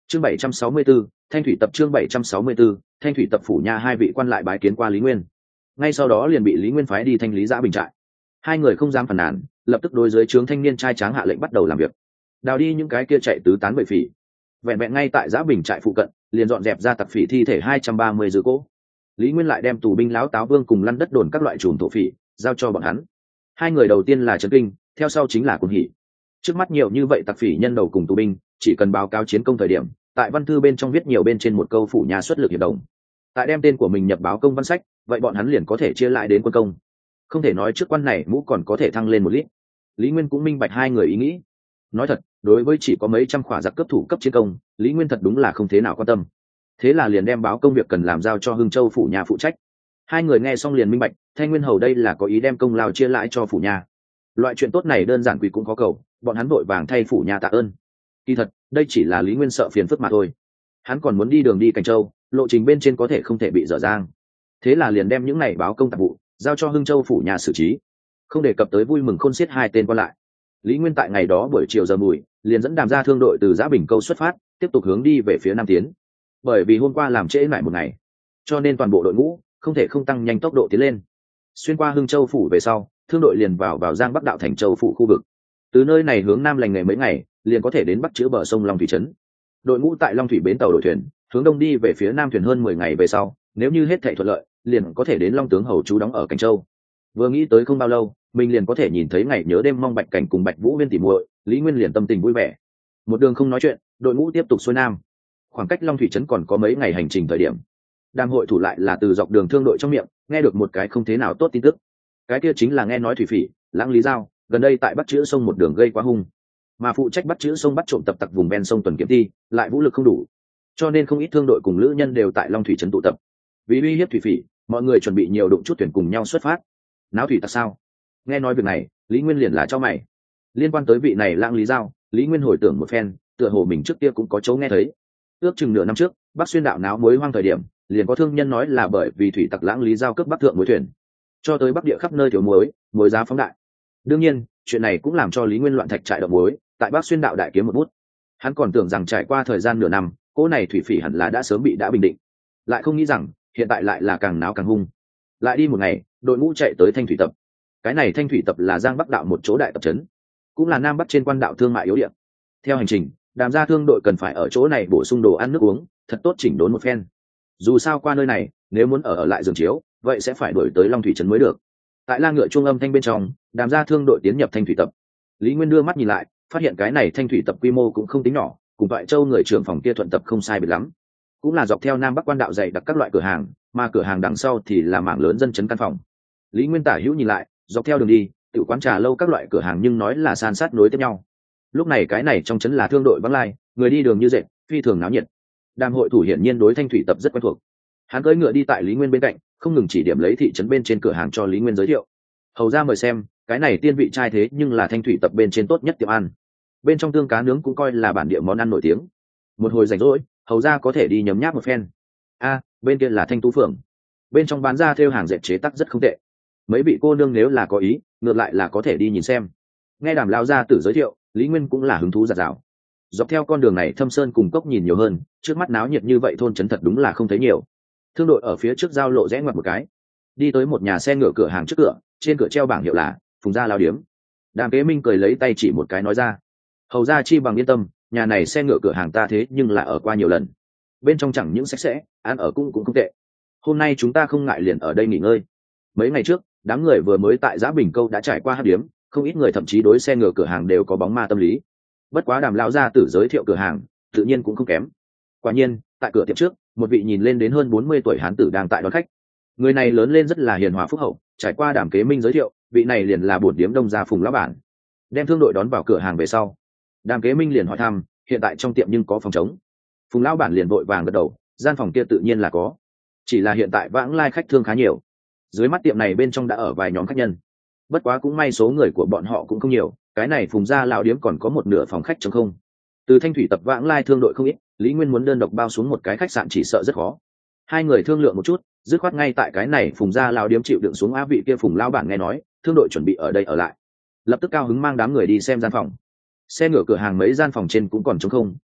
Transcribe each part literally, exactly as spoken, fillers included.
chương bảy trăm sáu mươi 764, thanh thủy tập chương bảy trăm sáu mươi 764, thanh thủy tập phủ nha hai vị quan lại bái kiến qua Lý Nguyên. Ngay sau đó liền bị Lý Nguyên phái đi thanh lý Giã Bình trại. Hai người không dám phản nàn, lập tức đối dưới trướng thanh niên trai tráng hạ lệnh bắt đầu làm việc, đào đi những cái kia chạy tứ tán bầy phỉ. Vẹn vẹn ngay tại Giã Bình trại phụ cận, liền dọn dẹp ra tặc phỉ thi thể hai trăm ba mươi dư cỗ. Lý Nguyên lại đem tù binh Láo Táo Vương cùng lăn đất đồn các loại chùm thổ phỉ giao cho bọn hắn. Hai người đầu tiên là Trấn Kinh, theo sau chính là Cuồng Hỉ. Trước mắt nhiều như vậy tặc phỉ nhân đầu cùng tù binh, chỉ cần báo cáo chiến công thời điểm, tại văn thư bên trong viết nhiều bên trên một câu phủ nhà xuất lực hiệp đồng, tại đem tên của mình nhập báo công văn sách, vậy bọn hắn liền có thể chia lại đến quân công. Không thể nói trước quan này mũ còn có thể thăng lên một lít. Lý Nguyên cũng minh bạch hai người ý nghĩ. Nói thật, đối với chỉ có mấy trăm khỏa giặc cấp thủ cấp chiến công, Lý Nguyên thật đúng là không thế nào quan tâm. Thế là liền đem báo công việc cần làm giao cho Hưng Châu phủ nhà phụ trách. Hai người nghe xong liền minh bạch, Thanh Nguyên hầu đây là có ý đem công lao chia lại cho phủ nhà. Loại chuyện tốt này đơn giản quỷ cũng có cầu, bọn hắn vội vàng thay phủ nhà tạ ơn. Kỳ thật, đây chỉ là Lý Nguyên sợ phiền phức mà thôi. Hắn còn muốn đi đường đi Cảnh Châu, lộ trình bên trên có thể không thể bị dở dang. Thế là liền đem những này báo công tạp vụ giao cho Hưng Châu phủ nhà xử trí, không đề cập tới vui mừng khôn xiết hai tên quan lại. Lý Nguyên tại ngày đó buổi chiều giờ mùi liền dẫn Đàm Gia thương đội từ Giã Bình Câu xuất phát, tiếp tục hướng đi về phía nam tiến. Bởi vì hôm qua làm trễ lại một ngày, cho nên toàn bộ đội ngũ không thể không tăng nhanh tốc độ tiến lên. Xuyên qua Hưng Châu phủ về sau, thương đội liền vào vào Giang Bắc đạo Thành Châu phủ khu vực. Từ nơi này hướng nam lành nghề mấy ngày, liền có thể đến bắc chữa bờ sông Long Thủy trấn. Đội ngũ tại Long Thủy bến tàu đội thuyền, hướng đông đi về phía nam thuyền hơn mười ngày về sau, nếu như hết thảy thuận lợi, liền có thể đến Long tướng hầu trú đóng ở Cảnh Châu. Vừa nghĩ tới không bao lâu, mình liền có thể nhìn thấy ngày nhớ đêm mong Bạch Cảnh cùng Bạch Vũ Viên tỉ muội, Lý Nguyên liền tâm tình vui vẻ. Một đường không nói chuyện, đội ngũ tiếp tục xuôi nam. Khoảng cách Long Thủy trấn còn có mấy ngày hành trình thời điểm, Đàm hội thủ lại là từ dọc đường thương đội trong miệng nghe được một cái không thế nào tốt tin tức. Cái kia chính là nghe nói thủy phỉ Lãng Lý Giao gần đây tại bắt chữ sông một đường gây quá hung, mà phụ trách bắt chữ sông bắt trộm tập tặc vùng ven sông Tuần Kiếm Ti lại vũ lực không đủ, cho nên không ít thương đội cùng lữ nhân đều tại Long Thủy trấn tụ tập. Vì uy hiếp thủy phỉ, mọi người chuẩn bị nhiều đụng chút thuyền cùng nhau xuất phát. Náo thủy tặc sao? Nghe nói việc này, Lý Nguyên liền là cho mày. Liên quan tới vị này Lãng Lý Giao, Lý Nguyên hồi tưởng một phen, tựa hồ mình trước kia cũng có chỗ nghe thấy. Ước chừng nửa năm trước, Bắc xuyên đạo náo muối hoang thời điểm, liền có thương nhân nói là bởi vì thủy tặc Lãng Lý Giao cướp Bắc thượng muối thuyền, cho tới Bắc địa khắp nơi thiếu muối, muối giá phóng đại. Đương nhiên, chuyện này cũng làm cho Lý Nguyên loạn thạch trại động muối, tại Bắc xuyên đạo đại kiếm một bút. Hắn còn tưởng rằng trải qua thời gian nửa năm, cỗ này thủy phỉ hẳn là đã sớm bị đã bình định, lại không nghĩ rằng hiện tại lại là càng náo càng hung. Lại đi một ngày, đội ngũ chạy tới Thanh Thủy tập. Cái này Thanh Thủy tập là Giang Bắc đạo một chỗ đại tập trấn, cũng là Nam Bắc trên quan đạo thương mại yếu điểm. Theo hành trình, Đàm Gia thương đội cần phải ở chỗ này bổ sung đồ ăn nước uống, thật tốt chỉnh đốn một phen. Dù sao qua nơi này, nếu muốn ở ở lại giường chiếu, vậy sẽ phải đuổi tới Long Thủy trấn mới được. Tại la ngựa chuông âm thanh bên trong, Đàm Gia thương đội tiến nhập Thanh Thủy tập. Lý Nguyên đưa mắt nhìn lại, phát hiện cái này Thanh Thủy tập quy mô cũng không tính nhỏ, cùng Toại Châu người trưởng phòng kia thuận tập không sai biệt lắm. Cũng là dọc theo Nam Bắc quan đạo dày đặc các loại cửa hàng, mà cửa hàng đằng sau thì là mảng lớn dân chấn căn phòng. Lý Nguyên tả hữu nhìn lại, dọc theo đường đi, tự quán trà lâu các loại cửa hàng nhưng nói là san sát nối tiếp nhau. Lúc này cái này trong trấn là thương đội vắng lai, người đi đường như dệt, phi thường náo nhiệt. Đàm hội thủ hiển nhiên đối Thanh Thủy tập rất quen thuộc. Hắn cưỡi ngựa đi tại Lý Nguyên bên cạnh, không ngừng chỉ điểm lấy thị trấn bên trên cửa hàng cho Lý Nguyên giới thiệu. Hầu ra mời xem, cái này tiên vị trai thế nhưng là Thanh Thủy tập bên trên tốt nhất tiệm ăn. Bên trong tương cá nướng cũng coi là bản địa món ăn nổi tiếng. Một hồi rảnh rỗi, hầu ra có thể đi nhấm nháp một phen. A, bên kia là Thanh Tú Phường. Bên trong bán ra thêu hàng dệt chế tác rất không tệ. Mấy vị cô nương nếu là có ý, ngược lại là có thể đi nhìn xem. Nghe Đàm lao gia tử giới thiệu, Lý Nguyên cũng là hứng thú dạt dào. Dọc theo con đường này thâm sơn cùng cốc nhìn nhiều hơn, trước mắt náo nhiệt như vậy thôn trấn thật đúng là không thấy nhiều. Thương đội ở phía trước giao lộ rẽ ngoặt một cái, đi tới một nhà xe ngựa cửa hàng trước cửa, trên cửa treo bảng hiệu là Phùng Gia Lao Điếm. Đàm Kế Minh cười lấy tay chỉ một cái nói ra: hầu ra chi bằng yên tâm, nhà này xe ngựa cửa hàng ta thế nhưng là ở qua nhiều lần, bên trong chẳng những sạch sẽ, ăn ở cũng cũng không tệ. Hôm nay chúng ta không ngại liền ở đây nghỉ ngơi. Mấy ngày trước, đám người vừa mới tại Giã Bình Câu đã trải qua hát điếm, không ít người thậm chí đối xe ngựa cửa hàng đều có bóng ma tâm lý. Bất quá Đàm lão gia tử giới thiệu cửa hàng, tự nhiên cũng không kém. Quả nhiên, tại cửa tiệm trước, một vị nhìn lên đến hơn bốn mươi tuổi hán tử đang tại đón khách. Người này lớn lên rất là hiền hòa phúc hậu, trải qua Đàm Kế Minh giới thiệu, vị này liền là bổn điếm Đông gia Phùng lão bản. Đem thương đội đón vào cửa hàng về sau, Đàm Kế Minh liền hỏi thăm, hiện tại trong tiệm nhưng có phòng trống? Phùng lão bản liền vội vàng gật đầu, gian phòng kia tự nhiên là có. Chỉ là hiện tại vãng lai khách thương khá nhiều. Dưới mắt tiệm này bên trong đã ở vài nhóm khách nhân. Bất quá cũng may số người của bọn họ cũng không nhiều, cái này Phùng gia lão điếm còn có một nửa phòng khách trống không. Từ Thanh Thủy tập vãng lai thương đội không ít, Lý Nguyên muốn đơn độc bao xuống một cái khách sạn chỉ sợ rất khó. Hai người thương lượng một chút, dứt khoát ngay tại cái này Phùng gia lão điếm chịu đựng xuống á vị kia Phùng lão bản nghe nói, thương đội chuẩn bị ở đây ở lại. Lập tức cao hứng mang đám người đi xem gian phòng. Xe ngựa cửa hàng mấy gian phòng trên cũng còn trống không,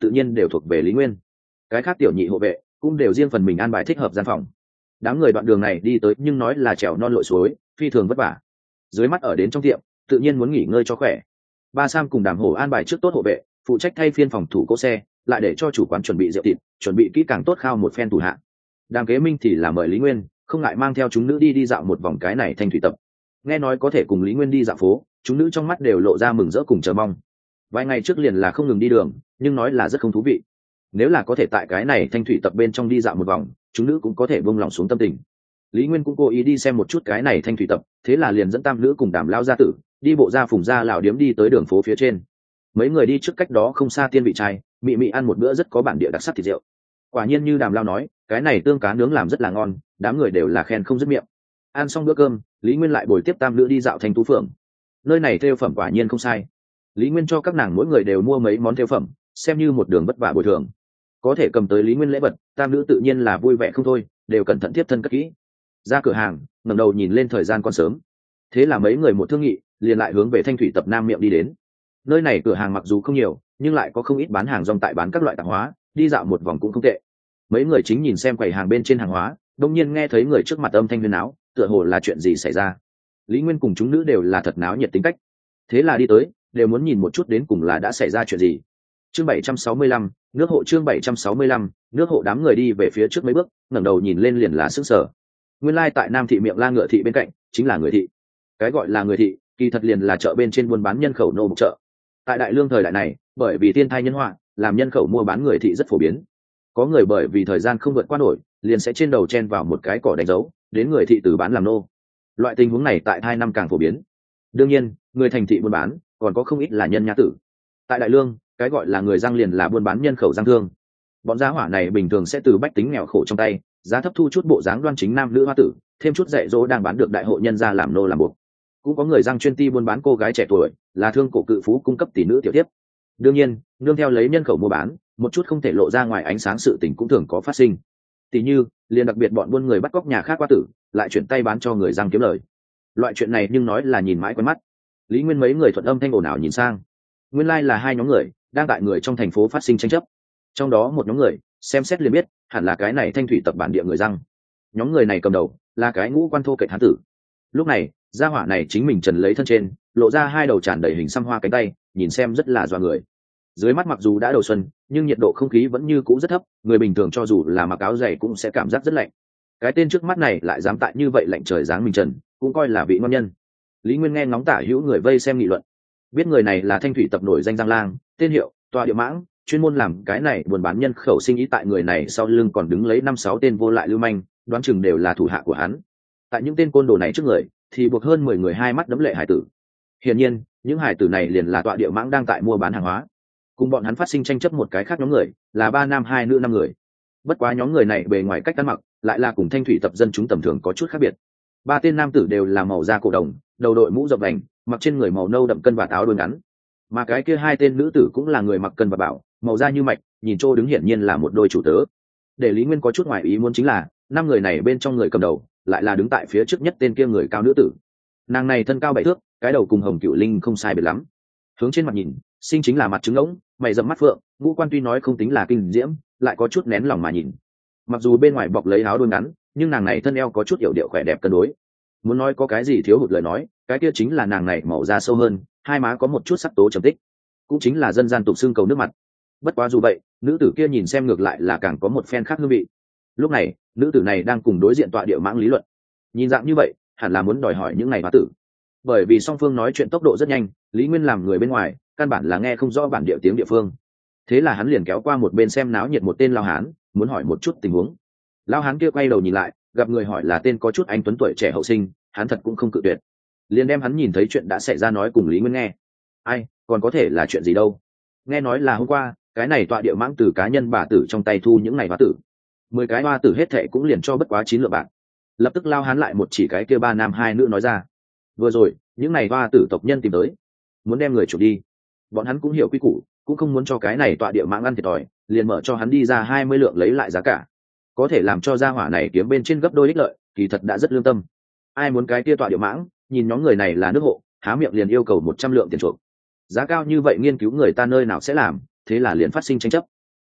tự nhiên đều thuộc về Lý Nguyên. Cái khác tiểu nhị hộ vệ cũng đều riêng phần mình an bài thích hợp gian phòng. Đám người đoạn đường này đi tới nhưng nói là trèo non lội suối, phi thường vất vả. Dưới mắt ở đến trong tiệm, tự nhiên muốn nghỉ ngơi cho khỏe. Ba Sam cùng Đàm Hổ an bài trước tốt hộ vệ, phụ trách thay phiên phòng thủ cỗ xe, lại để cho chủ quán chuẩn bị rượu thịt, chuẩn bị kỹ càng tốt khao một phen thủ hạ. Đàm Kế Minh thì là mời Lý Nguyên, không ngại mang theo chúng nữ đi đi dạo một vòng cái này thanh thủy tập. Nghe nói có thể cùng Lý Nguyên đi dạo phố, chúng nữ trong mắt đều lộ ra mừng rỡ cùng chờ mong. Vài ngày trước liền là không ngừng đi đường, nhưng nói là rất không thú vị. Nếu là có thể tại cái này thanh thủy tập bên trong đi dạo một vòng, chúng nữ cũng có thể buông lòng xuống tâm tình. Lý Nguyên cũng cố ý đi xem một chút cái này thanh thủy tập, thế là liền dẫn tam nữ cùng Đàm lao gia tử đi bộ ra phùng gia lão điếm đi tới đường phố phía trên. Mấy người đi trước cách đó không xa tiên vị trai, mị mị ăn một bữa rất có bản địa đặc sắc thịt rượu. Quả nhiên như Đàm lao nói, cái này tương cá nướng làm rất là ngon, đám người đều là khen không dứt miệng. Ăn xong bữa cơm, Lý Nguyên lại bồi tiếp tam nữ đi dạo thanh tú phượng. Nơi này thêu phẩm quả nhiên không sai. Lý Nguyên cho các nàng mỗi người đều mua mấy món thêu phẩm, xem như một đường vất vả bồi thường. Có thể cầm tới Lý Nguyên lễ vật, tam nữ tự nhiên là vui vẻ không thôi, đều cẩn thận tiếp thân cất kỹ. Ra cửa hàng, ngẩng đầu nhìn lên thời gian còn sớm, thế là mấy người một thương nghị, liền lại hướng về thanh thủy tập nam miệng đi đến. Nơi này cửa hàng mặc dù không nhiều, nhưng lại có không ít bán hàng rong tại bán các loại tạp hóa, đi dạo một vòng cũng không tệ. Mấy người chính nhìn xem quầy hàng bên trên hàng hóa, đông nhiên nghe thấy người trước mặt âm thanh huyên náo, tựa hồ là chuyện gì xảy ra. Lý Nguyên cùng chúng nữ đều là thật náo nhiệt tính cách, thế là đi tới, đều muốn nhìn một chút đến cùng là đã xảy ra chuyện gì. Chương bảy trăm sáu mươi lăm, nước hộ. Chương bảy trăm sáu mươi lăm, nước hộ. Đám người đi về phía trước mấy bước, ngẩng đầu nhìn lên liền là sững sờ. Nguyên lai tại Nam thị miệng la ngựa thị bên cạnh chính là người thị. Cái gọi là người thị, kỳ thật liền là chợ bên trên buôn bán nhân khẩu nô bộc chợ. Tại Đại Lương thời đại này, bởi vì thiên tai nhân họa, làm nhân khẩu mua bán người thị rất phổ biến. Có người bởi vì thời gian không vượt qua nổi, liền sẽ trên đầu chen vào một cái cỏ đánh dấu, đến người thị từ bán làm nô. Loại tình huống này tại hai năm càng phổ biến. Đương nhiên, người thành thị buôn bán, còn có không ít là nhân nhã tử. Tại Đại Lương, cái gọi là người giang liền là buôn bán nhân khẩu giang thương. Bọn gia hỏa này bình thường sẽ từ bách tính nghèo khổ trong tay, giá thấp thu chút bộ dáng đoan chính nam nữ hoa tử, thêm chút dạy dỗ đang bán được đại hộ nhân gia làm nô làm buộc. Cũng có người giang chuyên ti buôn bán cô gái trẻ tuổi, là thương cổ cự phú cung cấp tỷ nữ tiểu tiếp. Đương nhiên, nương theo lấy nhân khẩu mua bán, một chút không thể lộ ra ngoài ánh sáng sự tình cũng thường có phát sinh. Tỷ như, liền đặc biệt bọn buôn người bắt cóc nhà khác hoa tử, lại chuyển tay bán cho người giang kiếm lời. Loại chuyện này nhưng nói là nhìn mãi quen mắt. Lý Nguyên mấy người thuận âm thanh ồn ào nhìn sang. Nguyên lai like là hai nhóm người đang tại người trong thành phố phát sinh tranh chấp. Trong đó một nhóm người xem xét liền biết hẳn là cái này thanh thủy tập bản địa người giang. Nhóm người này cầm đầu là cái ngũ quan thô kệch hán tử. Lúc này gia hỏa này chính mình trần lấy thân trên, lộ ra hai đầu tràn đầy hình xăm hoa cánh tay, nhìn xem rất là dọa người. Dưới mắt mặc dù đã đầu xuân, nhưng nhiệt độ không khí vẫn như cũ rất thấp, người bình thường cho dù là mặc áo dày cũng sẽ cảm giác rất lạnh. Cái tên trước mắt này lại dám tại như vậy lạnh trời giáng mình trần, cũng coi là vị ngon nhân. Lý Nguyên nghe ngóng tả hữu người vây xem nghị luận, biết người này là thanh thủy tập nổi danh giang lang, tên hiệu Tòa Địa Mãng, chuyên môn làm cái này buôn bán nhân khẩu sinh ý. Tại người này sau lưng còn đứng lấy năm sáu tên vô lại lưu manh, đoán chừng đều là thủ hạ của hắn. Tại những tên côn đồ này trước người thì buộc hơn mười người hai mắt đấm lệ hải tử. Hiển nhiên những hải tử này liền là Tọa Địa Mãng đang tại mua bán hàng hóa. Cùng bọn hắn phát sinh tranh chấp một cái khác nhóm người là ba nam hai nữ năm người. Bất quá nhóm người này bề ngoài cách ăn mặc lại là cùng thanh thủy tập dân chúng tầm thường có chút khác biệt. Ba tên nam tử đều là màu da cổ đồng, đầu đội mũ rộng vành, mặc trên người màu nâu đậm cân và áo đuôi ngắn. Mà cái kia hai tên nữ tử cũng là người mặc cân và bảo, màu da như mạch, nhìn chỗ đứng hiển nhiên là một đôi chủ tớ. Để Lý Nguyên có chút ngoài ý muốn chính là năm người này bên trong người cầm đầu lại là đứng tại phía trước nhất tên kia người cao nữ tử. Nàng này thân cao bảy thước, cái đầu cùng Hồng Cửu Linh không sai biệt lắm. Hướng trên mặt nhìn, sinh chính là mặt trứng ngỗng, mày rậm mắt phượng, ngũ quan tuy nói không tính là kinh diễm, lại có chút nén lòng mà nhìn. Mặc dù bên ngoài bọc lấy áo đuôi ngắn, nhưng nàng này thân eo có chút yểu điệu khỏe đẹp cân đối. Muốn nói có cái gì thiếu hụt lời nói, cái kia chính là nàng này màu da sâu hơn, hai má có một chút sắc tố trầm tích, cũng chính là dân gian tục xương cầu nước mặt. Bất quá dù vậy, nữ tử kia nhìn xem ngược lại là càng có một phen khác hương vị. Lúc này nữ tử này đang cùng đối diện Tọa Địa Mãng lý luận, nhìn dạng như vậy hẳn là muốn đòi hỏi những ngày hóa tử. Bởi vì song phương nói chuyện tốc độ rất nhanh, Lý Nguyên làm người bên ngoài căn bản là nghe không rõ bản địa tiếng địa phương. Thế là hắn liền kéo qua một bên xem náo nhiệt một tên lao hán, muốn hỏi một chút tình huống. Lao hán kia quay đầu nhìn lại, gặp người hỏi là tên có chút anh tuấn tuổi trẻ hậu sinh, hắn thật cũng không cự tuyệt, liền đem hắn nhìn thấy chuyện đã xảy ra nói cùng Lý Nguyên nghe. Ai, còn có thể là chuyện gì đâu? Nghe nói là hôm qua cái này Tọa Địa Mãng từ cá nhân bà tử trong tay thu những ngày hoa tử, mười cái hoa tử hết thệ cũng liền cho bất quá chín lượng bạc. Lập tức lao hán lại một chỉ cái kia ba nam hai nữ nói ra, vừa rồi những ngày hoa tử tộc nhân tìm tới, muốn đem người chuộc đi. Bọn hắn cũng hiểu quy củ, cũng không muốn cho cái này Tọa Địa Mãng ăn thiệt thòi, liền mở cho hắn đi ra hai mươi lượng lấy lại giá cả, có thể làm cho gia hỏa này kiếm bên trên gấp đôi ích lợi, kỳ thật đã rất lương tâm. Ai muốn cái kia Tọa Địa Mãng nhìn nhóm người này là nước hộ, há miệng liền yêu cầu một trăm lượng tiền chuộc. Giá cao như vậy nghiên cứu người ta nơi nào sẽ làm, thế là liền phát sinh tranh chấp.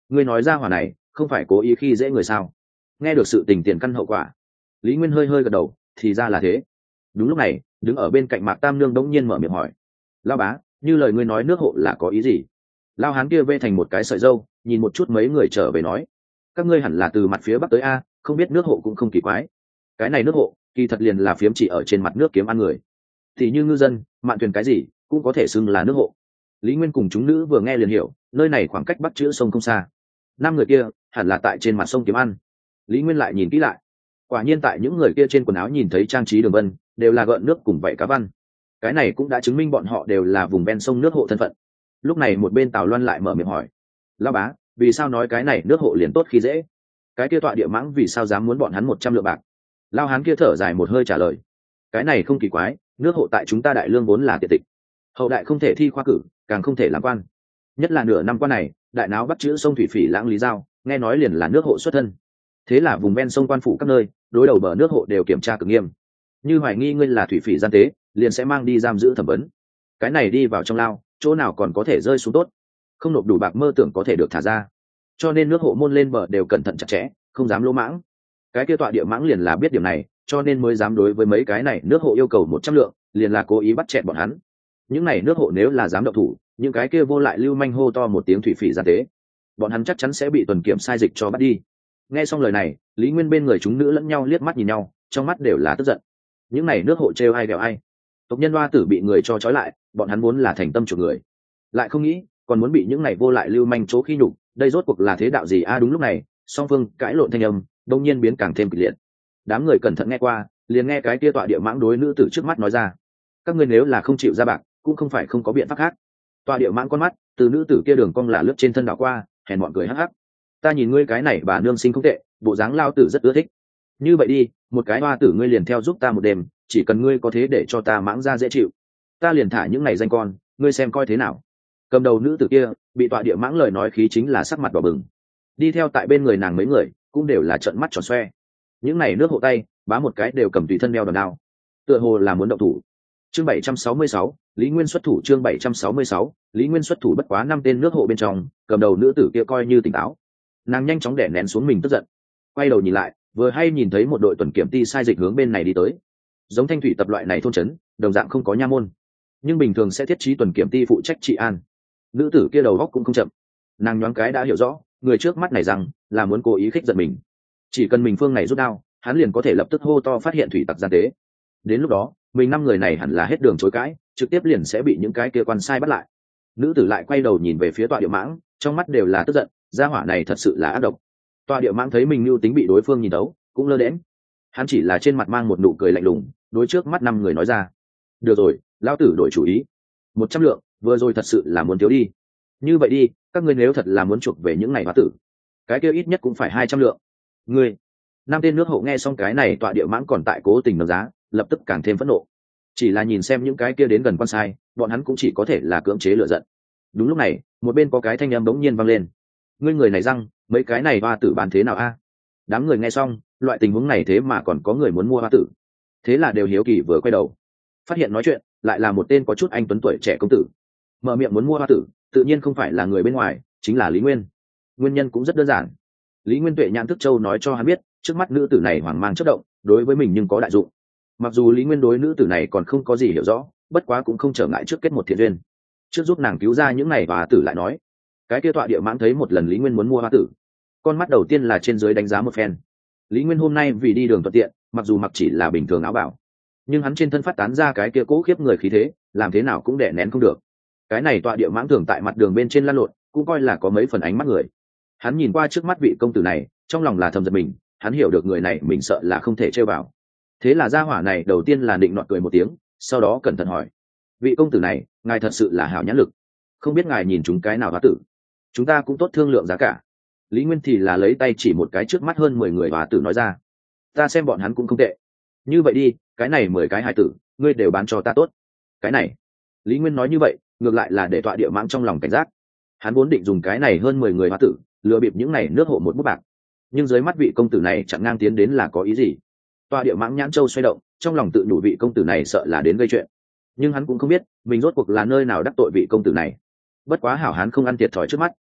ngươi nói ra hỏa này không phải cố ý khi dễ người sao? Nghe được sự tình tiền căn hậu quả, Lý Nguyên hơi hơi gật đầu, thì ra là thế. Đúng lúc này, đứng ở bên cạnh Mạc Tam Nương đống nhiên mở miệng hỏi: Lao bá, như lời ngươi nói nước hộ là có ý gì? Lao hán kia vê thành một cái sợi dâu, nhìn một chút mấy người trở về nói: các ngươi hẳn là từ mặt phía bắc tới a, không biết nước hộ cũng không kỳ quái. Cái này nước hộ kỳ thật liền là phiếm chỉ ở trên mặt nước kiếm ăn người, thì như ngư dân mạn thuyền cái gì cũng có thể xưng là nước hộ. Lý Nguyên cùng chúng nữ vừa nghe liền hiểu, nơi này khoảng cách bắc chữ sông không xa, năm người kia hẳn là tại trên mặt sông kiếm ăn. Lý Nguyên lại nhìn kỹ lại, quả nhiên tại những người kia trên quần áo nhìn thấy trang trí đường vân đều là gợn nước cùng vậy cá văn. Cái này cũng đã chứng minh bọn họ đều là vùng ven sông nước hộ thân phận. Lúc này một bên Tào Loan lại mở miệng hỏi: Lão bá, vì sao nói cái này nước hộ liền tốt khi dễ? Cái kia tọa địa mãng vì sao dám muốn bọn hắn một trăm lượng bạc? Lao hán kia thở dài một hơi trả lời: cái này không kỳ quái, nước hộ tại chúng ta đại lương vốn là tiệt tịch, hậu đại không thể thi khoa cử, càng không thể làm quan. Nhất là nửa năm qua này, đại náo bắt chữ sông thủy phỉ lãng lý giao, nghe nói liền là nước hộ xuất thân. Thế là vùng ven sông quan phủ các nơi, đối đầu bờ nước hộ đều kiểm tra cực nghiêm. Như hoài nghi ngươi là thủy phỉ gian tế, liền sẽ mang đi giam giữ thẩm vấn. Cái này đi vào trong lao, chỗ nào còn có thể rơi xuống tốt, không nộp đủ bạc mơ tưởng có thể được thả ra. Cho nên nước hộ môn lên bờ đều cẩn thận chặt chẽ, không dám lỗ mãng. Cái kia tọa địa mãng liền là biết điểm này, cho nên mới dám đối với mấy cái này nước hộ yêu cầu một trăm lượng, liền là cố ý bắt chẹn bọn hắn. Những này nước hộ nếu là dám động thủ, những cái kia vô lại lưu manh hô to một tiếng thủy phỉ gian tế, bọn hắn chắc chắn sẽ bị tuần kiểm sai dịch cho bắt đi. Nghe xong lời này, Lý Nguyên bên người chúng nữ lẫn nhau liếc mắt nhìn nhau, trong mắt đều là tức giận. Những này nước hộ trêu ai ghẹo ai, tộc nhân hoa tử bị người cho trói lại, bọn hắn muốn là thành tâm chủ người, lại không nghĩ còn muốn bị những này vô lại lưu manh chỗ khi nhục, đây rốt cuộc là thế đạo gì a? À, đúng lúc này, song phương cãi lộn thanh âm đông nhiên biến càng thêm kịch liệt. Đám người cẩn thận nghe qua, liền nghe cái kia tọa địa mãng đối nữ tử trước mắt nói ra: các ngươi nếu là không chịu ra bạc, cũng không phải không có biện pháp khác. Tọa địa mãng con mắt từ nữ tử kia đường cong là lướt trên thân đảo qua, hèn bọn cười hắc hắc: ta nhìn ngươi cái này bà nương sinh không tệ, bộ dáng lao tử rất ưa thích. Như vậy đi, một cái hoa tử ngươi liền theo giúp ta một đêm, chỉ cần ngươi có thế để cho ta mãng ra dễ chịu, ta liền thả những này danh con, ngươi xem coi thế nào. Cầm đầu nữ tử kia bị tọa địa mãng lời nói khí chính là sắc mặt đỏ bừng, đi theo tại bên người nàng mấy người cũng đều là trợn mắt tròn xoe. Những này nước hộ tay bá một cái đều cầm tùy thân đeo đòn đao, tựa hồ là muốn động thủ. Chương bảy trăm sáu mươi sáu, Lý Nguyên xuất thủ. Chương bảy trăm sáu mươi sáu, Lý Nguyên xuất thủ. Bất quá năm tên nước hộ bên trong, cầm đầu nữ tử kia coi như tỉnh táo, nàng nhanh chóng đè nén xuống mình tức giận, quay đầu nhìn lại, vừa hay nhìn thấy một đội tuần kiểm ty sai dịch hướng bên này đi tới. Giống Thanh Thủy tập loại này thôn trấn đồng dạng không có nha môn, nhưng bình thường sẽ thiết trí tuần kiểm ty phụ trách trị an. Nữ tử kia đầu góc cũng không chậm, nàng nhoáng cái đã hiểu rõ người trước mắt này rằng là muốn cố ý khích giận mình. Chỉ cần mình phương này rút đao, hắn liền có thể lập tức hô to phát hiện thủy tặc gian tế. Đến lúc đó mình năm người này hẳn là hết đường chối cãi, trực tiếp liền sẽ bị những cái kia quan sai bắt lại. Nữ tử lại quay đầu nhìn về phía tọa địa mãng, trong mắt đều là tức giận, gia hỏa này thật sự là ác độc. Tọa địa mãng thấy mình mưu tính bị đối phương nhìn thấu, cũng lơ đễnh, hắn chỉ là trên mặt mang một nụ cười lạnh lùng, đối trước mắt năm người nói ra: được rồi, lão tử đổi chủ ý, một trăm lượng vừa rồi thật sự là muốn thiếu đi. Như vậy đi, các ngươi nếu thật là muốn chuộc về những ngày hóa tử, cái kia ít nhất cũng phải hai trăm lượng. Ngươi năm tên nước hộ nghe xong cái này, tọa địa mãng còn tại cố tình nâng giá, lập tức càng thêm phẫn nộ. Chỉ là nhìn xem những cái kia đến gần quan sai, bọn hắn cũng chỉ có thể là cưỡng chế lựa giận. Đúng lúc này, một bên có cái thanh âm bỗng nhiên vang lên: ngươi người này răng, mấy cái này hoa tử bán thế nào a? Đám người nghe xong, loại tình huống này thế mà còn có người muốn mua hoa tử, thế là đều hiếu kỳ vừa quay đầu, phát hiện nói chuyện lại là một tên có chút anh tuấn tuổi trẻ công tử. Mở miệng muốn mua hoa tử, tự nhiên không phải là người bên ngoài, chính là Lý Nguyên. Nguyên nhân cũng rất đơn giản, Lý Nguyên tuệ nhãn thức châu nói cho hắn biết, trước mắt nữ tử này hoang mang chất động, đối với mình nhưng có đại dụng. Mặc dù Lý Nguyên đối nữ tử này còn không có gì hiểu rõ, bất quá cũng không trở ngại trước kết một thiện duyên, trước giúp nàng cứu ra những này. Và tử lại nói, cái kia tọa địa mãng thấy một lần Lý Nguyên muốn mua hoa tử, con mắt đầu tiên là trên dưới đánh giá một phen. Lý Nguyên hôm nay vì đi đường thuận tiện, mặc dù mặc chỉ là bình thường áo bảo, nhưng hắn trên thân phát tán ra cái kia cố khiếp người khí thế, làm thế nào cũng đè nén không được. Cái này tọa địa mãng thường tại mặt đường bên trên lăn lộn, cũng coi là có mấy phần ánh mắt người. Hắn nhìn qua trước mắt vị công tử này, trong lòng là thầm giật mình, hắn hiểu được người này mình sợ là không thể trêu vào. Thế là gia hỏa này đầu tiên là định nọt cười một tiếng, sau đó cẩn thận hỏi: vị công tử này, ngài thật sự là hảo nhãn lực, không biết ngài nhìn chúng cái nào hóa tử, chúng ta cũng tốt thương lượng giá cả. Lý Nguyên thì là lấy tay chỉ một cái trước mắt hơn mười người hóa tử nói ra: ta xem bọn hắn cũng không tệ, như vậy đi, cái này mười cái hải tử ngươi đều bán cho ta tốt. Cái này Lý Nguyên nói như vậy ngược lại là để tọa địa mãng trong lòng cảnh giác. Hắn vốn định dùng cái này hơn mười người hóa tử lừa bịp những này nước hộ một bút bạc, nhưng dưới mắt vị công tử này chặn ngang tiến đến là có ý gì? Tọa địa mãng nhãn châu xoay động, trong lòng tự nhủ vị công tử này sợ là đến gây chuyện, nhưng hắn cũng không biết mình rốt cuộc là nơi nào đắc tội vị công tử này. Bất quá hảo hán không ăn thiệt thòi trước mắt,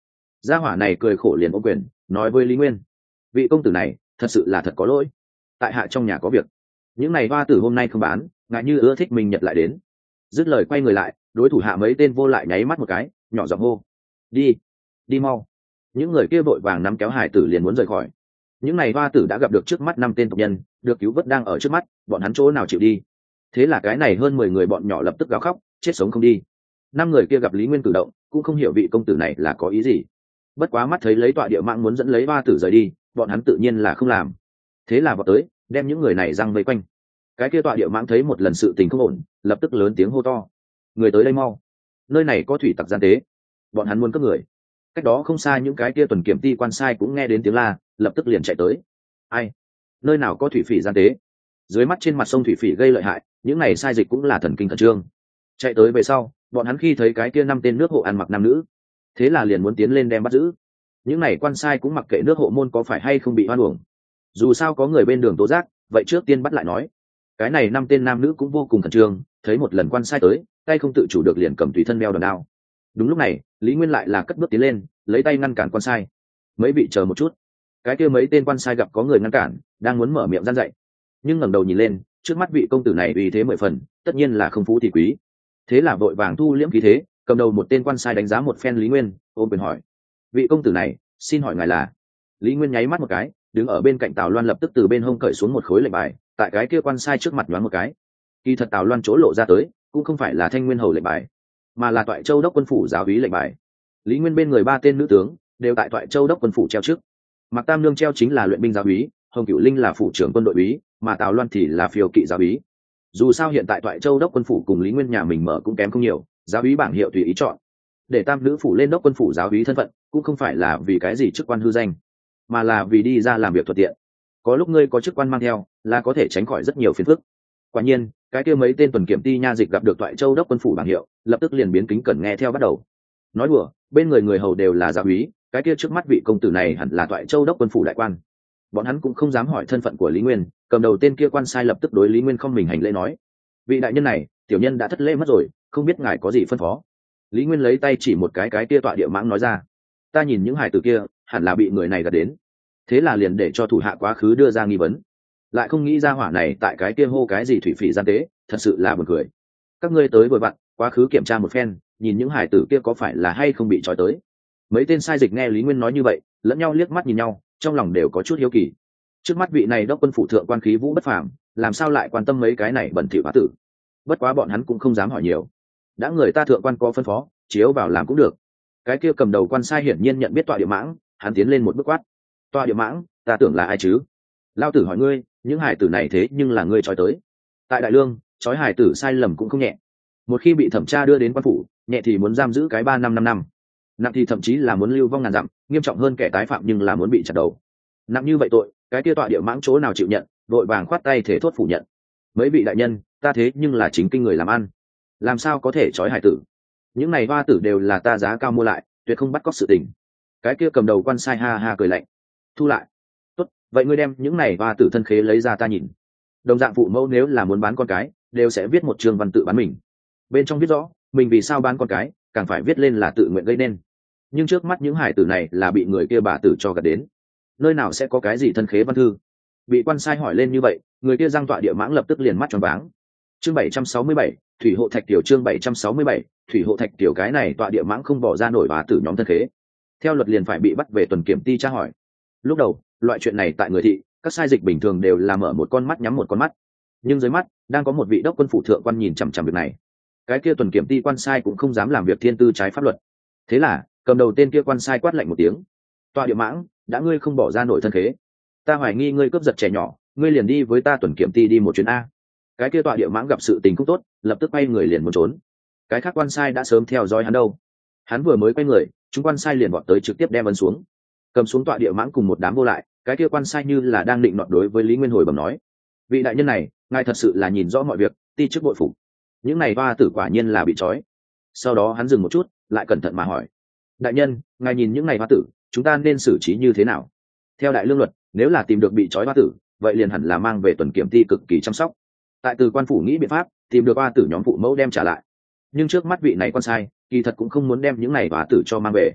gia hỏa này cười khổ liền ôm quyền nói với Lý Nguyên: vị công tử này thật sự là thật có lỗi, tại hạ trong nhà có việc, những này hoa tử hôm nay không bán, ngại như ưa thích mình nhật lại đến. Dứt lời quay người lại, đối thủ hạ mấy tên vô lại nháy mắt một cái, nhỏ giọng hô: đi, đi mau. Những người kia vội vàng nắm kéo hải tử liền muốn rời khỏi. Những này hoa tử đã gặp được trước mắt năm tên tộc nhân, được cứu vớt đang ở trước mắt, bọn hắn chỗ nào chịu đi. Thế là cái này hơn mười người bọn nhỏ lập tức gào khóc, chết sống không đi. Năm người kia gặp Lý Nguyên cử động, cũng không hiểu vị công tử này là có ý gì. Bất quá mắt thấy lấy tọa địa mạng muốn dẫn lấy hoa tử rời đi, bọn hắn tự nhiên là không làm. Thế là vào tới, đem những người này răng vây quanh. Cái kia tọa địa mãng thấy một lần sự tình không ổn, lập tức lớn tiếng hô to: người tới đây mau, nơi này có thủy tặc gian tế, bọn hắn muốn cướp người. Cách đó không xa những cái kia tuần kiểm ti quan sai cũng nghe đến tiếng la, lập tức liền chạy tới. Ai? Nơi nào có thủy phỉ gian tế? Dưới mắt trên mặt sông thủy phỉ gây lợi hại, những này sai dịch cũng là thần kinh khẩn trương. Chạy tới về sau, bọn hắn khi thấy cái kia năm tên nước hộ ăn mặc nam nữ, thế là liền muốn tiến lên đem bắt giữ. Những này quan sai cũng mặc kệ nước hộ môn có phải hay không bị hoan uổng, dù sao có người bên đường tố giác, vậy trước tiên bắt lại nói. Cái này năm tên nam nữ cũng vô cùng khẩn trương, thấy một lần quan sai tới, tay không tự chủ được liền cầm tùy thân đeo đòn đao. Đúng lúc này, Lý Nguyên lại là cất bước tiến lên, lấy tay ngăn cản quan sai. Mấy vị chờ một chút. Cái kia mấy tên quan sai gặp có người ngăn cản, đang muốn mở miệng gian dạy, nhưng ngẩng đầu nhìn lên, trước mắt vị công tử này uy thế mười phần, tất nhiên là không phú thì quý. Thế là vội vàng thu liễm khí thế, cầm đầu một tên quan sai đánh giá một phen Lý Nguyên, ôm quyền hỏi: vị công tử này, xin hỏi ngài là? Lý Nguyên nháy mắt một cái, đứng ở bên cạnh Tào Loan lập tức từ bên hông cởi xuống một khối lệnh bài, tại cái kia quan sai trước mặt nhoáng một cái. Kỳ thật Tào Loan chỗ lộ ra tới cũng không phải là Thanh Nguyên hầu lệnh bài, mà là Toại Châu đốc quân phủ giáo úy lệnh bài. Lý Nguyên bên người ba tên nữ tướng đều tại Toại Châu đốc quân phủ treo trước. Mạc Tam Nương treo chính là luyện binh giáo úy, Hồng Cửu Linh là phủ trưởng quân đội úy, mà Tào Loan thì là phiêu kỵ giáo úy. Dù sao hiện tại Toại Châu đốc quân phủ cùng Lý Nguyên nhà mình mở cũng kém không nhiều, giáo úy bảng hiệu tùy ý chọn. Để tam nữ phủ lên đốc quân phủ giáo úy thân phận cũng không phải là vì cái gì chức quan hư danh, mà là vì đi ra làm việc thuận tiện. Có lúc ngươi có chức quan mang theo là có thể tránh khỏi rất nhiều phiền phức. Quả nhiên, cái kia mấy tên tuần kiểm ti nha dịch gặp được Toại Châu đốc quân phủ bảng hiệu, lập tức liền biến kính cẩn nghe theo bắt đầu. Nói đùa, bên người người hầu đều là giáo úy, cái kia trước mắt vị công tử này hẳn là Toại Châu đốc quân phủ đại quan. Bọn hắn cũng không dám hỏi thân phận của Lý Nguyên, cầm đầu tên kia quan sai lập tức đối Lý Nguyên không mình hành lễ nói: vị đại nhân này, tiểu nhân đã thất lễ mất rồi, không biết ngài có gì phân phó. Lý Nguyên lấy tay chỉ một cái cái kia tọa địa mãng nói ra: ta nhìn những hải tử kia hẳn là bị người này gạt đến, thế là liền để cho thủ hạ quá khứ đưa ra nghi vấn, lại không nghĩ ra hỏa này tại cái kia hô cái gì thủy phỉ gian tế, thật sự là buồn cười. Các ngươi tới vội vặn quá khứ kiểm tra một phen, nhìn những hải tử kia có phải là hay không bị trói tới. Mấy tên sai dịch nghe Lý Nguyên nói như vậy, lẫn nhau liếc mắt nhìn nhau, trong lòng đều có chút hiếu kỳ. Trước mắt vị này đốc quân phủ thượng quan khí vũ bất phàm, làm sao lại quan tâm mấy cái này bẩn thỉu hóa tử. Bất quá bọn hắn cũng không dám hỏi nhiều, đã người ta thượng quan có phân phó, chiếu vào làm cũng được. Cái kia cầm đầu quan sai hiển nhiên nhận biết tọa địa mãng, hắn tiến lên một bước quát: tọa địa mãng, ta tưởng là ai chứ? Lao tử hỏi ngươi, những hải tử này thế nhưng là ngươi trói tới. Tại đại lương, trói hải tử sai lầm cũng không nhẹ, một khi bị thẩm tra đưa đến quan phủ, nhẹ thì muốn giam giữ cái ba năm năm năm, nặng thì thậm chí là muốn lưu vong ngàn dặm, nghiêm trọng hơn kẻ tái phạm nhưng là muốn bị chặt đầu. Nặng như vậy tội, cái kia tọa địa mãng chỗ nào chịu nhận, vội vàng khoát tay thể thốt phủ nhận: mấy vị đại nhân, ta thế nhưng là chính kinh người làm ăn, làm sao có thể trói hải tử? Những này hoa tử đều là ta giá cao mua lại, tuyệt không bắt cóc sự tình. Cái kia cầm đầu quan sai ha ha cười lạnh: thu lại. Tốt, vậy ngươi đem những này hoa tử thân khế lấy ra ta nhìn. Đồng dạng phụ mẫu nếu là muốn bán con cái, đều sẽ viết một chương văn tự bán mình, bên trong viết rõ mình vì sao bán con cái, càng phải viết lên là tự nguyện gây nên. Nhưng trước mắt những hải tử này là bị người kia bà tử cho gạt đến, nơi nào sẽ có cái gì thân khế văn thư? Bị quan sai hỏi lên như vậy, người kia giang tọa địa mãng lập tức liền mắt tròn váng. Chương bảy trăm sáu mươi bảy, thủy hộ thạch tiểu. Chương bảy trăm sáu mươi bảy, thủy hộ thạch tiểu. Cái này tọa địa mãng không bỏ ra nổi bà tử nhóm thân khế, theo luật liền phải bị bắt về tuần kiểm ti tra hỏi. Lúc đầu loại chuyện này tại người thị, các sai dịch bình thường đều là mở một con mắt nhắm một con mắt, nhưng dưới mắt đang có một vị đốc quân phủ thượng quan nhìn chằm chằm việc này. Cái kia tuần kiểm ti quan sai cũng không dám làm việc thiên tư trái pháp luật, thế là cầm đầu tên kia quan sai quát lạnh một tiếng: tọa địa mãng, đã ngươi không bỏ ra nổi thân khế, ta hoài nghi ngươi cướp giật trẻ nhỏ, ngươi liền đi với ta tuần kiểm ti đi một chuyến a. Cái kia tọa địa mãng gặp sự tình không tốt, lập tức quay người liền muốn trốn. Cái khác quan sai đã sớm theo dõi hắn đâu, hắn vừa mới quay người, chúng quan sai liền vọt tới trực tiếp đem ấn xuống, cầm xuống tọa địa mãng cùng một đám vô lại. Cái kia quan sai như là đang định nọt đối với Lý Nguyên hồi bẩm nói: vị đại nhân này, ngài thật sự là nhìn rõ mọi việc, ti chức bội phục. Những này hoa tử quả nhiên là bị trói. Sau đó hắn dừng một chút, lại cẩn thận mà hỏi: đại nhân, ngài nhìn những này hoa tử, chúng ta nên xử trí như thế nào? Theo đại lương luật, nếu là tìm được bị trói hoa tử, vậy liền hẳn là mang về tuần kiểm ti cực kỳ chăm sóc, tại từ quan phủ nghĩ biện pháp tìm được hoa tử nhóm phụ mẫu đem trả lại. Nhưng trước mắt vị này quan sai kỳ thật cũng không muốn đem những này hoa tử cho mang về.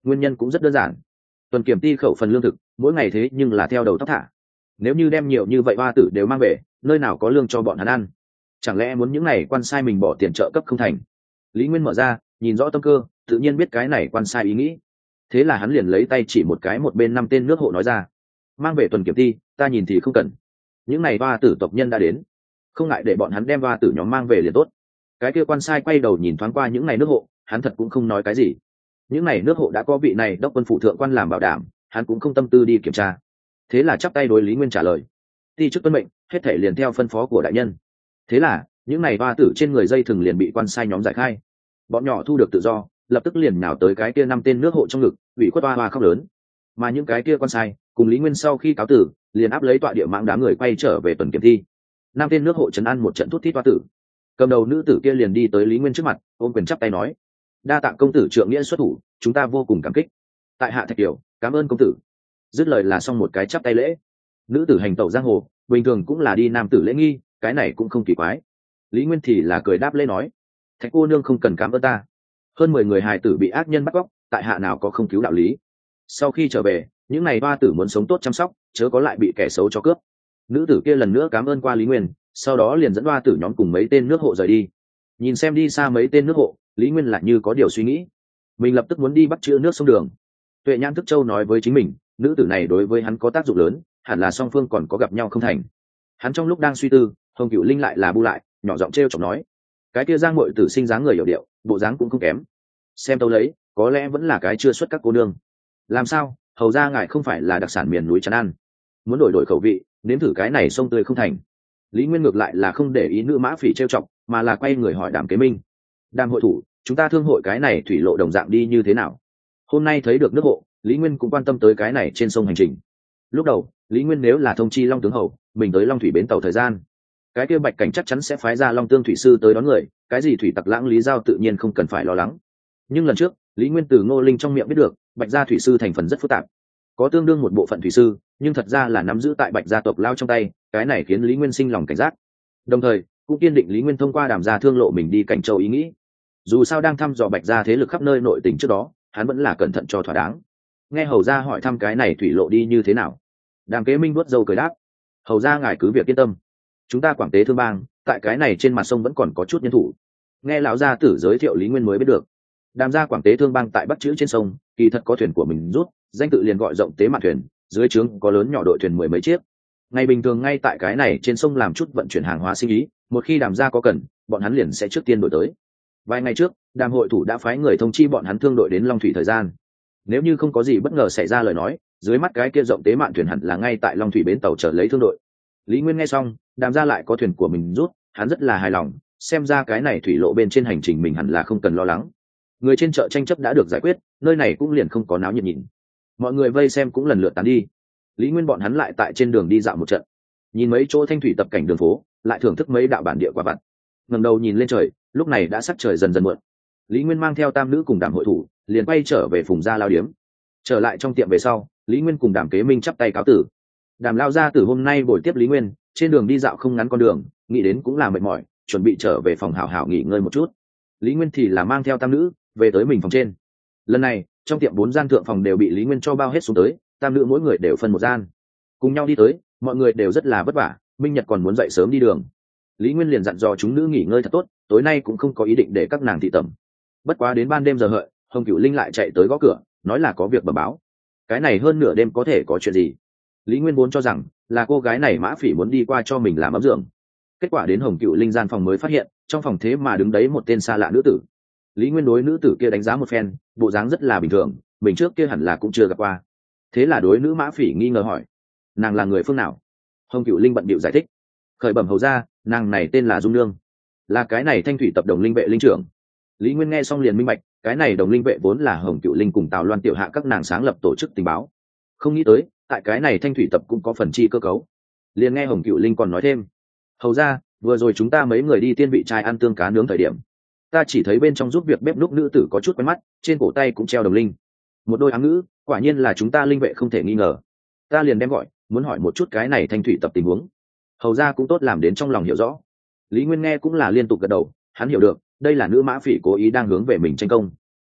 Nguyên nhân cũng rất đơn giản, tuần kiểm ti khẩu phần lương thực mỗi ngày thế nhưng là theo đầu tóc thả, nếu như đem nhiều như vậy hoa tử đều mang về, nơi nào có lương cho bọn hắn ăn? Chẳng lẽ muốn những này quan sai mình bỏ tiền trợ cấp không thành? Lý Nguyên mở ra nhìn rõ tâm cơ, tự nhiên biết cái này quan sai ý nghĩ, thế là hắn liền lấy tay chỉ một cái một bên năm tên nước hộ nói ra, mang về tuần kiểm ti, ta nhìn thì không cần, những này hoa tử tộc nhân đã đến, không ngại để bọn hắn đem hoa tử nhóm mang về liền tốt. Cái kia quan sai quay đầu nhìn thoáng qua những này nước hộ, hắn thật cũng không nói cái gì, những này nước hộ đã có vị này đốc quân phụ thượng quan làm bảo đảm, hắn cũng không tâm tư đi kiểm tra, thế là chắp tay đối Lý Nguyên trả lời, ti chức tuân mệnh, hết thể liền theo phân phó của đại nhân. Thế là những này hoa tử trên người dây thừng liền bị quan sai nhóm giải khai, bọn nhỏ thu được tự do, lập tức liền nhào tới cái kia năm tên nước hộ trong ngực, bị khuất hoa hoa khóc lớn. Mà những cái kia quan sai cùng Lý Nguyên sau khi cáo tử, liền áp lấy tọa địa mạng đám người quay trở về tuần kiểm thi. Năm tên nước hộ trấn an một trận thút thít hoa tử, cầm đầu nữ tử kia liền đi tới Lý Nguyên trước mặt, ôm quyền chắp tay nói, đa tạ công tử trượng nghĩa xuất thủ, chúng ta vô cùng cảm kích. Tại hạ Thạch Kiều, cảm ơn công tử. Dứt lời là xong một cái chắp tay lễ. Nữ tử hành tẩu giang hồ bình thường cũng là đi nam tử lễ nghi, cái này cũng không kỳ quái. Lý Nguyên thì là cười đáp lễ nói, Thạch cô nương không cần cảm ơn ta, hơn mười người hài tử bị ác nhân bắt cóc, tại hạ nào có không cứu đạo lý. Sau khi trở về, những này hoa tử muốn sống tốt chăm sóc, chớ có lại bị kẻ xấu cho cướp. Nữ tử kia lần nữa cảm ơn qua Lý Nguyên, sau đó liền dẫn hoa tử nhóm cùng mấy tên nước hộ rời đi. Nhìn xem đi xa mấy tên nước hộ, Lý Nguyên lại như có điều suy nghĩ, mình lập tức muốn đi bắt chữa nước sông Đường. Tuệ Nhãn Thức Châu nói với chính mình, nữ tử này đối với hắn có tác dụng lớn, hẳn là song phương còn có gặp nhau không thành. Hắn trong lúc đang suy tư, Hồng Cửu Linh lại là bu lại, nhỏ giọng trêu chọc nói, cái kia Giang muội tử sinh dáng người hiểu điệu, bộ dáng cũng không kém, xem tâu lấy, có lẽ vẫn là cái chưa xuất các cô nương. Làm sao, hầu ra ngài không phải là đặc sản miền núi Trấn An, muốn đổi đổi khẩu vị, nếm thử cái này sông tươi không thành? Lý Nguyên ngược lại là không để ý nữ mã phỉ trêu chọc, mà là quay người hỏi Đàm Kế Minh, Đàm hội thủ, chúng ta thương hội cái này thủy lộ đồng dạng đi như thế nào? Hôm nay thấy được nước hộ, Lý Nguyên cũng quan tâm tới cái này trên sông hành trình. Lúc đầu Lý Nguyên nếu là thông chi Long tướng hầu mình tới Long thủy bến tàu thời gian, cái kia Bạch Cảnh chắc chắn sẽ phái ra Long tương thủy sư tới đón người, cái gì thủy tặc lãng Lý Giao tự nhiên không cần phải lo lắng. Nhưng lần trước Lý Nguyên từ Ngô Linh trong miệng biết được, Bạch gia thủy sư thành phần rất phức tạp, có tương đương một bộ phận thủy sư, nhưng thật ra là nắm giữ tại Bạch gia tộc lao trong tay, cái này khiến Lý Nguyên sinh lòng cảnh giác, đồng thời cũng kiên định Lý Nguyên thông qua Đàm gia thương lộ mình đi Cảnh Châu ý nghĩ. Dù sao đang thăm dò Bạch gia thế lực khắp nơi nội tỉnh trước đó, hắn vẫn là cẩn thận cho thỏa đáng. Nghe hầu gia hỏi thăm cái này thủy lộ đi như thế nào, Đàm Kế Minh vuốt râu cười đáp, hầu gia ngài cứ việc yên tâm, chúng ta Quảng Tế Thương Bang tại cái này trên mặt sông vẫn còn có chút nhân thủ. Nghe lão gia tử giới thiệu, Lý Nguyên mới biết được, Đàm gia Quảng Tế Thương Bang tại Bắc Chữ trên sông kỳ thật có thuyền của mình rút, danh tự liền gọi rộng tế mạn thuyền, dưới trướng có lớn nhỏ đội thuyền mười mấy chiếc. Ngày bình thường ngay tại cái này trên sông làm chút vận chuyển hàng hóa sinh ý, một khi Đàm gia có cần, bọn hắn liền sẽ trước tiên đổi tới. Vài ngày trước, Đàm hội thủ đã phái người thông chi bọn hắn thương đội đến Long thủy thời gian. Nếu như không có gì bất ngờ xảy ra lời nói, dưới mắt cái kia rộng tế mạn thuyền hẳn là ngay tại Long thủy bến tàu chờ lấy thương đội. Lý Nguyên nghe xong, Đàm gia lại có thuyền của mình rút, hắn rất là hài lòng, xem ra cái này thủy lộ bên trên hành trình mình hẳn là không cần lo lắng. Người trên chợ tranh chấp đã được giải quyết, nơi này cũng liền không có náo nhiệt nhìn. Mọi người vây xem cũng lần lượt tán đi. Lý Nguyên bọn hắn lại tại trên đường đi dạo một trận, nhìn mấy chỗ thanh thủy tập cảnh đường phố, lại thưởng thức mấy đạo bản địa quả vặt. Ngẩng đầu nhìn lên trời, lúc này đã sắc trời dần dần muộn. Lý Nguyên mang theo tam nữ cùng Đàm hội thủ liền quay trở về Phùng gia lao điếm. Trở lại trong tiệm về sau, Lý Nguyên cùng Đàm Kế Minh chắp tay cáo tử. Đàm lao gia tử hôm nay buổi tiếp Lý Nguyên, trên đường đi dạo không ngắn con đường, nghĩ đến cũng là mệt mỏi, chuẩn bị trở về phòng hảo hảo nghỉ ngơi một chút. Lý Nguyên thì là mang theo tam nữ về tới mình phòng trên. Lần này trong tiệm bốn gian thượng phòng đều bị Lý Nguyên cho bao hết xuống tới, tam nữ mỗi người đều phân một gian, cùng nhau đi tới. Mọi người đều rất là vất vả, Minh Nhật còn muốn dậy sớm đi đường. Lý Nguyên liền dặn dò chúng nữ nghỉ ngơi thật tốt, tối nay cũng không có ý định để các nàng thị tẩm. Bất quá đến ban đêm giờ hợi, Hồng Cửu Linh lại chạy tới gõ cửa, nói là có việc bẩm báo. Cái này hơn nửa đêm có thể có chuyện gì? Lý Nguyên vốn cho rằng là cô gái này Mã Phỉ muốn đi qua cho mình làm ấm giường, kết quả đến Hồng Cửu Linh gian phòng mới phát hiện trong phòng thế mà đứng đấy một tên xa lạ nữ tử. Lý Nguyên đối nữ tử kia đánh giá một phen, bộ dáng rất là bình thường, mình trước kia hẳn là cũng chưa gặp qua. Thế là đối nữ Mã Phỉ nghi ngờ hỏi, nàng là người phương nào? Hồng Cửu Linh bận bịu giải thích, khởi bẩm hầu ra, nàng này tên là Dung Nương, là cái này thanh thủy tập đồng linh vệ linh trưởng. Lý Nguyên nghe xong liền minh bạch, cái này đồng linh vệ vốn là Hồng Cửu Linh cùng Tào Loan tiểu hạ các nàng sáng lập tổ chức tình báo. Không nghĩ tới tại cái này thanh thủy tập cũng có phần chi cơ cấu. Liền nghe Hồng Cửu Linh còn nói thêm, hầu ra, vừa rồi chúng ta mấy người đi tiên vị trai ăn tương cá nướng thời điểm, ta chỉ thấy bên trong giúp việc bếp núc nữ tử có chút quen mắt, trên cổ tay cũng treo đồng linh, một đôi ám ngữ, quả nhiên là chúng ta linh vệ không thể nghi ngờ. Ta liền đem gọi, muốn hỏi một chút cái này thanh thủy tập tình huống. Hầu ra cũng tốt làm đến trong lòng hiểu rõ. Lý Nguyên nghe cũng là liên tục gật đầu, hắn hiểu được đây là nữ Mã Phỉ cố ý đang hướng về mình tranh công.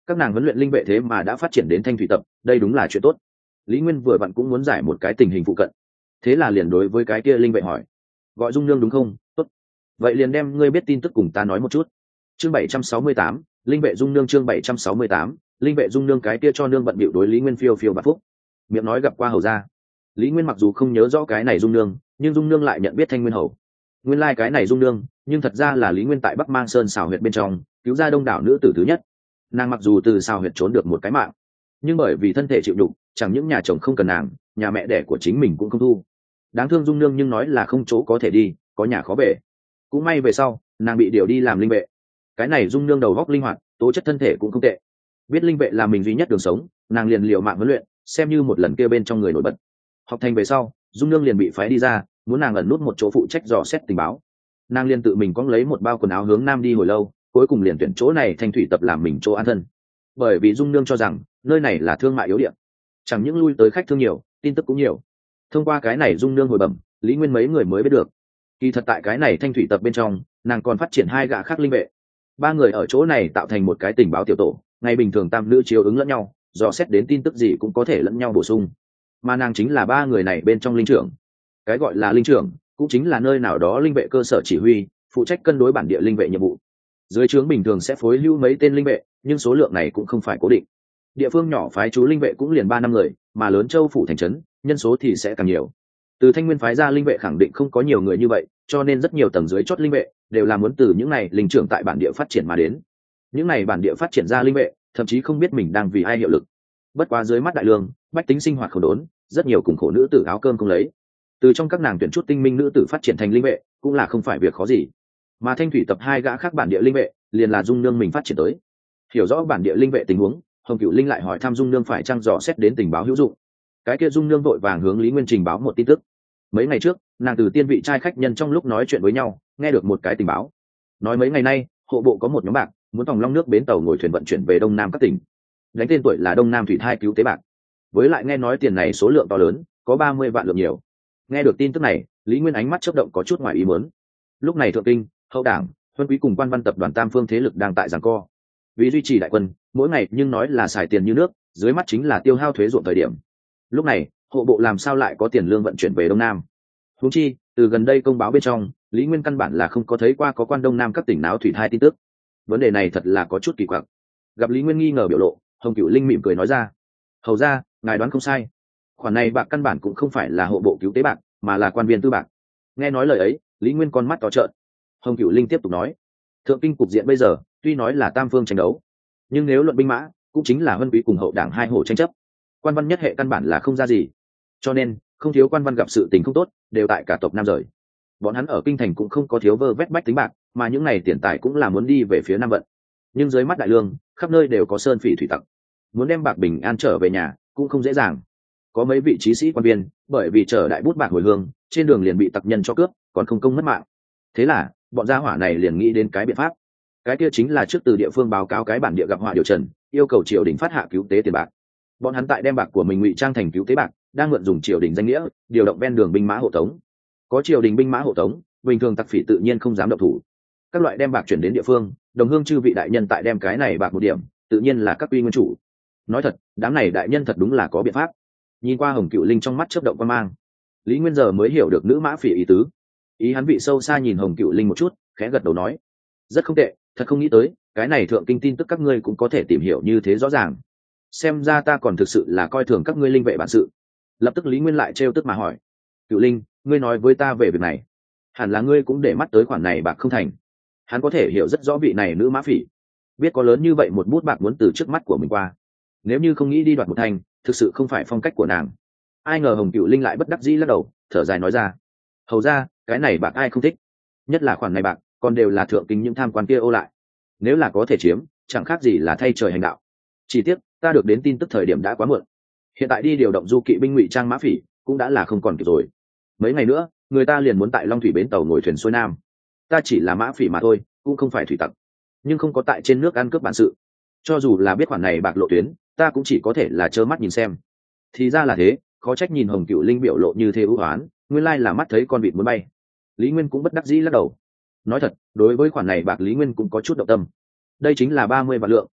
các nàng huấn luyện linh vệ thế mà đã phát triển đến thanh thủy tập, đây đúng là chuyện tốt. Lý Nguyên vừa vặn cũng muốn giải một cái tình hình phụ cận, thế là liền đối với cái kia linh vệ hỏi, gọi Dung Nương đúng không? Tốt, vậy liền đem ngươi biết tin tức cùng ta nói một chút. Chương bảy trăm sáu mươi tám, linh vệ Dung Nương. Chương bảy trăm sáu mươi tám, linh vệ Dung Nương. Cái kia cho nương bận bịu đối Lý Nguyên phiêu phiêu bạc phúc, miệng nói gặp qua hầu gia. Lý Nguyên mặc dù không nhớ rõ cái này Dung Nương, nhưng Dung Nương lại nhận biết Thanh Nguyên hầu. Nguyên lai like cái này Dung Nương, nhưng thật ra là Lý Nguyên tại Bắc Mang Sơn xào huyệt bên trong cứu ra đông đảo nữ tử thứ nhất. Nàng mặc dù từ xào huyệt trốn được một cái mạng, nhưng bởi vì thân thể chịu đục, chẳng những nhà chồng không cần nàng, nhà mẹ đẻ của chính mình cũng không thu. Đáng thương Dung Nương nhưng nói là không chỗ có thể đi, có nhà khó về. Cũng may về sau nàng bị điều đi làm linh vệ. Cái này Dung Nương đầu góc linh hoạt, tố chất thân thể cũng không tệ, biết linh vệ là mình duy nhất đường sống, nàng liền liều mạng huấn luyện, xem như một lần kia bên trong người nổi bật. Học thành về sau, Dung Nương liền bị phái đi ra, muốn nàng ẩn nút một chỗ phụ trách dò xét tình báo. Nàng liền tự mình cóng lấy một bao quần áo hướng nam đi hồi lâu, cuối cùng liền tuyển chỗ này thanh thủy tập làm mình chỗ an thân. Bởi vì Dung Nương cho rằng nơi này là thương mại yếu điểm, chẳng những lui tới khách thương nhiều, tin tức cũng nhiều. Thông qua cái này Dung Nương hồi bẩm, Lý Nguyên mấy người mới biết được, kỳ thật tại cái này thanh thủy tập bên trong, nàng còn phát triển hai gã khác linh vệ. Ba người ở chỗ này tạo thành một cái tình báo tiểu tổ, ngày bình thường tam nữ chiếu ứng lẫn nhau, dò xét đến tin tức gì cũng có thể lẫn nhau bổ sung. Mà nàng chính là ba người này bên trong linh trưởng. Cái gọi là linh trưởng cũng chính là nơi nào đó linh vệ cơ sở chỉ huy, phụ trách cân đối bản địa linh vệ nhiệm vụ. Dưới trướng bình thường sẽ phối hữu mấy tên linh vệ, nhưng số lượng này cũng không phải cố định. Địa phương nhỏ phái chú linh vệ cũng liền ba năm người, mà lớn châu phủ thành trấn nhân số thì sẽ càng nhiều. Từ Thanh Nguyên phái ra linh vệ khẳng định không có nhiều người như vậy, cho nên rất nhiều tầng dưới chót linh vệ đều là muốn từ những này linh trưởng tại bản địa phát triển mà đến. Những này bản địa phát triển ra linh vệ thậm chí không biết mình đang vì ai hiệu lực. Bất quá dưới mắt đại lương, bách tính sinh hoạt khổ đốn, rất nhiều cùng khổ nữ tử áo cơm không lấy. Từ trong các nàng tuyển chút tinh minh nữ tử phát triển thành linh vệ cũng là không phải việc khó gì. Mà thanh thủy tập hai gã khác bản địa linh vệ liền là Dung Nương mình phát triển tới. Hiểu rõ bản địa linh vệ tình huống, Hồng Cửu Linh lại hỏi thăm Dung Nương phải trang dò xét đến tình báo hữu dụng. Cái kia Dung Nương vội vàng hướng Lý Nguyên trình báo một tin tức. Mấy ngày trước, nàng từ tiên vị trai khách nhân trong lúc nói chuyện với nhau, nghe được một cái tình báo. Nói mấy ngày nay, hộ bộ có một nhóm bạc muốn vòng long nước bến tàu ngồi thuyền vận chuyển về đông nam các tỉnh. Đánh tên tuổi là Đông Nam Thủy Thai cứu tế bạc. Với lại nghe nói tiền này số lượng to lớn, có ba mươi vạn lượng nhiều. Nghe được tin tức này, Lý Nguyên ánh mắt chớp động có chút ngoài ý muốn. Lúc này thượng kinh, hậu đảng, huân quý cùng quan văn tập đoàn tam phương thế lực đang tại giằng co. Vì duy trì đại quân, mỗi ngày nhưng nói là xài tiền như nước, dưới mắt chính là tiêu hao thuế ruộng thời điểm. Lúc này, hộ bộ làm sao lại có tiền lương vận chuyển về đông nam? Huống chi, từ gần đây công báo bên trong, Lý Nguyên căn bản là không có thấy qua có quan đông nam các tỉnh náo thủy thai tin tức. Vấn đề này thật là có chút kỳ quặc. Gặp Lý Nguyên nghi ngờ biểu lộ, Hồng Cửu Linh mỉm cười nói ra, hầu ra, ngài đoán không sai, khoản này bạc căn bản cũng không phải là hộ bộ cứu tế bạc, mà là quan viên tư bạc. Nghe nói lời ấy, Lý Nguyên con mắt to trợn. Hồng Cửu Linh tiếp tục nói, thượng kinh cục diện bây giờ tuy nói là tam phương tranh đấu, nhưng nếu luận binh mã cũng chính là huân quý cùng hậu đảng hai hồ tranh chấp, quan văn nhất hệ căn bản là không ra gì. Cho nên không thiếu quan văn gặp sự tình không tốt đều tại cả tộc nam rời. Bọn hắn ở kinh thành cũng không có thiếu vơ vét bách tính bạc, mà những này tiền tài cũng là muốn đi về phía nam vận. Nhưng dưới mắt đại lương, khắp nơi đều có sơn phỉ thủy tặc, muốn đem bạc bình an trở về nhà cũng không dễ dàng. Có mấy vị trí sĩ quan viên bởi vì chở đại bút bạc hồi hương, trên đường liền bị tặc nhân cho cướp, còn không công mất mạng. Thế là bọn gia hỏa này liền nghĩ đến cái biện pháp, cái kia chính là trước từ địa phương báo cáo cái bản địa gặp họa điều trần, yêu cầu triều đình phát hạ cứu tế tiền bạc. Bọn hắn tại đem bạc của mình ngụy trang thành cứu tế bạc, đang mượn dùng triều đình danh nghĩa điều động ven đường binh mã hộ tống. Có triều đình binh mã hộ tống, bình thường tặc phỉ tự nhiên không dám động thủ. Các loại đem bạc chuyển đến địa phương, đồng hương chư vị đại nhân tại đem cái này bạc một điểm, tự nhiên là các uy nguyên chủ. Nói thật, đám này đại nhân thật đúng là có biện pháp. Nhìn qua Hồng Cửu Linh trong mắt chớp động quan mang, Lý Nguyên giờ mới hiểu được nữ mã phỉ ý tứ. Ý hắn vị sâu xa nhìn Hồng Cửu Linh một chút, khẽ gật đầu nói, rất không tệ, thật không nghĩ tới cái này thượng kinh tin tức các ngươi cũng có thể tìm hiểu như thế rõ ràng. Xem ra ta còn thực sự là coi thường các ngươi linh vệ bản sự. Lập tức Lý Nguyên lại trêu tức mà hỏi, Cửu Linh, ngươi nói với ta về việc này, hẳn là ngươi cũng để mắt tới khoản này bạc không thành. Hắn có thể hiểu rất rõ vị này nữ mã phỉ, biết có lớn như vậy một bút bạc muốn từ trước mắt của mình qua, nếu như không nghĩ đi đoạt một thành, thực sự không phải phong cách của nàng. Ai ngờ Hồng Cửu Linh lại bất đắc dĩ lắc đầu, thở dài nói ra, hầu ra, cái này bạc ai không thích, nhất là khoản này bạc còn đều là thượng kinh những tham quan kia ô lại, nếu là có thể chiếm, chẳng khác gì là thay trời hành đạo. Chỉ tiếc ta được đến tin tức thời điểm đã quá muộn, hiện tại đi điều động du kỵ binh ngụy trang mã phỉ cũng đã là không còn kịp rồi. Mấy ngày nữa người ta liền muốn tại Long Thủy bến tàu ngồi thuyền xuôi nam, ta chỉ là mã phỉ mà thôi, cũng không phải thủy tặc, nhưng không có tại trên nước ăn cướp bản sự. Cho dù là biết khoản này bạc lộ tuyến, ta cũng chỉ có thể là trơ mắt nhìn xem. Thì ra là thế, khó trách nhìn Hồng Cửu Linh biểu lộ như thế ưu hoán, nguyên lai là mắt thấy con vịt muốn bay. Lý Nguyên cũng bất đắc dĩ lắc đầu. Nói thật, đối với khoản này bạc Lý Nguyên cũng có chút động tâm. Đây chính là ba mươi vạn lượng,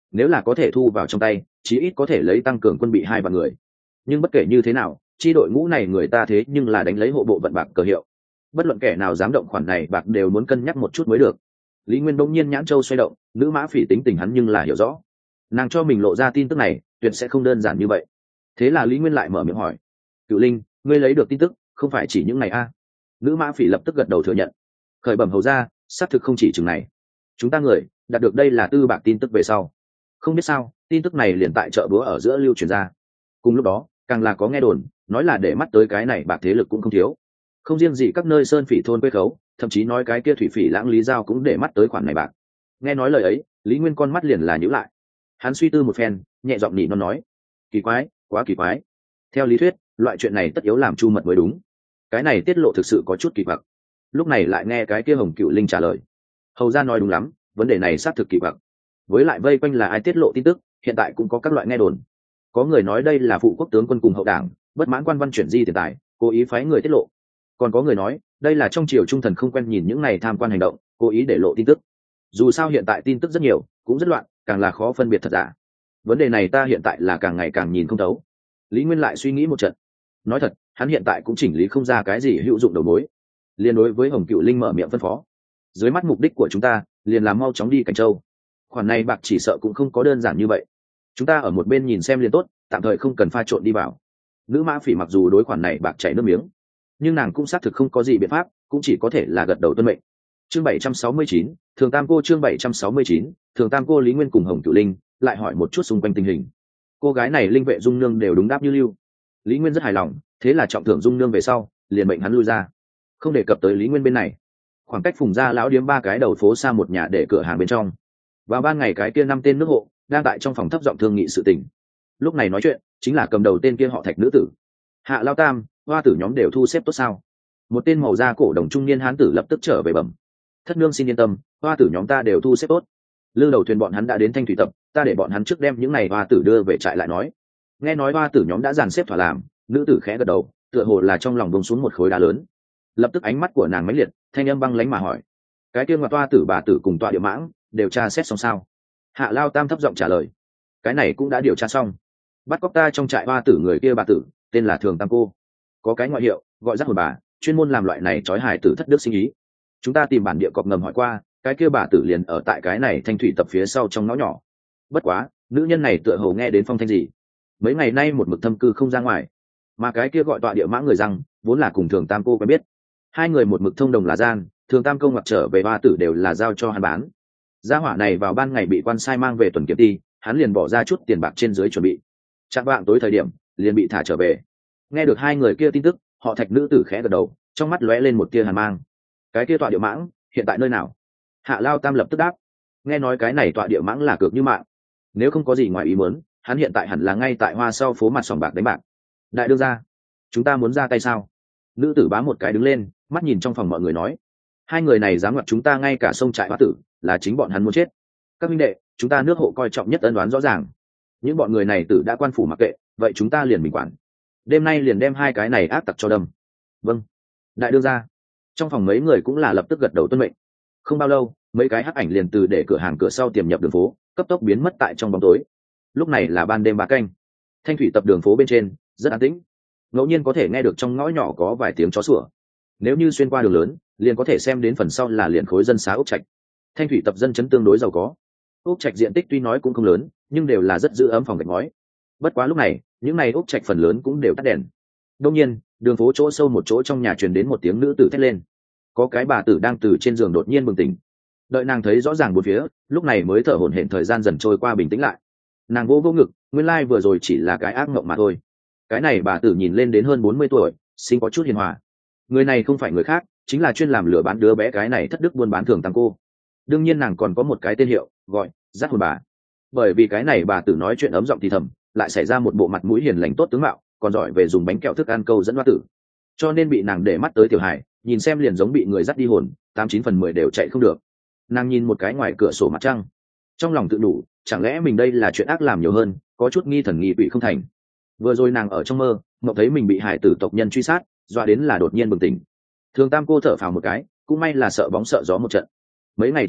nếu là có thể thu vào trong tay chí ít có thể lấy tăng cường quân bị hai vạn người. Nhưng bất kể như thế nào chi đội ngũ này người ta thế nhưng là đánh lấy hộ bộ vận bạc cờ hiệu, bất luận kẻ nào dám động khoản này bạc đều muốn cân nhắc một chút mới được. Lý Nguyên đông nhiên nhãn châu xoay động, nữ mã phỉ tính tình hắn nhưng là hiểu rõ, nàng cho mình lộ ra tin tức này tuyệt sẽ không đơn giản như vậy. Thế là Lý Nguyên lại mở miệng hỏi, Cựu Linh, ngươi lấy được tin tức không phải chỉ những này a? À? Nữ mã phỉ lập tức gật đầu thừa nhận, khởi bẩm hầu ra, xác thực không chỉ chừng này, chúng ta người đạt được đây là tư bạc tin tức về sau, không biết sao tin tức này liền tại chợ búa ở giữa lưu truyền ra. Cùng lúc đó càng là có nghe đồn nói là để mắt tới cái này bạc thế lực cũng không thiếu, không riêng gì các nơi sơn phỉ thôn quê khấu, thậm chí nói cái kia thủy phỉ lãng Lý Giao cũng để mắt tới khoản này bạc. Nghe nói lời ấy, Lý Nguyên con mắt liền là nhíu lại, hắn suy tư một phen, nhẹ giọng nỉ non nói, kỳ quái, quá kỳ quái. Theo lý thuyết loại chuyện này tất yếu làm chu mật mới đúng, cái này tiết lộ thực sự có chút kỳ quặc. Lúc này lại nghe cái kia Hồng Cựu Linh trả lời, hầu ra nói đúng lắm, vấn đề này xác thực kỳ quặc. Với lại vây quanh là ai tiết lộ tin tức, hiện tại cũng có các loại nghe đồn. Có người nói đây là phụ quốc tướng quân cùng hậu đảng bất mãn quan văn chuyển di tiền tài, cố ý phái người tiết lộ. Còn có người nói đây là trong triều trung thần không quen nhìn những này tham quan hành động, cố ý để lộ tin tức. Dù sao hiện tại tin tức rất nhiều, cũng rất loạn, càng là khó phân biệt thật giả. Vấn đề này ta hiện tại là càng ngày càng nhìn không thấu. Lý Nguyên lại suy nghĩ một trận, nói thật hắn hiện tại cũng chỉnh lý không ra cái gì hữu dụng đầu mối. Liên đối với Hồng Cựu Linh mở miệng phân phó, dưới mắt mục đích của chúng ta liền là mau chóng đi Cảnh Châu. Khoản này bạc chỉ sợ cũng không có đơn giản như vậy, chúng ta ở một bên nhìn xem liền tốt, tạm thời không cần pha trộn đi vào. Nữ mã phỉ mặc dù đối khoản này bạc chảy nước miếng, nhưng nàng cũng xác thực không có gì biện pháp, cũng chỉ có thể là gật đầu tuân mệnh. Chương bảy trăm sáu mươi chín, Thường Tam cô. Chương bảy trăm sáu mươi chín, Thường Tam cô. Lý Nguyên cùng Hồng Cựu Linh lại hỏi một chút xung quanh tình hình. Cô gái này linh vệ dung nương đều đúng đáp như lưu. Lý Nguyên rất hài lòng, thế là trọng thưởng dung nương về sau liền mệnh hắn lui ra, không đề cập tới Lý Nguyên bên này. Khoảng cách Phùng gia lão điếm ba cái đầu phố xa một nhà để cửa hàng bên trong, vào ban ngày cái kia năm tên nước hộ đang tại trong phòng thấp giọng thương nghị sự tình. Lúc này nói chuyện chính là cầm đầu tên kia họ Thạch nữ tử. Hạ Lao Tam, hoa tử nhóm đều thu xếp tốt sao? Một tên màu da cổ đồng trung niên hán tử lập tức trở về bẩm, thất nương xin yên tâm, hoa tử nhóm ta đều thu xếp tốt. Lư đầu thuyền bọn hắn đã đến Thanh Thủy Tập, ta để bọn hắn trước đem những này hoa tử đưa về trại lại nói. Nghe nói hoa tử nhóm đã dàn xếp thỏa làm, nữ tử khẽ gật đầu, tựa hồ là trong lòng bông xuống một khối đá lớn. Lập tức ánh mắt của nàng mãnh liệt, thanh âm băng lãnh mà hỏi, cái kia ngoại toa tử bà tử cùng tọa địa mãng đều tra xét xong sao? Hạ Lao Tam thấp giọng trả lời, cái này cũng đã điều tra xong. Bắt cóc ta trong trại hoa tử người kia bà tử tên là Thường Tam cô, có cái ngoại hiệu gọi giác hồn bà, chuyên môn làm loại này trói hài tử thất đức sinh ý. Chúng ta tìm bản địa cọp ngầm hỏi qua, cái kia bà tử liền ở tại cái này Thanh Thủy Tập phía sau trong ngõ nhỏ. Bất quá nữ nhân này tựa hồ nghe đến phong thanh gì, mấy ngày nay một mực thâm cư không ra ngoài. Mà cái kia gọi tọa địa mã người rằng vốn là cùng Thường Tam cô quen biết, hai người một mực thông đồng là gian. Thường Tam công mặc trở về hoa tử đều là giao cho hắn bán. Gia hỏa này vào ban ngày bị quan sai mang về tuần kiểm ty, hắn liền bỏ ra chút tiền bạc trên dưới chuẩn bị, chạng vạng tối thời điểm liền bị thả trở về. Nghe được hai người kia tin tức, họ Thạch nữ tử khẽ gật đầu, trong mắt lóe lên một tia hàn mang. Cái kia tọa địa mãng hiện tại nơi nào? Hạ Lao Tam lập tức đáp, nghe nói cái này tọa địa mãng là cược như mạng, nếu không có gì ngoài ý muốn, hắn hiện tại hẳn là ngay tại hoa sau phố mặt sòng bạc đánh bạc. Đại đương gia, chúng ta muốn ra tay sao? Nữ tử bám một cái đứng lên, mắt nhìn trong phòng mọi người nói, hai người này dám ngoặt chúng ta ngay cả sông trại hoa tử, là chính bọn hắn muốn chết. Các minh đệ, chúng ta nước hộ coi trọng nhất ân đoán rõ ràng, những bọn người này tử đã quan phủ mặc kệ, vậy chúng ta liền bình quản, đêm nay liền đem hai cái này ác tặc cho đâm. Vâng, đại đương gia. Trong phòng mấy người cũng là lập tức gật đầu tuân mệnh. Không bao lâu, mấy cái hắc ảnh liền từ để cửa hàng cửa sau tiềm nhập đường phố, cấp tốc biến mất tại trong bóng tối. Lúc này là ban đêm ba canh, Thanh Thủy Tập đường phố bên trên rất an tĩnh, ngẫu nhiên có thể nghe được trong ngõ nhỏ có vài tiếng chó sủa. Nếu như xuyên qua đường lớn, liền có thể xem đến phần sau là liền khối dân xá ốc trạch. Thanh Thủy Tập dân chấn tương đối giàu có, ốc trạch diện tích tuy nói cũng không lớn, nhưng đều là rất giữ ấm phòng gạch ngói. Bất quá lúc này, những này ốc trạch phần lớn cũng đều tắt đèn. Đương nhiên, đường phố chỗ sâu một chỗ trong nhà truyền đến một tiếng nữ tử thét lên. Có cái bà tử đang từ trên giường đột nhiên bừng tỉnh. Đợi nàng thấy rõ ràng bốn phía, lúc này mới thở hổn hển, thời gian dần trôi qua bình tĩnh lại. Nàng vô vô ngực, nguyên lai vừa rồi chỉ là cái ác mộng mà thôi. Cái này bà tử nhìn lên đến hơn bốn mươi tuổi, sinh có chút hiền hòa. Người này không phải người khác, chính là chuyên làm lừa bán đứa bé cái này thất đức buôn bán Thường Tam cô. Đương nhiên nàng còn có một cái tên hiệu, gọi giác hồn bà. Bởi vì cái này bà tử nói chuyện ấm giọng thì thầm, lại xảy ra một bộ mặt mũi hiền lành tốt tướng mạo, còn giỏi về dùng bánh kẹo thức ăn câu dẫn hoa tử, cho nên bị nàng để mắt tới tiểu hải, nhìn xem liền giống bị người dắt đi hồn, tám chín phần mười đều chạy không được. Nàng nhìn một cái ngoài cửa sổ mặt trăng, trong lòng tự đủ, chẳng lẽ mình đây là chuyện ác làm nhiều hơn, có chút nghi thần nghi quỷ không thành. Vừa rồi nàng ở trong mơ mộng thấy mình bị hải tử tộc nhân truy sát, dọa đến là đột nhiên bừng tỉnh. Thường Tam cô thở phào một cái, cũng may là sợ bóng sợ gió một trận. Mấy ngày trước đây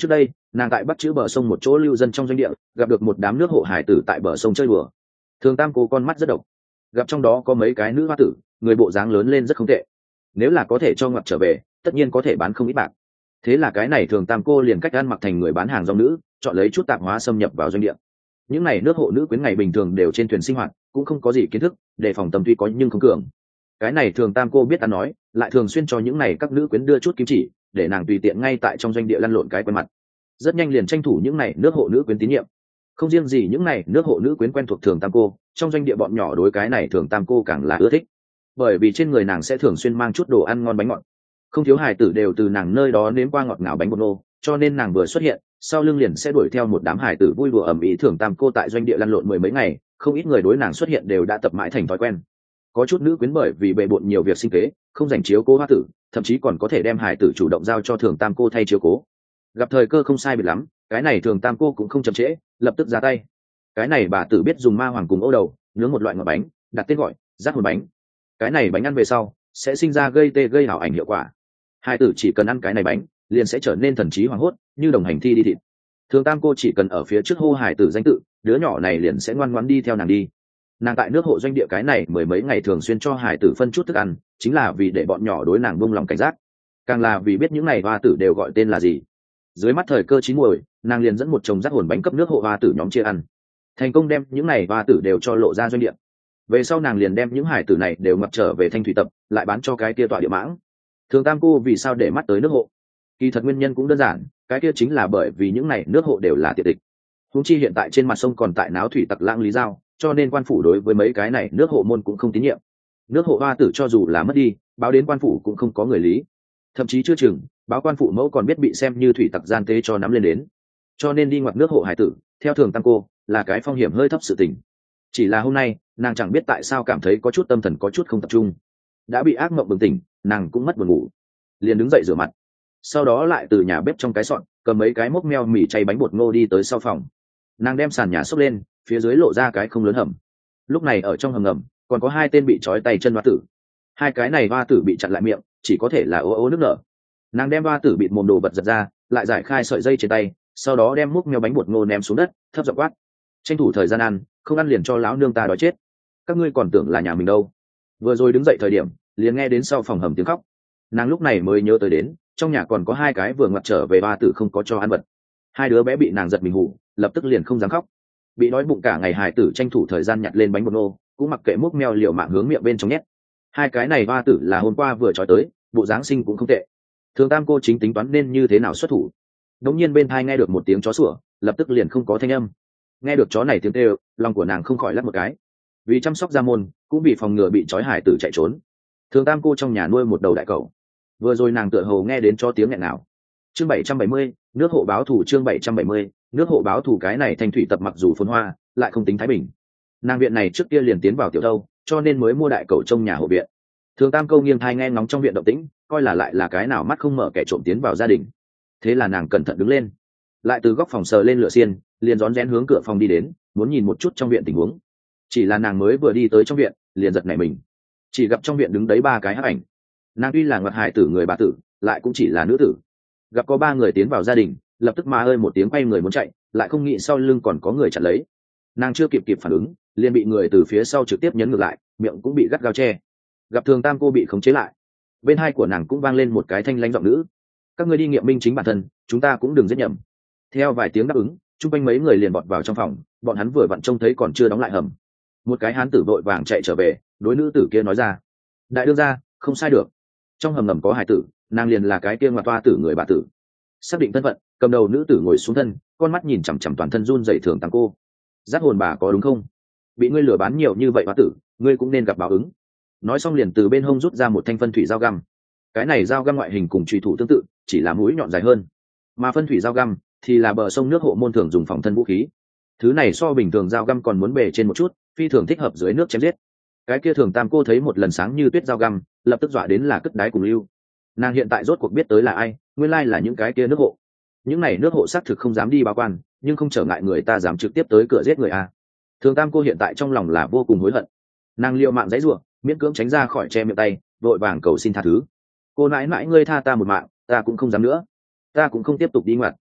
nàng tại bắc chữ bờ sông một chỗ lưu dân trong doanh địa gặp được một đám nước hộ hải tử tại bờ sông chơi đùa. Thường tam cô con mắt rất độc, gặp trong đó có mấy cái nữ hoa tử, người bộ dáng lớn lên rất không tệ, nếu là có thể cho ngoặt trở về tất nhiên có thể bán không ít bạc. Thế là cái này thường tam cô liền cách ăn mặc thành người bán hàng rong nữ, chọn lấy chút tạp hóa xâm nhập vào doanh địa. Những này nước hộ nữ quyến ngày bình thường đều trên thuyền sinh hoạt, cũng không có gì kiến thức, đề phòng tâm tuy có nhưng không cường. Cái này thường tam cô biết ăn nói, lại thường xuyên cho những này các nữ quyến đưa chút kim chỉ, để nàng tùy tiện ngay tại trong doanh địa lăn lộn cái quen mặt. Rất nhanh liền tranh thủ những này nước hộ nữ quyến tín nhiệm. Không riêng gì những này nước hộ nữ quyến quen thuộc thường tam cô, trong doanh địa bọn nhỏ đối cái này thường tam cô càng là ưa thích, bởi vì trên người nàng sẽ thường xuyên mang chút đồ ăn ngon bánh ngọt, không thiếu hài tử đều từ nàng nơi đó nếm qua ngọt ngào bánh bột nô, cho nên nàng vừa xuất hiện sau lưng liền sẽ đuổi theo một đám hài tử vui đùa ầm ĩ. Thường tam cô tại doanh địa lăn lộn mười mấy ngày, không ít người đối nàng xuất hiện đều đã tập mãi thành thói quen. Có chút nữ quyến bởi vì bề bộn nhiều việc sinh kế, không dành chiếu cố hoa tử, thậm chí còn có thể đem hài tử chủ động giao cho thường tam cô thay chiếu cố. Gặp thời cơ không sai biệt lắm, cái này thường tam cô cũng không chậm trễ, lập tức ra tay. Cái này bà tử biết dùng ma hoàng cùng ô đầu nướng một loại ngọt bánh, đặt tên gọi rát hồn bánh. Cái này bánh ăn về sau sẽ sinh ra gây tê gây ảo ảnh hiệu quả, hai tử chỉ cần ăn cái này bánh liền sẽ trở nên thần trí hoảng hốt, như đồng hành thi đi thịt. Thường tam cô chỉ cần ở phía trước hô hài tử danh tự, đứa nhỏ này liền sẽ ngoan ngoãn đi theo nàng đi. Nàng tại nước hộ doanh địa cái này mười mấy ngày thường xuyên cho hài tử phân chút thức ăn, chính là vì để bọn nhỏ đối nàng buông lòng cảnh giác, càng là vì biết những này hoa tử đều gọi tên là gì. Dưới mắt thời cơ chín muồi, nàng liền dẫn một chồng rắc hồn bánh cấp nước hộ hoa tử nhóm chia ăn, thành công đem những này hoa tử đều cho lộ ra doanh địa. Về sau nàng liền đem những hải tử này đều ngập trở về Thanh Thủy Tập, lại bán cho cái kia tọa địa mãng. Thường tam cô vì sao để mắt tới nước hộ? Kỳ thật nguyên nhân cũng đơn giản, cái kia chính là bởi vì những này nước hộ đều là tiện địch. Huống chi hiện tại trên mặt sông còn tại náo thủy tặc lãng lý giao, cho nên quan phủ đối với mấy cái này nước hộ môn cũng không tín nhiệm. Nước hộ hoa tử cho dù là mất đi, báo đến quan phủ cũng không có người lý. Thậm chí chưa chừng, báo quan phụ mẫu còn biết bị xem như thủy tặc gian tế cho nắm lên đến. Cho nên đi ngoặt nước hộ hải tử, theo thường tam cô, là cái phong hiểm hơi thấp sự tình. Chỉ là hôm nay, nàng chẳng biết tại sao cảm thấy có chút tâm thần có chút không tập trung, đã bị ác mộng bừng tỉnh, nàng cũng mất buồn ngủ, liền đứng dậy rửa mặt, sau đó lại từ nhà bếp trong cái sọn cầm mấy cái mốc meo mì chay bánh bột ngô đi tới sau phòng. Nàng đem sàn nhà xốc lên, phía dưới lộ ra cái không lớn hầm. Lúc này ở trong hầm ngầm còn có hai tên bị trói tay chân hoa tử, hai cái này hoa tử bị chặn lại miệng, chỉ có thể là ố ố nước nở. Nàng đem hoa tử bịt mồm đồ vật giật ra, lại giải khai sợi dây trên tay, sau đó đem múc meo bánh bột ngô ném xuống đất, thấp giọng quát: tranh thủ thời gian ăn, không ăn liền cho lão nương ta đói chết. Các ngươi còn tưởng là nhà mình đâu? Vừa rồi đứng dậy thời điểm liền nghe đến sau phòng hầm tiếng khóc, nàng lúc này mới nhớ tới đến trong nhà còn có hai cái vừa ngoặt trở về ba tử không có cho ăn vật. Hai đứa bé bị nàng giật mình ngủ, lập tức liền không dám khóc. Bị đói bụng cả ngày hài tử tranh thủ thời gian nhặt lên bánh bột ngô, cũng mặc kệ múc meo liều mạng hướng miệng bên trong nhét. Hai cái này ba tử là hôm qua vừa trói tới, bộ dáng sinh cũng không tệ. Thường tam cô chính tính toán nên như thế nào xuất thủ, đống nhiên bên tai nghe được một tiếng chó sủa, lập tức liền không có thanh âm. Nghe được chó này tiếng kêu, lòng của nàng không khỏi lắc một cái. Vì chăm sóc gia môn, cũng bị phòng ngừa bị trói hải tử chạy trốn, thường tam cô trong nhà nuôi một đầu đại cẩu. Vừa rồi nàng tựa hồ nghe đến cho tiếng nghẹn nào. Chương bảy trăm bảy mươi, nước hộ báo thù. Chương bảy trăm bảy mươi, nước hộ báo thù. Cái này Thanh Thủy Tập mặc dù phồn hoa, lại không tính thái bình. Nàng viện này trước kia liền tiến vào tiểu thâu, cho nên mới mua đại cẩu trong nhà hộ viện. Thường tam câu nghiêng thai nghe ngóng trong viện động tĩnh, coi là lại là cái nào mắt không mở kẻ trộm tiến vào gia đình. Thế là nàng cẩn thận đứng lên, lại từ góc phòng sờ lên lửa xiên, liền rón rén hướng cửa phòng đi đến, muốn nhìn một chút trong viện tình huống. Chỉ là nàng mới vừa đi tới trong viện, liền giật nảy mình, chỉ gặp trong viện đứng đấy ba cái hắc ảnh. Nàng tuy là ngoặt hại tử người bà tử, lại cũng chỉ là nữ tử. Gặp có ba người tiến vào gia đình, lập tức mà ơi một tiếng quay người muốn chạy, lại không nghĩ sau lưng còn có người chặn lấy. Nàng chưa kịp kịp phản ứng, liền bị người từ phía sau trực tiếp nhấn ngược lại, miệng cũng bị gắt gao che. Gặp thường tam cô bị khống chế lại, bên hai của nàng cũng vang lên một cái thanh lãnh giọng nữ: các ngươi đi nghiệm minh chính bản thân, chúng ta cũng đừng giết nhầm. Theo vài tiếng đáp ứng, chung quanh mấy người liền bọt vào trong phòng. Bọn hắn vừa vặn trông thấy còn chưa đóng lại hầm, một cái hán tử vội vàng chạy trở về, đối nữ tử kia nói ra: đại đương gia, không sai được, trong hầm ngầm có hải tử, nàng liền là cái kia ngoặt toa tử người bà tử. Xác định thân phận, cầm đầu nữ tử ngồi xuống thân, con mắt nhìn chằm chằm toàn thân run dậy thường tăng cô: giác hồn bà có đúng không? Bị ngươi lừa bán nhiều như vậy bà tử, ngươi cũng nên gặp báo ứng. Nói xong liền từ bên hông rút ra một thanh phân thủy dao găm. Cái này dao găm ngoại hình cùng truy thủ tương tự, chỉ là mũi nhọn dài hơn, mà phân thủy dao găm thì là bờ sông nước hộ môn thường dùng phòng thân vũ khí. Thứ này so bình thường dao găm còn muốn bề trên một chút, phi thường thích hợp dưới nước chém giết. Cái kia thường tam cô thấy một lần sáng như tuyết dao găm, lập tức dọa đến là cất đáy cùng lưu. Nàng hiện tại rốt cuộc biết tới là ai, nguyên lai là những cái kia nước hộ. Những này nước hộ xác thực không dám đi báo quan, nhưng không trở ngại người ta dám trực tiếp tới cửa giết người a. Thường tam cô hiện tại trong lòng là vô cùng hối hận. Nàng liều mạng giãy giụa, miễn cưỡng tránh ra khỏi che miệng tay, vội vàng cầu xin tha thứ: cô nãi nãi, ngươi tha ta một mạng, ta cũng không dám nữa, ta cũng không tiếp tục đi ngoặt.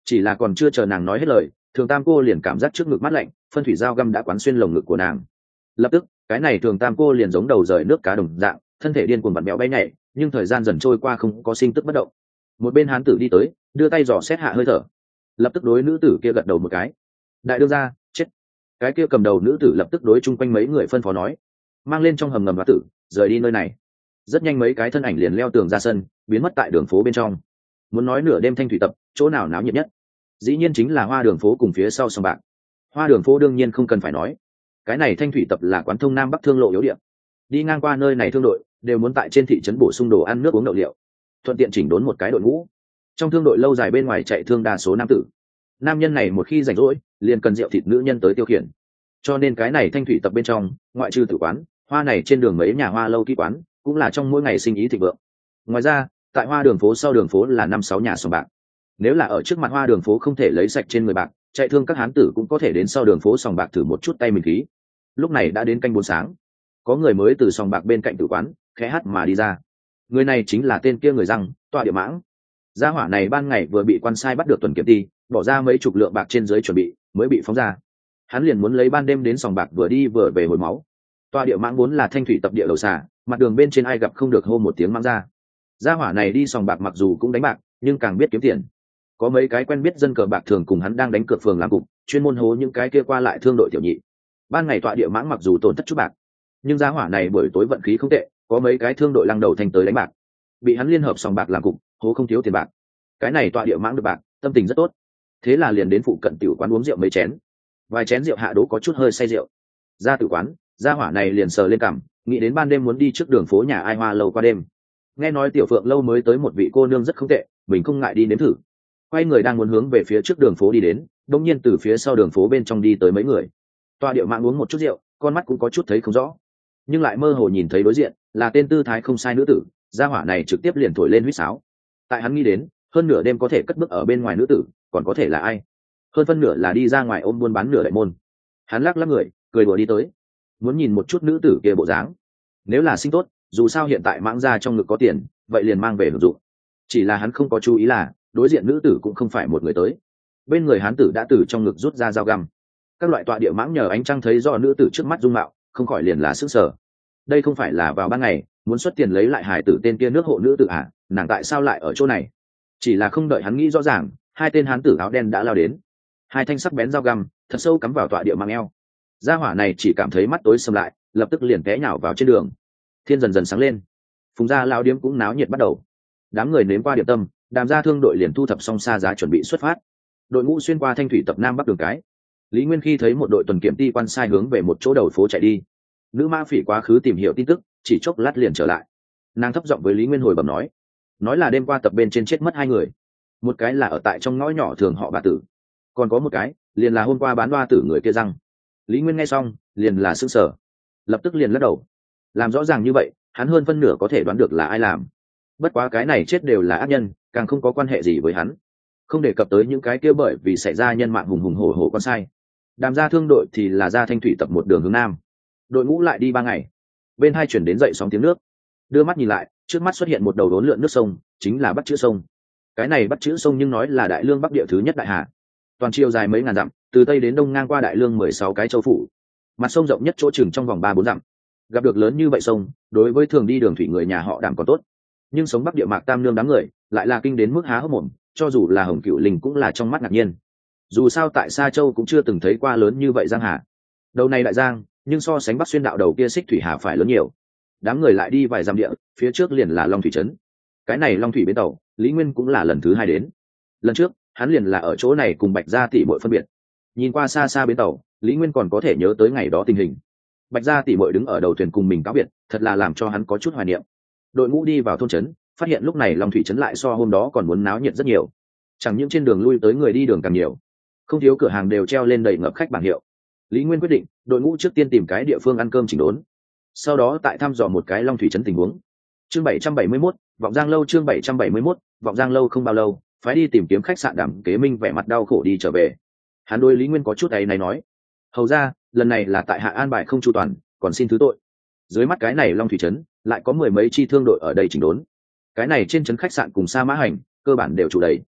Chỉ là còn chưa chờ nàng nói hết lời, thường tam cô liền cảm giác trước ngực mát lạnh, phân thủy dao găm đã quán xuyên lồng ngực của nàng. Lập tức cái này thường tam cô liền giống đầu rời nước cá đồng dạng, thân thể điên cuồng vặn béo bay nhảy, nhưng thời gian dần trôi qua không có sinh tức bất động. Một bên hán tử đi tới, đưa tay dò xét hạ hơi thở, lập tức đối nữ tử kia gật đầu một cái. Đại đương gia chết. Cái kia cầm đầu nữ tử lập tức đối chung quanh mấy người phân phó nói, mang lên trong hầm ngầm hóa tử, rời đi nơi này. Rất nhanh mấy cái thân ảnh liền leo tường ra sân, biến mất tại đường phố bên trong. Muốn nói nửa đêm thanh thủy tập chỗ nào náo nhiệt nhất, dĩ nhiên chính là hoa đường phố cùng phía sau sòng bạc. Hoa đường phố đương nhiên không cần phải nói, cái này thanh thủy tập là quán thông nam bắc thương lộ yếu điểm, đi ngang qua nơi này thương đội đều muốn tại trên thị trấn bổ sung đồ ăn nước uống đậu liệu, thuận tiện chỉnh đốn một cái đội ngũ. Trong thương đội lâu dài bên ngoài chạy thương đa số nam tử, nam nhân này một khi rảnh rỗi liền cần rượu thịt nữ nhân tới tiêu khiển, cho nên cái này thanh thủy tập bên trong ngoại trừ tử quán, hoa này trên đường mấy nhà hoa lâu kỹ quán cũng là trong mỗi ngày sinh ý thịnh vượng. Ngoài ra tại hoa đường phố sau đường phố là năm sáu nhà sòng bạc. Nếu là ở trước mặt hoa đường phố không thể lấy sạch trên người bạc, chạy thương các hán tử cũng có thể đến sau đường phố sòng bạc thử một chút tay mình khí. Lúc này đã đến canh bốn sáng, có người mới từ sòng bạc bên cạnh tử quán khẽ hắt mà đi ra. Người này chính là tên kia người răng Tọa Địa Mãng. Gia hỏa này ban ngày vừa bị quan sai bắt được tuần kiểm ti, bỏ ra mấy chục lượng bạc trên dưới chuẩn bị mới bị phóng ra. Hắn liền muốn lấy ban đêm đến sòng bạc vừa đi vừa về hồi máu. Tọa Địa Mãng vốn là thanh thủy tập địa đầu xà, mặt đường bên trên ai gặp không được hô một tiếng mang ra. Gia hỏa này đi sòng bạc mặc dù cũng đánh bạc, nhưng càng biết kiếm tiền. Có mấy cái quen biết dân cờ bạc thường cùng hắn đang đánh cược phường làm cục, chuyên môn hố những cái kia qua lại thương đội tiểu nhị. Ban ngày Tọa Địa Mãng mặc dù tổn thất chút bạc, nhưng gia hỏa này buổi tối vận khí không tệ, có mấy cái thương đội lăng đầu thành tới đánh bạc, bị hắn liên hợp sòng bạc làm cục, hố không thiếu tiền bạc. Cái này Tọa Địa Mãng được bạc, tâm tình rất tốt, thế là liền đến phụ cận tiểu quán uống rượu mấy chén. Vài chén rượu hạ đố có chút hơi say rượu, ra tử quán, gia hỏa này liền sờ lên cằm, nghĩ đến ban đêm muốn đi trước đường phố nhà ai hoa lâu qua đêm. Nghe nói tiểu phượng lâu mới tới một vị cô nương rất không tệ, mình không ngại đi nếm thử. Quay người đang muốn hướng về phía trước đường phố đi đến, đột nhiên từ phía sau đường phố bên trong đi tới mấy người. Tọa Địa Mãng uống một chút rượu, con mắt cũng có chút thấy không rõ, nhưng lại mơ hồ nhìn thấy đối diện là tên tư thái không sai nữ tử. Gia hỏa này trực tiếp liền thổi lên huýt sáo. Tại hắn nghĩ đến, hơn nửa đêm có thể cất bước ở bên ngoài nữ tử, còn có thể là ai? Hơn phân nửa là đi ra ngoài ôm buôn bán nửa đại môn. Hắn lắc lắc người, cười đùa đi tới, muốn nhìn một chút nữ tử kia bộ dáng. Nếu là sinh tốt, dù sao hiện tại Mãng gia trong ngực có tiền, vậy liền mang về hưởng dụng. Chỉ là hắn không có chú ý là đối diện nữ tử cũng không phải một người tới. Bên người hán tử đã từ trong ngực rút ra dao găm. Các loại Tọa Địa Mãng nhờ ánh trăng thấy do nữ tử trước mắt dung mạo, không khỏi liền là sức sở. Đây không phải là vào ban ngày muốn xuất tiền lấy lại hài tử tên kia nước hộ nữ tử à? Nàng tại sao lại ở chỗ này? Chỉ là không đợi hắn nghĩ rõ ràng, hai tên hán tử áo đen đã lao đến, hai thanh sắc bén dao găm thật sâu cắm vào Tọa Địa Mãng eo. Gia hỏa này chỉ cảm thấy mắt tối sầm lại, lập tức liền té nhào vào trên đường. Thiên dần dần sáng lên, Phùng gia lão điếm cũng náo nhiệt bắt đầu. Đám người nếm qua điểm tâm, Đàm gia thương đội liền thu thập xong xa giá chuẩn bị xuất phát. Đội ngũ xuyên qua thanh thủy tập nam bắc đường cái. Lý Nguyên khi thấy một đội tuần kiểm ti quan sai hướng về một chỗ đầu phố chạy đi. Nữ ma phỉ quá khứ tìm hiểu tin tức, chỉ chốc lát liền trở lại. Nàng thấp giọng với Lý Nguyên hồi bẩm nói, nói là đêm qua tập bên trên chết mất hai người, một cái là ở tại trong ngõ nhỏ thường họ Bà Tử, còn có một cái liền là hôm qua bán đoa tử người kia răng. Lý Nguyên nghe xong liền là sững sờ, lập tức liền lắc đầu. Làm rõ ràng như vậy, hắn hơn phân nửa có thể đoán được là ai làm. Bất quá cái này chết đều là ác nhân, càng không có quan hệ gì với hắn. Không đề cập tới những cái kia bởi vì xảy ra nhân mạng hùng hùng hổ hổ con sai. Đàm gia thương đội thì là ra thanh thủy tập một đường hướng nam. Đội ngũ lại đi ba ngày, bên hai chuyển đến dậy sóng tiếng nước. Đưa mắt nhìn lại, trước mắt xuất hiện một đầu đốn lượn nước sông, chính là Bắt Chữ sông. Cái này Bắt Chữ sông nhưng nói là đại lương bắc địa thứ nhất đại hà, toàn chiều dài mấy ngàn dặm, từ tây đến đông ngang qua đại lương mười sáu cái châu phủ. Mặt sông rộng nhất chỗ chừng trong vòng ba bốn dặm. Gặp được lớn như vậy sông, đối với thường đi đường thủy người nhà họ Đàm còn tốt, nhưng sống bắc địa Mạc Tam Nương đám người lại là kinh đến mức há hốc mồm, cho dù là Hồng Cửu Linh cũng là trong mắt ngạc nhiên. Dù sao tại Sa Châu cũng chưa từng thấy qua lớn như vậy giang hà. Đầu này đại giang, nhưng so sánh Bắc Xuyên đạo đầu kia Xích Thủy Hà phải lớn nhiều. Đám người lại đi vài dặm địa, phía trước liền là Long Thủy trấn. Cái này Long Thủy bến tàu, Lý Nguyên cũng là lần thứ hai đến. Lần trước, hắn liền là ở chỗ này cùng Bạch Gia tỷ muội phân biệt. Nhìn qua xa xa bến tàu, Lý Nguyên còn có thể nhớ tới ngày đó tình hình. Bạch Gia tỷ muội đứng ở đầu thuyền cùng mình cáo biệt, thật là làm cho hắn có chút hoài niệm. Đội ngũ đi vào thôn trấn, phát hiện lúc này Long Thủy trấn lại so hôm đó còn muốn náo nhiệt rất nhiều. Chẳng những trên đường lui tới người đi đường càng nhiều, không thiếu cửa hàng đều treo lên đầy ngập khách bảng hiệu. Lý Nguyên quyết định, đội ngũ trước tiên tìm cái địa phương ăn cơm chỉnh đốn, sau đó tại thăm dò một cái Long Thủy trấn tình huống. Chương bảy trăm bảy mươi mốt, Vọng Giang lâu. Chương bảy trăm bảy mươi mốt, Vọng Giang lâu. Không bao lâu, phái đi tìm kiếm khách sạn Đàm Kế Minh vẻ mặt đau khổ đi trở về. Hắn đối Lý Nguyên có chút ấy này nói, hầu ra, lần này là tại hạ an bài không chu toàn, còn xin thứ tội. Dưới mắt cái này Long Thủy trấn lại có mười mấy chi thương đội ở đây chỉnh đốn, cái này trên trấn khách sạn cùng Sa Mã Hành cơ bản đều chủ đầy.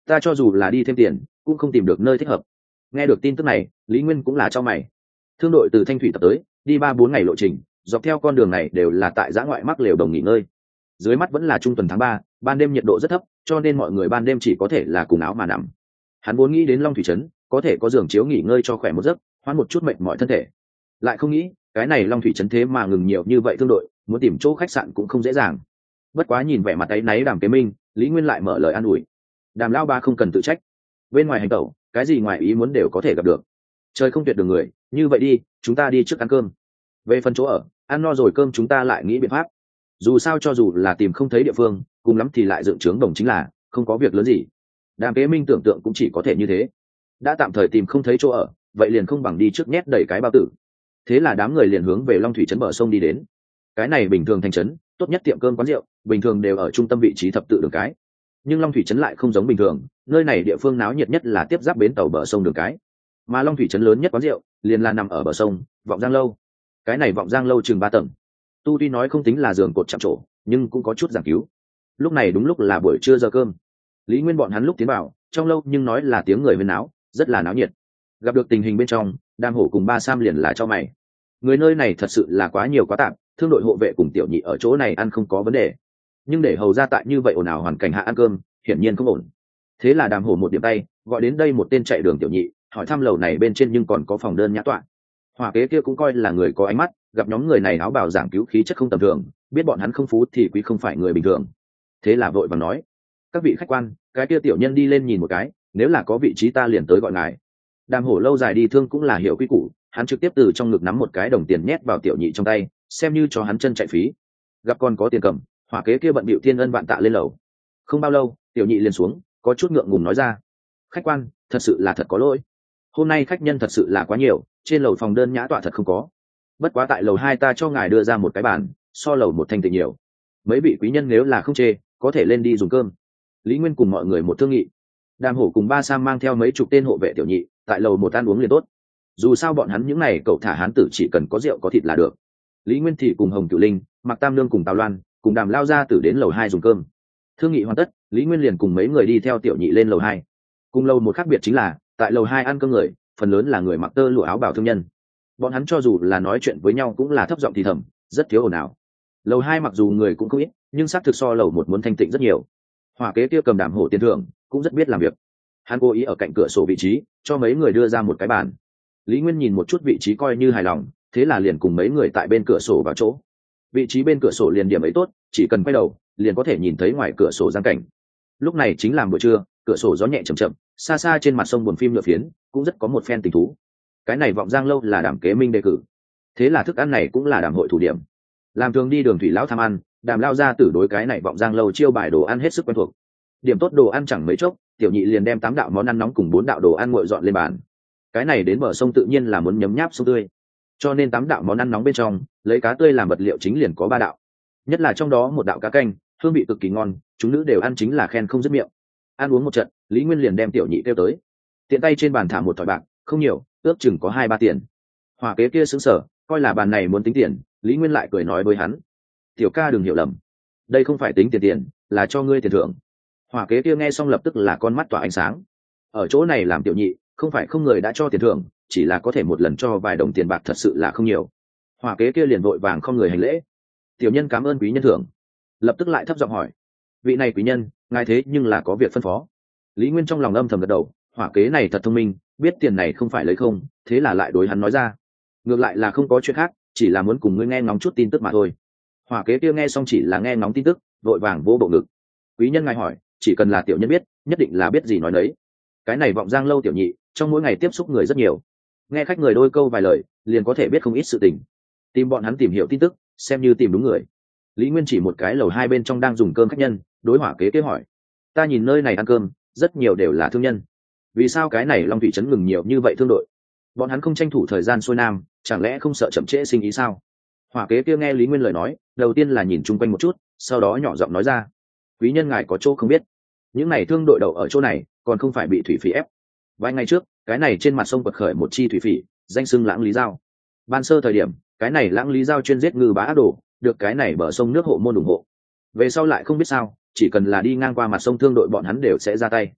ta cho dù là đi thêm tiền cũng không tìm được nơi thích hợp. Nghe được tin tức này, Lý Nguyên cũng là cho mày. Thương đội từ Thanh Thủy tập tới, đi ba bốn ngày lộ trình, dọc theo con đường này đều là tại giã ngoại mắc lều đồng nghỉ ngơi. Dưới mắt vẫn là trung tuần tháng ba, ban đêm nhiệt độ rất thấp, cho nên mọi người ban đêm chỉ có thể là cùng áo mà nằm. Hắn vốn nghĩ đến Long Thủy trấn có thể có giường chiếu nghỉ ngơi cho khỏe một giấc, hoãn một chút mệt mỏi thân thể. Lại không nghĩ, cái này Long Thủy trấn thế mà ngừng nhiều như vậy thương đội, muốn tìm chỗ khách sạn cũng không dễ dàng. Bất quá nhìn vẻ mặt áy náy Đàm Kế Minh, Lý Nguyên lại mở lời an ủi. Đàm lao ba không cần tự trách. Bên ngoài hành tẩu, cái gì ngoài ý muốn đều có thể gặp được. Trời không tuyệt đường người, như vậy đi, chúng ta đi trước ăn cơm. Về phần chỗ ở, ăn no rồi cơm chúng ta lại nghĩ biện pháp. Dù sao cho dù là tìm không thấy địa phương, cùng lắm thì lại dựng trướng đồng chính là, không có việc lớn gì. Đàm Kế Minh tưởng tượng cũng chỉ có thể như thế. Đã tạm thời tìm không thấy chỗ ở, vậy liền không bằng đi trước nhét đầy cái bao tử. Thế là đám người liền hướng về Long Thủy trấn bờ sông đi đến. Cái này bình thường thành trấn, tốt nhất tiệm cơm quán rượu, bình thường đều ở trung tâm vị trí thập tự đường cái. Nhưng Long Thủy trấn lại không giống bình thường, nơi này địa phương náo nhiệt nhất là tiếp giáp bến tàu bờ sông đường cái. Mà Long Thủy trấn lớn nhất quán rượu, liền là nằm ở bờ sông, Vọng Giang lâu. Cái này Vọng Giang lâu chừng ba tầng. Tu tuy nói không tính là giường cột chạm trổ, nhưng cũng có chút giảng cứu. Lúc này đúng lúc là buổi trưa giờ cơm. Lý Nguyên bọn hắn lúc tiến vào, trong lâu nhưng nói là tiếng người huyên náo, rất là náo nhiệt. Gặp được tình hình bên trong, Đam Hổ cùng Ba Sam liền là cho mày. Người nơi này thật sự là quá nhiều quá tạp, thương đội hộ vệ cùng tiểu nhị ở chỗ này ăn không có vấn đề. Nhưng để hầu ra tại như vậy ồn ào hoàn cảnh hạ ăn cơm, hiển nhiên không ổn. Thế là Đàm Hổ một điểm tay, gọi đến đây một tên chạy đường tiểu nhị, hỏi thăm lầu này bên trên nhưng còn có phòng đơn nhã tọa. Hỏa kế kia cũng coi là người có ánh mắt, gặp nhóm người này áo bào giảng cứu khí chất không tầm thường, biết bọn hắn không phú thì quý không phải người bình thường. Thế là vội vàng nói: các vị khách quan, cái kia tiểu nhân đi lên nhìn một cái, nếu là có vị trí ta liền tới gọi ngài. Đàm Hổ lâu dài đi thương cũng là hiểu quy củ, hắn trực tiếp từ trong ngực nắm một cái đồng tiền nhét vào tiểu nhị trong tay, xem như cho hắn chân chạy phí. Gặp con có tiền cầm, hỏa kế kia bận bịu thiên ân vạn tạ lên lầu. Không bao lâu, tiểu nhị liền xuống, có chút ngượng ngùng nói ra: khách quan, thật sự là thật có lỗi, hôm nay khách nhân thật sự là quá nhiều, trên lầu phòng đơn nhã tọa thật không có. Bất quá tại lầu hai ta cho ngài đưa ra một cái bàn, so lầu một thanh tịnh nhiều. Mấy vị quý nhân nếu là không chê, có thể lên đi dùng cơm. Lý Nguyên cùng mọi người một thương nghị. Đàm Hổ cùng Ba Sam mang theo mấy chục tên hộ vệ tiểu nhị, tại lầu một ăn uống liền tốt. Dù sao bọn hắn những này cậu thả hán tử chỉ cần có rượu có thịt là được. Lý Nguyên thì cùng Hồng Cửu Linh, Mạc Tam Nương cùng Tào Loan, cùng Đàm lao ra tử đến lầu hai dùng cơm. Thương nghị hoàn tất, Lý Nguyên liền cùng mấy người đi theo tiểu nhị lên lầu hai. Cùng lầu một khác biệt chính là, tại lầu hai ăn cơm người, phần lớn là người mặc tơ lụa áo bào thương nhân. Bọn hắn cho dù là nói chuyện với nhau cũng là thấp giọng thì thầm, rất thiếu ồn ào. Lầu hai mặc dù người cũng không ít, nhưng xác thực so lầu một muốn thanh tịnh rất nhiều. Hỏa kế kia cầm Đàm Hổ tiền thưởng, cũng rất biết làm việc. Hắn cố ý ở cạnh cửa sổ vị trí, cho mấy người đưa ra một cái bàn. Lý Nguyên nhìn một chút vị trí coi như hài lòng, thế là liền cùng mấy người tại bên cửa sổ vào chỗ. Vị trí bên cửa sổ liền điểm ấy tốt, chỉ cần quay đầu, liền có thể nhìn thấy ngoài cửa sổ giang cảnh. Lúc này chính làm buổi trưa, cửa sổ gió nhẹ chậm chậm, xa xa trên mặt sông buồn phim nhựa phiến, cũng rất có một phen tình thú. Cái này Vọng Giang lâu là Đàm Kế Minh đề cử, thế là thức ăn này cũng là Đàm hội thủ điểm. Làm thường đi đường thủy lão tham ăn, Đàm lao ra tử đối cái này Vọng Giang lâu chiêu bài đồ ăn hết sức quen thuộc. Điểm tốt đồ ăn chẳng mấy chốc, tiểu nhị liền đem tám đạo món ăn nóng cùng bốn đạo đồ ăn nguội dọn lên bàn. Cái này đến bờ sông tự nhiên là muốn nhấm nháp sông tươi, cho nên tám đạo món ăn nóng bên trong, lấy cá tươi làm vật liệu chính liền có ba đạo. Nhất là trong đó một đạo cá canh, hương vị cực kỳ ngon, chúng nữ đều ăn chính là khen không dứt miệng. Ăn uống một trận, Lý Nguyên liền đem tiểu nhị kêu tới. Tiện tay trên bàn thả một thỏi bạc, không nhiều, ước chừng có hai ba tiền. Hỏa kế kia sững sờ, coi là bàn này muốn tính tiền, Lý Nguyên lại cười nói với hắn: tiểu ca đừng hiểu lầm, đây không phải tính tiền tiền, là cho ngươi tiền thưởng. Hỏa kế kia nghe xong lập tức là con mắt tỏa ánh sáng. Ở chỗ này làm tiểu nhị, không phải không người đã cho tiền thưởng, chỉ là có thể một lần cho vài đồng tiền bạc thật sự là không nhiều. Hỏa kế kia liền vội vàng không người hành lễ: tiểu nhân cảm ơn quý nhân thưởng. Lập tức lại thấp giọng hỏi: vị này quý nhân, ngài thế nhưng là có việc phân phó. Lý Nguyên trong lòng âm thầm gật đầu, hỏa kế này thật thông minh, biết tiền này không phải lấy không, thế là lại đối hắn nói ra: ngược lại là không có chuyện khác, chỉ là muốn cùng ngươi nghe ngóng chút tin tức mà thôi. Hỏa kế kia nghe xong chỉ là nghe ngóng tin tức, vội vàng vô bộ ngực: quý nhân ngài hỏi, chỉ cần là tiểu nhân biết, nhất định là biết gì nói đấy. Cái này Vọng Giang lâu tiểu nhị, trong mỗi ngày tiếp xúc người rất nhiều, nghe khách người đôi câu vài lời, liền có thể biết không ít sự tình. Tìm bọn hắn tìm hiểu tin tức, xem như tìm đúng người. Lý Nguyên chỉ một cái lầu hai bên trong đang dùng cơm khách nhân, đối hỏa kế kế hỏi: ta nhìn nơi này ăn cơm, rất nhiều đều là thương nhân, vì sao cái này Long Thủy trấn ngừng nhiều như vậy thương đội? Bọn hắn không tranh thủ thời gian xuôi nam, chẳng lẽ không sợ chậm trễ sinh ý sao? Hỏa kế kia nghe Lý Nguyên lời nói, đầu tiên là nhìn chung quanh một chút, sau đó nhỏ giọng nói ra: quý nhân ngài có chỗ không biết, những này thương đội đậu ở chỗ này, còn không phải bị thủy phỉ ép. Vài ngày trước, cái này trên mặt sông bật khởi một chi thủy phỉ, danh xưng Lãng Lý Giao. Ban sơ thời điểm, cái này Lãng Lý Giao chuyên giết ngư bá ác đồ, được cái này bờ sông nước hộ môn ủng hộ. Về sau lại không biết sao, chỉ cần là đi ngang qua mặt sông thương đội bọn hắn đều sẽ ra tay.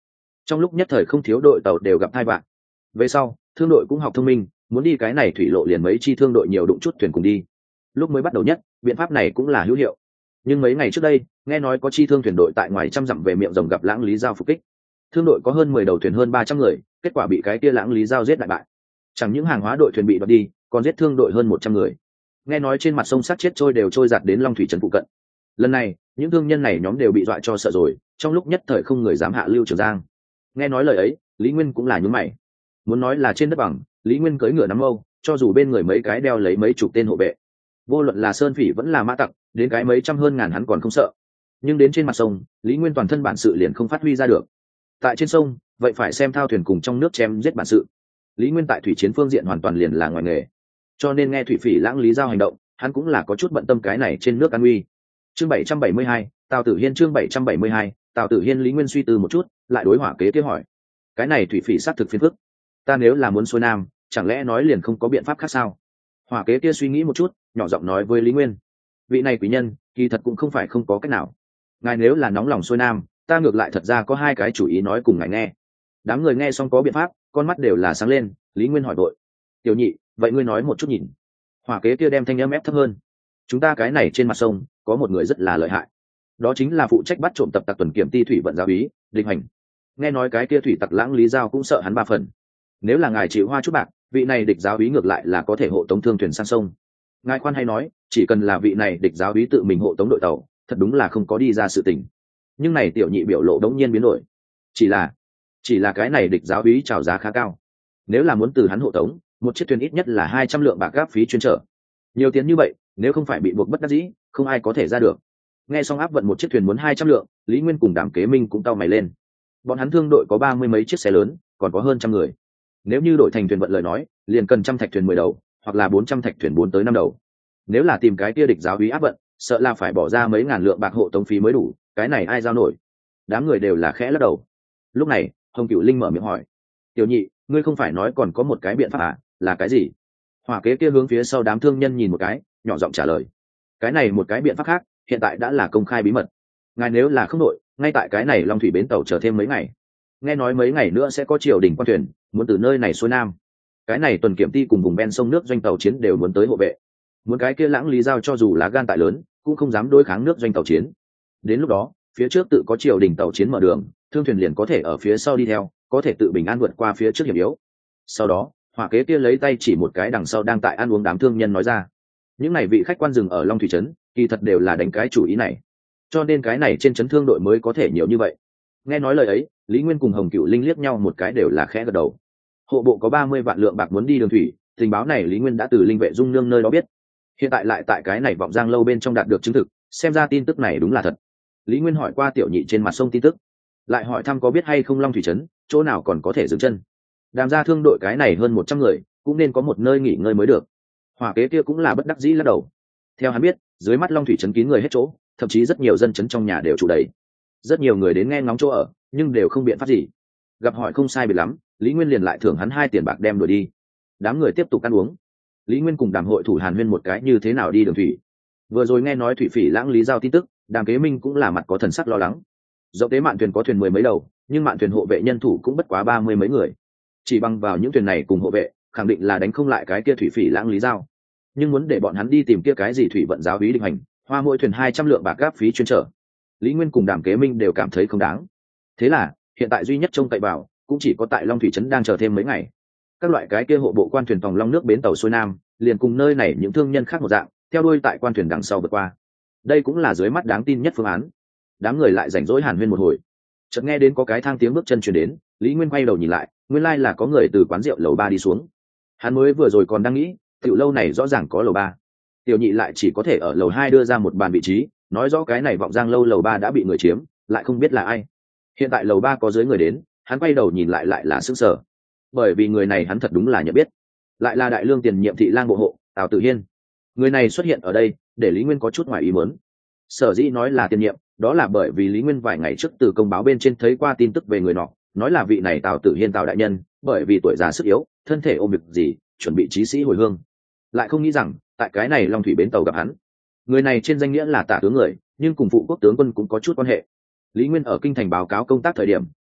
trong lúc nhất thời không thiếu đội tàu đều gặp hai bạn. Về sau thương đội cũng học thông minh, muốn đi cái này thủy lộ liền mấy chi thương đội nhiều đụng chút thuyền cùng đi. Lúc mới bắt đầu nhất biện pháp này cũng là hữu hiệu, nhưng mấy ngày trước đây nghe nói có chi thương thuyền đội tại ngoài trăm dặm về miệng rồng gặp lãng lý giao phục kích. Thương đội có hơn mười đầu thuyền, hơn ba trăm người, kết quả bị cái kia lãng lý giao giết đại bại. Chẳng những hàng hóa đội thuyền bị đoạt đi, còn giết thương đội hơn một trăm người. Nghe nói trên mặt sông sát chết trôi đều trôi giạt đến Long Thủy trấn phụ cận. Lần này những thương nhân này nhóm đều bị dọa cho sợ rồi, trong lúc nhất thời không người dám hạ lưu Trường Giang. Nghe nói lời ấy, Lý Nguyên cũng là nhún mày. Muốn nói là trên đất bằng, Lý Nguyên cưỡi ngựa nắm âu, cho dù bên người mấy cái đeo lấy mấy chục tên hộ vệ, vô luận là sơn phỉ vẫn là mã tặc, đến cái mấy trăm hơn ngàn hắn còn không sợ. Nhưng đến trên mặt sông, Lý Nguyên toàn thân bản sự liền không phát huy ra được. Tại trên sông, vậy phải xem thao thuyền cùng trong nước chém giết bản sự. Lý Nguyên tại thủy chiến phương diện hoàn toàn liền là ngoài nghề, cho nên nghe thủy phỉ lãng lý giao hành động, hắn cũng là có chút bận tâm cái này trên nước an nguy. Chương bảy trăm bảy mươi hai, Tào Tử Hiên. Chương bảy trăm bảy mươi hai, Tào Tử Hiên. Lý Nguyên suy tư một chút, lại đối Hỏa Kế kia hỏi: cái này thủy phỉ xác thực phiền phức, ta nếu là muốn xuôi nam, chẳng lẽ nói liền không có biện pháp khác sao? Hỏa Kế kia suy nghĩ một chút, nhỏ giọng nói với Lý Nguyên: vị này quý nhân kỳ thật cũng không phải không có cách nào, ngài nếu là nóng lòng xuôi nam, ta ngược lại thật ra có hai cái chủ ý nói cùng ngài nghe. Đám người nghe xong có biện pháp, con mắt đều là sáng lên. Lý Nguyên hỏi vội: tiểu nhị, vậy ngươi nói một chút nhìn. Hỏa Kế kia đem thanh âm ép thấp hơn: chúng ta cái này trên mặt sông có một người rất là lợi hại, đó chính là phụ trách bắt trộm tập tặc tuần kiểm ti thủy vận giáo úy Địch Hành. Nghe nói cái kia thủy tặc lãng lý giao cũng sợ hắn ba phần, nếu là ngài chịu hoa chút bạc, vị này địch giáo úy ngược lại là có thể hộ tống thương thuyền sang sông. Ngài khoan hay nói, chỉ cần là vị này địch giáo úy tự mình hộ tống đội tàu, thật đúng là không có đi ra sự tình. Nhưng này tiểu nhị biểu lộ đống nhiên biến đổi: chỉ là chỉ là cái này địch giáo úy chào giá khá cao, nếu là muốn từ hắn hộ tống, một chiếc thuyền ít nhất là hai trăm lượng bạc gáp phí chuyên trở. Nhiều tiền như vậy, nếu không phải bị buộc bất đắc dĩ, không ai có thể ra được. Nghe xong áp vận một chiếc thuyền muốn hai trăm lượng, Lý Nguyên cùng Đàm Kế Minh cũng cau mày lên. Bọn hắn thương đội có ba mươi mấy chiếc xe lớn, còn có hơn trăm người. Nếu như đổi thành thuyền vận lời nói, liền cần trăm thạch thuyền mười đầu, hoặc là bốn trăm thạch thuyền bốn tới năm đầu. Nếu là tìm cái kia địch giáo úy áp vận, sợ là phải bỏ ra mấy ngàn lượng bạc hộ tống phí mới đủ, cái này ai giao nổi? Đám người đều là khẽ lắc đầu. Lúc này Hồng Cửu Linh mở miệng hỏi: tiểu nhị, ngươi không phải nói còn có một cái biện pháp à, là cái gì? Hỏa Kế kia hướng phía sau đám thương nhân nhìn một cái, nhỏ giọng trả lời: cái này một cái biện pháp khác, hiện tại đã là công khai bí mật. Ngài nếu là không đội, ngay tại cái này Long Thủy bến tàu chờ thêm mấy ngày. Nghe nói mấy ngày nữa sẽ có triều đình quan thuyền muốn từ nơi này xuôi nam, cái này tuần kiểm ti cùng vùng ven sông nước doanh tàu chiến đều muốn tới hộ vệ. Muốn cái kia lãng lý giao cho dù là gan tại lớn, cũng không dám đối kháng nước doanh tàu chiến. Đến lúc đó phía trước tự có triều đình tàu chiến mở đường, thương thuyền liền có thể ở phía sau đi theo, có thể tự bình an vượt qua phía trước hiểm yếu. Sau đó Hỏa Kế kia lấy tay chỉ một cái đằng sau đang tại ăn uống đám thương nhân nói ra: những này vị khách quan dừng ở Long Thủy trấn, kỳ thật đều là đánh cái chủ ý này, cho nên cái này trên trấn thương đội mới có thể nhiều như vậy. Nghe nói lời ấy, Lý Nguyên cùng Hồng Cửu Linh liếc nhau một cái, đều là khẽ gật đầu. Hộ bộ có ba mươi vạn lượng bạc muốn đi đường thủy, tình báo này Lý Nguyên đã từ Linh Vệ Dung Nương nơi đó biết, hiện tại lại tại cái này Vọng Giang lâu bên trong đạt được chứng thực, xem ra tin tức này đúng là thật. Lý Nguyên hỏi qua tiểu nhị trên mặt sông tin tức, lại hỏi thăm có biết hay không Long Thủy trấn chỗ nào còn có thể dừng chân. Đàm ra thương đội cái này hơn một trăm người, cũng nên có một nơi nghỉ ngơi mới được. Hỏa Kế kia cũng là bất đắc dĩ lắc đầu. Theo hắn biết, dưới mắt Long Thủy trấn kín người hết chỗ, thậm chí rất nhiều dân trấn trong nhà đều trụ đầy, rất nhiều người đến nghe ngóng chỗ ở, nhưng đều không biện pháp gì. Gặp hỏi không sai biệt lắm, Lý Nguyên liền lại thưởng hắn hai tiền bạc đem đuổi đi. Đám người tiếp tục ăn uống. Lý Nguyên cùng Đàm hội thủ hàn huyên một cái như thế nào đi đường thủy. Vừa rồi nghe nói thủy phỉ lãng lý giao tin tức, Đàm Kế Minh cũng là mặt có thần sắc lo lắng. Dẫu tế mạn thuyền có thuyền mười mấy đầu, nhưng mạn thuyền hộ vệ nhân thủ cũng bất quá ba mươi mấy người, chỉ bằng vào những thuyền này cùng hộ vệ, khẳng định là đánh không lại cái kia thủy phỉ lãng lý giao. Nhưng muốn để bọn hắn đi tìm kia cái gì thủy vận giáo úy Địch Hành, hoa mỗi thuyền hai trăm lượng bạc gáp phí chuyên trở, Lý Nguyên cùng Đàm Kế Minh đều cảm thấy không đáng. Thế là hiện tại duy nhất trông cậy vào cũng chỉ có tại Long Thủy trấn đang chờ thêm mấy ngày. Các loại cái kia hộ bộ quan thuyền tòng long nước bến tàu xuôi nam, liền cùng nơi này những thương nhân khác một dạng, theo đuôi tại quan thuyền đằng sau vượt qua. Đây cũng là dưới mắt đáng tin nhất phương án. Đám người lại rảnh rỗi hàn huyên một hồi, chợt nghe đến có cái thang tiếng bước chân truyền đến. Lý Nguyên quay đầu nhìn lại, nguyên lai là có người từ quán rượu lầu ba đi xuống. Hắn mới vừa rồi còn đang nghĩ, tiểu lâu này rõ ràng có lầu ba, tiểu nhị lại chỉ có thể ở lầu hai đưa ra một bàn vị trí, nói rõ cái này Vọng Giang lâu lầu ba đã bị người chiếm, lại không biết là ai. Hiện tại lầu ba có dưới người đến, hắn quay đầu nhìn lại lại là sững sờ, bởi vì người này hắn thật đúng là nhận biết, lại là đại lương tiền nhiệm thị lang bộ hộ Tào Tử Hiên. Người này xuất hiện ở đây để Lý Nguyên có chút ngoài ý muốn. Sở dĩ nói là tiền nhiệm, đó là bởi vì Lý Nguyên vài ngày trước từ công báo bên trên thấy qua tin tức về người nọ, nói là vị này Tào Tử Hiên Tào đại nhân, bởi vì tuổi già sức yếu, thân thể ôm việc gì, chuẩn bị chí sĩ hồi hương. Lại không nghĩ rằng tại cái này Long Thủy bến tàu gặp hắn. Người này trên danh nghĩa là tả tướng người, nhưng cùng phụ quốc tướng quân cũng có chút quan hệ. Lý Nguyên ở kinh thành báo cáo công tác thời điểm,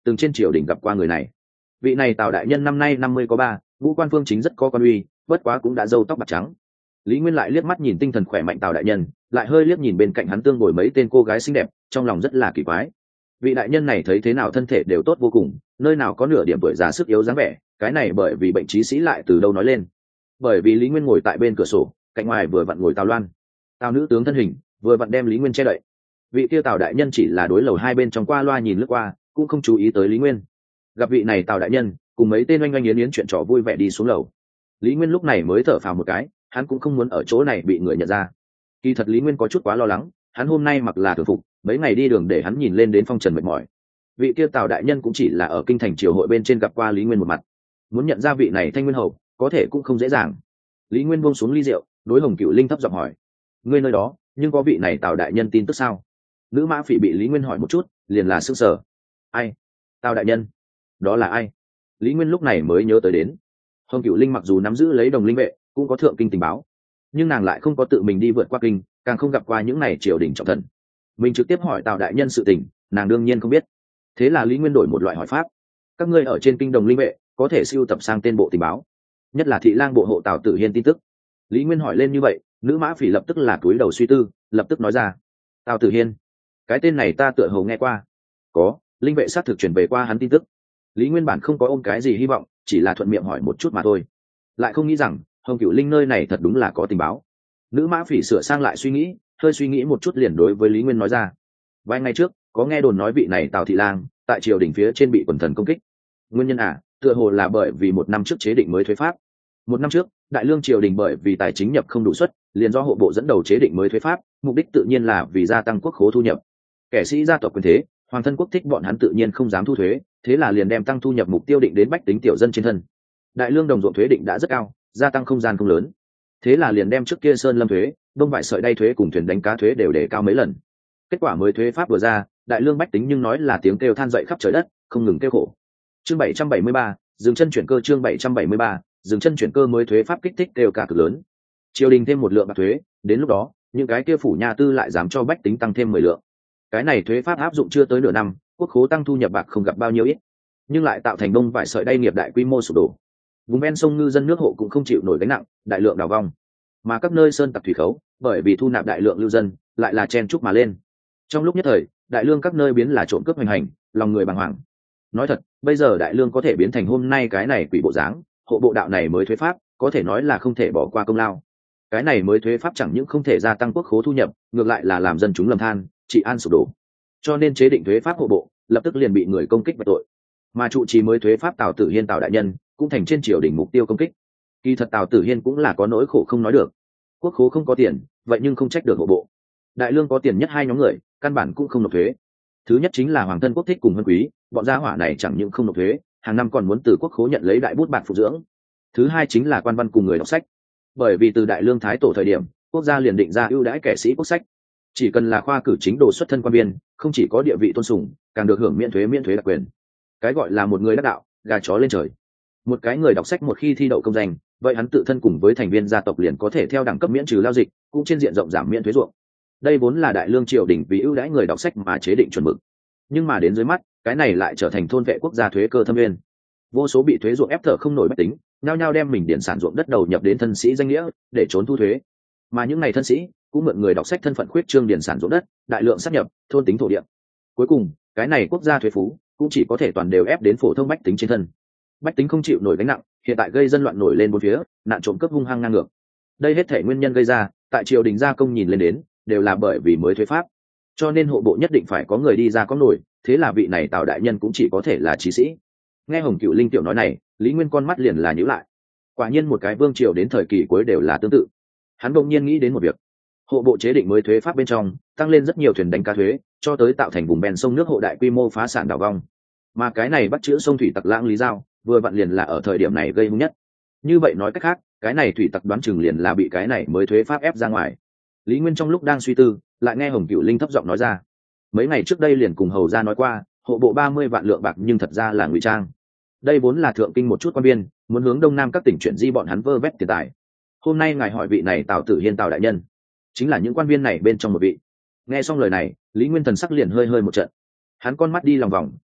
từng trên triều đình gặp qua người này. Vị này Tào đại nhân năm nay năm mươi có ba, ngũ quan phương chính rất có quan uy, bất quá cũng đã râu tóc bạc trắng. Lý Nguyên lại liếc mắt nhìn tinh thần khỏe mạnh Tào đại nhân, lại hơi liếc nhìn bên cạnh hắn tương ngồi mấy tên cô gái xinh đẹp, trong lòng rất là kỳ quái. Vị đại nhân này thấy thế nào thân thể đều tốt vô cùng, nơi nào có nửa điểm tuổi già sức yếu dáng vẻ, cái này bởi vì bệnh trí sĩ lại từ đâu nói lên. Bởi vì Lý Nguyên ngồi tại bên cửa sổ, cạnh ngoài vừa vặn ngồi Tào Loan. Tào nữ tướng thân hình vừa vặn đem Lý Nguyên che đậy. Vị kia Tào đại nhân chỉ là đối lầu hai bên trong qua loa nhìn lướt qua, cũng không chú ý tới Lý Nguyên. Gặp vị này Tào đại nhân cùng mấy tên oanh oanh yến yến chuyện trò vui vẻ đi xuống lầu, Lý Nguyên lúc này mới thở phào một cái, hắn cũng không muốn ở chỗ này bị người nhận ra. Kỳ thật Lý Nguyên có chút quá lo lắng, hắn hôm nay mặc là thường phục, mấy ngày đi đường để hắn nhìn lên đến phong trần mệt mỏi. Vị kia Tào đại nhân cũng chỉ là ở kinh thành triều hội bên trên gặp qua Lý Nguyên một mặt, muốn nhận ra vị này Thanh Nguyên hầu có thể cũng không dễ dàng. Lý Nguyên buông xuống ly rượu, đối Hồng Cửu Linh thấp giọng hỏi: ngươi nơi đó nhưng có vị này Tào đại nhân tin tức sao? Nữ Mã Phỉ bị Lý Nguyên hỏi một chút, liền là sững sờ. Ai? Tào đại nhân? Đó là ai? Lý Nguyên lúc này mới nhớ tới đến. Hồng Cửu Linh mặc dù nắm giữ lấy đồng linh vệ, cũng có thượng kinh tình báo, nhưng nàng lại không có tự mình đi vượt qua kinh, càng không gặp qua những này triều đình trọng thần. Mình trực tiếp hỏi Tào đại nhân sự tình, nàng đương nhiên không biết. Thế là Lý Nguyên đổi một loại hỏi pháp: các ngươi ở trên kinh đồng linh vệ có thể siêu tập sang tên bộ tình báo, nhất là thị lang bộ hộ Tào Tử Hiên tin tức. Lý Nguyên hỏi lên như vậy, Nữ Mã Phỉ lập tức là cúi đầu suy tư, lập tức nói ra: Tào Tử Hiên, cái tên này ta tựa hồ nghe qua. Có, linh vệ xác thực truyền về qua hắn tin tức. Lý Nguyên bản không có ôm cái gì hy vọng, chỉ là thuận miệng hỏi một chút mà thôi, lại không nghĩ rằng Hồng Cửu Linh nơi này thật đúng là có tình báo. Nữ Mã Phỉ sửa sang lại suy nghĩ, hơi suy nghĩ một chút liền đối với Lý Nguyên nói ra: vài ngày trước có nghe đồn nói vị này Tào thị lang tại triều đình phía trên bị quần thần công kích. Nguyên nhân à, tựa hồ là bởi vì một năm trước chế định mới thuế pháp. Một năm trước đại lương triều đình bởi vì tài chính nhập không đủ suất, liền do hộ bộ dẫn đầu chế định mới thuế pháp, mục đích tự nhiên là vì gia tăng quốc khố thu nhập. Kẻ sĩ gia tộc quyền thế, hoàng thân quốc thích bọn hắn tự nhiên không dám thu thuế, thế là liền đem tăng thu nhập mục tiêu định đến bách tính tiểu dân trên thân. Đại lương đồng ruộng thuế định đã rất cao, gia tăng không gian không lớn, thế là liền đem trước kia sơn lâm thuế, đông vải sợi đay thuế cùng thuyền đánh cá thuế đều đề cao mấy lần. Kết quả mới thuế pháp vừa ra, đại lương bách tính nhưng nói là tiếng kêu than dậy khắp trời đất, không ngừng kêu khổ. Chương bảy trăm bảy mươi ba, dừng chân chuyển cơ. Chương bảy trăm bảy mươi ba, dừng chân chuyển cơ mới thuế pháp kích thích kêu cả cực lớn. Triều đình thêm một lượng bạc thuế, đến lúc đó những cái kia phủ nhà tư lại dám cho bách tính tăng thêm mười lượng. Cái này thuế pháp áp dụng chưa tới nửa năm, quốc khố tăng thu nhập bạc không gặp bao nhiêu ít, nhưng lại tạo thành đông vải sợi đay nghiệp đại quy mô sụp đổ. Vùng ven sông ngư dân nước hộ cũng không chịu nổi gánh nặng, đại lượng đào vong. Mà các nơi sơn tặc thủy khấu, bởi vì thu nạp đại lượng lưu dân, lại là chen chúc mà lên. Trong lúc nhất thời, đại lương các nơi biến là trộm cướp hoành hành, lòng người bàng hoàng. Nói thật, bây giờ đại lương có thể biến thành hôm nay cái này quỷ bộ dáng, hộ bộ đạo này mới thuế pháp, có thể nói là không thể bỏ qua công lao. Cái này mới thuế pháp chẳng những không thể gia tăng quốc khố thu nhập, ngược lại là làm dân chúng lầm than, trị an sụp đổ. Cho nên chế định thuế pháp hộ bộ lập tức liền bị người công kích và tội. Mà trụ trì mới thuế pháp Tào Tử Hiên Tào đại nhân cũng thành trên triều đình mục tiêu công kích. Kỳ thật Tào Tử Hiên cũng là có nỗi khổ không nói được. Quốc khố không có tiền, vậy nhưng không trách được hộ bộ. Đại lương có tiền nhất hai nhóm người, căn bản cũng không nộp thuế. Thứ nhất chính là hoàng thân quốc thích cùng Vân Quý, bọn gia hỏa này chẳng những không nộp thuế, hàng năm còn muốn từ quốc khố nhận lấy đại bút bạc phụ dưỡng. Thứ hai chính là quan văn cùng người đọc sách. Bởi vì từ đại lương thái tổ thời điểm, quốc gia liền định ra ưu đãi kẻ sĩ quốc sách, chỉ cần là khoa cử chính đồ xuất thân quan viên, không chỉ có địa vị tôn sùng, càng được hưởng miễn thuế miễn thuế đặc quyền. Cái gọi là một người đắc đạo, gà chó lên trời. Một cái người đọc sách một khi thi đậu công danh, vậy hắn tự thân cùng với thành viên gia tộc liền có thể theo đẳng cấp miễn trừ lao dịch, cũng trên diện rộng giảm miễn thuế ruộng. Đây vốn là đại lương triều đình vì ưu đãi người đọc sách mà chế định chuẩn mực. Nhưng mà đến dưới mắt, cái này lại trở thành thôn vệ quốc gia thuế cơ thâm nguyên. Vô số bị thuế ruộng ép thở không nổi bách tính, nhao nhao đem mình điển sản ruộng đất đầu nhập đến thân sĩ danh nghĩa để trốn thu thuế. Mà những này thân sĩ cũng mượn người đọc sách thân phận khuyết trương điển sản ruộng đất, đại lượng sát nhập thôn tính thổ địa. Cuối cùng, cái này quốc gia thuế phú cũng chỉ có thể toàn đều ép đến phổ thông bách tính trên thân. Bách tính không chịu nổi gánh nặng, hiện tại gây dân loạn nổi lên bốn phía, nạn trộm cướp hung hăng ngang ngược. Đây hết thể nguyên nhân gây ra, tại triều đình gia công nhìn lên đến, đều là bởi vì mới thuế pháp. Cho nên hộ bộ nhất định phải có người đi ra có nổi, thế là vị này Tào đại nhân cũng chỉ có thể là trí sĩ. Nghe Hồng Cửu Linh tiểu nói này, Lý Nguyên con mắt liền là nhíu lại. Quả nhiên một cái vương triều đến thời kỳ cuối đều là tương tự. Hắn bỗng nhiên nghĩ đến một việc. Hộ bộ chế định mới thuế pháp bên trong, tăng lên rất nhiều thuyền đánh cá thuế, cho tới tạo thành vùng ven sông nước hộ đại quy mô phá sản đảo vong. Mà cái này bắt chữ sông thủy tặc lãng Lý Giao, vừa vặn liền là ở thời điểm này gây hung nhất. Như vậy nói cách khác, cái này thủy tặc đoán chừng liền là bị cái này mới thuế pháp ép ra ngoài. Lý Nguyên trong lúc đang suy tư, lại nghe Hồng Cửu Linh thấp giọng nói ra. Mấy ngày trước đây liền cùng hầu gia nói qua, hộ bộ ba mươi vạn lượng bạc nhưng thật ra là ngụy trang. Đây vốn là thượng kinh một chút quan viên, muốn hướng đông nam các tỉnh chuyển di bọn hắn vơ vét tiền tài. Hôm nay ngài hỏi vị này Tào Tử Hiên Tào đại nhân, chính là những quan viên này bên trong một vị. Nghe xong lời này, Lý Nguyên thần sắc liền hơi hơi một trận. Hắn con mắt đi lòng vòng,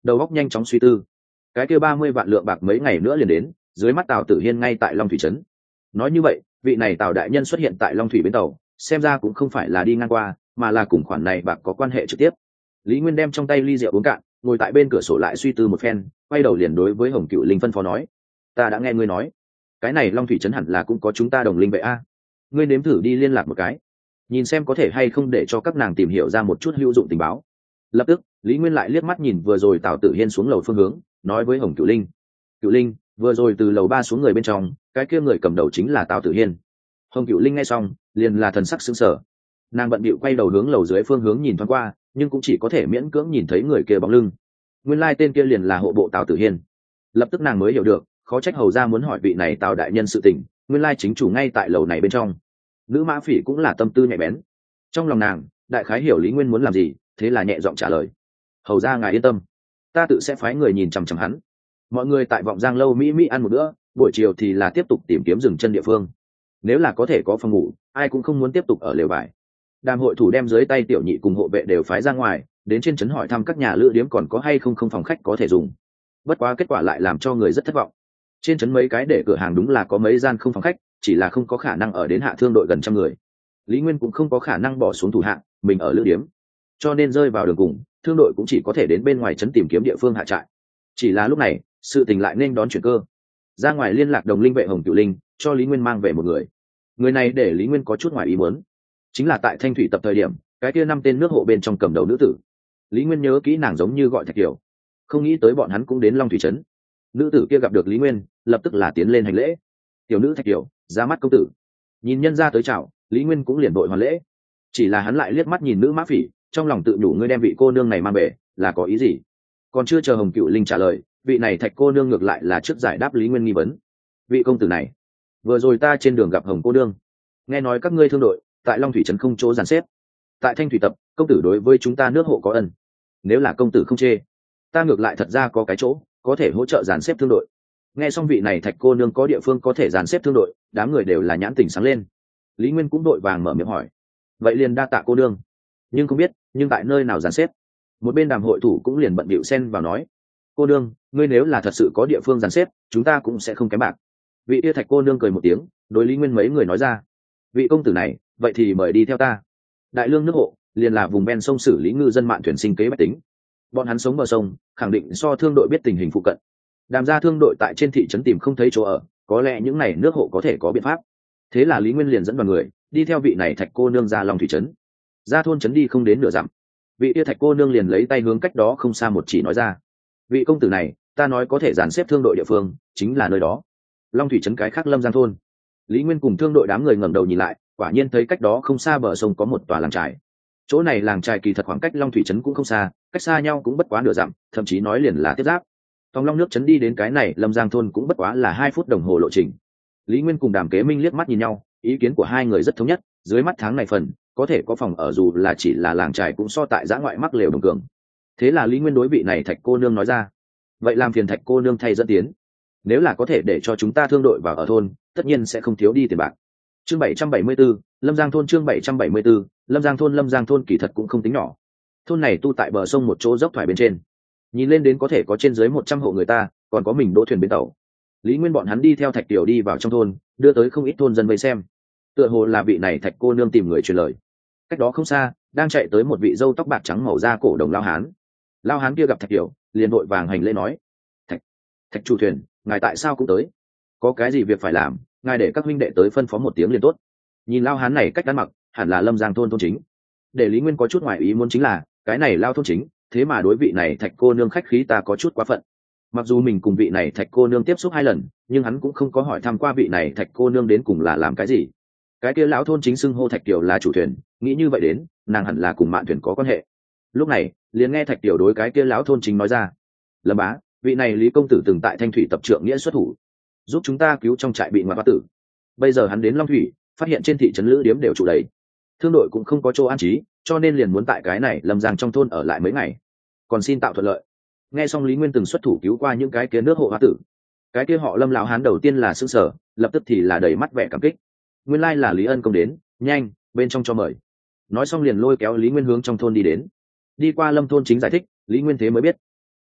đầu óc nhanh chóng suy tư. Cái kia ba mươi vạn lượng bạc mấy ngày nữa liền đến, dưới mắt Tào Tử Hiên ngay tại Long Thủy trấn. Nói như vậy, vị này Tào đại nhân xuất hiện tại Long Thủy bến tàu, xem ra cũng không phải là đi ngang qua, mà là cùng khoản này bạc có quan hệ trực tiếp. Lý Nguyên đem trong tay ly rượu uống cạn, ngồi tại bên cửa sổ lại suy tư một phen, quay đầu liền đối với Hồng Cựu Linh phân phó nói: "Ta đã nghe ngươi nói, cái này Long Thủy trấn hẳn là cũng có chúng ta đồng linh vệ a, ngươi nếm thử đi liên lạc một cái, nhìn xem có thể hay không để cho các nàng tìm hiểu ra một chút hữu dụng tình báo." Lập tức, Lý Nguyên lại liếc mắt nhìn vừa rồi Tào Tử Hiên xuống lầu phương hướng, nói với Hồng Cựu Linh: "Cựu Linh, vừa rồi từ lầu ba xuống người bên trong, cái kia người cầm đầu chính là Tào Tử Hiên." Hồng Cựu Linh nghe xong, liền là thần sắc sững sờ. Nàng bận bịu quay đầu hướng lầu dưới phương hướng nhìn thoáng qua, nhưng cũng chỉ có thể miễn cưỡng nhìn thấy người kia bóng lưng. Nguyên lai tên kia liền là hộ bộ Tào Tử Hiên. Lập tức nàng mới hiểu được, khó trách hầu ra muốn hỏi vị này Tào đại nhân sự tình, nguyên lai chính chủ ngay tại lầu này bên trong. Nữ Mã Phỉ cũng là tâm tư nhạy bén. Trong lòng nàng, đại khái hiểu Lý Nguyên muốn làm gì, thế là nhẹ giọng trả lời: "Hầu ra ngài yên tâm, ta tự sẽ phái người nhìn chằm chằm hắn." Mọi người tại Vọng Giang lâu mỹ mỹ ăn một bữa, buổi chiều thì là tiếp tục tìm kiếm dừng chân địa phương. Nếu là có thể có phòng ngủ, ai cũng không muốn tiếp tục ở lều vải. Đàm hội thủ đem dưới tay tiểu nhị cùng hộ vệ đều phái ra ngoài, đến trên trấn hỏi thăm các nhà lữ điếm còn có hay không không phòng khách có thể dùng. Bất quá kết quả lại làm cho người rất thất vọng. Trên trấn mấy cái để cửa hàng đúng là có mấy gian không phòng khách, chỉ là không có khả năng ở đến hạ thương đội gần trăm người. Lý Nguyên cũng không có khả năng bỏ xuống thủ hạ, mình ở lữ điếm, cho nên rơi vào đường cùng, thương đội cũng chỉ có thể đến bên ngoài trấn tìm kiếm địa phương hạ trại. Chỉ là lúc này, sự tình lại nên đón chuyển cơ. Ra ngoài liên lạc đồng linh vệ Hồng Cựu Linh, cho Lý Nguyên mang về một người. Người này để Lý Nguyên có chút ngoài ý muốn, chính là tại Thanh Thủy tập thời điểm, cái kia năm tên nước hộ bên trong cầm đầu nữ tử. Lý Nguyên nhớ kỹ nàng giống như gọi Thạch Kiều, không nghĩ tới bọn hắn cũng đến Long Thủy trấn. Nữ tử kia gặp được Lý Nguyên, lập tức là tiến lên hành lễ: "Tiểu nữ Thạch Kiều, ra mắt công tử." Nhìn nhân ra tới chào, Lý Nguyên cũng liền đội hoàn lễ. Chỉ là hắn lại liếc mắt nhìn Nữ Mã Phỉ, trong lòng tự nhủ: ngươi đem vị cô nương này mang về là có ý gì? Còn chưa chờ Hồng Cựu Linh trả lời, vị này Thạch cô nương ngược lại là trước giải đáp Lý Nguyên nghi vấn: "Vị công tử này, vừa rồi ta trên đường gặp Hồng cô nương, nghe nói các ngươi thương đội tại Long Thủy trấn không chỗ dàn xếp, tại Thanh Thủy tập công tử đối với chúng ta nước hộ có ân, nếu là công tử không chê, ta ngược lại thật ra có cái chỗ có thể hỗ trợ dàn xếp thương đội." Nghe xong vị này Thạch cô nương có địa phương có thể dàn xếp thương đội, đám người đều là nhãn tình sáng lên. Lý Nguyên cũng đội vàng mở miệng hỏi: "Vậy liền đa tạ cô nương, nhưng không biết nhưng tại nơi nào dàn xếp?" Một bên Đàm hội thủ cũng liền bận bịu xen vào nói: "Cô nương, ngươi nếu là thật sự có địa phương dàn xếp, chúng ta cũng sẽ không kém bạc." Vị tia Thạch cô nương cười một tiếng, đối Lý Nguyên mấy người nói ra: "Vị công tử này, vậy thì mời đi theo ta. Đại lương nước hộ liền là vùng ven sông xử lý ngư dân mạn thuyền sinh kế bách tính, bọn hắn sống bờ sông, khẳng định so thương đội biết tình hình phụ cận. Đàm ra thương đội tại trên thị trấn tìm không thấy chỗ ở, có lẽ những này nước hộ có thể có biện pháp." Thế là Lý Nguyên liền dẫn đoàn người đi theo vị này Thạch cô nương ra Long Thủy trấn. Ra thôn trấn đi không đến nửa dặm, vị tia Thạch cô nương liền lấy tay hướng cách đó không xa một chỉ nói ra: "Vị công tử này, ta nói có thể dàn xếp thương đội địa phương chính là nơi đó, Long Thủy trấn cái khác Lâm Giang thôn." Lý Nguyên cùng thương đội đám người ngẩng đầu nhìn lại, quả nhiên thấy cách đó không xa bờ sông có một tòa làng trại. Chỗ này làng trại kỳ thật khoảng cách Long Thủy trấn cũng không xa, cách xa nhau cũng bất quá nửa dặm, thậm chí nói liền là tiếp giáp. Thòng Long nước trấn đi đến cái này Lâm Giang thôn cũng bất quá là hai phút đồng hồ lộ trình. Lý Nguyên cùng Đàm Kế Minh liếc mắt nhìn nhau, ý kiến của hai người rất thống nhất, dưới mắt tháng này phần có thể có phòng ở dù là chỉ là làng trại cũng so tại giã ngoại mắc lều đồng cường. Thế là Lý Nguyên đối vị này Thạch cô nương nói ra: "Vậy làm phiền Thạch cô nương thay dẫn tiến, nếu là có thể để cho chúng ta thương đội vào ở thôn, tất nhiên sẽ không thiếu đi tiền bạc." Chương bảy trăm bảy mươi 774, Lâm Giang thôn chương bảy trăm bảy mươi 774, Lâm Giang thôn Lâm Giang thôn kỳ thật cũng không tính nhỏ. Thôn này tu tại bờ sông một chỗ dốc thoải bên trên, nhìn lên đến có thể có trên dưới một trăm hộ người ta, còn có mình đỗ thuyền bến tàu. Lý Nguyên bọn hắn đi theo Thạch Tiểu đi vào trong thôn, đưa tới không ít thôn dân vây xem. Tựa hồ là vị này Thạch cô nương tìm người truyền lời. Cách đó không xa, đang chạy tới một vị râu tóc bạc trắng màu da cổ đồng lao hán. Lao hán kia gặp Thạch Tiểu, liền vội vàng hành lễ nói: "Thạch, Thạch chủ thuyền, ngài tại sao cũng tới? Có cái gì việc phải làm, ngài để các huynh đệ tới phân phó một tiếng liền tốt." Nhìn lao hán này cách ăn mặc, hẳn là Lâm Giang thôn thôn chính. Để Lý Nguyên có chút ngoài ý muốn chính là, cái này lao thôn chính, thế mà đối vị này Thạch cô nương khách khí ta có chút quá phận. Mặc dù mình cùng vị này Thạch cô nương tiếp xúc hai lần, nhưng hắn cũng không có hỏi thăm qua vị này Thạch cô nương đến cùng là làm cái gì. Cái kia lão thôn chính xưng hô Thạch Kiều là chủ thuyền, nghĩ như vậy đến, nàng hẳn là cùng mạn thuyền có quan hệ. Lúc này, liền nghe Thạch Kiều đối cái kia lão thôn chính nói ra: "Lâm bá, vị này Lý công tử từng tại Thanh Thủy tập trượng nghĩa xuất thủ, giúp chúng ta cứu trong trại bị ngoại bát tử. Bây giờ hắn đến Long Thủy, phát hiện trên thị trấn lữ điếm đều trụ đầy, thương đội cũng không có chỗ an trí, cho nên liền muốn tại cái này Lâm Giang trong thôn ở lại mấy ngày, còn xin tạo thuận lợi." Nghe xong Lý Nguyên từng xuất thủ cứu qua những cái kia nước hộ hoa tử, cái kia họ Lâm lão hán đầu tiên là sững sờ, lập tức thì là đầy mắt vẻ cảm kích. Nguyên lai là Lý Ân công đến, nhanh, bên trong cho mời. Nói xong liền lôi kéo Lý Nguyên hướng trong thôn đi đến. Đi qua Lâm thôn chính giải thích, Lý Nguyên thế mới biết,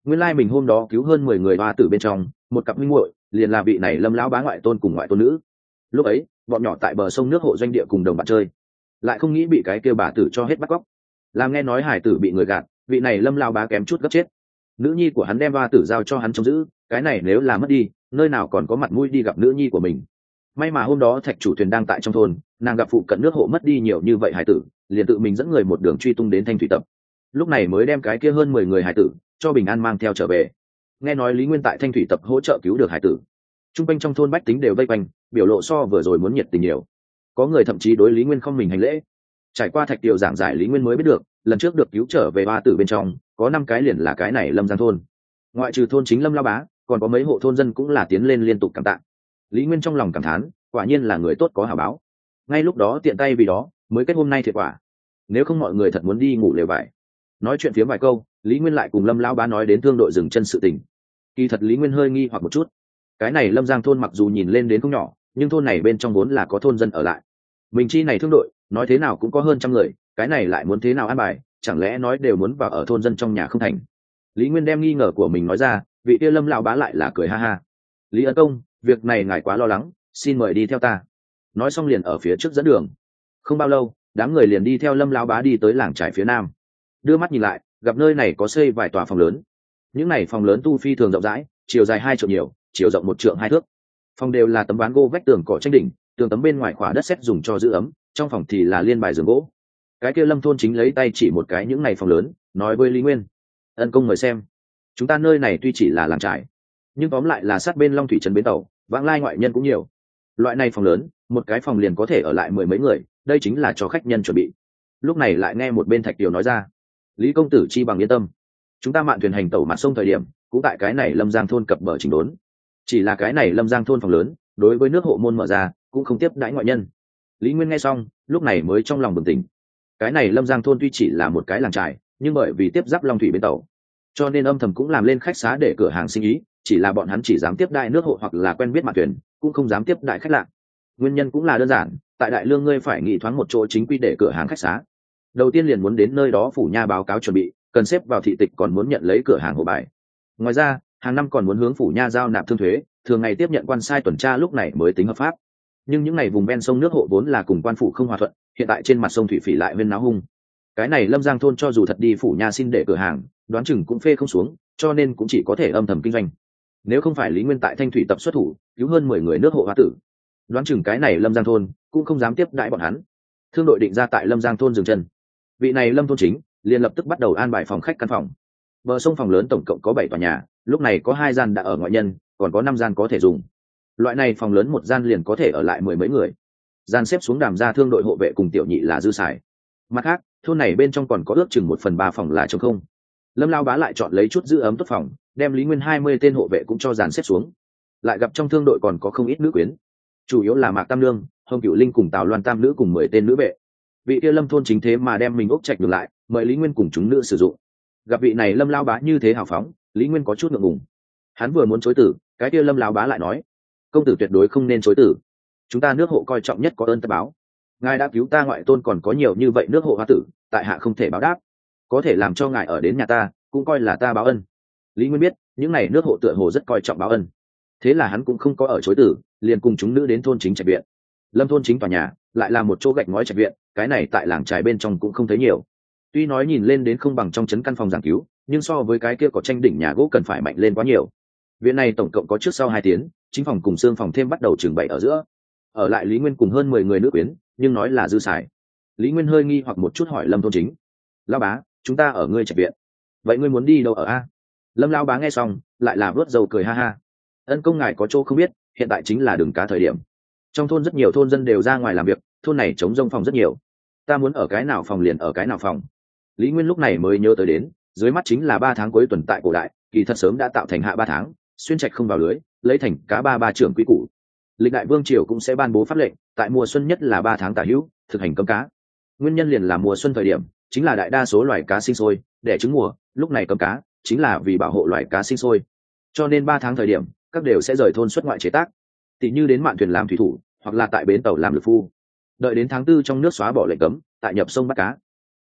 nguyên lai mình hôm đó cứu hơn mười người hoa tử bên trong một cặp minh muội liền là vị này Lâm lão bá ngoại tôn cùng ngoại tôn nữ. Lúc ấy bọn nhỏ tại bờ sông nước hộ doanh địa cùng đồng bạn chơi, lại không nghĩ bị cái kia bà tử cho hết bắt cóc. Làm nghe nói hải tử bị người gạt, vị này Lâm lão bá kém chút gấp chết. Nữ nhi của hắn đem hoa tử giao cho hắn trông giữ, cái này nếu là mất đi, nơi nào còn có mặt mũi đi gặp nữ nhi của mình. May mà hôm đó thạch chủ thuyền đang tại trong thôn, nàng gặp phụ cận nước hộ mất đi nhiều như vậy hải tử, liền tự mình dẫn người một đường truy tung đến Thanh Thủy Tập, lúc này mới đem cái kia hơn mười người hải tử cho bình an mang theo trở về. Nghe nói Lý Nguyên tại Thanh Thủy Tập hỗ trợ cứu được hải tử, trung quanh trong thôn bách tính đều vây quanh, biểu lộ so vừa rồi muốn nhiệt tình nhiều. Có người thậm chí đối Lý Nguyên không mình hành lễ. Trải qua Thạch Tiều giảng giải, Lý Nguyên mới biết được lần trước được cứu trở về ba tử bên trong có năm cái liền là cái này Lâm Giang thôn. Ngoại trừ thôn chính Lâm Lao Bá, còn có mấy hộ thôn dân cũng là tiến lên liên tục cảm tạ. Lý Nguyên trong lòng cảm thán, quả nhiên là người tốt có hảo báo. Ngay lúc đó tiện tay vì đó mới kết hôm nay thiệt quả, nếu không mọi người thật muốn đi ngủ lều vải. Nói chuyện phía vài câu, Lý Nguyên lại cùng Lâm Lao Bá nói đến thương đội dừng chân sự tình. Kỳ thật Lý Nguyên hơi nghi hoặc một chút, cái này Lâm Giang thôn mặc dù nhìn lên đến không nhỏ, nhưng thôn này bên trong vốn là có thôn dân ở lại. Mình chi này thương đội nói thế nào cũng có hơn trăm người, cái này lại muốn thế nào an bài, chẳng lẽ nói đều muốn vào ở thôn dân trong nhà không thành. Lý Nguyên đem nghi ngờ của mình nói ra, vị kia Lâm lão bá lại là cười ha ha. Lý ân công, việc này ngài quá lo lắng, xin mời đi theo ta. Nói xong liền ở phía trước dẫn đường. Không bao lâu, đám người liền đi theo Lâm lão bá đi tới làng trải phía nam. Đưa mắt nhìn lại, gặp nơi này có xây vài tòa phòng lớn. Những này phòng lớn tu phi thường rộng rãi, chiều dài hai trượng nhiều, chiều rộng một trượng hai thước. Phòng đều là tấm ván gỗ vách tường cỏ tranh đỉnh, tường tấm bên ngoài khỏa đất sét dùng cho giữ ấm, trong phòng thì là liên bài giường gỗ. Cái kia Lâm thôn chính lấy tay chỉ một cái những này phòng lớn, nói với Lý Nguyên: ân công mời xem, chúng ta nơi này tuy chỉ là làng trải, nhưng tóm lại là sát bên Long Thủy trấn bến tàu, vãng lai ngoại nhân cũng nhiều. Loại này phòng lớn, một cái phòng liền có thể ở lại mười mấy người, đây chính là cho khách nhân chuẩn bị. Lúc này lại nghe một bên Thạch Tiều nói ra: Lý công tử chi bằng yên tâm, chúng ta mạn thuyền hành tẩu mặt sông thời điểm cũng tại cái này Lâm Giang thôn cập bờ chỉnh đốn. Chỉ là cái này Lâm Giang thôn phòng lớn, đối với nước hộ môn mở ra cũng không tiếp đãi ngoại nhân. Lý Nguyên nghe xong, lúc này mới trong lòng bừng tỉnh. Cái này Lâm Giang thôn tuy chỉ là một cái làng trài, nhưng bởi vì tiếp giáp Long Thủy bến tàu, cho nên âm thầm cũng làm lên khách xá để cửa hàng sinh ý. Chỉ là bọn hắn chỉ dám tiếp đại nước hộ hoặc là quen biết mạn thuyền, cũng không dám tiếp đại khách lạ. Nguyên nhân cũng là đơn giản, tại Đại Lương ngươi phải nghĩ thoáng một chỗ chính quy để cửa hàng khách xá. Đầu tiên liền muốn đến nơi đó phủ nha báo cáo chuẩn bị, cần xếp vào thị tịch, còn muốn nhận lấy cửa hàng hộ bài. Ngoài ra, hàng năm còn muốn hướng phủ nha giao nạp thương thuế, thường ngày tiếp nhận quan sai tuần tra, lúc này mới tính hợp pháp. Nhưng những ngày vùng ven sông nước hộ vốn là cùng quan phủ không hòa thuận, hiện tại trên mặt sông thủy phỉ lại huyên náo hung. Cái này Lâm Giang thôn cho dù thật đi phủ nha xin để cửa hàng, đoán chừng cũng phê không xuống, cho nên cũng chỉ có thể âm thầm kinh doanh. Nếu không phải Lý Nguyên tại Thanh Thủy Tập xuất thủ cứu hơn mười người nước hộ hóa tử, đoán chừng cái này Lâm Giang thôn cũng không dám tiếp đãi bọn hắn. Thương đội định ra tại Lâm Giang thôn dừng chân. Vị này Lâm thôn chính liền lập tức bắt đầu an bài phòng khách căn phòng. Bờ sông phòng lớn tổng cộng có bảy tòa nhà, lúc này có hai gian đã ở ngoại nhân, còn có năm gian có thể dùng. Loại này phòng lớn một gian liền có thể ở lại mười mấy người. Gian xếp xuống đàm ra thương đội hộ vệ cùng tiểu nhị là dư xài. Mặt khác, thôn này bên trong còn có ước chừng một phần ba phòng là trống không. Lâm Lao Bá lại chọn lấy chút giữ ấm tốt phòng, đem Lý Nguyên hai mươi tên hộ vệ cũng cho dàn xếp xuống. Lại gặp trong thương đội còn có không ít nữ quyến, chủ yếu là Mạc Tam Lương, Hồng Cửu Linh cùng Tào Loan tam nữ cùng mười tên nữ vệ. Vị kia Lâm thôn chính thế mà đem mình ốc trạch ngược lại, mời Lý Nguyên cùng chúng nữ sử dụng. Gặp vị này Lâm Lao Bá như thế hào phóng, Lý Nguyên có chút ngượng ngùng. Hắn vừa muốn chối từ, cái kia Lâm Lao Bá lại nói: công tử tuyệt đối không nên chối từ, chúng ta nước hộ coi trọng nhất có ơn tất báo. Ngài đã cứu ta ngoại tôn, còn có nhiều như vậy nước hộ hoa tử, tại hạ không thể báo đáp, có thể làm cho ngài ở đến nhà ta cũng coi là ta báo ân. Lý Nguyên biết những n à y nước hộ tựa hồ rất coi trọng báo ân, thế là hắn cũng không có ở chối tử, liền cùng chúng nữ đến thôn chính trạch viện. Lâm thôn chính tòa nhà lại là một chỗ gạch ngói trạch viện, cái này tại làng trài bên trong cũng không thấy nhiều. Tuy nói nhìn lên đến không bằng trong trấn căn phòng giảng cứu, nhưng so với cái kia có tranh đỉnh nhà gỗ cần phải mạnh lên quá nhiều. Viện này tổng cộng có trước sau hai tiếng, chính phòng cùng xương phòng thêm bắt đầu trường bậy ở giữa. Ở lại Lý Nguyên cùng hơn mười người nữ quyến, nhưng nói là dư xài. Lý Nguyên hơi nghi hoặc một chút hỏi Lâm thôn chính: Lao bá, chúng ta ở ngươi trạch viện, vậy ngươi muốn đi đâu ở a? Lâm Lao bá nghe xong lại là vớt dầu cười ha ha: ân công ngài có chỗ không biết, hiện tại chính là đường cá thời điểm, trong thôn rất nhiều thôn dân đều ra ngoài làm việc, thôn này trống rông phòng rất nhiều, ta muốn ở cái nào phòng liền ở cái nào phòng. Lý Nguyên lúc này mới nhớ tới đến dưới mắt chính là ba tháng cuối tuần tại cổ đại, kỳ thật sớm đã tạo thành hạ ba tháng, xuyên trạch không vào lưới, lấy thành cá ba ba trưởng quý cũ. Lịch đại vương triều cũng sẽ ban bố pháp lệnh, tại mùa xuân nhất là ba tháng tả hữu thực hành cấm cá. Nguyên nhân liền là mùa xuân thời điểm chính là đại đa số loài cá sinh sôi đẻ trứng mùa, lúc này cấm cá chính là vì bảo hộ loài cá sinh sôi, cho nên ba tháng thời điểm các đều sẽ rời thôn xuất ngoại chế tác, tỷ như đến mạn thuyền làm thủy thủ, hoặc là tại bến tàu làm lực phu. Đợi đến tháng tư trong nước xóa bỏ lệnh cấm, tại nhập sông bắt cá.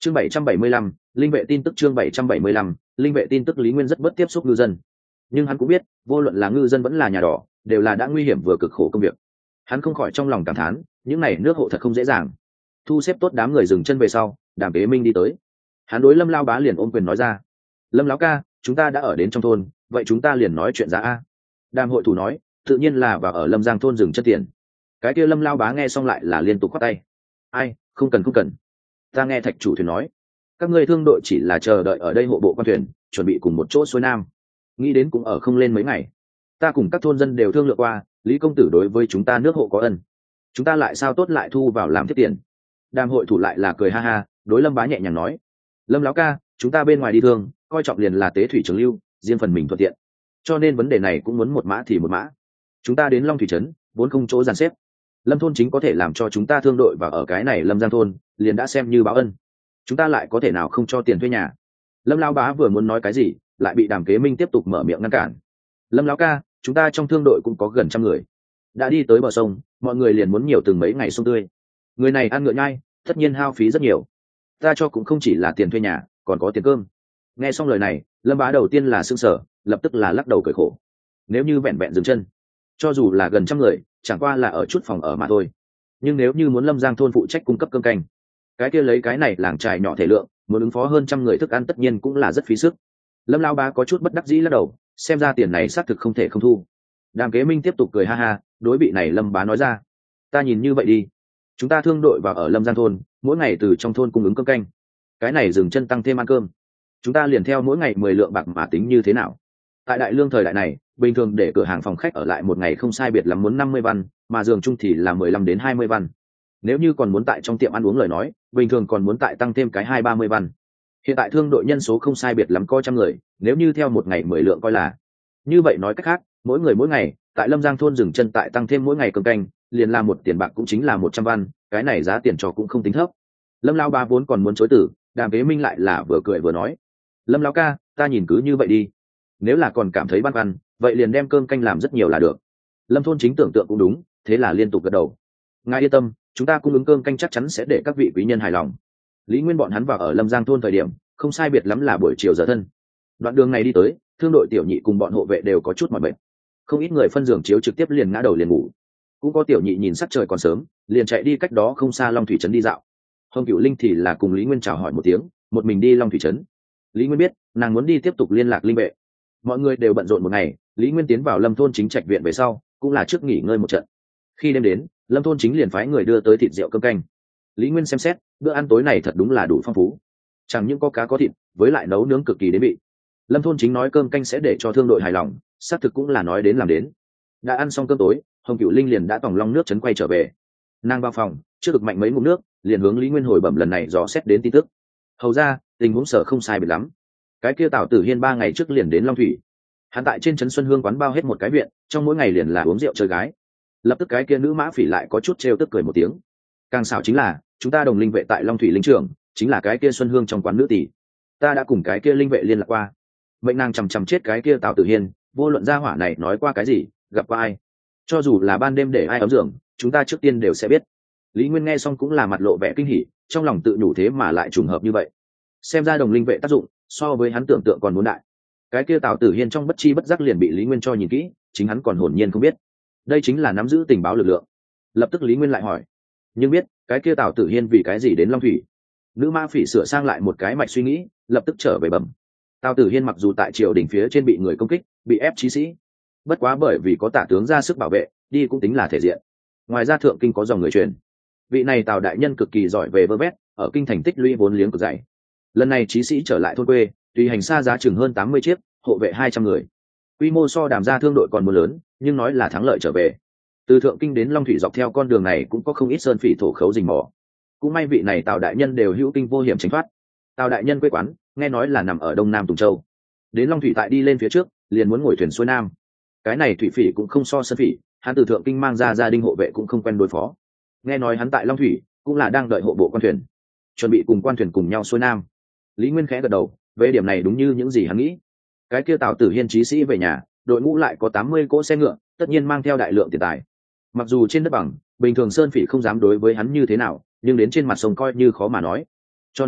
chương bảy trăm bảy mươi lăm, linh vệ tin tức. Chương bảy trăm bảy mươi lăm, linh vệ tin tức. Lý Nguyên rất bất tiếp xúc ngư dân, nhưng hắn cũng biết vô luận là ngư dân vẫn là nhà đỏ đều là đã nguy hiểm vừa cực khổ công việc. Hắn không khỏi trong lòng cảm thán, những này nước hộ thật không dễ dàng. Thu xếp tốt đám người dừng chân về sau, Đàm Kế Minh đi tới. Hắn đối Lâm Lao Bá liền ôm quyền nói ra: Lâm lão ca, chúng ta đã ở đến trong thôn, vậy chúng ta liền nói chuyện giá a. Đàm hội thủ nói: tự nhiên là vào ở Lâm Giang thôn dừng chân tiền. Cái kia Lâm Lao Bá nghe xong lại là liên tục khoát tay: ai, không cần không cần. Ta nghe thạch chủ thuyền nói, các ngươi thương đội chỉ là chờ đợi ở đây hộ bộ quan thuyền, chuẩn bị cùng một chỗ xuôi nam, nghĩ đến cũng ở không lên mấy ngày. Ta cùng các thôn dân đều thương lượng qua, Lý công tử đối với chúng ta nước hộ có ân, chúng ta lại sao tốt lại thu vào làm thiết tiền. Đàm hội thủ lại là cười ha ha, đối Lâm Bá nhẹ nhàng nói: Lâm lão ca, chúng ta bên ngoài đi thương, coi trọng liền là tế thủy trường lưu, riêng phần mình thuận tiện, cho nên vấn đề này cũng muốn một mã thì một mã. Chúng ta đến Long Thủy trấn vốn không chỗ dàn xếp, Lâm thôn chính có thể làm cho chúng ta thương đội và ở cái này Lâm Giang thôn liền đã xem như báo ân, chúng ta lại có thể nào không cho tiền thuê nhà. Lâm lão bá vừa muốn nói cái gì, lại bị Đàm Kế Minh tiếp tục mở miệng ngăn cản. Lâm lão ca, chúng ta trong thương đội cũng có gần trăm người, đã đi tới bờ sông, mọi người liền muốn nhiều từng mấy ngày sông tươi, người này ăn ngựa nhai, tất nhiên hao phí rất nhiều. Ta cho cũng không chỉ là tiền thuê nhà, còn có tiền cơm. Nghe xong lời này, Lâm bá đầu tiên là sững sờ, lập tức là lắc đầu cười khổ. Nếu như vẹn vẹn dừng chân, cho dù là gần trăm người, chẳng qua là ở chút phòng ở mà thôi. Nhưng nếu như muốn Lâm Giang thôn phụ trách cung cấp cơm canh, cái kia lấy cái này làng trài nhỏ thể lượng, muốn ứng phó hơn trăm người thức ăn tất nhiên cũng là rất phí sức. Lâm lao bá có chút bất đắc dĩ lắc đầu, xem ra tiền này xác thực không thể không thu. Đàm Kế Minh tiếp tục cười ha ha, đối vị này Lâm bá nói ra: ta nhìn như vậy đi, chúng ta thương đội vào ở Lâm Giang thôn, mỗi ngày từ trong thôn cung ứng cơm canh, cái này dừng chân tăng thêm ăn cơm, chúng ta liền theo mỗi ngày mười lượng bạc mà tính như thế nào. Tại đại lương thời đại này, bình thường để cửa hàng phòng khách ở lại một ngày không sai biệt lắm muốn năm mươi văn, mà giường chung thì là mười lăm đến hai mươi văn. Nếu như còn muốn tại trong tiệm ăn uống lời nói, bình thường còn muốn tại tăng thêm cái hai ba mươi văn. Hiện tại thương đội nhân số không sai biệt lắm coi trăm người, nếu như theo một ngày mười lượng coi là như vậy, nói cách khác, mỗi người mỗi ngày tại Lâm Giang thôn dừng chân tại tăng thêm mỗi ngày cơm canh, liền là một tiền bạc cũng chính là một trăm văn, cái này giá tiền cho cũng không tính thấp. Lâm lao ba vốn còn muốn chối từ, Đàm Kế Minh lại là vừa cười vừa nói: Lâm lão ca, ta nhìn cứ như vậy đi, nếu là còn cảm thấy băn khoăn, vậy liền đem cơm canh làm rất nhiều là được. Lâm thôn chính tưởng tượng cũng đúng, thế là liên tục gật đầu: ngài yên tâm, chúng ta cung ứng cơm canh chắc chắn sẽ để các vị quý nhân hài lòng. Lý Nguyên bọn hắn vào ở Lâm Giang thôn thời điểm không sai biệt lắm là buổi chiều giờ thân. Đoạn đường này đi tới, thương đội tiểu nhị cùng bọn hộ vệ đều có chút mỏi mệt, không ít người phân giường chiếu trực tiếp liền ngã đầu liền ngủ, cũng có tiểu nhị nhìn sắc trời còn sớm, liền chạy đi cách đó không xa Long Thủy trấn đi dạo. Hồng Cửu Linh thì là cùng Lý Nguyên chào hỏi một tiếng, một mình đi Long Thủy trấn. Lý Nguyên biết nàng muốn đi tiếp tục liên lạc linh vệ. Mọi người đều bận rộn một ngày, Lý Nguyên tiến vào Lâm thôn chính trạch viện về sau, cũng là trước nghỉ ngơi một trận. Khi đêm đến, Lâm thôn chính liền phái người đưa tới thịt rượu cơm canh. Lý Nguyên xem xét, bữa ăn tối này thật đúng là đủ phong phú, chẳng những có cá có thịt, với lại nấu nướng cực kỳ đến vị. Lâm thôn chính nói cơm canh sẽ để cho thương đội hài lòng, xác thực cũng là nói đến làm đến. Đã ăn xong cơm tối, Hồng Cửu Linh liền đã tòng long nước trấn quay trở về. Nàng vào phòng, chưa được mạnh mấy ngụm nước, liền hướng Lý Nguyên hồi bẩm lần này dò xét đến tin tức. Hầu ra, tình huống sở không sai biệt lắm. Cái kia Tào Tử Hiên ba ngày trước liền đến Long Thủy, hắn tại trên trấn Xuân Hương quán bao hết một cái viện, trong mỗi ngày liền là uống rượu chơi gái. Lập tức cái kia nữ mã phỉ lại có chút trêu tức cười một tiếng. Càng xảo chính là, chúng ta đồng linh vệ tại Long Thủy linh trưởng, chính là cái kia Xuân Hương trong quán nữ tỷ. Ta đã cùng cái kia linh vệ liên lạc qua, mệnh nàng chằm chằm chết cái kia Tào Tử Hiên, vô luận gia hỏa này nói qua cái gì, gặp qua ai, cho dù là ban đêm để ai ấm giường, chúng ta trước tiên đều sẽ biết. Lý Nguyên nghe xong cũng là mặt lộ vẻ kinh hỉ, trong lòng tự nhủ thế mà lại trùng hợp như vậy, xem ra đồng linh vệ tác dụng so với hắn tưởng tượng còn muốn đại. Cái kia Tào Tử Hiên trong bất chi bất giác liền bị Lý Nguyên cho nhìn kỹ, chính hắn còn hồn nhiên không biết. Đây chính là nắm giữ tình báo lực lượng. Lập tức Lý Nguyên lại hỏi: nhưng biết cái kia Tào Tử Hiên vì cái gì đến Long Thủy? Nữ ma phỉ sửa sang lại một cái mạch suy nghĩ, lập tức trở về bẩm: Tào Tử Hiên mặc dù tại triều đình phía trên bị người công kích, bị ép chí sĩ, bất quá bởi vì có tả tướng ra sức bảo vệ, đi cũng tính là thể diện. Ngoài ra thượng kinh có dòng người truyền, vị này Tào đại nhân cực kỳ giỏi về vơ vét, ở kinh thành tích lũy vốn liếng cực dày. Lần này chí sĩ trở lại thôn quê, tùy hành xa giá chừng hơn tám mươi chiếc, hộ vệ hai trăm người, quy mô so Đàm gia thương đội còn muốn lớn, nhưng nói là thắng lợi trở về. Từ thượng kinh đến Long Thủy dọc theo con đường này cũng có không ít sơn phỉ thổ khấu rình mò, cũng may vị này Tào đại nhân đều hữu kinh vô hiểm tránh thoát. Tào đại nhân quê quán nghe nói là nằm ở đông nam Tùng Châu, đến Long Thủy tại đi lên phía trước liền muốn ngồi thuyền xuôi nam. Cái này thủy phỉ cũng không so sơn phỉ, hắn từ thượng kinh mang ra gia đình hộ vệ cũng không quen đối phó. Nghe nói hắn tại Long Thủy cũng là đang đợi hộ bộ quan thuyền, chuẩn bị cùng quan thuyền cùng nhau xuôi nam. Lý Nguyên khẽ gật đầu, về điểm này đúng như những gì hắn nghĩ. Cái kia Tào Tử Hiên chí sĩ về nhà, đội ngũ lại có tám mươi cỗ xe ngựa, tất nhiên mang theo đại lượng tiền tài. Mặc dù trên đất bằng, bình thường sơn phỉ không dám đối với hắn như thế nào, nhưng đến trên mặt sông coi như khó mà nói. Cho nên,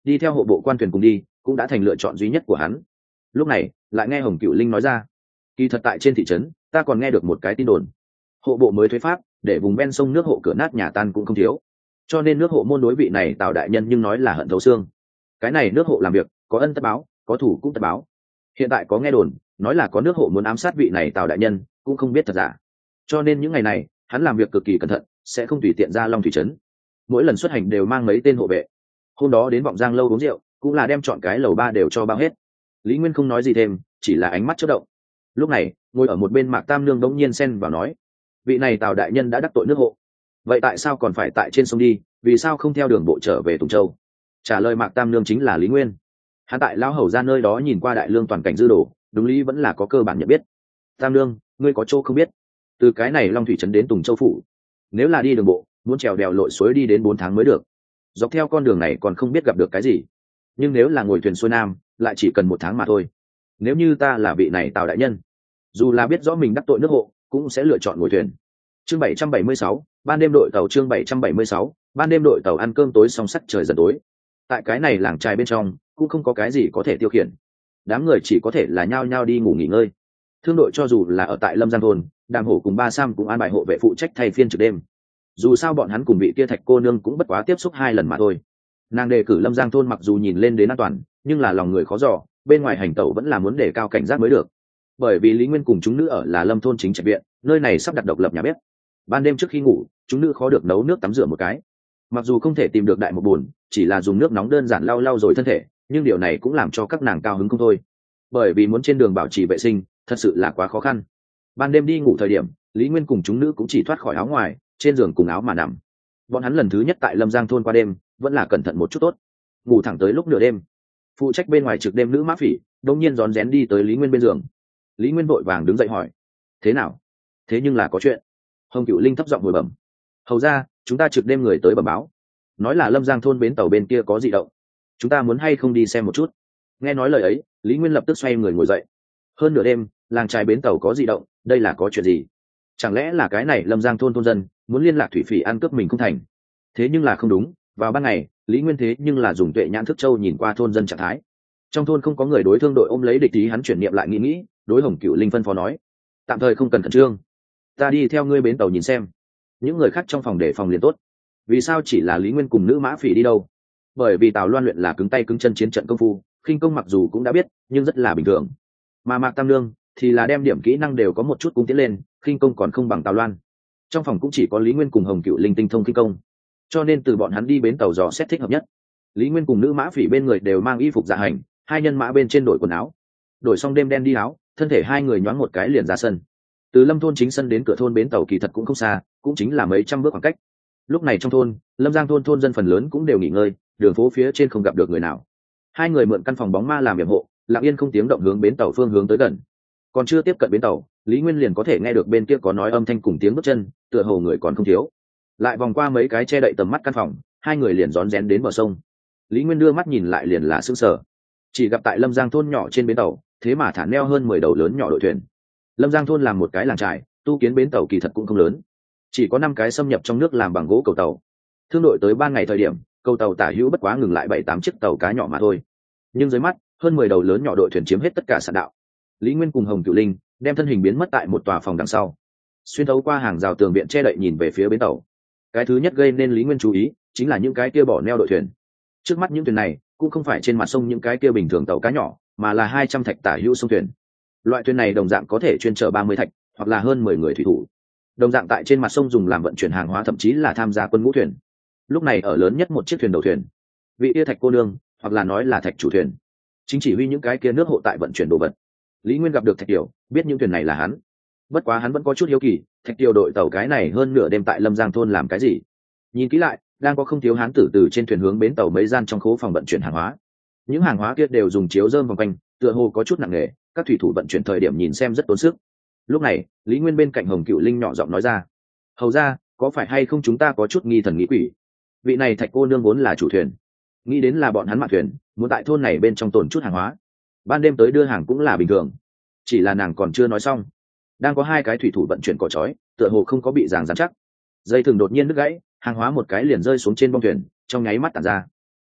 đi theo hộ bộ quan thuyền cùng đi cũng đã thành lựa chọn duy nhất của hắn. Lúc này lại nghe Hồng Cửu Linh nói ra, kỳ thật tại trên thị trấn ta còn nghe được một cái tin đồn, hộ bộ mới thuế pháp để vùng ven sông nước hộ cửa nát nhà tan cũng không thiếu, cho nên nước hộ môn đối vị này Tào đại nhân nhưng nói là hận thấu xương. Cái này nước hộ làm việc có ân tất báo, có thủ cũng tất báo. Hiện tại có nghe đồn nói là có nước hộ muốn ám sát vị này Tào đại nhân, cũng không biết thật giả. Cho nên những ngày này hắn làm việc cực kỳ cẩn thận, sẽ không tùy tiện ra Long thủy trấn. Mỗi lần xuất hành đều mang mấy tên hộ vệ. Hôm đó đến Vọng Giang lâu uống rượu cũng là đem chọn cái lầu ba đều cho bao hết. Lý Nguyên không nói gì thêm, chỉ là ánh mắt chớp động. Lúc này ngồi ở một bên Mạc Tam Nương đống nhiên xen vào nói, vị này Tào đại nhân đã đắc tội nước hộ, vậy tại sao còn phải tại trên sông đi, vì sao không theo đường bộ trở về Tùng Châu? Trả lời Mạc Tam Nương chính là Lý Nguyên. Hắn tại lão hầu ra nơi đó nhìn qua đại lương toàn cảnh dư đồ, đúng lý vẫn là có cơ bản nhận biết. Tam Nương, ngươi có chỗ không biết, từ cái này Long thủy trấn đến Tùng Châu phủ, nếu là đi đường bộ muốn trèo đèo lội suối đi đến bốn tháng mới được, dọc theo con đường này còn không biết gặp được cái gì, nhưng nếu là ngồi thuyền xuôi nam lại chỉ cần một tháng mà thôi. Nếu như ta là vị này Tào đại nhân, dù là biết rõ mình đắc tội nước hộ cũng sẽ lựa chọn ngồi thuyền. Chương bảy trăm bảy mươi sáu, ban đêm đội tàu. Chương bảy trăm bảy mươi sáu, ban đêm đội tàu ăn cơm tối xong sắc trời dần tối. Tại cái này làng trài bên trong cũng không có cái gì có thể tiêu khiển, đám người chỉ có thể là nhao nhao đi ngủ nghỉ ngơi. Thương đội cho dù là ở tại Lâm Giang thôn, Đàm Hổ cùng Ba Sam cũng an bài hộ vệ phụ trách thay phiên trực đêm. Dù sao bọn hắn cùng vị kia Thạch cô nương cũng bất quá tiếp xúc hai lần mà thôi. Nàng đề cử Lâm Giang thôn mặc dù nhìn lên đến an toàn, nhưng là lòng người khó dò, bên ngoài hành tẩu vẫn là muốn đề cao cảnh giác mới được. Bởi vì Lý Nguyên cùng chúng nữ ở là Lâm thôn chính trạch viện, nơi này sắp đặt độc lập nhà bếp. Ban đêm trước khi ngủ, chúng nữ khó được nấu nước tắm rửa một cái. Mặc dù không thể tìm được đại một bồn, chỉ là dùng nước nóng đơn giản lau lau rồi thân thể, nhưng điều này cũng làm cho các nàng cao hứng không thôi. Bởi vì muốn trên đường bảo trì vệ sinh, thật sự là quá khó khăn. Ban đêm đi ngủ thời điểm, Lý Nguyên cùng chúng nữ cũng chỉ thoát khỏi áo ngoài, trên giường cùng áo mà nằm. Bọn hắn lần thứ nhất tại Lâm Giang thôn qua đêm, vẫn là cẩn thận một chút tốt. Ngủ thẳng tới lúc nửa đêm, phụ trách bên ngoài trực đêm nữ Mã Phỉ đột nhiên rón rén đi tới Lý Nguyên bên giường. Lý Nguyên vội vàng đứng dậy hỏi, thế nào? Thế nhưng là có chuyện. Hồng Cửu Linh thấp giọng hồi bẩm, hầu ra, chúng ta trực đêm người tới bẩm báo, nói là Lâm Giang thôn bến tàu bên kia có dị động, chúng ta muốn hay không đi xem một chút? Nghe nói lời ấy, Lý Nguyên lập tức xoay người ngồi dậy. Hơn nửa đêm, làng trài bến tàu có dị động, đây là có chuyện gì? Chẳng lẽ là cái này Lâm Giang thôn thôn dân muốn liên lạc thủy phỉ ăn cướp mình không thành? Thế nhưng là không đúng, vào ban ngày Lý Nguyên thế nhưng là dùng tuệ nhãn thức châu nhìn qua thôn dân trạng thái. Trong thôn không có người đối thương đội ôm lấy địch ý, hắn chuyển niệm lại nghĩ nghĩ, đối Hồng Cửu Linh phân phó nói, tạm thời không cần khẩn trương, ta đi theo ngươi bến tàu nhìn xem, những người khác trong phòng để phòng liền tốt. Vì sao chỉ là Lý Nguyên cùng nữ Mã Phỉ đi đâu? Bởi vì Tào Loan luyện là cứng tay cứng chân chiến trận công phu, khinh công mặc dù cũng đã biết nhưng rất là bình thường, mà Mạc Tam Nương thì là đem điểm kỹ năng đều có một chút cung tiến lên, khinh công còn không bằng Tào Loan. Trong phòng cũng chỉ có Lý Nguyên cùng Hồng Cửu Linh tinh thông khinh công, cho nên từ bọn hắn đi bến tàu dò xét thích hợp nhất. Lý Nguyên cùng nữ Mã Phỉ bên người đều mang y phục dạ hành, hai nhân mã bên trên đổi quần áo, đổi xong đêm đen đi áo, thân thể hai người nhoáng một cái liền ra sân. Từ Lâm thôn chính sân đến cửa thôn bến tàu kỳ thật cũng không xa, cũng chính là mấy trăm bước khoảng cách. Lúc này trong thôn Lâm Giang thôn thôn dân phần lớn cũng đều nghỉ ngơi, đường phố phía trên không gặp được người nào. Hai người mượn căn phòng bóng ma làm yểm hộ, lặng yên không tiếng động hướng bến tàu phương hướng tới gần. Còn chưa tiếp cận bến tàu, Lý Nguyên liền có thể nghe được bên kia có nói âm thanh cùng tiếng bước chân, tựa hồ người còn không thiếu. Lại vòng qua mấy cái che đậy tầm mắt căn phòng, hai người liền rón rén đến bờ sông. Lý Nguyên đưa mắt nhìn lại liền là sững sờ, chỉ gặp tại Lâm Giang thôn nhỏ trên bến tàu, thế mà thả neo hơn mười đầu lớn nhỏ đội thuyền. Lâm Giang thôn làm một cái làng trài, tu kiến bến tàu kỳ thật cũng không lớn, chỉ có năm cái xâm nhập trong nước làm bằng gỗ cầu tàu. Thương đội tới ban ngày thời điểm, cầu tàu tả hữu bất quá ngừng lại bảy tám chiếc tàu cá nhỏ mà thôi, nhưng dưới mắt hơn mười đầu lớn nhỏ đội thuyền chiếm hết tất cả sạn đạo. Lý Nguyên cùng Hồng Cửu Linh đem thân hình biến mất tại một tòa phòng đằng sau, xuyên thấu qua hàng rào tường viện che đậy nhìn về phía bến tàu. Cái thứ nhất gây nên Lý Nguyên chú ý chính là những cái kia bỏ neo đội thuyền. Trước mắt những thuyền này cũng không phải trên mặt sông những cái kia bình thường tàu cá nhỏ, mà là hai trăm thạch tả hữu sông thuyền. Loại thuyền này đồng dạng có thể chuyên chở ba mươi thạch hoặc là hơn mười người thủy thủ, đồng dạng tại trên mặt sông dùng làm vận chuyển hàng hóa, thậm chí là tham gia quân ngũ thuyền. Lúc này ở lớn nhất một chiếc thuyền đầu thuyền, vị kia Thạch cô nương, hoặc là nói là Thạch chủ thuyền, chính chỉ huy những cái kia nước hộ tại vận chuyển đồ vật. Lý Nguyên gặp được Thạch Kiều, biết những thuyền này là hắn. Bất quá hắn vẫn có chút hiếu kỳ, Thạch Kiều đội tàu cái này hơn nửa đêm tại Lâm Giang thôn làm cái gì? Nhìn kỹ lại, đang có không thiếu hán tử từ trên thuyền hướng bến tàu mấy gian trong khố phòng vận chuyển hàng hóa. Những hàng hóa kia đều dùng chiếu rơm vòng quanh, tựa hồ có chút nặng nề, các thủy thủ vận chuyển thời điểm nhìn xem rất tốn sức. Lúc này Lý Nguyên bên cạnh Hồng Cửu Linh nhỏ giọng nói ra, hầu ra, có phải hay không chúng ta có chút nghi thần nghĩ quỷ? Vị này Thạch cô nương vốn là chủ thuyền, nghĩ đến là bọn hắn mạn thuyền, muốn tại thôn này bên trong tồn chút hàng hóa, ban đêm tới đưa hàng cũng là bình thường. Chỉ là nàng còn chưa nói xong, đang có hai cái thủy thủ vận chuyển cỏ trói, tựa hồ không có bị ràng dán chắc, dây thừng đột nhiên đứt gãy, hàng hóa một cái liền rơi xuống trên bong thuyền, trong nháy mắt tản ra.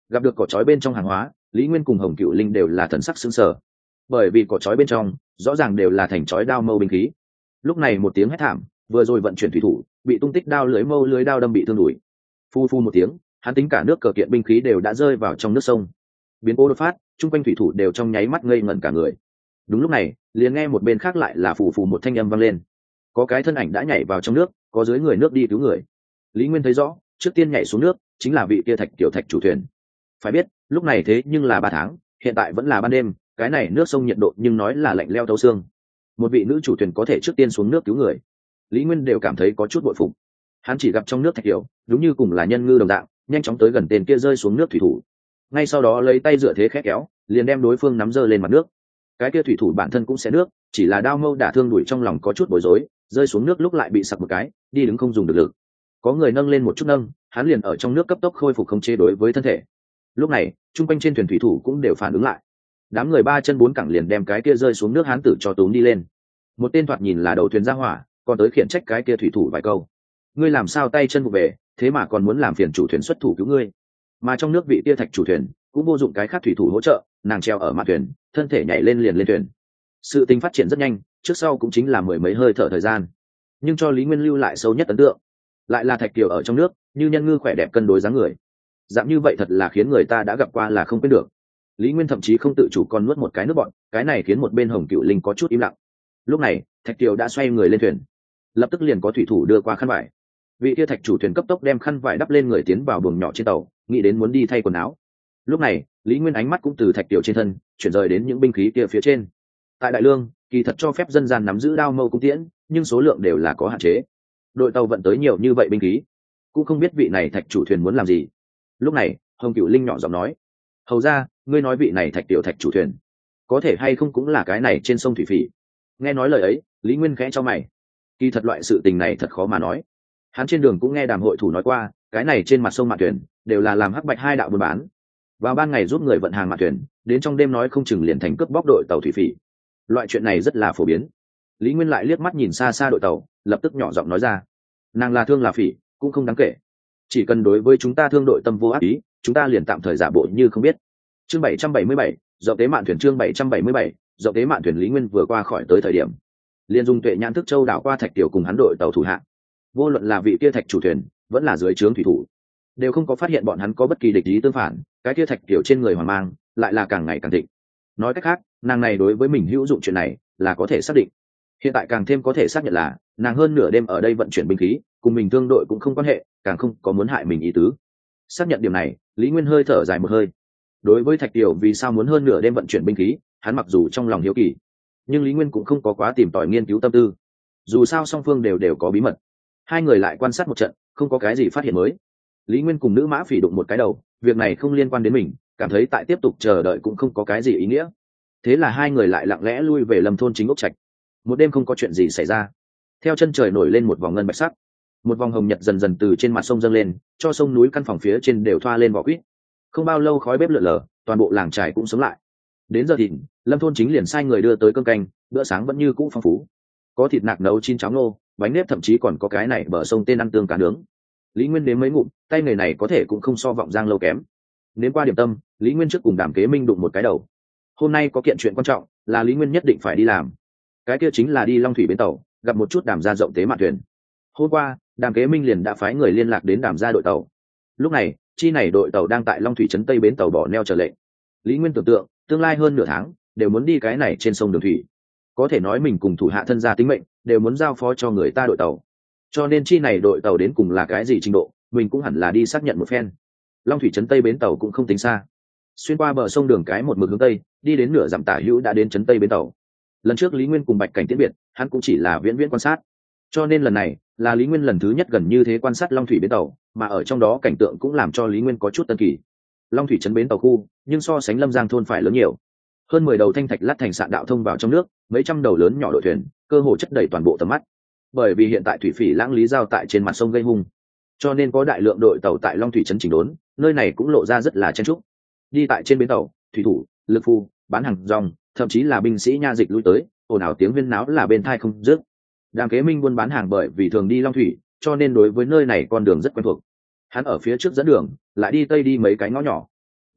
Gặp được cỏ trói bên trong hàng hóa, Lý Nguyên cùng Hồng Cựu Linh đều là thần sắc sững sờ, bởi vì cỏ trói bên trong rõ ràng đều là thành trói đao mâu binh khí. Lúc này một tiếng hét thảm, vừa rồi vận chuyển thủy thủ bị tung tích đao lưới mâu lưới đao đâm bị thương đùi. Phu phu một tiếng, hắn tính cả nước cờ kiện binh khí đều đã rơi vào trong nước sông. Biến cố đột phát, chung quanh thủy thủ đều trong nháy mắt ngây ngẩn cả người. Đúng lúc này, liền nghe một bên khác lại là phù phù một thanh âm vang lên. Có cái thân ảnh đã nhảy vào trong nước, có dưới người nước đi cứu người. Lý Nguyên thấy rõ, trước tiên nhảy xuống nước chính là vị kia Thạch Tiểu Thạch chủ thuyền. Phải biết, lúc này thế nhưng là ba tháng, hiện tại vẫn là ban đêm, cái này nước sông nhiệt độ nhưng nói là lạnh leo thấu xương. Một vị nữ chủ thuyền có thể trước tiên xuống nước cứu người, Lý Nguyên đều cảm thấy có chút bội phục. Hắn chỉ gặp trong nước Thạch Tiểu, đúng như cùng là nhân ngư đồng dạng, nhanh chóng tới gần tên kia rơi xuống nước thủy thủ. Ngay sau đó lấy tay dựa thế khẽ kéo, liền đem đối phương nắm giơ lên mặt nước. Cái kia thủy thủ bản thân cũng sẽ nước, chỉ là đao mâu đả thương đuổi trong lòng có chút bối rối, rơi xuống nước lúc lại bị sặc một cái, đi đứng không dùng được lực. Có người nâng lên một chút nâng, hắn liền ở trong nước cấp tốc khôi phục khống chế đối với thân thể. Lúc này, trung quanh trên thuyền thủy thủ cũng đều phản ứng lại. Đám người ba chân bốn cẳng liền đem cái kia rơi xuống nước hán tử cho túm đi lên. Một tên thoạt nhìn là đầu thuyền ra hỏa, còn tới khiển trách cái kia thủy thủ vài câu. Ngươi làm sao tay chân vụ về, thế mà còn muốn làm phiền chủ thuyền xuất thủ cứu ngươi. Mà trong nước vị kia Thạch chủ thuyền cũng vô dụng cái khác thủy thủ hỗ trợ, nàng treo ở mạn thuyền, thân thể nhảy lên liền lên thuyền. Sự tình phát triển rất nhanh, trước sau cũng chính là mười mấy hơi thở thời gian, nhưng cho Lý Nguyên lưu lại sâu nhất ấn tượng lại là Thạch Kiều ở trong nước như nhân ngư khỏe đẹp cân đối dáng người. Dạng như vậy thật là khiến người ta đã gặp qua là không quên được. Lý Nguyên thậm chí không tự chủ còn nuốt một cái nước bọn, cái này khiến một bên Hồng Cựu Linh có chút im lặng. Lúc này Thạch Kiều đã xoay người lên thuyền, lập tức liền có thủy thủ đưa qua khăn vải. Vị kia Thạch chủ thuyền cấp tốc đem khăn vải đắp lên người tiến vào buồng nhỏ trên tàu, nghĩ đến muốn đi thay quần áo. Lúc này Lý Nguyên ánh mắt cũng từ Thạch Kiều trên thân chuyển rời đến những binh khí kia phía trên. Tại Đại Lương kỳ thật cho phép dân gian nắm giữ đao mâu cung tiễn, nhưng số lượng đều là có hạn chế. Đội tàu vận tới nhiều như vậy binh khí, cũng không biết vị này Thạch chủ thuyền muốn làm gì. Lúc này Hồng Cựu Linh nhỏ giọng nói: hầu ra, ngươi nói vị này Thạch Tiểu Thạch chủ thuyền có thể hay không cũng là cái này trên sông thủy phỉ? Nghe nói lời ấy, Lý Nguyên khẽ cho mày. Kỳ thật loại sự tình này thật khó mà nói. Hắn trên đường cũng nghe Đàm hội thủ nói qua, cái này trên mặt sông mạn thuyền đều là làm hắc bạch hai đạo buôn bán, vào ban ngày giúp người vận hàng mạn thuyền, đến trong đêm nói không chừng liền thành cướp bóc đội tàu thủy phỉ. Loại chuyện này rất là phổ biến. Lý Nguyên lại liếc mắt nhìn xa xa đội tàu, lập tức nhỏ giọng nói ra: nàng là thương là phỉ cũng không đáng kể, chỉ cần đối với chúng ta thương đội tâm vô ác ý, chúng ta liền tạm thời giả bộ như không biết. Chương bảy trăm bảy mươi bảy, rộng tế mạn thuyền. Chương bảy trăm bảy mươi bảy, rộng tế mạn thuyền. Lý Nguyên vừa qua khỏi tới thời điểm, liền dùng tuệ nhãn thức châu đảo qua Thạch Tiểu cùng hắn đội tàu thủ hạng. Vô luận là vị kia Thạch chủ thuyền vẫn là dưới trướng thủy thủ, đều không có phát hiện bọn hắn có bất kỳ địch ý tương phản. Cái kia Thạch Tiểu trên người hoàng mang lại là càng ngày càng thịnh. Nói cách khác, nàng này đối với mình hữu dụng chuyện này là có thể xác định. Hiện tại càng thêm có thể xác nhận là nàng hơn nửa đêm ở đây vận chuyển binh khí, cùng mình thương đội cũng không quan hệ, càng không có muốn hại mình ý tứ. Xác nhận điểm này, Lý Nguyên hơi thở dài một hơi. Đối với Thạch Tiểu vì sao muốn hơn nửa đêm vận chuyển binh khí, hắn mặc dù trong lòng hiếu kỳ, nhưng Lý Nguyên cũng không có quá tìm tòi nghiên cứu tâm tư. Dù sao song phương đều đều có bí mật. Hai người lại quan sát một trận, không có cái gì phát hiện mới. Lý Nguyên cùng nữ mã phỉ đụng một cái đầu, việc này không liên quan đến mình, cảm thấy tại tiếp tục chờ đợi cũng không có cái gì ý nghĩa. Thế là hai người lại lặng lẽ lui về Lâm thôn chính ốc trạch. Một đêm không có chuyện gì xảy ra. Theo chân trời nổi lên một vòng ngân bạch sắc, một vòng hồng nhật dần dần từ trên mặt sông dâng lên, cho sông núi căn phòng phía trên đều thoa lên vỏ quýt. Không bao lâu khói bếp lượn lờ, toàn bộ làng trài cũng sống lại. Đến giờ thịnh, Lâm thôn chính liền sai người đưa tới cơm canh, bữa sáng vẫn như cũ phong phú. Có thịt nạc nấu chín cháo nô, bánh nếp, thậm chí còn có cái này bờ sông tên ăn tương cá nướng. Lý Nguyên nếm mấy ngụm, tay nghề này có thể cũng không so vọng giang lâu kém. Nếm qua điểm tâm, Lý Nguyên trước cùng Đàm Kế Minh đụng một cái đầu. Hôm nay có kiện chuyện quan trọng, là Lý Nguyên nhất định phải đi làm. Cái kia chính là đi Long Thủy bến tàu, gặp một chút Đàm gia rộng tế mạn thuyền. Hôm qua, Đàm Kế Minh liền đã phái người liên lạc đến Đàm gia đội tàu. Lúc này, chi này đội tàu đang tại Long Thủy trấn Tây bến tàu bỏ neo chờ lệnh. Lý Nguyên tưởng tượng, tương lai hơn nửa tháng đều muốn đi cái này trên sông đường thủy. Có thể nói mình cùng thủ hạ thân gia tính mệnh đều muốn giao phó cho người ta đội tàu. Cho nên chi này đội tàu đến cùng là cái gì trình độ, mình cũng hẳn là đi xác nhận một phen. Long Thủy trấn Tây bến tàu cũng không tính xa. Xuyên qua bờ sông đường cái một mực hướng tây, đi đến nửa dặm tả hữu đã đến trấn Tây bến tàu. Lần trước Lý Nguyên cùng Bạch Cảnh tiễn biệt, hắn cũng chỉ là viễn viễn quan sát. Cho nên lần này là Lý Nguyên lần thứ nhất gần như thế quan sát Long Thủy bến tàu, mà ở trong đó cảnh tượng cũng làm cho Lý Nguyên có chút tân kỳ. Long Thủy trấn bến tàu khu, nhưng so sánh Lâm Giang thôn phải lớn nhiều. Hơn mười đầu thanh thạch lát thành sạn đạo thông vào trong nước, mấy trăm đầu lớn nhỏ đội thuyền, cơ hồ chất đầy toàn bộ tầm mắt. Bởi vì hiện tại thủy phỉ lãng lý giao tại trên mặt sông gây hung, cho nên có đại lượng đội tàu tại Long Thủy trấn chỉnh đốn, nơi này cũng lộ ra rất là chen chúc. Đi tại trên bến tàu, thủy thủ, lực phu, bán hàng rong, thậm chí là binh sĩ nha dịch lui tới, ồn ào tiếng huyên náo là bên tai không dứt. Đàm Kế Minh buôn bán hàng bởi vì thường đi Long Thủy, cho nên đối với nơi này con đường rất quen thuộc. Hắn ở phía trước dẫn đường, lại đi tây đi mấy cái ngõ nhỏ.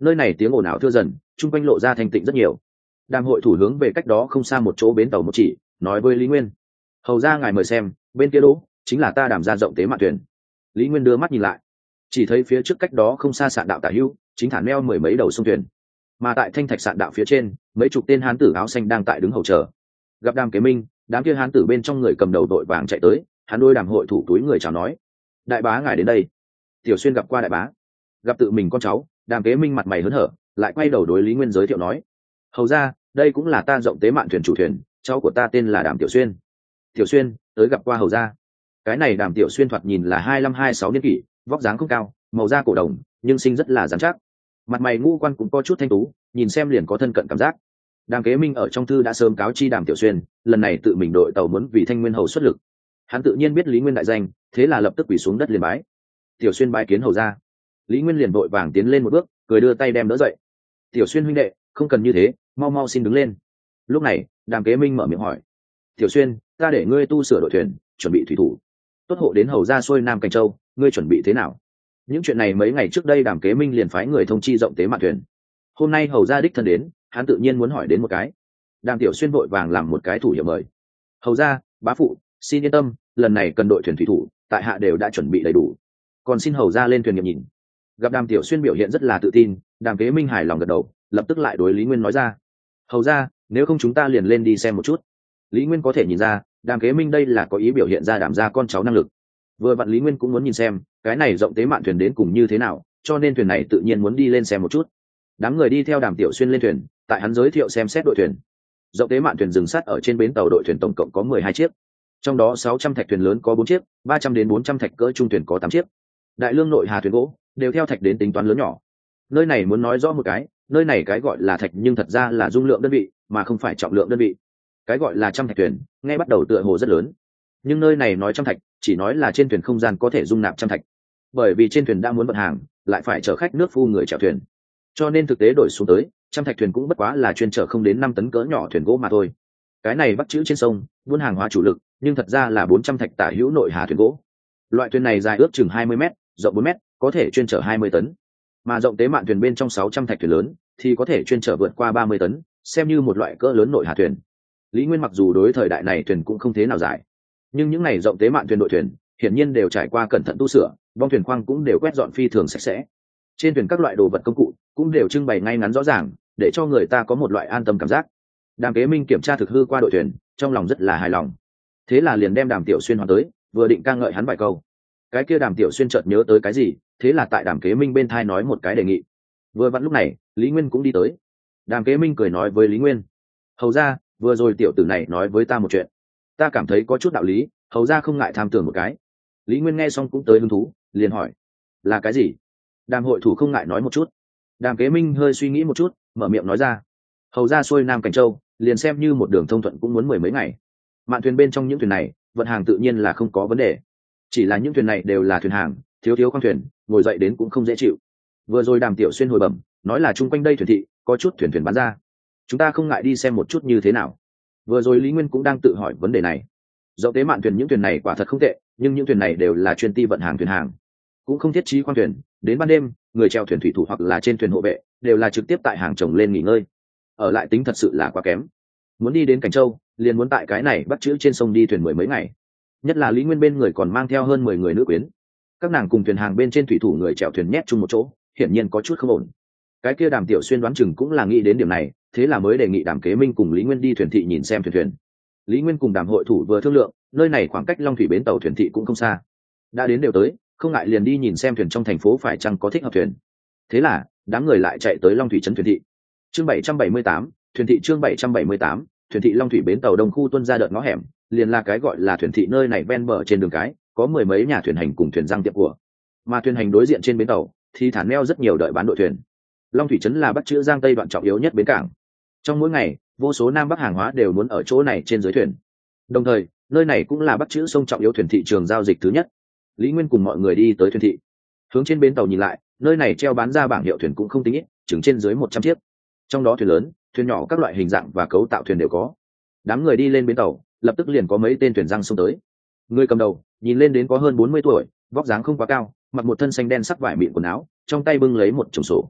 nơi này tiếng ồn ào thưa dần, chung quanh lộ ra thanh tịnh rất nhiều. Đàm hội thủ hướng về cách đó không xa một chỗ bến tàu một chỉ, nói với Lý Nguyên: hầu ra ngài mời xem, bên kia đỗ chính là ta Đàm gia rộng tế mạn thuyền. Lý Nguyên đưa mắt nhìn lại, chỉ thấy phía trước cách đó không xa sạn đạo tả hữu chính thả neo mười mấy đầu sông thuyền, mà tại thanh thạch sạn đạo phía trên mấy chục tên hán tử áo xanh đang tại đứng hầu chờ. Gặp Đàm Kế Minh, đám kia hán tử bên trong người cầm đầu đội vàng chạy tới, hắn đôi Đàm hội thủ túi người chào nói: đại bá ngài đến đây. Tiểu Xuyên gặp qua đại bá. Gặp tự mình con cháu, Đàm Kế Minh mặt mày hớn hở, lại quay đầu đối Lý Nguyên giới thiệu nói: hầu ra, đây cũng là ta rộng tế mạn thuyền chủ thuyền, cháu của ta tên là Đàm Tiểu Xuyên. Tiểu Xuyên tới gặp qua hầu ra. Cái này Đàm Tiểu Xuyên thoạt nhìn là hai năm hai sáu niên kỷ, vóc dáng không cao, màu da cổ đồng, nhưng sinh rất là dán chắc. Mặt mày ngũ quan cũng có chút thanh tú, nhìn xem liền có thân cận cảm giác. Đàm Kế Minh ở trong thư đã sớm cáo chi Đàm Tiểu Xuyên, lần này tự mình đội tàu muốn vì Thanh Nguyên hầu xuất lực. Hắn tự nhiên biết Lý Nguyên đại danh, thế là lập tức quỳ xuống đất liền bái. Tiểu Xuyên bái kiến hầu ra. Lý Nguyên liền vội vàng tiến lên một bước, cười đưa tay đem đỡ dậy. Tiểu Xuyên huynh đệ, không cần như thế, mau mau xin đứng lên. Lúc này Đàm Kế Minh mở miệng hỏi: Tiểu Xuyên, ta để ngươi tu sửa đội thuyền, chuẩn bị thủy thủ, tốt hộ đến hầu ra xuôi Nam Cảnh Châu, ngươi chuẩn bị thế nào? Những chuyện này mấy ngày trước đây Đàm Kế Minh liền phái người thông chi rộng tế mạn thuyền. Hôm nay hầu ra đích thân đến, hắn tự nhiên muốn hỏi đến một cái. Đàm Tiểu Xuyên vội vàng làm một cái thủ hiệu mời: hầu ra, bá phụ, xin yên tâm, lần này cần đội thuyền thủy thủ, tại hạ đều đã chuẩn bị đầy đủ, còn xin hầu ra lên thuyền nghiệm nhìn. Gặp Đàm Tiểu Xuyên biểu hiện rất là tự tin, Đàm Kế Minh hài lòng gật đầu, lập tức lại đối Lý Nguyên nói ra: hầu ra, nếu không chúng ta liền lên đi xem một chút. Lý Nguyên có thể nhìn ra Đàm Kế Minh đây là có ý biểu hiện ra Đàm gia con cháu năng lực. Vừa vặn Lý Nguyên cũng muốn nhìn xem cái này rộng tế mạn thuyền đến cùng như thế nào, cho nên thuyền này tự nhiên muốn đi lên xem một chút. Đám người đi theo Đàm Tiểu Xuyên lên thuyền, tại hắn giới thiệu xem xét đội thuyền. Rộng tế mạn thuyền dừng sát ở trên bến tàu đội thuyền tổng cộng có mười hai chiếc, trong đó sáu trăm thạch thuyền lớn có bốn chiếc, ba trăm đến bốn trăm thạch cỡ trung thuyền có tám chiếc. Đại lương nội hà thuyền gỗ đều theo thạch đến tính toán lớn nhỏ. Nơi này muốn nói rõ một cái, nơi này cái gọi là thạch nhưng thật ra là dung lượng đơn vị, mà không phải trọng lượng đơn vị. Cái gọi là trăm thạch thuyền nghe bắt đầu tựa hồ rất lớn, nhưng nơi này nói trăm thạch chỉ nói là trên thuyền không gian có thể dung nạp trăm thạch, bởi vì trên thuyền đã muốn vận hàng, lại phải chở khách nước phu người chèo thuyền, cho nên thực tế đổi xuống tới trăm thạch thuyền cũng bất quá là chuyên chở không đến năm tấn cỡ nhỏ thuyền gỗ mà thôi. Cái này bắt chữ trên sông buôn hàng hóa chủ lực, nhưng thật ra là bốn trăm thạch tả hữu nội hà thuyền gỗ. Loại thuyền này dài ước chừng hai mươi mét, rộng bốn mét, có thể chuyên chở hai mươi tấn, mà rộng tế mạn thuyền bên trong sáu trăm thạch thuyền lớn thì có thể chuyên chở vượt qua ba mươi tấn, xem như một loại cỡ lớn nội hà thuyền. Lý Nguyên mặc dù đối thời đại này thuyền cũng không thế nào dài, nhưng những này rộng tế mạn thuyền đội thuyền hiển nhiên đều trải qua cẩn thận tu sửa, bong thuyền khoang cũng đều quét dọn phi thường sạch sẽ. Trên thuyền các loại đồ vật công cụ cũng đều trưng bày ngay ngắn rõ ràng, để cho người ta có một loại an tâm cảm giác. Đàm Kế Minh kiểm tra thực hư qua đội thuyền, trong lòng rất là hài lòng. Thế là liền đem Đàm Tiểu Xuyên hoàn tới, vừa định ca ngợi hắn vài câu, cái kia Đàm Tiểu Xuyên chợt nhớ tới cái gì, thế là tại Đàm Kế Minh bên thai nói một cái đề nghị. Vừa vặn lúc này Lý Nguyên cũng đi tới. Đàm Kế Minh cười nói với Lý Nguyên: hầu ra, vừa rồi tiểu tử này nói với ta một chuyện, ta cảm thấy có chút đạo lý, hầu ra không ngại tham tưởng một cái. Lý Nguyên nghe xong cũng tới hứng thú, liền hỏi: là cái gì? Đàm hội thủ không ngại nói một chút. Đàm Kế Minh hơi suy nghĩ một chút, mở miệng nói ra: hầu ra xuôi Nam Cảnh Châu liền xem như một đường thông thuận cũng muốn mười mấy ngày. Mạn thuyền bên trong những thuyền này vận hàng tự nhiên là không có vấn đề, chỉ là những thuyền này đều là thuyền hàng, thiếu thiếu khoang thuyền, ngồi dậy đến cũng không dễ chịu. Vừa rồi Đàm Tiểu Xuyên hồi bẩm nói là chung quanh đây thuyền thị có chút thuyền thuyền bán ra, chúng ta không ngại đi xem một chút như thế nào. Vừa rồi Lý Nguyên cũng đang tự hỏi vấn đề này. Rộng tế mạn thuyền những thuyền này quả thật không tệ, nhưng những thuyền này đều là chuyên ti vận hàng thuyền hàng, cũng không thiết trí khoang thuyền. Đến ban đêm, người chèo thuyền thủy thủ hoặc là trên thuyền hộ vệ đều là trực tiếp tại hàng chồng lên nghỉ ngơi, ở lại tính thật sự là quá kém. Muốn đi đến Cảnh Châu liền muốn tại cái này bắt chữ trên sông đi thuyền mười mấy ngày, nhất là Lý Nguyên bên người còn mang theo hơn mười người nữ quyến, các nàng cùng thuyền hàng bên trên thủy thủ người chèo thuyền nhét chung một chỗ, hiển nhiên có chút không ổn. Cái kia Đàm Tiểu Xuyên đoán chừng cũng là nghĩ đến điểm này, thế là mới đề nghị Đàm Kế Minh cùng Lý Nguyên đi thuyền thị nhìn xem thuyền thuyền. Lý Nguyên cùng Đàm hội thủ vừa thương lượng, nơi này khoảng cách Long Thủy bến tàu thuyền thị cũng không xa, đã đến đều tới, không ngại liền đi nhìn xem thuyền trong thành phố phải chăng có thích hợp thuyền. Thế là đám người lại chạy tới Long Thủy trấn thuyền thị. Chương bảy trăm bảy mươi tám, thuyền thị chương bảy trăm bảy mươi tám, thuyền thị Long Thủy bến tàu đông khu tuân ra đợt ngõ hẻm, liền là cái gọi là thuyền thị. Nơi này ven bờ trên đường cái có mười mấy nhà thuyền hành cùng thuyền răng tiệm của, mà thuyền hành đối diện trên bến tàu thì thả neo rất nhiều đợi bán đội thuyền. Long Thủy trấn là bắt chữ Giang Tây đoạn trọng yếu nhất bến cảng, trong mỗi ngày vô số Nam Bắc hàng hóa đều muốn ở chỗ này trên dưới thuyền, đồng thời nơi này cũng là bắt chữ sông trọng yếu thuyền thị trường giao dịch thứ nhất. Lý Nguyên cùng mọi người đi tới thuyền thị, hướng trên bến tàu nhìn lại, nơi này treo bán ra bảng hiệu thuyền cũng không tính ít, chừng trên dưới một trăm chiếc, trong đó thuyền lớn, thuyền nhỏ các loại hình dạng và cấu tạo thuyền đều có. Đám người đi lên bến tàu, lập tức liền có mấy tên thuyền răng xông tới. Người cầm đầu nhìn lên đến có hơn bốn mươi tuổi, vóc dáng không quá cao, mặc một thân xanh đen sắc vải mịn quần áo, trong tay bưng lấy một chồng sổ.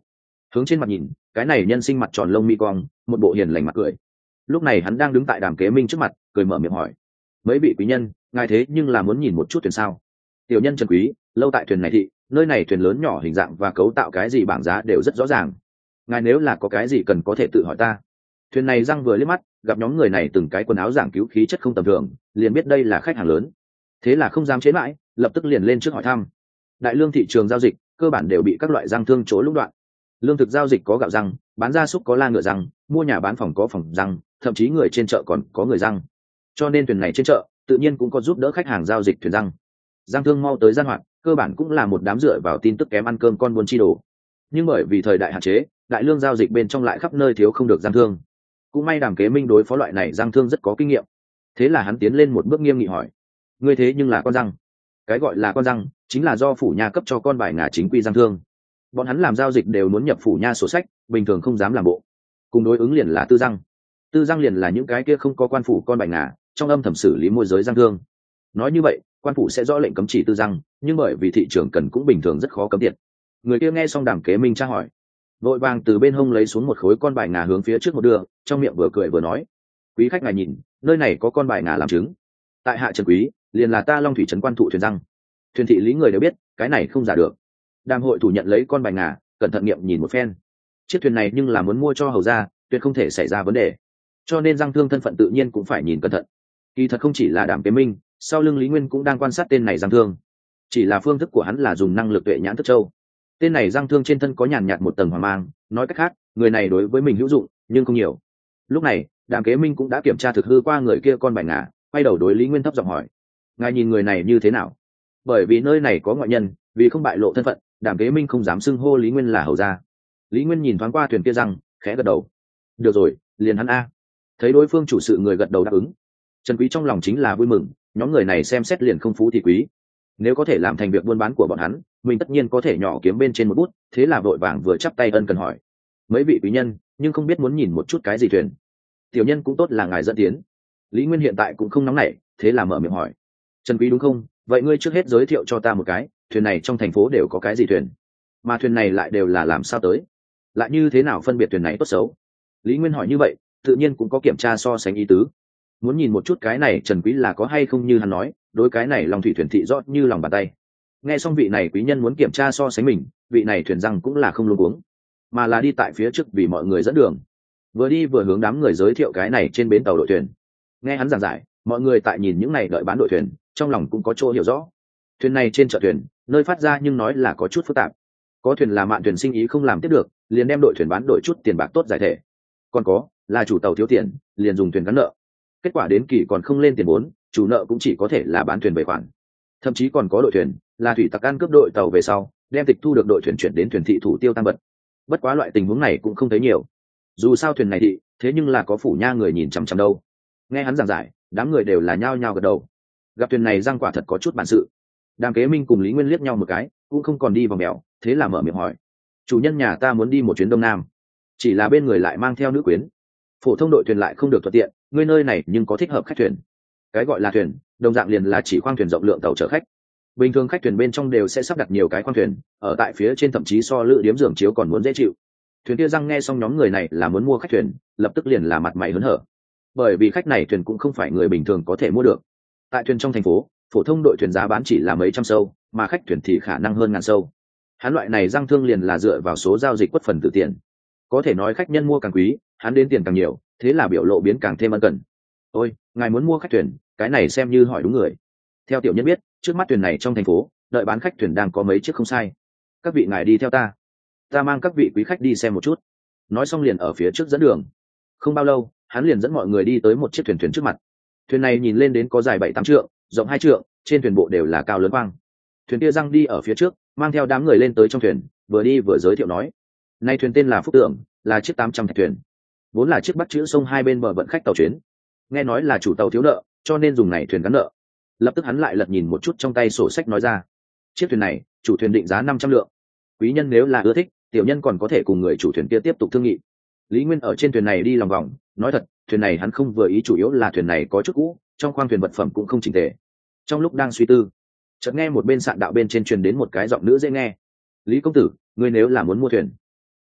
hướng trên mặt nhìn, cái này nhân sinh mặt tròn lông mi cong, một bộ hiền lành mặt cười. Lúc này hắn đang đứng tại Đàm Kế Minh trước mặt, cười mở miệng hỏi: mấy vị quý nhân, ngài thế nhưng là muốn nhìn một chút thuyền sao? Tiểu nhân Trần Quý, lâu tại thuyền này thị, nơi này thuyền lớn nhỏ hình dạng và cấu tạo cái gì bảng giá đều rất rõ ràng. Ngài nếu là có cái gì cần có thể tự hỏi ta. Thuyền này răng vừa liếc mắt, gặp nhóm người này từng cái quần áo giảng cứu khí chất không tầm thường, liền biết đây là khách hàng lớn. Thế là không dám chế mãi, lập tức liền lên trước hỏi thăm. Đại lương thị trường giao dịch cơ bản đều bị các loại răng thương chỗ lũng đoạn. Lương thực giao dịch có gạo răng, bán gia súc có la ngựa răng, mua nhà bán phòng có phòng răng, thậm chí người trên chợ còn có người răng. Cho nên thuyền này trên chợ tự nhiên cũng có giúp đỡ khách hàng giao dịch thuyền răng. Răng thương mau tới gian hoạt, cơ bản cũng là một đám dựa vào tin tức kém ăn cơm con buôn chi đồ. Nhưng bởi vì thời đại hạn chế, đại lương giao dịch bên trong lại khắp nơi thiếu không được răng thương. Cũng may Đàm Kế Minh đối phó loại này răng thương rất có kinh nghiệm. Thế là hắn tiến lên một bước nghiêm nghị hỏi: ngươi thế nhưng là con răng? Cái gọi là con răng chính là do phủ nha cấp cho con bài ngà chính quy răng thương. Bọn hắn làm giao dịch đều muốn nhập phủ nha sổ sách, bình thường không dám làm bộ. Cùng đối ứng liền là tư răng. Tư răng liền là những cái kia không có quan phủ con bài ngà, trong âm thầm xử lý môi giới răng thương. Nói như vậy, quan phủ sẽ rõ lệnh cấm chỉ tư răng, nhưng bởi vì thị trường cần cũng bình thường rất khó cấm tiệt. Người kia nghe xong Đàm Kế Minh tra hỏi, vội vàng từ bên hông lấy xuống một khối con bài ngà hướng phía trước một đưa, trong miệng vừa cười vừa nói: quý khách ngài nhìn, nơi này có con bài ngà làm chứng. Tại hạ Trần Quý, liền là ta Long Thủy trấn quan thụ thuyền răng. Thuyền thị lý người đều biết, cái này không giả được. Đàm hội thủ nhận lấy con bài ngà, cẩn thận nghiệm nhìn một phen. Chiếc thuyền này nhưng là muốn mua cho hầu gia, tuyệt không thể xảy ra vấn đề. Cho nên răng thương thân phận tự nhiên cũng phải nhìn cẩn thận. Kỳ thật không chỉ là Đàm Kế Minh, sau lưng Lý Nguyên cũng đang quan sát tên này răng thương. Chỉ là phương thức của hắn là dùng năng lực tuệ nhãn thức châu. Tên này răng thương trên thân có nhàn nhạt một tầng hoàng mang, nói cách khác, người này đối với mình hữu dụng, nhưng không nhiều. Lúc này, Đàm Kế Minh cũng đã kiểm tra thực hư qua người kia con bài ngà, quay đầu đối Lý Nguyên thấp giọng hỏi: ngài nhìn người này như thế nào? Bởi vì nơi này có ngoại nhân, vì không bại lộ thân phận, Đàm Kế Minh không dám xưng hô Lý Nguyên là hầu gia. Lý Nguyên nhìn thoáng qua thuyền kia răng, khẽ gật đầu: được rồi, liền hắn a. Thấy đối phương chủ sự người gật đầu đáp ứng, Trần Quý trong lòng chính là vui mừng, nhóm người này xem xét liền không phú thì quý. Nếu có thể làm thành việc buôn bán của bọn hắn, mình tất nhiên có thể nhỏ kiếm bên trên một bút. Thế là vội vàng vừa chắp tay ân cần hỏi: mấy vị quý nhân, nhưng không biết muốn nhìn một chút cái gì thuyền? Tiểu nhân cũng tốt là ngài dẫn tiến. Lý Nguyên hiện tại cũng không nóng nảy, thế là mở miệng hỏi: Trần Quý đúng không? Vậy ngươi trước hết giới thiệu cho ta một cái, thuyền này trong thành phố đều có cái gì thuyền? Mà thuyền này lại đều là làm sao tới? Lại như thế nào phân biệt thuyền này tốt xấu? Lý Nguyên hỏi như vậy, tự nhiên cũng có kiểm tra so sánh ý tứ. Muốn nhìn một chút cái này Trần Quý là có hay không như hắn nói, đối cái này Long Thủy thuyền thị rõ như lòng bàn tay. Nghe xong vị này quý nhân muốn kiểm tra so sánh mình, vị này thuyền răng cũng là không luống cuống, mà là đi tại phía trước vì mọi người dẫn đường. Vừa đi vừa hướng đám người giới thiệu cái này trên bến tàu đội thuyền. Nghe hắn giảng giải, mọi người tại nhìn những này đợi bán đội thuyền, trong lòng cũng có chỗ hiểu rõ. Thuyền này trên chợ thuyền, nơi phát ra nhưng nói là có chút phức tạp. Có thuyền là mạn thuyền sinh ý không làm tiếp được, liền đem đội thuyền bán đổi chút tiền bạc tốt giải thể. Còn có là chủ tàu thiếu tiền, liền dùng thuyền gắn nợ. Kết quả đến kỳ còn không lên tiền vốn, chủ nợ cũng chỉ có thể là bán thuyền về khoản. Thậm chí còn có đội thuyền là thủy tặc ăn cướp đội tàu về sau, đem tịch thu được đội thuyền chuyển đến thuyền thị thủ tiêu tăng vật. Bất quá loại tình huống này cũng không thấy nhiều. Dù sao thuyền này thị, thế nhưng là có phủ nha người nhìn chằm chằm đâu. Nghe hắn giảng giải, đám người đều là nhao nhao gật đầu. Gặp thuyền này răng quả thật có chút bản sự. Đàm Kế Minh cùng Lý Nguyên liếc nhau một cái, cũng không còn đi vòng mèo, thế là mở miệng hỏi: chủ nhân nhà ta muốn đi một chuyến đông nam, chỉ là bên người lại mang theo nữ quyến, phổ thông đội thuyền lại không được thuận tiện, ngươi nơi này nhưng có thích hợp khách thuyền? Cái gọi là thuyền, đồng dạng liền là chỉ khoang thuyền rộng lượng tàu chở khách. Bình thường khách thuyền bên trong đều sẽ sắp đặt nhiều cái khoang thuyền, ở tại phía trên thậm chí so lữ điếm giường chiếu còn muốn dễ chịu. Thuyền kia răng nghe xong nhóm người này là muốn mua khách thuyền, lập tức liền là mặt mày hớn hở. Bởi vì khách này thuyền cũng không phải người bình thường có thể mua được. Tại thuyền trong thành phố, phổ thông đội thuyền giá bán chỉ là mấy trăm sâu, mà khách thuyền thì khả năng hơn ngàn sâu. Hắn loại này răng thương liền là dựa vào số giao dịch quất phần từ tiền. Có thể nói khách nhân mua càng quý, hắn đến tiền càng nhiều, thế là biểu lộ biến càng thêm ân cần. Ôi, ngài muốn mua khách thuyền, cái này xem như hỏi đúng người. Theo tiểu nhân biết, trước mắt thuyền này trong thành phố, đợi bán khách thuyền đang có mấy chiếc không sai. Các vị ngài đi theo ta, ta mang các vị quý khách đi xem một chút. Nói xong liền ở phía trước dẫn đường. Không bao lâu, hắn liền dẫn mọi người đi tới một chiếc thuyền thuyền trước mặt. Thuyền này nhìn lên đến có dài bảy tám trượng, rộng hai trượng, trên thuyền bộ đều là cao lớn quang. Thuyền kia răng đi ở phía trước, mang theo đám người lên tới trong thuyền, vừa đi vừa giới thiệu nói: nay thuyền tên là Phúc Tượng, là chiếc tám trăm thạch thuyền, vốn là chiếc bắt chữ sông hai bên bờ vận khách tàu chuyến. Nghe nói là chủ tàu thiếu nợ, cho nên dùng này thuyền gắn nợ. Lập tức hắn lại lật nhìn một chút trong tay sổ sách nói ra: chiếc thuyền này chủ thuyền định giá năm trăm lượng, quý nhân nếu là ưa thích, tiểu nhân còn có thể cùng người chủ thuyền kia tiếp tục thương nghị. Lý Nguyên ở trên thuyền này đi lòng vòng, nói thật, thuyền này hắn không vừa ý, chủ yếu là thuyền này có chút cũ, trong khoang thuyền vật phẩm cũng không chỉnh tề. Trong lúc đang suy tư, chợt nghe một bên sạn đạo bên trên truyền đến một cái giọng nữ dễ nghe: lý công tử, ngươi nếu là muốn mua thuyền,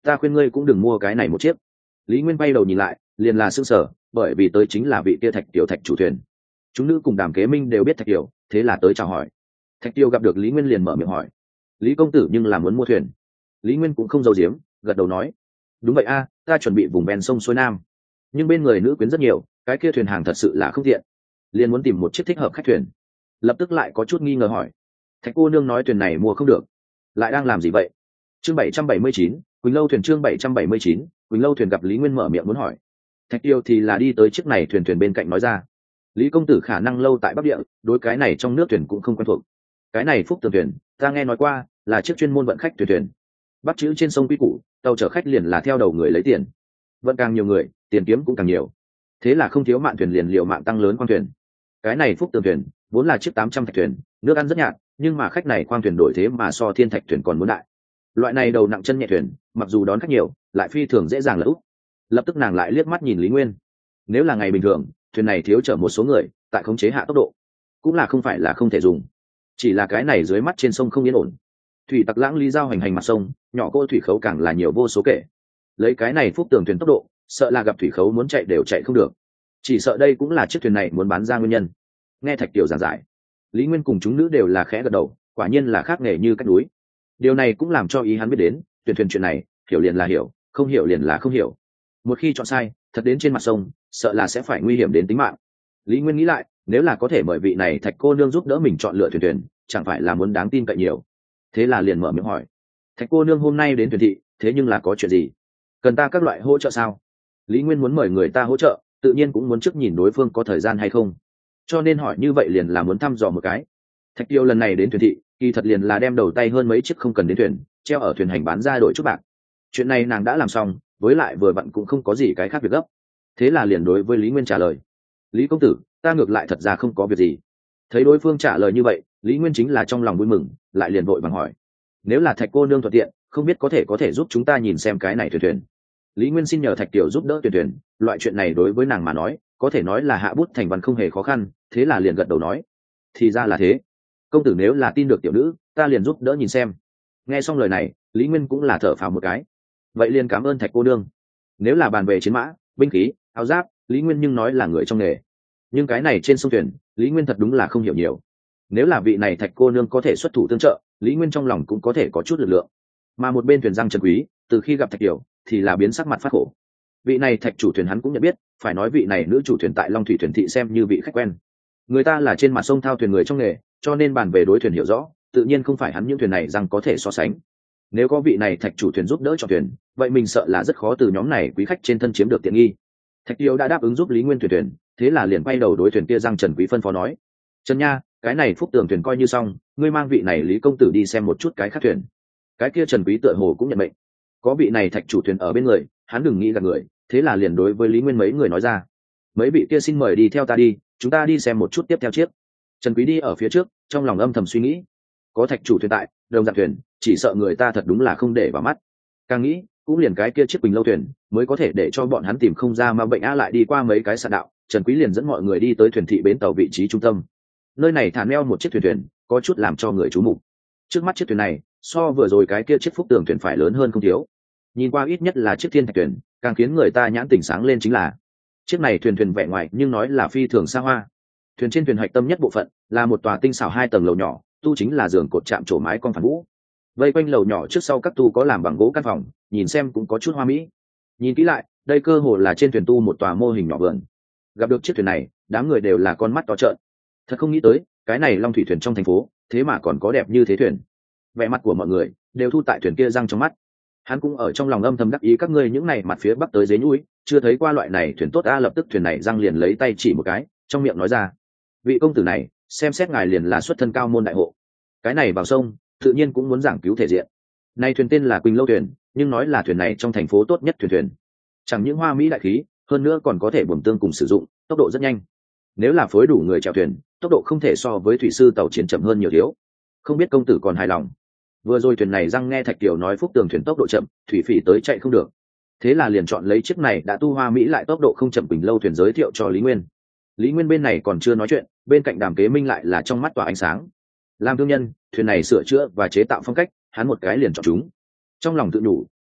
ta khuyên ngươi cũng đừng mua cái này một chiếc. Lý Nguyên bay đầu nhìn lại, liền là sững sờ, bởi vì tới chính là vị kia Thạch Tiểu Thạch chủ thuyền. Chúng nữ cùng Đàm Kế Minh đều biết Thạch Tiểu, thế là tới chào hỏi. Thạch Tiểu gặp được Lý Nguyên liền mở miệng hỏi: Lý công tử nhưng là muốn mua thuyền? Lý Nguyên cũng không giấu giếm, gật đầu nói: đúng vậy a, ta chuẩn bị vùng ven sông xuôi nam, nhưng bên người nữ quyến rất nhiều, cái kia thuyền hàng thật sự là không tiện, liền muốn tìm một chiếc thích hợp khách thuyền. Lập tức lại có chút nghi ngờ hỏi: Thạch cô nương nói thuyền này mua không được, lại đang làm gì vậy? Chương bảy trăm bảy mươi chín, Quỳnh Lâu thuyền. Chương bảy trăm bảy mươi chín, Quỳnh Lâu thuyền. Gặp Lý Nguyên mở miệng muốn hỏi, Thạch Tiêu thì là đi tới chiếc này thuyền thuyền bên cạnh nói ra: Lý công tử khả năng lâu tại Bắc Địa, đối cái này trong nước thuyền cũng không quen thuộc. Cái này Phúc Tường thuyền, ta nghe nói qua, là chiếc chuyên môn vận khách thuyền thuyền. Bắt chữ trên sông quy củ, tàu chở khách liền là theo đầu người lấy tiền, vận càng nhiều người, tiền kiếm cũng càng nhiều. Thế là không thiếu mạn thuyền liền liều mạng tăng lớn khoang thuyền. Cái này Phúc Tường thuyền vốn là chiếc tám trăm thạch thuyền, nước ăn rất nhạt, nhưng mà khách này khoang thuyền đổi thế mà so thiên thạch thuyền còn muốn đại. Loại này đầu nặng chân nhẹ thuyền, mặc dù đón khách nhiều, lại phi thường dễ dàng lỡ úp. Lập tức nàng lại liếc mắt nhìn Lý Nguyên. Nếu là ngày bình thường, thuyền này thiếu chở một số người, tại khống chế hạ tốc độ, cũng là không phải là không thể dùng. Chỉ là cái này dưới mắt trên sông không yên ổn, thủy tặc lãng ly giao hành hành mặt sông, nhỏ cô thủy khấu càng là nhiều vô số kể. Lấy cái này Phúc Tường thuyền tốc độ, sợ là gặp thủy khấu muốn chạy đều chạy không được. Chỉ sợ đây cũng là chiếc thuyền này muốn bán ra nguyên nhân. Nghe Thạch Kiều giảng giải, Lý Nguyên cùng chúng nữ đều là khẽ gật đầu, quả nhiên là khác nghề như cách núi. Điều này cũng làm cho ý hắn biết đến, tuyển thuyền chuyện này, hiểu liền là hiểu, không hiểu liền là không hiểu. Một khi chọn sai, thật đến trên mặt sông, sợ là sẽ phải nguy hiểm đến tính mạng. Lý Nguyên nghĩ lại, nếu là có thể mời vị này Thạch cô nương giúp đỡ mình chọn lựa thuyền thuyền, chẳng phải là muốn đáng tin cậy nhiều. Thế là liền mở miệng hỏi: Thạch cô nương hôm nay đến thuyền thị, thế nhưng là có chuyện gì? Cần ta các loại hỗ trợ sao? Lý Nguyên muốn mời người ta hỗ trợ, tự nhiên cũng muốn trước nhìn đối phương có thời gian hay không, cho nên hỏi như vậy liền là muốn thăm dò một cái. Thạch Tiêu lần này đến thuyền thị, kỳ thật liền là đem đầu tay hơn mấy chiếc không cần đến thuyền, treo ở thuyền hành bán ra đổi chút bạc. Chuyện này nàng đã làm xong, với lại vừa vặn cũng không có gì cái khác việc gấp. Thế là liền đối với Lý Nguyên trả lời: Lý công tử, ta ngược lại thật ra không có việc gì. Thấy đối phương trả lời như vậy, Lý Nguyên chính là trong lòng vui mừng, lại liền vội vàng hỏi: nếu là Thạch cô nương thuận tiện, không biết có thể có thể giúp chúng ta nhìn xem cái này thuyền thuyền. Lý Nguyên xin nhờ Thạch Tiểu giúp đỡ thuyền thuyền, loại chuyện này đối với nàng mà nói, có thể nói là hạ bút thành văn không hề khó khăn. Thế là liền gật đầu nói: thì ra là thế, công tử nếu là tin được tiểu nữ, ta liền giúp đỡ nhìn xem. Nghe xong lời này, Lý Nguyên cũng là thở phào một cái. Vậy liền cảm ơn Thạch cô nương. Nếu là bàn về chiến mã, binh khí, áo giáp, Lý Nguyên nhưng nói là người trong nghề, nhưng cái này trên sông thuyền, Lý Nguyên thật đúng là không hiểu nhiều. Nếu là vị này Thạch cô nương có thể xuất thủ tương trợ, Lý Nguyên trong lòng cũng có thể có chút lực lượng. Mà một bên thuyền răng Trần Quý, từ khi gặp Thạch Tiểu thì là biến sắc mặt phát khổ. Vị này Thạch chủ thuyền hắn cũng nhận biết, phải nói vị này nữ chủ thuyền tại Long Thủy thuyền thị xem như vị khách quen. Người ta là trên mặt sông thao thuyền người trong nghề, cho nên bàn về đối thuyền hiểu rõ, tự nhiên không phải hắn những thuyền này rằng có thể so sánh. Nếu có vị này Thạch chủ thuyền giúp đỡ cho thuyền, vậy mình sợ là rất khó từ nhóm này quý khách trên thân chiếm được tiện nghi. Thạch Tiêu đã đáp ứng giúp Lý Nguyên thuyền thuyền, thế là liền quay đầu đối thuyền kia răng Trần Quý phân phó nói: Trần nha, cái này Phúc Tường thuyền coi như xong, ngươi mang vị này Lý công tử đi xem một chút cái khác thuyền. Cái kia Trần Quý tựa hồ cũng nhận mệnh, có vị này Thạch chủ thuyền ở bên người, hắn đừng nghĩ gạt người, thế là liền đối với Lý Nguyên mấy người nói ra: mấy vị kia xin mời đi theo ta đi, chúng ta đi xem một chút tiếp theo chiếc. Trần Quý đi ở phía trước, trong lòng âm thầm suy nghĩ, có Thạch chủ thuyền tại, đồng dạng thuyền, chỉ sợ người ta thật đúng là không để vào mắt. Càng nghĩ, cũng liền cái kia chiếc Quỳnh Lâu thuyền mới có thể để cho bọn hắn tìm không ra mà bệnh á lại đi qua mấy cái sạn đạo. Trần Quý liền dẫn mọi người đi tới thuyền thị bến tàu vị trí trung tâm. Nơi này thả neo một chiếc thuyền thuyền, có chút làm cho người chú mục. Trước mắt chiếc thuyền này, so vừa rồi cái kia chiếc Phúc Tường thuyền phải lớn hơn không thiếu. Nhìn qua ít nhất là chiếc Thiên Thạch thuyền, càng khiến người ta nhãn tỉnh sáng lên chính là chiếc này thuyền thuyền vẻ ngoài nhưng nói là phi thường xa hoa. Thuyền trên thuyền hạch tâm nhất bộ phận là một tòa tinh xảo hai tầng lầu nhỏ, tu chính là giường cột chạm trổ mái con phản vũ. Vây quanh lầu nhỏ trước sau các tu có làm bằng gỗ căn phòng, nhìn xem cũng có chút hoa mỹ. Nhìn kỹ lại, đây cơ hồ là trên thuyền tu một tòa mô hình nhỏ vườn. Gặp được chiếc thuyền này, đám người đều là con mắt to trợn. Thật không nghĩ tới, cái này Long Thủy thuyền trong thành phố, thế mà còn có đẹp như thế thuyền. Vẻ mặt của mọi người đều thu tại thuyền kia răng trong mắt. Hắn cũng ở trong lòng âm thầm đắc ý, các ngươi những này mặt phía bắc tới dế núi, chưa thấy qua loại này thuyền tốt a. Lập tức thuyền này răng liền lấy tay chỉ một cái, trong miệng nói ra: vị công tử này, xem xét ngài liền là xuất thân cao môn đại hộ, cái này vào sông tự nhiên cũng muốn giảng cứu thể diện. Này thuyền tên là Quỳnh Lâu thuyền, nhưng nói là thuyền này trong thành phố tốt nhất thuyền thuyền. Chẳng những hoa mỹ đại khí, hơn nữa còn có thể buồm tương cùng sử dụng, tốc độ rất nhanh. Nếu là phối đủ người chèo thuyền, tốc độ không thể so với thủy sư tàu chiến chậm hơn nhiều thiếu. Không biết công tử còn hài lòng. Vừa rồi thuyền này răng nghe Thạch Kiều nói Phúc Tường thuyền tốc độ chậm, thủy phỉ tới chạy không được. Thế là liền chọn lấy chiếc này đã tu hoa mỹ lại tốc độ không chậm Quỳnh Lâu thuyền giới thiệu cho Lý Nguyên. Lý Nguyên bên này còn chưa nói chuyện, bên cạnh Đàm Kế Minh lại là trong mắt tỏa ánh sáng. Làm thương nhân, thuyền này sửa chữa và chế tạo phong cách, hắn một cái liền chọn chúng. Trong lòng tự nhủ,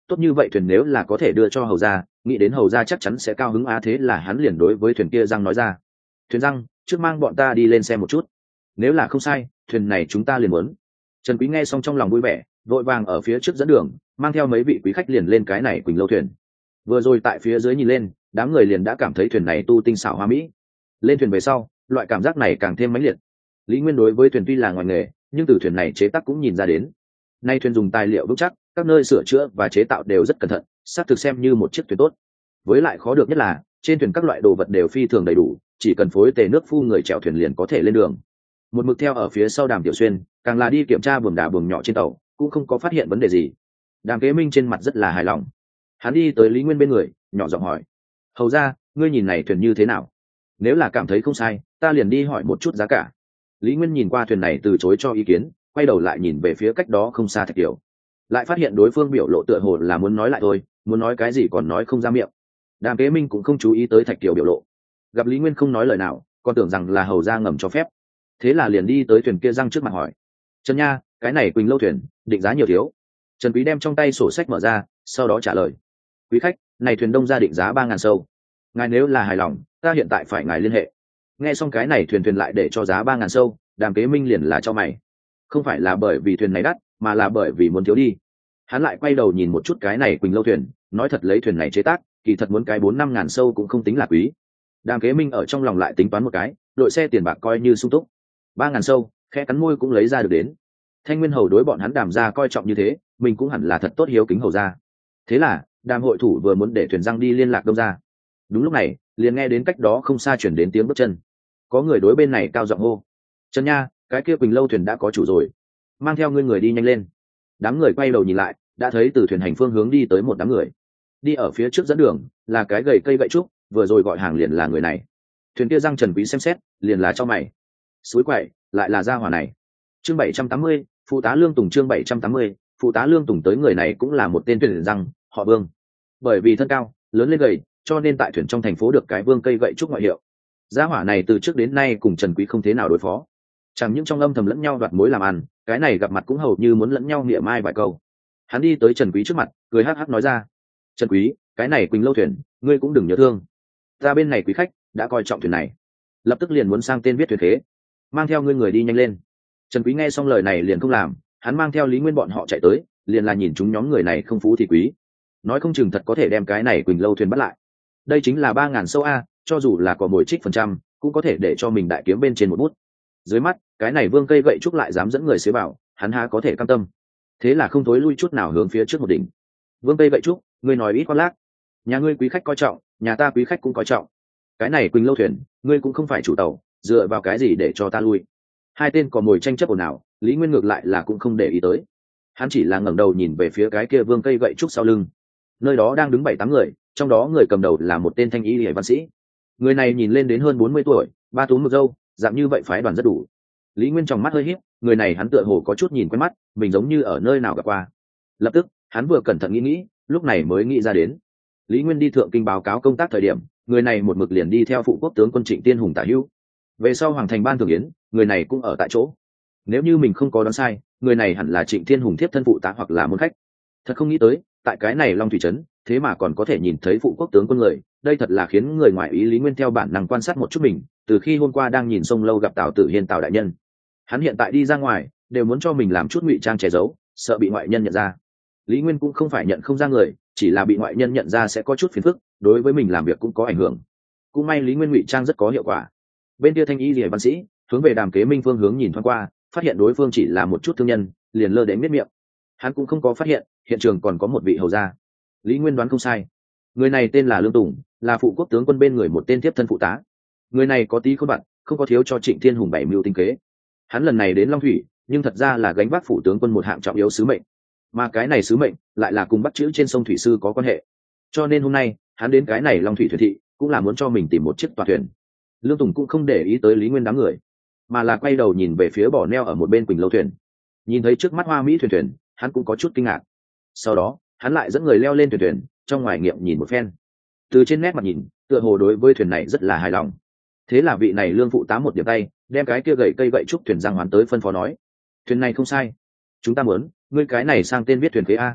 tốt như vậy thuyền nếu là có thể đưa cho hầu gia, nghĩ đến hầu gia chắc chắn sẽ cao hứng á, thế là hắn liền đối với thuyền kia răng nói ra: thuyền răng, trước mang bọn ta đi lên xem một chút, nếu là không sai thuyền này chúng ta liền muốn. Trần Quý nghe xong trong lòng vui vẻ, vội vàng ở phía trước dẫn đường, mang theo mấy vị quý khách liền lên cái này Quỳnh Lâu thuyền. Vừa rồi tại phía dưới nhìn lên, đám người liền đã cảm thấy thuyền này tu tinh xảo hoa mỹ. Lên thuyền về sau, loại cảm giác này càng thêm mãnh liệt. Lý Nguyên đối với thuyền tuy là ngoài nghề, nhưng từ thuyền này chế tác cũng nhìn ra đến. Nay thuyền dùng tài liệu vững chắc, các nơi sửa chữa và chế tạo đều rất cẩn thận, xác thực xem như một chiếc thuyền tốt. Với lại khó được nhất là, trên thuyền các loại đồ vật đều phi thường đầy đủ, chỉ cần phối tề nước phu người chèo thuyền liền có thể lên đường. Một mực theo ở phía sau Đàm Tiểu Xuyên, càng là đi kiểm tra buồng đà buồng nhỏ trên tàu, cũng không có phát hiện vấn đề gì. Đàm Kế Minh trên mặt rất là hài lòng. Hắn đi tới Lý Nguyên bên người, nhỏ giọng hỏi: hầu ra, ngươi nhìn này thuyền như thế nào? Nếu là cảm thấy không sai, ta liền đi hỏi một chút giá cả. Lý Nguyên nhìn qua thuyền này từ chối cho ý kiến, quay đầu lại nhìn về phía cách đó không xa Thạch Kiều, lại phát hiện đối phương biểu lộ tựa hồ là muốn nói lại thôi, muốn nói cái gì còn nói không ra miệng. Đàm Kế Minh cũng không chú ý tới Thạch Kiều biểu lộ, gặp Lý Nguyên không nói lời nào, còn tưởng rằng là hầu ra ngầm cho phép, thế là liền đi tới thuyền kia răng trước mặt hỏi: Trần nha, cái này Quỳnh Lâu thuyền định giá nhiều thiếu? Trần Quý đem trong tay sổ sách mở ra, sau đó trả lời: quý khách, này thuyền đông ra định giá ba ngàn sâu, ngài nếu là hài lòng, ta hiện tại phải ngài liên hệ. Nghe xong cái này thuyền thuyền lại để cho giá ba ngàn sâu, Đàm Kế Minh liền là cho mày, không phải là bởi vì thuyền này đắt, mà là bởi vì muốn thiếu đi. Hắn lại quay đầu nhìn một chút cái này Quỳnh Lâu thuyền, nói thật lấy thuyền này chế tác, kỳ thật muốn cái bốn năm ngàn sâu cũng không tính là quý. Đàm Kế Minh ở trong lòng lại tính toán một cái, đội xe tiền bạc coi như sung túc, ba ngàn sâu, khẽ cắn môi cũng lấy ra được đến. Thanh Nguyên hầu đối bọn hắn Đàm gia coi trọng như thế, mình cũng hẳn là thật tốt hiếu kính hầu gia. Thế là Đàm hội thủ vừa muốn để thuyền răng đi liên lạc đông ra, đúng lúc này liền nghe đến cách đó không xa chuyển đến tiếng bước chân, có người đối bên này cao giọng hô: Trần nha, cái kia Quỳnh Lâu thuyền đã có chủ rồi, mang theo ngươi người đi nhanh lên. Đám người quay đầu nhìn lại, đã thấy từ thuyền hành phương hướng đi tới một đám người, đi ở phía trước dẫn đường là cái gầy cây gậy trúc, vừa rồi gọi hàng liền là người này. Thuyền kia răng Trần Quý xem xét, liền là cho mày, suối quậy lại là gia hỏa này. Chương bảy trăm tám mươi, phụ tá Lương Tùng. Chương bảy trăm tám mươi, phụ tá Lương Tùng. Tới người này cũng là một tên thuyền răng, họ Vương. Bởi vì thân cao lớn lên gầy, cho nên tại thuyền trong thành phố được cái Vương cây gậy trúc ngoại hiệu. Gia hỏa này từ trước đến nay cùng Trần Quý không thế nào đối phó, chẳng những trong âm thầm lẫn nhau đoạt mối làm ăn, cái này gặp mặt cũng hầu như muốn lẫn nhau niệm mai vài câu. Hắn đi tới Trần Quý trước mặt, cười hắc hắc nói ra: Trần Quý, cái này Quỳnh Lâu thuyền, ngươi cũng đừng nhớ thương, ta bên này quý khách đã coi trọng thuyền này, lập tức liền muốn sang tên viết thuyền khế, mang theo ngươi người đi nhanh lên. Trần Quý nghe xong lời này liền không làm, hắn mang theo Lý Nguyên bọn họ chạy tới, liền là nhìn chúng nhóm người này không phú thì quý, nói không chừng thật có thể đem cái này Quỳnh Lâu thuyền bắt lại. Đây chính là ba ngàn sâu a, cho dù là có mồi trích phần trăm, cũng có thể để cho mình đại kiếm bên trên một bút. Dưới mắt cái này Vương cây gậy trúc lại dám dẫn người xế vào, hắn há có thể cam tâm. Thế là không thối lui chút nào hướng phía trước một đỉnh. Vương cây gậy trúc, ngươi nói ít quá lác, nhà ngươi quý khách coi trọng, nhà ta quý khách cũng coi trọng, cái này Quỳnh Lâu thuyền ngươi cũng không phải chủ tàu, dựa vào cái gì để cho ta lui? Hai tên còn mồi tranh chấp ồn ào, Lý Nguyên ngược lại là cũng không để ý tới, hắn chỉ là ngẩng đầu nhìn về phía cái kia Vương cây gậy trúc sau lưng, nơi đó đang đứng bảy tám người, trong đó người cầm đầu là một tên thanh y liễu văn sĩ. Người này nhìn lên đến hơn bốn mươi tuổi, ba túm một râu, dạng như vậy phái đoàn rất đủ. Lý Nguyên trong mắt hơi híp, người này hắn tựa hồ có chút nhìn quen mắt, mình giống như ở nơi nào gặp qua. Lập tức hắn vừa cẩn thận nghĩ nghĩ, lúc này mới nghĩ ra đến, Lý Nguyên đi thượng kinh báo cáo công tác thời điểm, người này một mực liền đi theo phụ quốc tướng quân Trịnh Tiên Hùng tả hữu. Về sau hoàng thành ban thường yến, người này cũng ở tại chỗ. Nếu như mình không có đoán sai, người này hẳn là Trịnh Tiên Hùng thiếp thân phụ tá hoặc là môn khách. Thật không nghĩ tới, tại cái này Long Thủy trấn, thế mà còn có thể nhìn thấy phụ quốc tướng quân người, đây thật là khiến người ngoài ý. Lý Nguyên theo bản năng quan sát một chút mình, từ khi hôm qua đang nhìn sông lâu gặp Tào Tử Hiên Tào đại nhân, hắn hiện tại đi ra ngoài đều muốn cho mình làm chút ngụy trang che giấu, sợ bị ngoại nhân nhận ra. Lý Nguyên cũng không phải nhận không ra người, chỉ là bị ngoại nhân nhận ra sẽ có chút phiền phức, đối với mình làm việc cũng có ảnh hưởng. Cũng may Lý Nguyên ngụy trang rất có hiệu quả. Bên kia thanh y liễu văn sĩ hướng về Đàm Kế Minh phương hướng nhìn thoáng qua, phát hiện đối phương chỉ là một chút thương nhân, liền lơ đến miết miệng. Hắn cũng không có phát hiện hiện trường còn có một vị hầu gia. Lý Nguyên đoán không sai, người này tên là Lương Tùng, là phụ quốc tướng quân bên người một tên tiếp thân phụ tá. Người này có tí khôn vặt, không có thiếu cho Trịnh Thiên Hùng bảy mưu tinh kế. Hắn lần này đến Long Thủy, nhưng thật ra là gánh vác phủ tướng quân một hạng trọng yếu sứ mệnh, mà cái này sứ mệnh lại là cùng bắt chữ trên sông thủy sư có quan hệ. Cho nên hôm nay hắn đến cái này Long Thủy thuyền thị, cũng là muốn cho mình tìm một chiếc tòa thuyền. Lương Tùng cũng không để ý tới Lý Nguyên đám người, mà là quay đầu nhìn về phía bỏ neo ở một bên Quỳnh Lâu thuyền. Nhìn thấy trước mắt hoa mỹ thuyền thuyền, hắn cũng có chút kinh ngạc. Sau đó hắn lại dẫn người leo lên thuyền thuyền, trong ngoài nghiệm nhìn một phen, từ trên nét mặt nhìn tựa hồ đối với thuyền này rất là hài lòng. Thế là vị này Lương phụ tá một điểm tay, đem cái kia gậy cây gậy trúc thuyền giang hoán tới phân phó nói: thuyền này không sai, chúng ta muốn ngươi cái này sang tên viết thuyền khế a.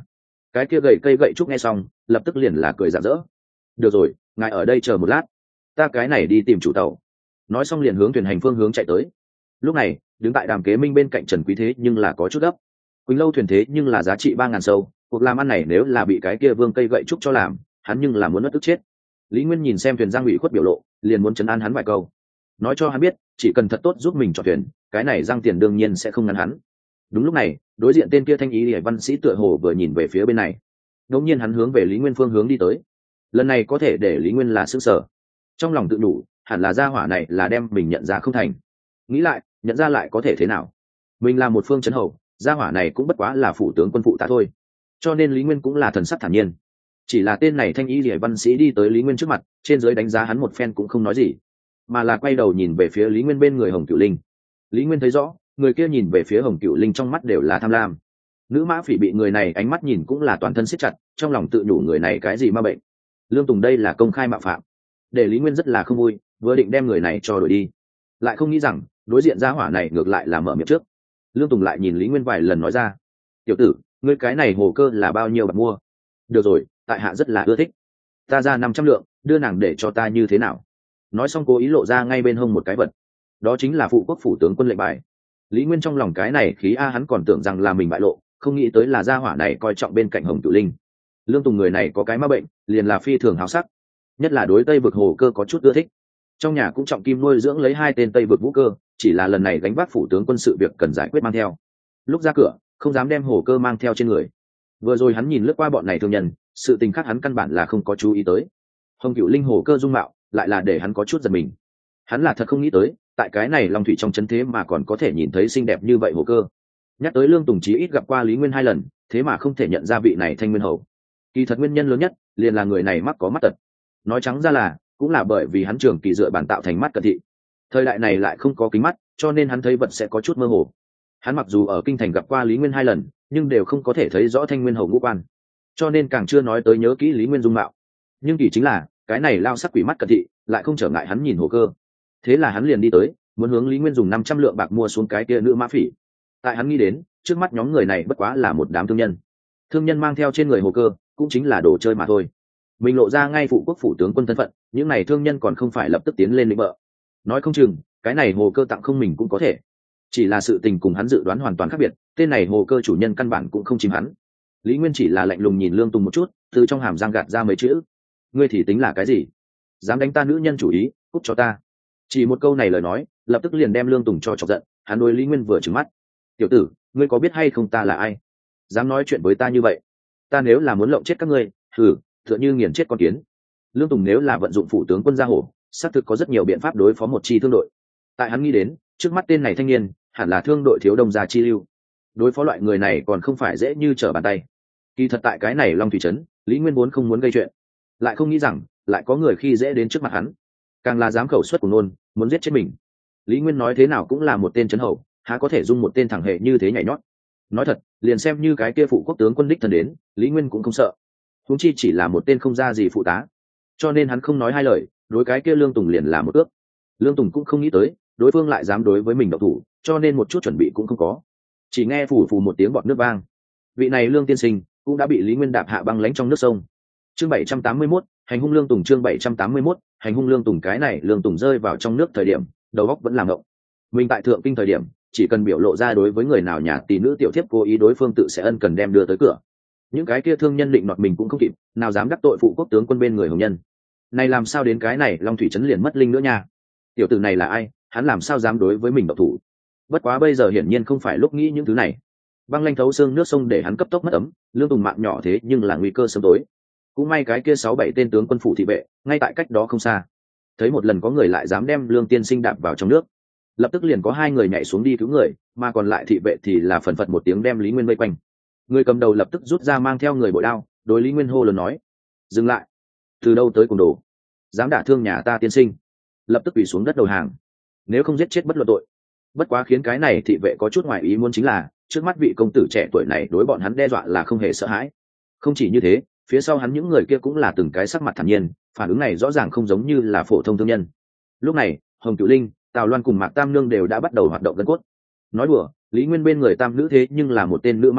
cái kia gậy cây gậy trúc nghe xong lập tức liền là cười rạng rỡ. Được rồi, ngài ở đây chờ một lát, ta cái này đi tìm chủ tàu. Nói xong liền hướng thuyền hành phương hướng chạy tới. Lúc này đứng tại Đàm Kế Minh bên cạnh Trần Quý thế nhưng là có chút gấp. Quỳnh Lâu thuyền thế nhưng là giá trị ba ngàn sâu, cuộc làm ăn này nếu là bị cái kia vương cây gậy trúc cho làm, hắn nhưng là muốn mất tức chết. Lý Nguyên nhìn xem thuyền Giang ủy khuất biểu lộ, liền muốn trấn an hắn vài câu, nói cho hắn biết chỉ cần thật tốt giúp mình chọn thuyền, cái này Giang Tiền đương nhiên sẽ không ngăn hắn. Đúng lúc này, đối diện tên kia thanh ý liễu văn sĩ tựa hồ vừa nhìn về phía bên này, đột nhiên hắn hướng về Lý Nguyên phương hướng đi tới. Lần này có thể để Lý Nguyên là sửng sở, trong lòng tự đủ, hẳn là gia hỏa này là đem mình nhận ra không thành. Nghĩ lại, nhận ra lại có thể thế nào? Mình là một phương trấn hầu, gia hỏa này cũng bất quá là phủ tướng quân phụ tá thôi. Cho nên Lý Nguyên cũng là thần sắc thản nhiên. Chỉ là tên này thanh y liễu văn sĩ đi tới Lý Nguyên trước mặt, trên dưới đánh giá hắn một phen cũng không nói gì, mà là quay đầu nhìn về phía Lý Nguyên bên người Hồng Cửu Linh. Lý Nguyên thấy rõ, người kia nhìn về phía Hồng Cửu Linh trong mắt đều là tham lam. Nữ mã phỉ bị người này ánh mắt nhìn cũng là toàn thân siết chặt, trong lòng tự nhủ người này cái gì ma bệnh. Lương Tùng đây là công khai mạo phạm, để Lý Nguyên rất là không vui, vừa định đem người này cho đuổi đi, lại không nghĩ rằng đối diện gia hỏa này ngược lại là mở miệng trước. Lương Tùng lại nhìn Lý Nguyên vài lần nói ra, tiểu tử, ngươi cái này hồ cơ là bao nhiêu bạc mua? Được rồi, tại hạ rất là ưa thích, ta ra năm trăm lượng, đưa nàng để cho ta như thế nào? Nói xong cố ý lộ ra ngay bên hông một cái vật, đó chính là phụ quốc phủ tướng quân lệnh bài. Lý Nguyên trong lòng cái này khí a, hắn còn tưởng rằng là mình bại lộ, không nghĩ tới là gia hỏa này coi trọng bên cạnh Hồng Cửu Linh. Lương Tùng người này có cái ma bệnh, liền là phi thường háo sắc, nhất là đối Tây vực hồ cơ có chút ưa thích. Trong nhà cũng trọng kim nuôi dưỡng lấy hai tên Tây vực vũ cơ, chỉ là lần này gánh vác phủ tướng quân sự việc cần giải quyết mang theo. Lúc ra cửa, không dám đem hồ cơ mang theo trên người. Vừa rồi hắn nhìn lướt qua bọn này thương nhân, sự tình khác hắn căn bản là không có chú ý tới. Hồng Cửu Linh hồ cơ dung mạo, lại là để hắn có chút giật mình. Hắn là thật không nghĩ tới, tại cái này Long thủy trong trấn thế mà còn có thể nhìn thấy xinh đẹp như vậy hồ cơ. Nhắc tới Lương Tùng chí ít gặp qua Lý Nguyên hai lần, thế mà không thể nhận ra vị này Thanh Nguyên hầu. Kỳ thật nguyên nhân lớn nhất liền là người này mắc có mắt tật. Nói trắng ra là cũng là bởi vì hắn trường kỳ dựa bản tạo thành mắt cận thị. Thời đại này lại không có kính mắt, cho nên hắn thấy vật sẽ có chút mơ hồ. Hắn mặc dù ở kinh thành gặp qua Lý Nguyên hai lần, nhưng đều không có thể thấy rõ Thanh Nguyên hầu ngũ quan, cho nên càng chưa nói tới nhớ kỹ Lý Nguyên dung mạo. Nhưng kỳ chính là cái này lao sắc quỷ mắt cận thị lại không trở ngại hắn nhìn hồ cơ. Thế là hắn liền đi tới, muốn hướng Lý Nguyên dùng năm trăm lượng bạc mua xuống cái kia nữ mã phỉ. Tại hắn nghĩ đến, trước mắt nhóm người này bất quá là một đám thương nhân. Thương nhân mang theo trên người hồ cơ, cũng chính là đồ chơi mà thôi. Mình lộ ra ngay phụ quốc phủ tướng quân thân phận, những này thương nhân còn không phải lập tức tiến lên lĩnh bợ. Nói không chừng, cái này hồ cơ tặng không mình cũng có thể. Chỉ là sự tình cùng hắn dự đoán hoàn toàn khác biệt, tên này hồ cơ chủ nhân căn bản cũng không chìm hắn. Lý Nguyên chỉ là lạnh lùng nhìn Lương Tùng một chút, từ trong hàm răng gạt ra mấy chữ: ngươi thì tính là cái gì? Dám đánh ta nữ nhân chủ ý, cút cho ta. Chỉ một câu này lời nói, lập tức liền đem Lương Tùng cho chọc giận. Hắn đối Lý Nguyên vừa trừng mắt: tiểu tử, ngươi có biết hay không ta là ai? Dám nói chuyện với ta như vậy? Ta nếu là muốn lộng chết các ngươi, thử tựa như nghiền chết con kiến. Lương Tùng nếu là vận dụng phủ tướng quân gia hổ, xác thực có rất nhiều biện pháp đối phó một chi thương đội. Tại hắn nghĩ đến, trước mắt tên này thanh niên hẳn là thương đội thiếu đông gia chi lưu, đối phó loại người này còn không phải dễ như trở bàn tay. Kỳ thật tại cái này Long thủy trấn, Lý Nguyên vốn không muốn gây chuyện, lại không nghĩ rằng lại có người khi dễ đến trước mặt hắn, càng là dám khẩu suất của nôn, muốn giết chết mình. Lý Nguyên nói thế nào cũng là một tên trấn hầu, há có thể dung một tên thẳng hệ như thế nhảy nhót. Nói thật, liền xem như cái kia phụ quốc tướng quân đích thân đến, Lý Nguyên cũng không sợ. Huống chi chỉ là một tên không ra gì phụ tá, cho nên hắn không nói hai lời, đối cái kia Lương Tùng liền là một ước. Lương Tùng cũng không nghĩ tới đối phương lại dám đối với mình độc thủ, cho nên một chút chuẩn bị cũng không có. Chỉ nghe phủ phủ một tiếng bọt nước vang, vị này Lương tiên sinh cũng đã bị Lý Nguyên đạp hạ băng lãnh trong nước sông. Chương bảy trăm tám mươi mốt, hành hung Lương Tùng. Chương bảy trăm tám mươi mốt, hành hung Lương Tùng. Cái này Lương Tùng rơi vào trong nước thời điểm, đầu óc vẫn làm ngộng. Mình tại thượng kinh thời điểm, chỉ cần biểu lộ ra đối với người nào nhà tỷ nữ tiểu thiếp cố ý, đối phương tự sẽ ân cần đem đưa tới cửa. Những cái kia thương nhân định nọt mình cũng không kịp, nào dám đắc tội phụ quốc tướng quân bên người hồng nhân. Này làm sao đến cái này Long thủy trấn liền mất linh nữa nha? Tiểu tử này là ai, hắn làm sao dám đối với mình độc thủ? Bất quá bây giờ hiển nhiên không phải lúc nghĩ những thứ này. Băng lanh thấu xương nước sông để hắn cấp tốc mất ấm, Lương Tùng mạng nhỏ thế nhưng là nguy cơ sớm tối. Cũng may cái kia sáu bảy tên tướng quân phủ thị vệ ngay tại cách đó không xa, thấy một lần có người lại dám đem Lương tiên sinh đạp vào trong nước, lập tức liền có hai người nhảy xuống đi cứu người, mà còn lại thị vệ thì là phần phật một tiếng đem Lý Nguyên vây quanh. Người cầm đầu lập tức rút ra mang theo người bội đao, đối Lý Nguyên hô lớn nói: dừng lại! Từ đâu tới cùng đồ, dám đả thương nhà ta tiên sinh, lập tức quỳ xuống đất đầu hàng, nếu không giết chết bất luận tội. Bất quá khiến cái này thị vệ có chút ngoài ý muốn chính là, trước mắt vị công tử trẻ tuổi này đối bọn hắn đe dọa là không hề sợ hãi. Không chỉ như thế, phía sau hắn những người kia cũng là từng cái sắc mặt thản nhiên, phản ứng này rõ ràng không giống như là phổ thông thương nhân. Lúc này Hồng Cửu Linh, Tào Loan cùng Mạc Tam Nương đều đã bắt đầu hoạt động gân cốt. Nói đùa, Lý Nguyên bên người tam nữ thế nhưng là một tên nữ mã phỉ,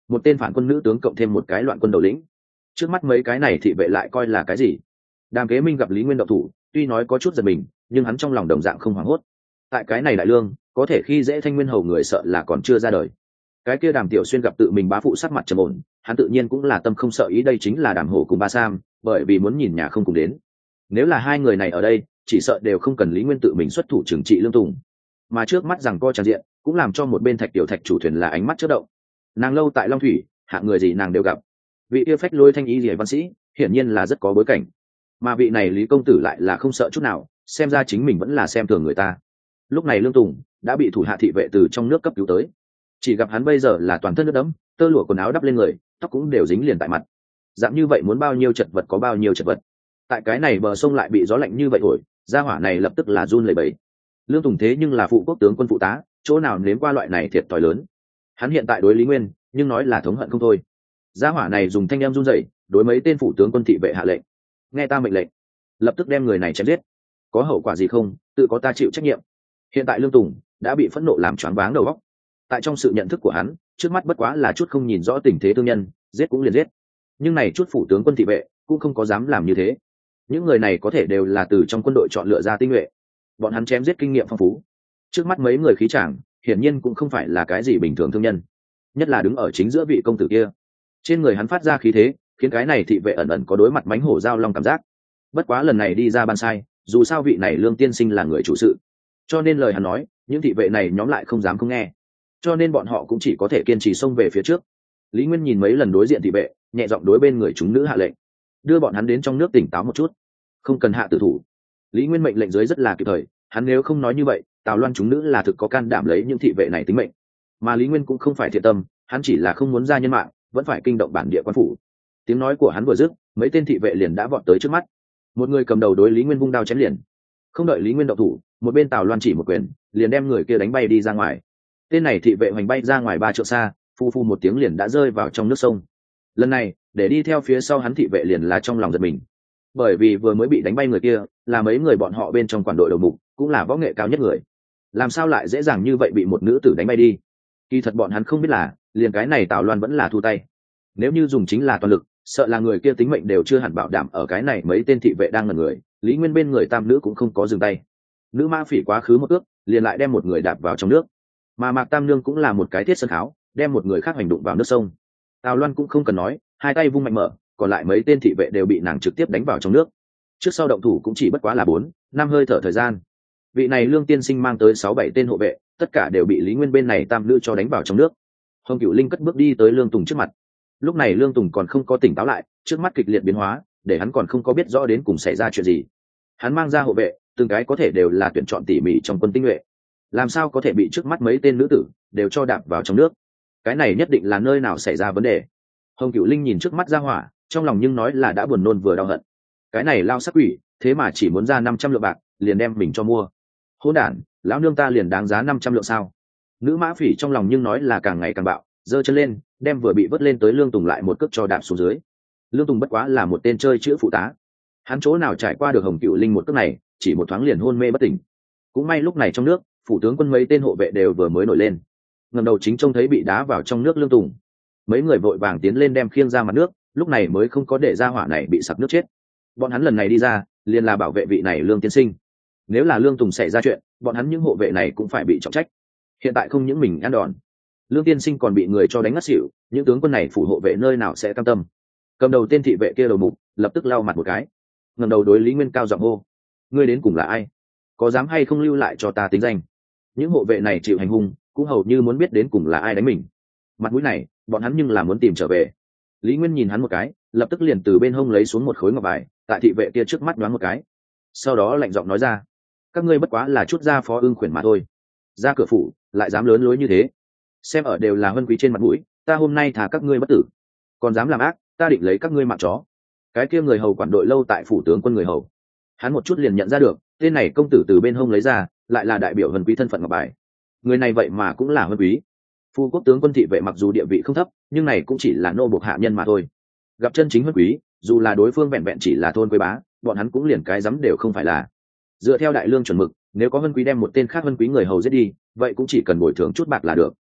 một tên phản quân nữ tướng cộng thêm một cái loạn quân đầu lĩnh. Trước mắt mấy cái này thị vệ lại coi là cái gì? Đàm Kế Minh gặp Lý Nguyên động thủ, tuy nói có chút giật mình, nhưng hắn trong lòng đồng dạng không hoảng hốt. Tại cái này đại lương, có thể khi dễ Thanh Nguyên hầu người sợ là còn chưa ra đời. Cái kia Đàm Tiểu Xuyên gặp tự mình bá phụ sắc mặt trầm ổn, hắn tự nhiên cũng là tâm không sợ ý, đây chính là Đàm Hổ cùng Ba Sam, bởi vì muốn nhìn nhà không cùng đến. Nếu là hai người này ở đây, chỉ sợ đều không cần Lý Nguyên tự mình xuất thủ trừng trị Lương Tùng. Mà trước mắt rằng co tràn diện, cũng làm cho một bên Thạch Tiểu Thạch chủ thuyền là ánh mắt chớp động. Nàng lâu tại Long Thủy, hạng người gì nàng đều gặp. Vị yêu phách lôi thanh ý liễu văn sĩ, hiển nhiên là rất có bối cảnh. Mà vị này Lý công tử lại là không sợ chút nào, xem ra chính mình vẫn là xem thường người ta. Lúc này Lương Tùng đã bị thủ hạ thị vệ từ trong nước cấp cứu tới, chỉ gặp hắn bây giờ là toàn thân nước đẫm, tơ lụa quần áo đắp lên người, tóc cũng đều dính liền tại mặt. Dạng như vậy muốn bao nhiêu chật vật có bao nhiêu chật vật. Tại cái này bờ sông lại bị gió lạnh như vậy thổi, gia hỏa này lập tức là run lẩy bẩy. Lương Tùng thế nhưng là phụ quốc tướng quân phụ tá, chỗ nào nếm qua loại này thiệt thòi lớn. Hắn hiện tại đối Lý Nguyên, nhưng nói là thống hận không thôi. Gia hỏa này dùng thanh em run rẩy, đối mấy tên phụ tướng quân thị vệ hạ lệnh: nghe ta mệnh lệnh, lập tức đem người này chém giết. Có hậu quả gì không, tự có ta chịu trách nhiệm. Hiện tại Lương Tùng đã bị phẫn nộ làm choáng váng đầu óc. Tại trong sự nhận thức của hắn, trước mắt bất quá là chút không nhìn rõ tình thế thương nhân, giết cũng liền giết. Nhưng này chút phủ tướng quân thị vệ cũng không có dám làm như thế. Những người này có thể đều là từ trong quân đội chọn lựa ra tinh nhuệ, bọn hắn chém giết kinh nghiệm phong phú. Trước mắt mấy người khí chàng, hiển nhiên cũng không phải là cái gì bình thường thương nhân, nhất là đứng ở chính giữa vị công tử kia, trên người hắn phát ra khí thế, khiến cái này thị vệ ẩn ẩn có đối mặt mánh hổ giao long cảm giác. Bất quá lần này đi ra ban sai, dù sao vị này Lương tiên sinh là người chủ sự, cho nên lời hắn nói, những thị vệ này nhóm lại không dám không nghe, cho nên bọn họ cũng chỉ có thể kiên trì xông về phía trước. Lý Nguyên nhìn mấy lần đối diện thị vệ, nhẹ giọng đối bên người chúng nữ hạ lệnh, đưa bọn hắn đến trong nước tỉnh táo một chút, không cần hạ tử thủ. Lý Nguyên mệnh lệnh dưới rất là kịp thời, hắn nếu không nói như vậy, Tào Loan chúng nữ là thực có can đảm lấy những thị vệ này tính mệnh. Mà Lý Nguyên cũng không phải thiện tâm, hắn chỉ là không muốn ra nhân mạng, vẫn phải kinh động bản địa quan phủ. Tiếng nói của hắn vừa dứt, mấy tên thị vệ liền đã vọt tới trước mắt. Một người cầm đầu đối Lý Nguyên vung đao chém liền. Không đợi Lý Nguyên động thủ, một bên Tào Loan chỉ một quyền, liền đem người kia đánh bay đi ra ngoài. Tên này thị vệ hoành bay ra ngoài ba trượng xa, phu phu một tiếng liền đã rơi vào trong nước sông. Lần này, để đi theo phía sau hắn thị vệ liền là trong lòng giật mình, bởi vì vừa mới bị đánh bay người kia là mấy người bọn họ bên trong quản đội đầu mục, cũng là võ nghệ cao nhất người. Làm sao lại dễ dàng như vậy bị một nữ tử đánh bay đi? Kỳ thật bọn hắn không biết là, liền cái này Tào Loan vẫn là thu tay. Nếu như dùng chính là toàn lực, sợ là người kia tính mệnh đều chưa hẳn bảo đảm. Ở cái này mấy tên thị vệ đang ngẩn người, Lý Nguyên bên người tam nữ cũng không có dừng tay. Nữ ma phỉ quá khứ một ước, liền lại đem một người đạp vào trong nước. Mà Mạc Tam Nương cũng là một cái thiết sân kháo, đem một người khác hành đụng vào nước sông. Tào Loan cũng không cần nói, hai tay vung mạnh mở, còn lại mấy tên thị vệ đều bị nàng trực tiếp đánh vào trong nước. Trước sau động thủ cũng chỉ bất quá là bốn năm hơi thở thời gian. Vị này Lương tiên sinh mang tới sáu bảy tên hộ vệ, tất cả đều bị Lý Nguyên bên này tam nữ cho đánh vào trong nước. Hồng Cửu Linh cất bước đi tới Lương Tùng trước mặt. Lúc này Lương Tùng còn không có tỉnh táo lại, trước mắt kịch liệt biến hóa, để hắn còn không có biết rõ đến cùng xảy ra chuyện gì. Hắn mang ra hộ vệ, từng cái có thể đều là tuyển chọn tỉ mỉ trong quân tinh nhuệ, làm sao có thể bị trước mắt mấy tên nữ tử đều cho đạp vào trong nước? Cái này nhất định là nơi nào xảy ra vấn đề. Hồng Cửu Linh nhìn trước mắt ra hỏa, trong lòng nhưng nói là đã buồn nôn vừa đau hận. Cái này lao sắc quỷ, thế mà chỉ muốn ra năm trăm lượng bạc, liền đem mình cho mua. Hỗn đản, lão nương ta liền đáng giá năm trăm lượng sao? Nữ mã phỉ trong lòng nhưng nói là càng ngày càng bạo, giơ chân lên, đem vừa bị vớt lên tới Lương Tùng lại một cước cho đạp xuống dưới. Lương Tùng bất quá là một tên chơi chữ phụ tá, hắn chỗ nào trải qua được Hồng Cửu Linh một cước này, chỉ một thoáng liền hôn mê bất tỉnh. Cũng may lúc này trong nước, phủ tướng quân mấy tên hộ vệ đều vừa mới nổi lên, ngẩng đầu chính trông thấy bị đá vào trong nước Lương Tùng. Mấy người vội vàng tiến lên đem khiêng ra mặt nước, lúc này mới không có để ra hỏa này bị sặc nước chết. Bọn hắn lần này đi ra, liền là bảo vệ vị này Lương tiên sinh. Nếu là Lương Tùng xảy ra chuyện, bọn hắn những hộ vệ này cũng phải bị trọng trách. Hiện tại không những mình ăn đòn, Lương tiên sinh còn bị người cho đánh ngất xỉu, những tướng quân này phủ hộ vệ nơi nào sẽ cam tâm? Cầm đầu tên thị vệ kia đầu mục lập tức lau mặt một cái, ngẩng đầu đối Lý Nguyên cao giọng hô: ngươi đến cùng là ai? Có dám hay không lưu lại cho ta tính danh? Những hộ vệ này chịu hành hung, cũng hầu như muốn biết đến cùng là ai đánh mình. Mặt mũi này, bọn hắn nhưng là muốn tìm trở về. Lý Nguyên nhìn hắn một cái, lập tức liền từ bên hông lấy xuống một khối ngọc bài, tại thị vệ kia trước mắt đoán một cái, sau đó lạnh giọng nói ra: các ngươi bất quá là chút gia phó ưng khuyển mà thôi, ra cửa phủ lại dám lớn lối như thế, xem ở đều là huân quý trên mặt mũi, ta hôm nay thả các ngươi bất tử, còn dám làm ác, ta định lấy các ngươi mạng chó. Cái kia người hầu quản đội lâu tại phủ tướng quân người hầu, hắn một chút liền nhận ra được, tên này công tử từ bên hông lấy ra, lại là đại biểu huân quý thân phận ngọc bài. Người này vậy mà cũng là huân quý. Phu quốc tướng quân thị vệ mặc dù địa vị không thấp, nhưng này cũng chỉ là nô buộc hạ nhân mà thôi. Gặp chân chính huân quý, dù là đối phương vẹn vẹn chỉ là thôn quê bá, bọn hắn cũng liền cái dám đều không phải là. Dựa theo đại lương chuẩn mực, nếu có huân quý đem một tên khác huân quý người hầu giết đi, vậy cũng chỉ cần bồi thường chút bạc là được.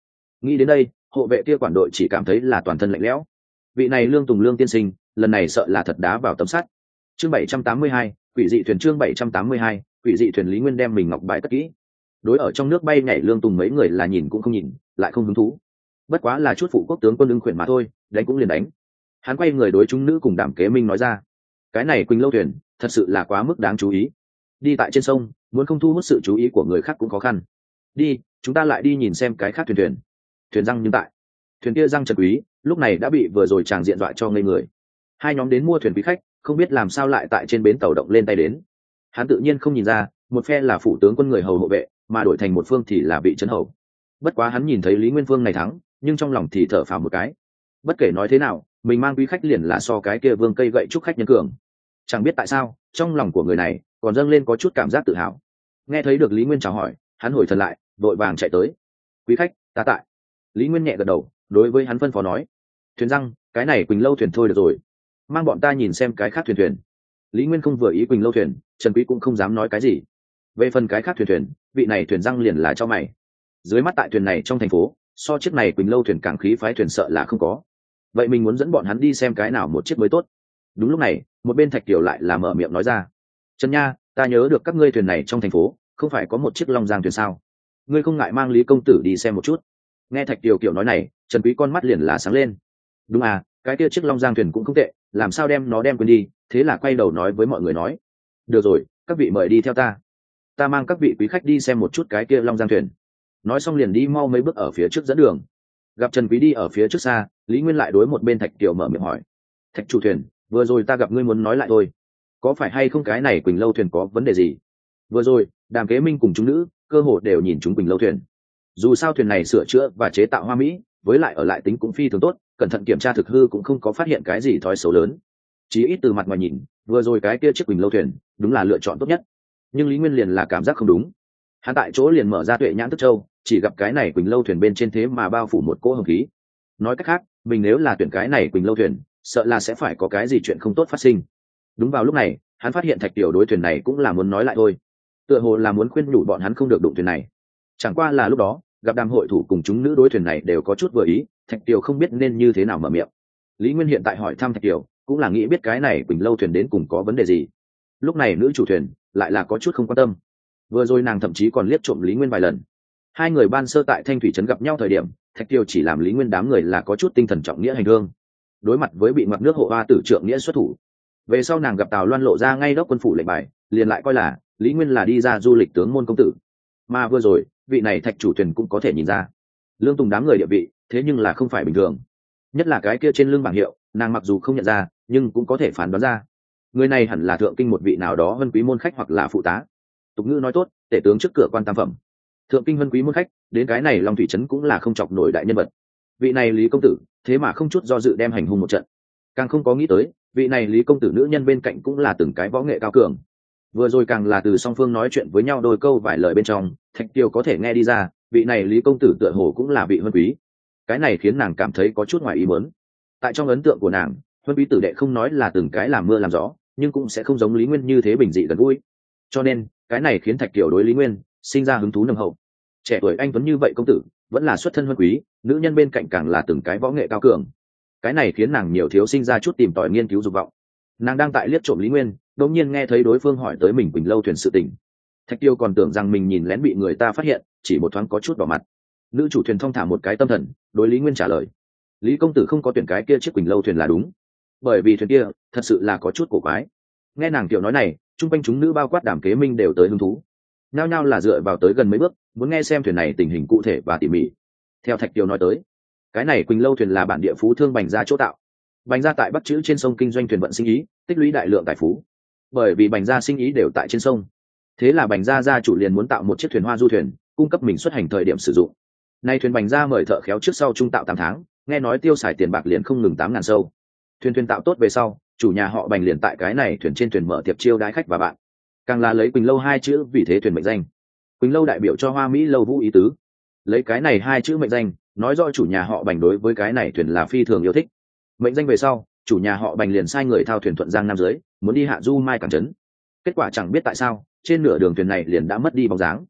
Nghĩ đến đây, hộ vệ kia quản đội chỉ cảm thấy là toàn thân lạnh lẽo. Vị này Lương Tùng Lương tiên sinh, lần này sợ là thật đá vào tấm sắt. Chương bảy trăm tám mươi hai, quỷ dị thuyền chương bảy trăm tám mươi hai, quỷ dị thuyền. Lý Nguyên đem mình ngọc bài cất kỹ. Đối ở trong nước bay nhảy Lương Tùng mấy người là nhìn cũng không nhìn, lại không hứng thú. Bất quá là chút phụ quốc tướng quân ưng khuyển mà thôi, đánh cũng liền đánh. Hắn quay người đối chúng nữ cùng Đàm Kế Minh nói ra, cái này Quỳnh Lâu thuyền, thật sự là quá mức đáng chú ý. Đi tại trên sông, muốn không thu hút sự chú ý của người khác cũng khó khăn. Đi, chúng ta lại đi nhìn xem cái khác thuyền thuyền. Thuyền răng nhưng tại thuyền kia răng Trần Quý lúc này đã bị vừa rồi chàng diện dọa cho ngây người. Hai nhóm đến mua thuyền quý khách, không biết làm sao lại tại trên bến tàu động lên tay đến. Hắn tự nhiên không nhìn ra, một phe là phủ tướng quân người hầu hộ vệ, mà đổi thành một phương thì là vị trấn hầu. Bất quá hắn nhìn thấy Lý Nguyên Phương này thắng, nhưng trong lòng thì thở phào một cái. Bất kể nói thế nào, mình mang quý khách liền là so cái kia vương cây gậy chúc khách nhân cường. Chẳng biết tại sao, trong lòng của người này còn dâng lên có chút cảm giác tự hào. Nghe thấy được Lý Nguyên chào hỏi, hắn hồi thần lại, vội vàng chạy tới. Quý khách, ta tại. Lý Nguyên nhẹ gật đầu, đối với hắn phân phó nói, thuyền răng, cái này Quỳnh Lâu thuyền thôi được rồi, mang bọn ta nhìn xem cái khác thuyền thuyền. Lý Nguyên không vừa ý Quỳnh Lâu thuyền, Trần Quý cũng không dám nói cái gì. Về phần cái khác thuyền thuyền, vị này thuyền răng liền là cho mày. Dưới mắt tại thuyền này trong thành phố, so chiếc này Quỳnh Lâu thuyền càng khí phái thuyền sợ là không có. Vậy mình muốn dẫn bọn hắn đi xem cái nào một chiếc mới tốt. Đúng lúc này, một bên Thạch Kiều lại là mở miệng nói ra, Trần Nha, ta nhớ được các ngươi thuyền này trong thành phố không phải có một chiếc Long Giang thuyền sao? Ngươi không ngại mang Lý công tử đi xem một chút? Nghe Thạch Kiều kiểu nói này, Trần Quý con mắt liền là sáng lên. Đúng à, cái kia chiếc Long Giang thuyền cũng không tệ, làm sao đem nó đem quên đi? Thế là quay đầu nói với mọi người nói, được rồi, các vị mời đi theo ta, ta mang các vị quý khách đi xem một chút cái kia Long Giang thuyền. Nói xong liền đi mau mấy bước ở phía trước dẫn đường. Gặp Trần Quý đi ở phía trước xa, Lý Nguyên lại đối một bên Thạch Kiều mở miệng hỏi, Thạch chủ thuyền, vừa rồi ta gặp ngươi muốn nói lại thôi, có phải hay không cái này Quỳnh Lâu thuyền có vấn đề gì? Vừa rồi Đàm Kế Minh cùng chúng nữ cơ hồ đều nhìn chúng Quỳnh Lâu thuyền. Dù sao thuyền này sửa chữa và chế tạo hoa mỹ, với lại ở lại tính cũng phi thường tốt, cẩn thận kiểm tra thực hư cũng không có phát hiện cái gì thói xấu lớn. Chỉ ít từ mặt ngoài nhìn, vừa rồi cái kia chiếc Quỳnh Lâu thuyền đúng là lựa chọn tốt nhất. Nhưng Lý Nguyên liền là cảm giác không đúng. Hắn tại chỗ liền mở ra Tuệ Nhãn Tức Châu, chỉ gặp cái này Quỳnh Lâu thuyền bên trên thế mà bao phủ một cỗ hồng khí. Nói cách khác, mình nếu là tuyển cái này Quỳnh Lâu thuyền, sợ là sẽ phải có cái gì chuyện không tốt phát sinh. Đúng vào lúc này, hắn phát hiện Thạch Kiều đối thuyền này cũng là muốn nói lại thôi, tựa hồ là muốn khuyên nhủ bọn hắn không được đụng thuyền này. Chẳng qua là lúc đó gặp Đàm hội thủ cùng chúng nữ đối thuyền này đều có chút vừa ý, Thạch Kiều không biết nên như thế nào mở miệng. Lý Nguyên hiện tại hỏi thăm Thạch Kiều cũng là nghĩ biết cái này Quỳnh Lâu thuyền đến cùng có vấn đề gì. Lúc này nữ chủ thuyền lại là có chút không quan tâm, vừa rồi nàng thậm chí còn liếc trộm Lý Nguyên vài lần. Hai người ban sơ tại Thanh Thủy trấn gặp nhau thời điểm, Thạch Kiều chỉ làm Lý Nguyên đám người là có chút tinh thần trọng nghĩa hành hương, đối mặt với bị ngoặc nước hộ hoa tử trượng nghĩa xuất thủ. Về sau nàng gặp Tào Loan lộ ra ngay đốc quân phủ lệnh bài, liền lại coi là Lý Nguyên là đi ra du lịch tướng môn công tử. Mà vừa rồi vị này Thạch chủ thuyền cũng có thể nhìn ra Lương Tùng đám người địa vị, thế nhưng là không phải bình thường. Nhất là cái kia trên lưng bảng hiệu, nàng mặc dù không nhận ra, nhưng cũng có thể phán đoán ra người này hẳn là thượng kinh một vị nào đó vân quý môn khách hoặc là phụ tá. Tục ngữ nói tốt, tể tướng trước cửa quan tam phẩm, thượng kinh vân quý môn khách đến cái này Long Thủy trấn cũng là không chọc nổi đại nhân vật. Vị này Lý công tử thế mà không chút do dự đem hành hung một trận, càng không có nghĩ tới vị này Lý công tử nữ nhân bên cạnh cũng là từng cái võ nghệ cao cường. Vừa rồi càng là từ song phương nói chuyện với nhau đôi câu vài lời bên trong, Thạch Kiều có thể nghe đi ra vị này Lý công tử tựa hồ cũng là vị huân quý. Cái này khiến nàng cảm thấy có chút ngoài ý muốn. Tại trong ấn tượng của nàng, huân quý tử đệ không nói là từng cái làm mưa làm gió, nhưng cũng sẽ không giống Lý Nguyên như thế bình dị gần gũi. Cho nên cái này khiến Thạch Kiều đối Lý Nguyên sinh ra hứng thú nồng hậu. Trẻ tuổi anh tuấn như vậy công tử vẫn là xuất thân huân quý, nữ nhân bên cạnh càng là từng cái võ nghệ cao cường. Cái này khiến nàng nhiều thiếu sinh ra chút tìm tòi nghiên cứu dục vọng. Nàng đang tại liếc trộm Lý Nguyên, đột nhiên nghe thấy đối phương hỏi tới mình Quỳnh Lâu thuyền sự tình. Thạch Kiều còn tưởng rằng mình nhìn lén bị người ta phát hiện, chỉ một thoáng có chút đỏ mặt. Nữ chủ thuyền thong thả một cái tâm thần, đối Lý Nguyên trả lời, Lý công tử không có tuyển cái kia chiếc Quỳnh Lâu thuyền là đúng, bởi vì thuyền kia thật sự là có chút cổ quái. Nghe nàng kiểu nói này, chung quanh chúng nữ bao quát Đàm Kế Minh đều tới hứng thú, nhao nhao là dựa vào tới gần mấy bước, muốn nghe xem thuyền này tình hình cụ thể và tỉ mỉ. Theo Thạch Kiều nói tới, cái này Quỳnh Lâu thuyền là bản địa phú thương Bành gia chỗ tạo. Bành gia tại Bắc Chữ trên sông kinh doanh thuyền vận sinh ý, tích lũy đại lượng tài phú. Bởi vì Bành gia sinh ý đều tại trên sông, thế là Bành gia gia chủ liền muốn tạo một chiếc thuyền hoa du thuyền, cung cấp mình xuất hành thời điểm sử dụng. Nay thuyền Bành gia mời thợ khéo trước sau trung tạo tám tháng, nghe nói tiêu xài tiền bạc liền không ngừng tám ngàn sâu. Thuyền thuyền tạo tốt về sau, chủ nhà họ Bành liền tại cái này thuyền trên thuyền mở tiệc chiêu đái khách và bạn, càng là lấy Quỳnh Lâu hai chữ vì thế thuyền mệnh danh. Quỳnh Lâu đại biểu cho Hoa Mỹ lâu vũ ý tứ, lấy cái này hai chữ mệnh danh nói rõ chủ nhà họ Bành đối với cái này thuyền là phi thường yêu thích. Mệnh danh về sau, chủ nhà họ Bành liền sai người thao thuyền thuận giang nam dưới, muốn đi hạ du mai cảng trấn. Kết quả chẳng biết tại sao trên nửa đường thuyền này liền đã mất đi bóng dáng.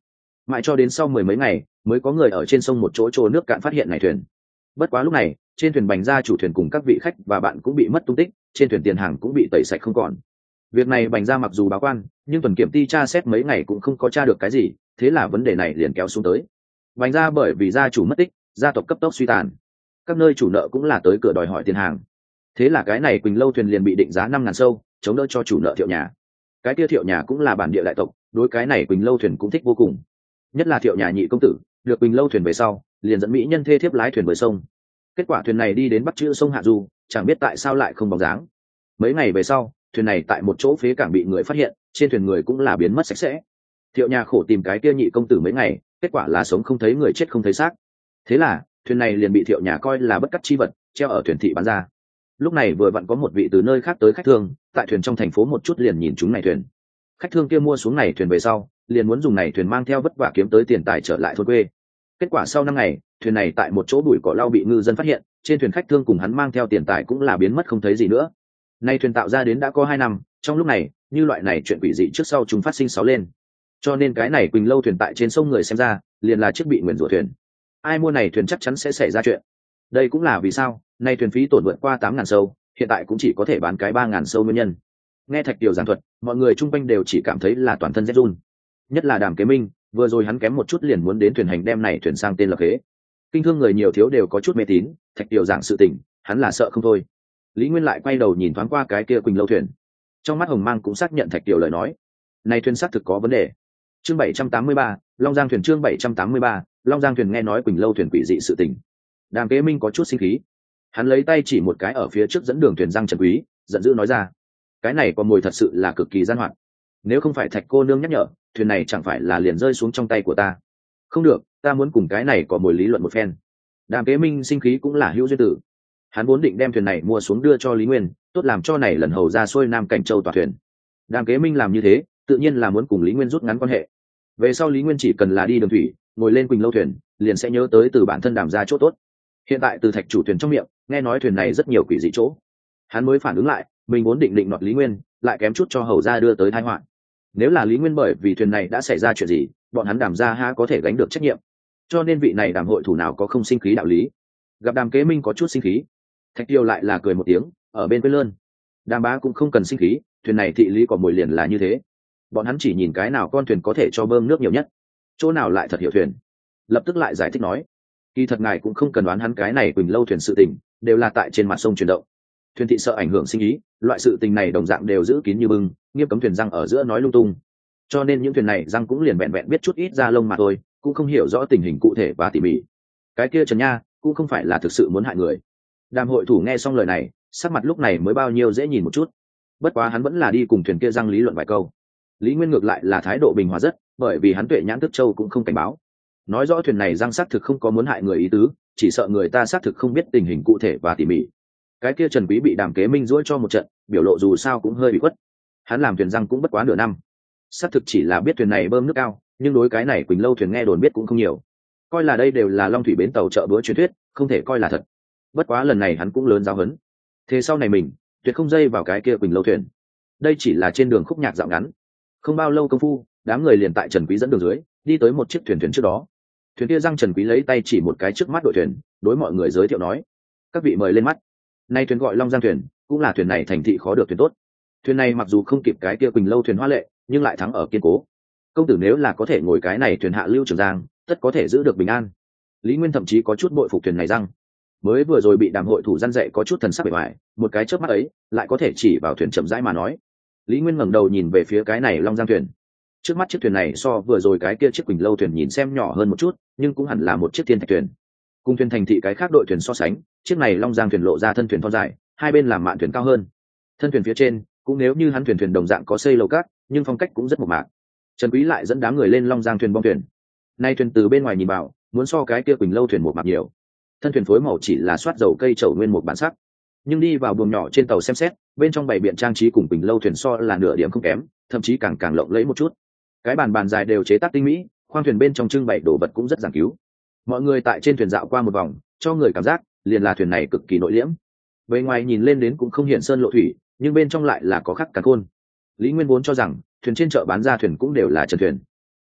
mãi cho đến sau mười mấy ngày mới có người ở trên sông một chỗ chỗ nước cạn phát hiện này thuyền. Bất quá lúc này trên thuyền Bành gia chủ thuyền cùng các vị khách và bạn cũng bị mất tung tích, trên thuyền tiền hàng cũng bị tẩy sạch không còn. Việc này Bành gia mặc dù báo quan, nhưng tuần kiểm ty tra xét mấy ngày cũng không có tra được cái gì, thế là vấn đề này liền kéo xuống tới. Bành gia bởi vì gia chủ mất tích, gia tộc cấp tốc suy tàn, các nơi chủ nợ cũng là tới cửa đòi hỏi tiền hàng. Thế là cái này Quỳnh lâu thuyền liền bị định giá năm ngàn sâu, chống đỡ cho chủ nợ Thiệu nhà. Cái kia Thiệu nhà cũng là bản địa đại tộc, đối cái này Quỳnh lâu thuyền cũng thích vô cùng. Nhất là Thiệu nhà nhị công tử, được Quỳnh lâu thuyền về sau, liền dẫn mỹ nhân thê thiếp lái thuyền bơi sông. Kết quả thuyền này đi đến bắt chữ sông hạ du, chẳng biết tại sao lại không bóng dáng. Mấy ngày về sau, thuyền này tại một chỗ phế cảng bị người phát hiện, trên thuyền người cũng là biến mất sạch sẽ. Thiệu nhà khổ tìm cái kia nhị công tử mấy ngày, kết quả là sống không thấy người, chết không thấy xác. Thế là thuyền này liền bị Thiệu nhà coi là bất cắt chi vật, treo ở thuyền thị bán ra. Lúc này vừa vặn có một vị từ nơi khác tới khách thương, tại thuyền trong thành phố một chút liền nhìn chúng này thuyền. Khách thương kia mua xuống này thuyền về sau, liền muốn dùng này thuyền mang theo vất vả kiếm tới tiền tài trở lại thôn quê. Kết quả sau năm ngày, thuyền này tại một chỗ bụi cỏ lau bị ngư dân phát hiện, trên thuyền khách thương cùng hắn mang theo tiền tài cũng là biến mất không thấy gì nữa. Nay thuyền tạo ra đến đã có hai năm, trong lúc này, như loại này chuyện quỷ dị trước sau chúng phát sinh sáu lên. Cho nên cái này Quỳnh lâu thuyền tại trên sông người xem ra, liền là chiếc bị nguyền rủa thuyền. Ai mua này thuyền chắc chắn sẽ xảy ra chuyện. Đây cũng là vì sao, nay thuyền phí tổn vượt qua tám ngàn sâu, hiện tại cũng chỉ có thể bán cái ba ngàn sâu nguyên nhân. Nghe Thạch Kiều giảng thuật, mọi người chung quanh đều chỉ cảm thấy là toàn thân rét run. Nhất là Đàm Kế Minh, vừa rồi hắn kém một chút liền muốn đến thuyền hành đem này thuyền sang tên lập khế. Kinh thương người nhiều thiếu đều có chút mê tín, Thạch Kiều giảng sự tình, hắn là sợ không thôi. Lý Nguyên lại quay đầu nhìn thoáng qua cái kia Quỳnh lâu thuyền, trong mắt hồng mang cũng xác nhận Thạch Kiều lời nói, này thuyền xác thực có vấn đề. Chương bảy trăm tám mươi ba, Long Giang thuyền. Chương bảy trăm tám mươi ba, Long Giang thuyền. Nghe nói Quỳnh lâu thuyền quỷ dị sự tình, Đàm Kế Minh có chút sinh khí, hắn lấy tay chỉ một cái ở phía trước dẫn đường thuyền răng Trần Quý, giận dữ nói ra, cái này có mồi thật sự là cực kỳ gian hoạt, nếu không phải Thạch cô nương nhắc nhở, thuyền này chẳng phải là liền rơi xuống trong tay của ta. Không được, ta muốn cùng cái này có mồi lý luận một phen. Đàm Kế Minh sinh khí cũng là hữu duyên tử, hắn vốn định đem thuyền này mua xuống đưa cho Lý Nguyên, tốt làm cho này lần hầu ra xuôi Nam Cảnh Châu tòa thuyền. Đàm Kế Minh làm như thế, tự nhiên là muốn cùng Lý Nguyên rút ngắn quan hệ. Về sau Lý Nguyên chỉ cần là đi đường thủy, ngồi lên Quỳnh lâu thuyền, liền sẽ nhớ tới từ bản thân Đàm ra chỗ tốt. Hiện tại từ Thạch chủ thuyền trong miệng, nghe nói thuyền này rất nhiều quỷ dị chỗ, hắn mới phản ứng lại, mình vốn định định nọt Lý Nguyên, lại kém chút cho hầu ra đưa tới tai họa. Nếu là Lý Nguyên bởi vì thuyền này đã xảy ra chuyện gì, bọn hắn Đàm ra ha có thể gánh được trách nhiệm. Cho nên vị này Đàm hội thủ nào có không sinh khí đạo lý. Gặp Đàm Kế Minh có chút sinh khí, Thạch Kiều lại là cười một tiếng, ở bên quên lơn. Đàm bá cũng không cần sinh khí, thuyền này thị lý có mồi liền là như thế. Bọn hắn chỉ nhìn cái nào con thuyền có thể cho bơm nước nhiều nhất, chỗ nào lại thật hiểu thuyền. Lập tức lại giải thích nói, kỳ thật ngài cũng không cần đoán hắn cái này Quỳnh lâu thuyền sự tình, đều là tại trên mặt sông chuyển động. Thuyền thị sợ ảnh hưởng sinh ý, loại sự tình này đồng dạng đều giữ kín như bưng, nghiêm cấm thuyền răng ở giữa nói lung tung. Cho nên những thuyền này răng cũng liền vẹn vẹn biết chút ít ra lông mà thôi, cũng không hiểu rõ tình hình cụ thể và tỉ mỉ. Cái kia Trần Nha cũng không phải là thực sự muốn hại người. Đàm hội thủ nghe xong lời này, sắc mặt lúc này mới bao nhiêu dễ nhìn một chút. Bất quá hắn vẫn là đi cùng thuyền kia răng lý luận vài câu. Lý Nguyên ngược lại là thái độ bình hòa rất, bởi vì hắn tuệ nhãn tức châu cũng không cảnh báo, nói rõ thuyền này răng xác thực không có muốn hại người ý tứ, chỉ sợ người ta xác thực không biết tình hình cụ thể và tỉ mỉ. Cái kia Trần Quý bị Đàm Kế Minh dỗi cho một trận, biểu lộ dù sao cũng hơi bị quất. Hắn làm thuyền răng cũng bất quá nửa năm, xác thực chỉ là biết thuyền này bơm nước cao, nhưng đối cái này Quỳnh lâu thuyền nghe đồn biết cũng không nhiều, coi là đây đều là Long thủy bến tàu chợ búa truyền thuyết, không thể coi là thật. Bất quá lần này hắn cũng lớn giáo huấn, thế sau này mình tuyệt không dây vào cái kia Quỳnh lâu thuyền. Đây chỉ là trên đường khúc nhạc dạo ngắn, không bao lâu công phu, đám người liền tại Trần Quý dẫn đường dưới đi tới một chiếc thuyền thuyền trước đó. Thuyền kia răng Trần Quý lấy tay chỉ một cái trước mắt đội thuyền, đối mọi người giới thiệu nói, các vị mời lên mắt. Nay thuyền gọi Long Giang thuyền, cũng là thuyền này thành thị khó được thuyền tốt. Thuyền này mặc dù không kịp cái kia Quỳnh lâu thuyền hoa lệ, nhưng lại thắng ở kiên cố. Công tử nếu là có thể ngồi cái này thuyền hạ lưu Trường Giang, tất có thể giữ được bình an. Lý Nguyên thậm chí có chút bội phục thuyền này răng, mới vừa rồi bị Đàm hội thủ gian dạy có chút thần sắc bề ngoài, một cái chớp mắt ấy lại có thể chỉ vào thuyền chậm rãi mà nói. Lý Nguyên ngẩng đầu nhìn về phía cái này Long Giang thuyền, trước mắt chiếc thuyền này so vừa rồi cái kia chiếc Quỳnh lâu thuyền nhìn xem nhỏ hơn một chút, nhưng cũng hẳn là một chiếc thiên thạch thuyền. Cùng thuyền thành thị cái khác đội thuyền so sánh, chiếc này Long Giang thuyền lộ ra thân thuyền thon dài, hai bên làm mạn thuyền cao hơn. Thân thuyền phía trên cũng nếu như hắn thuyền thuyền đồng dạng có xây lầu cát, nhưng phong cách cũng rất mộc mạc. Trần Quý lại dẫn đám người lên Long Giang thuyền bong thuyền. Nay thuyền từ bên ngoài nhìn vào, muốn so cái kia Quỳnh lâu thuyền mộc mạc nhiều. Thân thuyền phối màu chỉ là soát dầu cây trầu nguyên một bản sắc, nhưng đi vào buồng nhỏ trên tàu xem xét, bên trong bày biện trang trí cùng Quỳnh lâu thuyền so là nửa điểm không kém, thậm chí càng càng lộng lẫy một chút. Cái bàn bàn dài đều chế tác tinh mỹ, khoang thuyền bên trong trưng bày đồ vật cũng rất giản cứu. Mọi người tại trên thuyền dạo qua một vòng, cho người cảm giác liền là thuyền này cực kỳ nội liễm. Bề ngoài nhìn lên đến cũng không hiện sơn lộ thủy, nhưng bên trong lại là có khắc càn khôn. Lý Nguyên vốn cho rằng thuyền trên chợ bán ra thuyền cũng đều là trần thuyền,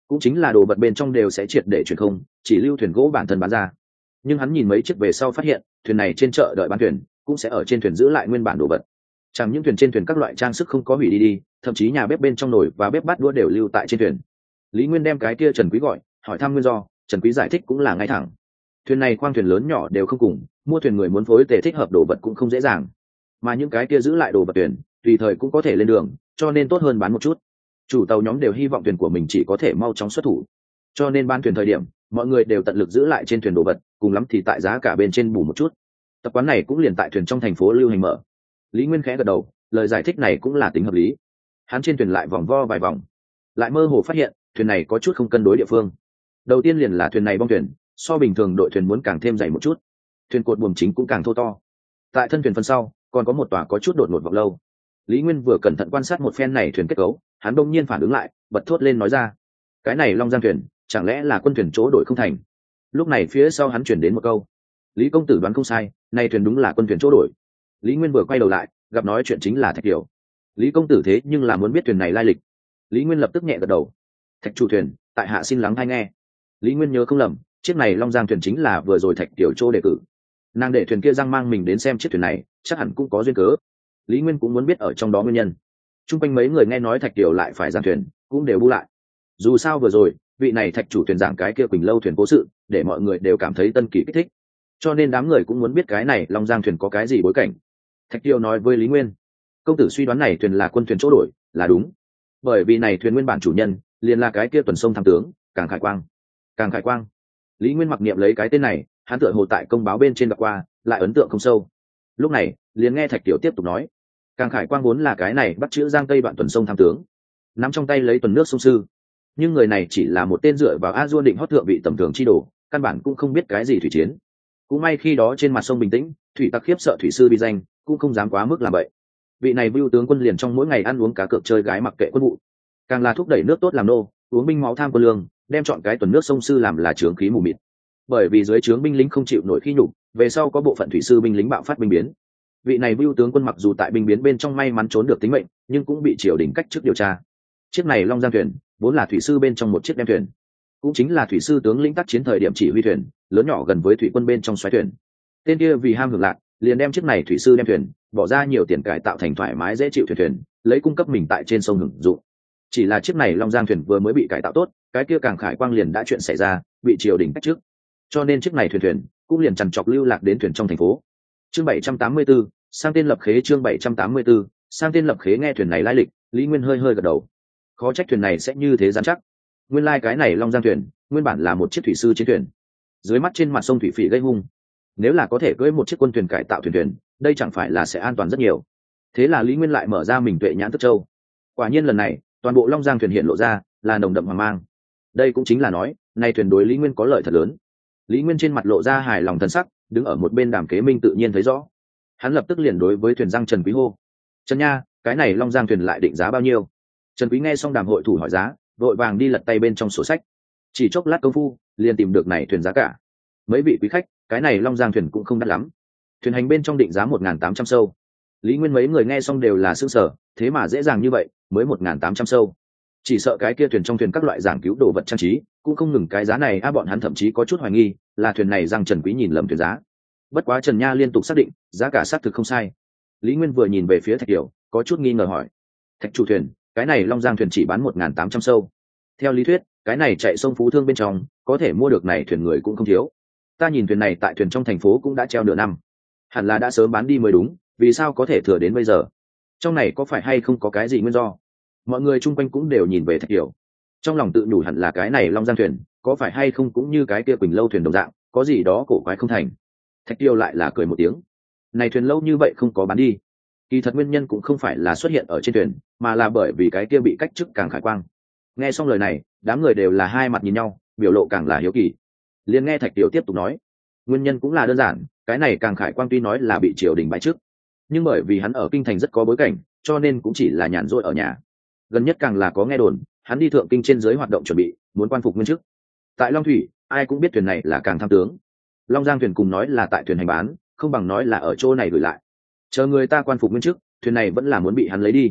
cũng chính là đồ vật bên trong đều sẽ triệt để chuyển không, chỉ lưu thuyền gỗ bản thân bán ra. Nhưng hắn nhìn mấy chiếc về sau phát hiện thuyền này trên chợ đợi bán thuyền cũng sẽ ở trên thuyền giữ lại nguyên bản đồ vật, chẳng những thuyền trên thuyền các loại trang sức không có hủy đi đi, thậm chí nhà bếp bên trong nồi và bếp bát đũa đều lưu tại trên thuyền. Lý Nguyên đem cái kia Trần Quý gọi hỏi thăm nguyên do. Trần Quý giải thích cũng là ngay thẳng, thuyền này khoang thuyền lớn nhỏ đều không cùng, mua thuyền người muốn phối tề thích hợp đồ vật cũng không dễ dàng, mà những cái kia giữ lại đồ vật thuyền tùy thời cũng có thể lên đường, cho nên tốt hơn bán một chút. Chủ tàu nhóm đều hy vọng thuyền của mình chỉ có thể mau chóng xuất thủ, cho nên bán thuyền thời điểm mọi người đều tận lực giữ lại trên thuyền đồ vật, cùng lắm thì tại giá cả bên trên bù một chút. Tập quán này cũng liền tại thuyền trong thành phố lưu hành mở. Lý Nguyên khẽ gật đầu, lời giải thích này cũng là tính hợp lý. Hắn trên thuyền lại vòng vo vài vòng, lại mơ hồ phát hiện thuyền này có chút không cân đối địa phương. Đầu tiên liền là thuyền này bong thuyền so bình thường đội thuyền muốn càng thêm dày một chút, thuyền cột buồm chính cũng càng thô to. Tại thân thuyền phần sau còn có một tòa có chút đột ngột vọng lâu. Lý Nguyên vừa cẩn thận quan sát một phen này thuyền kết cấu, hắn đông nhiên phản ứng lại, bật thốt lên nói ra, cái này Long Giang thuyền chẳng lẽ là quân thuyền chỗ đội không thành. Lúc này phía sau hắn chuyển đến một câu, Lý công tử đoán không sai, này thuyền đúng là quân thuyền chỗ đội. Lý Nguyên vừa quay đầu lại, gặp nói chuyện chính là Thạch Kiều. Lý công tử thế nhưng là muốn biết thuyền này lai lịch. Lý Nguyên lập tức nhẹ gật đầu. Thạch chủ thuyền, tại hạ xin lắng hay nghe. Lý Nguyên nhớ không lầm, chiếc này Long Giang thuyền chính là vừa rồi Thạch Kiều chỗ đề cử. Nàng để thuyền kia răng mang mình đến xem chiếc thuyền này, chắc hẳn cũng có duyên cớ. Lý Nguyên cũng muốn biết ở trong đó nguyên nhân. Trung quanh mấy người nghe nói Thạch Kiều lại phải giảng thuyền, cũng đều bu lại. Dù sao vừa rồi vị này Thạch chủ thuyền giảng cái kia Quỳnh lâu thuyền cố sự, để mọi người đều cảm thấy tân kỳ kích thích, cho nên đám người cũng muốn biết cái này Long Giang thuyền có cái gì bối cảnh. Thạch Kiều nói với Lý Nguyên, công tử suy đoán này thuyền là quân thuyền chỗ đổi là đúng, bởi vì này thuyền nguyên bản chủ nhân liền là cái kia tuần sông tham tướng Càng Khải Quang. Càng Khải Quang. Lý Nguyên mặc niệm lấy cái tên này, hắn tựa hồ tại công báo bên trên đọc qua, lại ấn tượng không sâu. Lúc này liền nghe Thạch Kiều tiếp tục nói, Càng Khải Quang vốn là cái này bắt chữ Giang Tây đoạn tuần sông tham tướng, nắm trong tay lấy tuần nước sông sư, nhưng người này chỉ là một tên dựa vào a dua định hót thượng vị tầm thường chi đồ, căn bản cũng không biết cái gì thủy chiến. Cũng may khi đó trên mặt sông bình tĩnh, thủy tặc khiếp sợ thủy sư bi danh, cũng không dám quá mức làm vậy. Vị này bưu tướng quân liền trong mỗi ngày ăn uống cá cược chơi gái mặc kệ quân vụ, càng là thúc đẩy nước tốt làm nô, uống binh máu tham quân lương, đem chọn cái tuần nước sông sư làm là trướng khí mù mịt. Bởi vì dưới trướng binh lính không chịu nổi khi nhục, về sau có bộ phận thủy sư binh lính bạo phát binh biến. Vị này bưu tướng quân mặc dù tại binh biến bên trong may mắn trốn được tính mệnh, nhưng cũng bị triều đình cách chức điều tra. Chiếc này Long Giang thuyền vốn là thủy sư bên trong một chiếc đem thuyền, cũng chính là thủy sư tướng lĩnh tác chiến thời điểm chỉ huy thuyền, lớn nhỏ gần với thủy quân bên trong xoáy thuyền. Tên kia vì ham hưởng lạc, liền đem chiếc này thủy sư đem thuyền bỏ ra nhiều tiền cải tạo thành thoải mái dễ chịu thuyền thuyền, lấy cung cấp mình tại trên sông hưởng dụng. Chỉ là chiếc này Long Giang thuyền vừa mới bị cải tạo tốt, cái kia Càng Khải Quang liền đã chuyện xảy ra, bị triều đình cách chức, cho nên chiếc này thuyền thuyền cũng liền trằn trọc lưu lạc đến thuyền trong thành phố. Chương bảy trăm tám mươi tư, sang tên lập khế. Chương bảy trăm tám mươi tư, sang tên lập khế. Nghe thuyền này lai lịch, Lý Nguyên hơi hơi gật đầu. Khó trách thuyền này sẽ như thế dán chắc. Nguyên lai cái này Long Giang thuyền nguyên bản là một chiếc thủy sư chiến thuyền, dưới mắt trên mặt sông thủy phỉ gây hung, nếu là có thể cưỡi một chiếc quân thuyền cải tạo thuyền thuyền, đây chẳng phải là sẽ an toàn rất nhiều. Thế là Lý Nguyên lại mở ra mình tuệ nhãn tức châu. Quả nhiên lần này toàn bộ Long Giang thuyền hiện lộ ra là nồng đậm hoàng mang. Đây cũng chính là nói, nay thuyền đối Lý Nguyên có lợi thật lớn. Lý Nguyên trên mặt lộ ra hài lòng thần sắc, đứng ở một bên Đàm Kế Minh tự nhiên thấy rõ. Hắn lập tức liền đối với thuyền răng Trần Quý hô, Trần nha, cái này Long Giang thuyền lại định giá bao nhiêu? Trần Quý nghe xong Đàm hội thủ hỏi giá, vội vàng đi lật tay bên trong sổ sách. Chỉ chốc lát công phu liền tìm được này thuyền giá cả. Mấy vị quý khách, cái này Long Giang thuyền cũng không đắt lắm, thuyền hành bên trong định giá một nghìn tám trăm sâu. Lý Nguyên mấy người nghe xong đều là sững sờ, thế mà dễ dàng như vậy mới một nghìn tám trăm sâu. Chỉ sợ cái kia thuyền trong thuyền các loại giảng cứu đồ vật trang trí cũng không ngừng cái giá này a, à, bọn hắn thậm chí có chút hoài nghi là thuyền này rằng Trần Quý nhìn lầm thuyền giá. Bất quá Trần Nha liên tục xác định giá cả xác thực không sai. Lý Nguyên vừa nhìn về phía Thạch Kiều, có chút nghi ngờ hỏi, Thạch chủ thuyền, cái này Long Giang thuyền chỉ bán một nghìn tám trăm sâu. Theo lý thuyết cái này chạy sông Phú Thương bên trong có thể mua được này thuyền người cũng không thiếu, ta nhìn thuyền này tại thuyền trong thành phố cũng đã treo nửa năm, hẳn là đã sớm bán đi mới đúng, vì sao có thể thừa đến bây giờ? Trong này có phải hay không có cái gì nguyên do? Mọi người chung quanh cũng đều nhìn về Thạch Kiều, trong lòng tự nhủ hẳn là cái này Long Giang thuyền có phải hay không cũng như cái kia Quỳnh lâu thuyền đồng dạng, có gì đó cổ quái không thành. Thạch Kiều lại là cười một tiếng, này thuyền lâu như vậy không có bán đi, kỳ thật nguyên nhân cũng không phải là xuất hiện ở trên thuyền, mà là bởi vì cái kia bị cách chức Càng Khải Quang. Nghe xong lời này, đám người đều là hai mặt nhìn nhau, biểu lộ càng là hiếu kỳ. Liền nghe Thạch Kiều tiếp tục nói, nguyên nhân cũng là đơn giản, cái này Càng Khải Quang tuy nói là bị triều đình bãi chức, nhưng bởi vì hắn ở kinh thành rất có bối cảnh, cho nên cũng chỉ là nhàn rỗi ở nhà. Gần nhất càng là có nghe đồn hắn đi thượng kinh trên dưới hoạt động chuẩn bị muốn quan phục nguyên chức. Tại Long Thủy ai cũng biết thuyền này là Càng tham tướng, Long Giang thuyền cùng nói là tại thuyền hành bán, không bằng nói là ở chỗ này gửi lại, chờ người ta quan phục nguyên chức, thuyền này vẫn là muốn bị hắn lấy đi.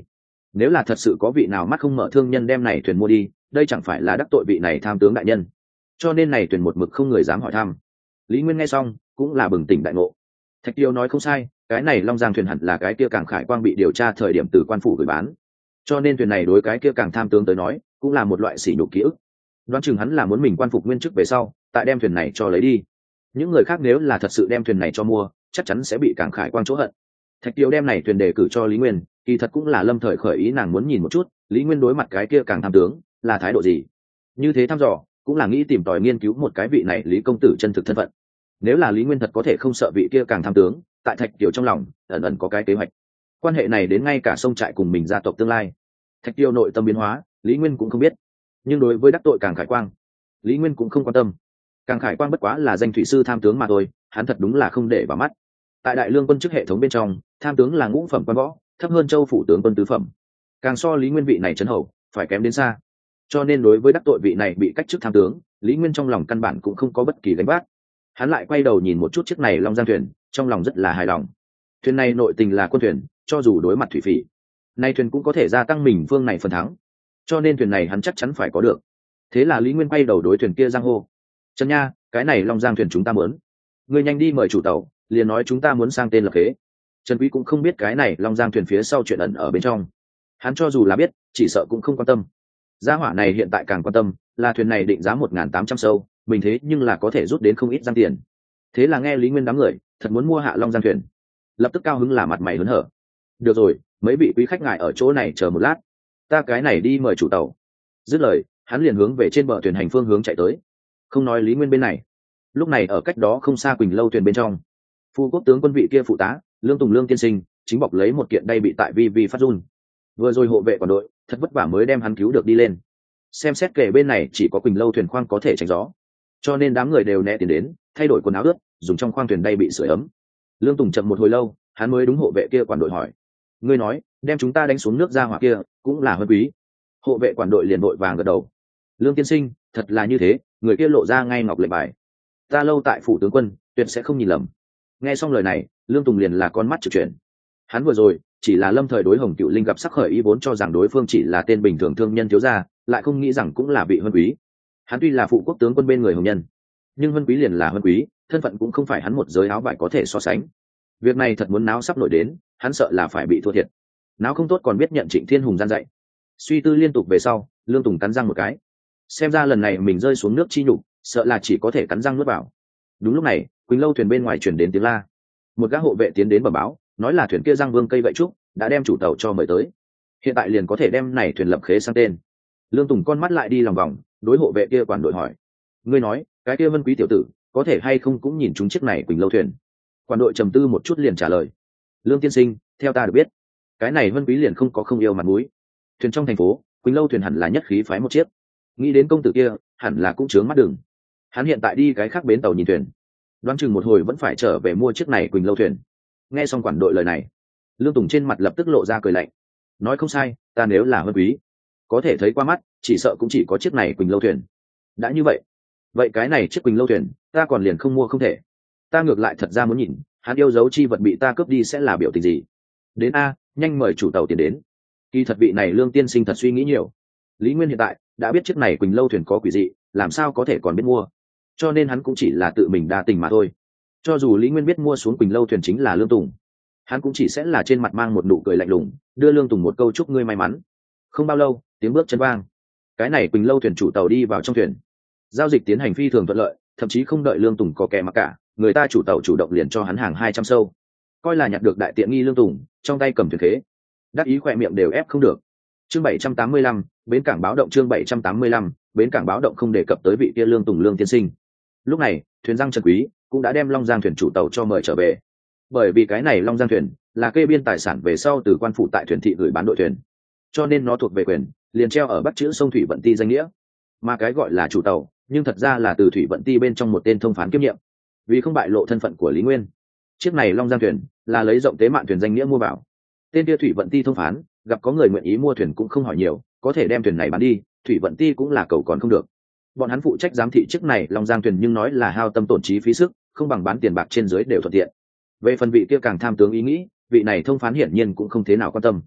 nếu là thật sự có vị nào mắt không mở thương nhân đem này thuyền mua đi, đây chẳng phải là đắc tội vị này tham tướng đại nhân. Cho nên này thuyền một mực không người dám hỏi thăm. Lý Nguyên nghe xong cũng là bừng tỉnh đại ngộ. Thạch Tiêu nói không sai, cái này Long Giang thuyền hẳn là cái kia Cảng Khải Quang bị điều tra thời điểm từ quan phủ gửi bán, cho nên thuyền này đối cái kia Cảng tham tướng tới nói cũng là một loại sỉ nhục ký ức. Đoán chừng hắn là muốn mình quan phục nguyên chức về sau tại đem thuyền này cho lấy đi. Những người khác nếu là thật sự đem thuyền này cho mua, chắc chắn sẽ bị Cảng Khải Quang chỗ hận. Thạch Tiêu đem này thuyền đề cử cho Lý Nguyên, kỳ thật cũng là lâm thời khởi ý nàng muốn nhìn một chút Lý Nguyên đối mặt cái kia Cảng tham tướng là thái độ gì. Như thế thăm dò cũng là nghĩ tìm tòi nghiên cứu một cái vị này Lý công tử chân thực thân phận. Nếu là Lý Nguyên thật có thể không sợ vị kia Cảng tham tướng, tại Thạch Tiêu trong lòng ẩn ẩn có cái kế hoạch. Quan hệ này đến ngay cả sông trại cùng mình gia tộc tương lai. Thạch Tiêu nội tâm biến hóa, Lý Nguyên cũng không biết. Nhưng đối với đắc tội Cảng Khải Quang, Lý Nguyên cũng không quan tâm. Cảng Khải Quang bất quá là danh thủy sư tham tướng mà thôi, hắn thật đúng là không để vào mắt. Tại Đại Lương quân chức hệ thống bên trong, tham tướng là ngũ phẩm quan võ, thấp hơn Châu phủ tướng quân tứ phẩm. Càng so Lý Nguyên vị này trấn hầu phải kém đến xa. Cho nên đối với đắc tội vị này bị cách chức tham tướng, Lý Nguyên trong lòng căn bản cũng không có bất kỳ gánh vác. Hắn lại quay đầu nhìn một chút chiếc này Long Giang thuyền, trong lòng rất là hài lòng. Thuyền này nội tình là quân thuyền, cho dù đối mặt thủy phỉ, nay thuyền cũng có thể gia tăng mình phương này phần thắng. Cho nên thuyền này hắn chắc chắn phải có được. Thế là Lý Nguyên quay đầu đối thuyền kia giang hô: "Trần Nha, cái này Long Giang thuyền chúng ta muốn, ngươi nhanh đi mời chủ tàu, liền nói chúng ta muốn sang tên lập khế." Trần Quý cũng không biết cái này Long Giang thuyền phía sau chuyện ẩn ở bên trong. Hắn cho dù là biết, chỉ sợ cũng không quan tâm. Gia hỏa này hiện tại càng quan tâm là thuyền này định giá một nghìn tám trăm sâu, mình thế nhưng là có thể rút đến không ít giang tiền. Thế là nghe Lý Nguyên đám người thật muốn mua hạ Long Giang thuyền, lập tức cao hứng là mặt mày hớn hở. "Được rồi, mấy vị quý khách ngài ở chỗ này chờ một lát, ta cái này đi mời chủ tàu." Dứt lời, hắn liền hướng về trên bờ thuyền hành phương hướng chạy tới. Không nói Lý Nguyên bên này, lúc này ở cách đó không xa Quỳnh Lâu thuyền bên trong, Phu quốc tướng quân vị kia phụ tá Lương Tùng Lương tiên sinh chính bọc lấy một kiện đay bị tại vi vi phát run. Vừa rồi hộ vệ quản đội thật vất vả mới đem hắn cứu được đi lên. Xem xét kể bên này chỉ có Quỳnh Lâu thuyền khoang có thể tránh gió, cho nên đám người đều né tiền đến thay đổi quần áo ướt, dùng trong khoang thuyền đay bị sưởi ấm. Lương Tùng chậm một hồi lâu, hắn mới đúng hộ vệ kia quản đội hỏi: "Ngươi nói đem chúng ta đánh xuống nước ra hỏa kia cũng là huân quý?" Hộ vệ quản đội liền đội vàng gật đầu: "Lương tiên sinh, thật là như thế." Người kia lộ ra ngay ngọc lệnh bài: "Ta lâu tại phủ tướng quân, tuyệt sẽ không nhìn lầm." Nghe xong lời này, Lương Tùng liền là con mắt trực chuyển. Hắn vừa rồi chỉ là lâm thời đối Hồng Cựu Linh gặp sắc khởi ý vốn cho rằng đối phương chỉ là tên bình thường thương nhân thiếu gia, lại không nghĩ rằng cũng là vị huân quý. Hắn tuy là phụ quốc tướng quân bên người hồng nhân, nhưng huân quý liền là huân quý, thân phận cũng không phải hắn một giới áo vải có thể so sánh. Việc này thật muốn náo sắp nổi đến, hắn sợ là phải bị thua thiệt. Náo không tốt còn biết nhận Trịnh Thiên Hùng gian dạy. Suy tư liên tục về sau, Lương Tùng cắn răng một cái. Xem ra lần này mình rơi xuống nước chi nhục, sợ là chỉ có thể cắn răng nuốt vào. Đúng lúc này, Quỳnh Lâu thuyền bên ngoài chuyển đến tiếng la. Một gã hộ vệ tiến đến bẩm báo, nói là thuyền kia Giang Vương cây gậy trúc đã đem chủ tàu cho mời tới, hiện tại liền có thể đem này thuyền lập khế sang tên. Lương Tùng con mắt lại đi lòng vòng, đối hộ vệ kia quản đội hỏi: "Ngươi nói cái kia Vân quý tiểu tử có thể hay không cũng nhìn chúng chiếc này Quỳnh Lâu thuyền?" Quản đội trầm tư một chút liền trả lời: "Lương tiên sinh, theo ta được biết, cái này Vân quý liền không có không yêu mặt mũi. Thuyền trong thành phố, Quỳnh Lâu thuyền hẳn là nhất khí phái một chiếc. Nghĩ đến công tử kia, hẳn là cũng chướng mắt đường. Hắn hiện tại đi cái khác bến tàu nhìn thuyền, đoán chừng một hồi vẫn phải trở về mua chiếc này Quỳnh Lâu thuyền." Nghe xong quản đội lời này, Lương Tùng trên mặt lập tức lộ ra cười lạnh: "Nói không sai, ta nếu là Vân quý, có thể thấy qua mắt, chỉ sợ cũng chỉ có chiếc này Quỳnh Lâu thuyền. Đã như vậy, vậy cái này chiếc Quỳnh Lâu thuyền, ta còn liền không mua không thể. Ta ngược lại thật ra muốn nhìn, hắn yêu dấu chi vật bị ta cướp đi sẽ là biểu tình gì. Đến a, nhanh mời chủ tàu tiền đến." Kỳ thật vị này Lương tiên sinh thật suy nghĩ nhiều. Lý Nguyên hiện tại đã biết chiếc này Quỳnh Lâu thuyền có quỷ dị, làm sao có thể còn biết mua. Cho nên hắn cũng chỉ là tự mình đa tình mà thôi. Cho dù Lý Nguyên biết mua xuống Quỳnh Lâu thuyền chính là Lương Tùng, hắn cũng chỉ sẽ là trên mặt mang một nụ cười lạnh lùng, đưa Lương Tùng một câu chúc ngươi may mắn. Không bao lâu, tiếng bước chân vang, cái này Quỳnh Lâu thuyền chủ tàu đi vào trong thuyền. Giao dịch tiến hành phi thường thuận lợi, thậm chí không đợi Lương Tùng có kẻ mặc cả, người ta chủ tàu chủ động liền cho hắn hàng hai trăm sâu, coi là nhặt được đại tiện nghi. Lương Tùng trong tay cầm thuyền khế, đắc ý khỏe miệng đều ép không được. Chương bảy trăm tám mươi lăm, bến cảng báo động. Chương bảy trăm tám mươi lăm, bến cảng báo động không đề cập tới vị kia Lương Tùng Lương tiên sinh. Lúc này, thuyền Giang Trần Quý cũng đã đem Long Giang thuyền chủ tàu cho mời trở về. Bởi vì cái này Long Giang thuyền là kê biên tài sản về sau từ quan phủ tại thuyền thị gửi bán đội thuyền, cho nên nó thuộc về quyền liền treo ở bắt chữ sông Thủy Vận Ti danh nghĩa. Mà cái gọi là chủ tàu, nhưng thật ra là từ Thủy Vận Ti bên trong một tên thông phán kiêm nhiệm. Vì không bại lộ thân phận của Lý Nguyên, chiếc này Long Giang thuyền là lấy rộng tế mạn thuyền danh nghĩa mua vào. Tên kia Thủy Vận Ti thông phán gặp có người nguyện ý mua thuyền cũng không hỏi nhiều, có thể đem thuyền này bán đi, Thủy Vận Ti cũng là cầu còn không được. Bọn hắn phụ trách giám thị chiếc này Long Giang thuyền nhưng nói là hao tâm tổn trí phí sức, không bằng bán tiền bạc trên dưới đều thuận tiện. Về phần vị kia càng tham tướng ý nghĩ, vị này thông phán hiển nhiên cũng không thế nào quan tâm.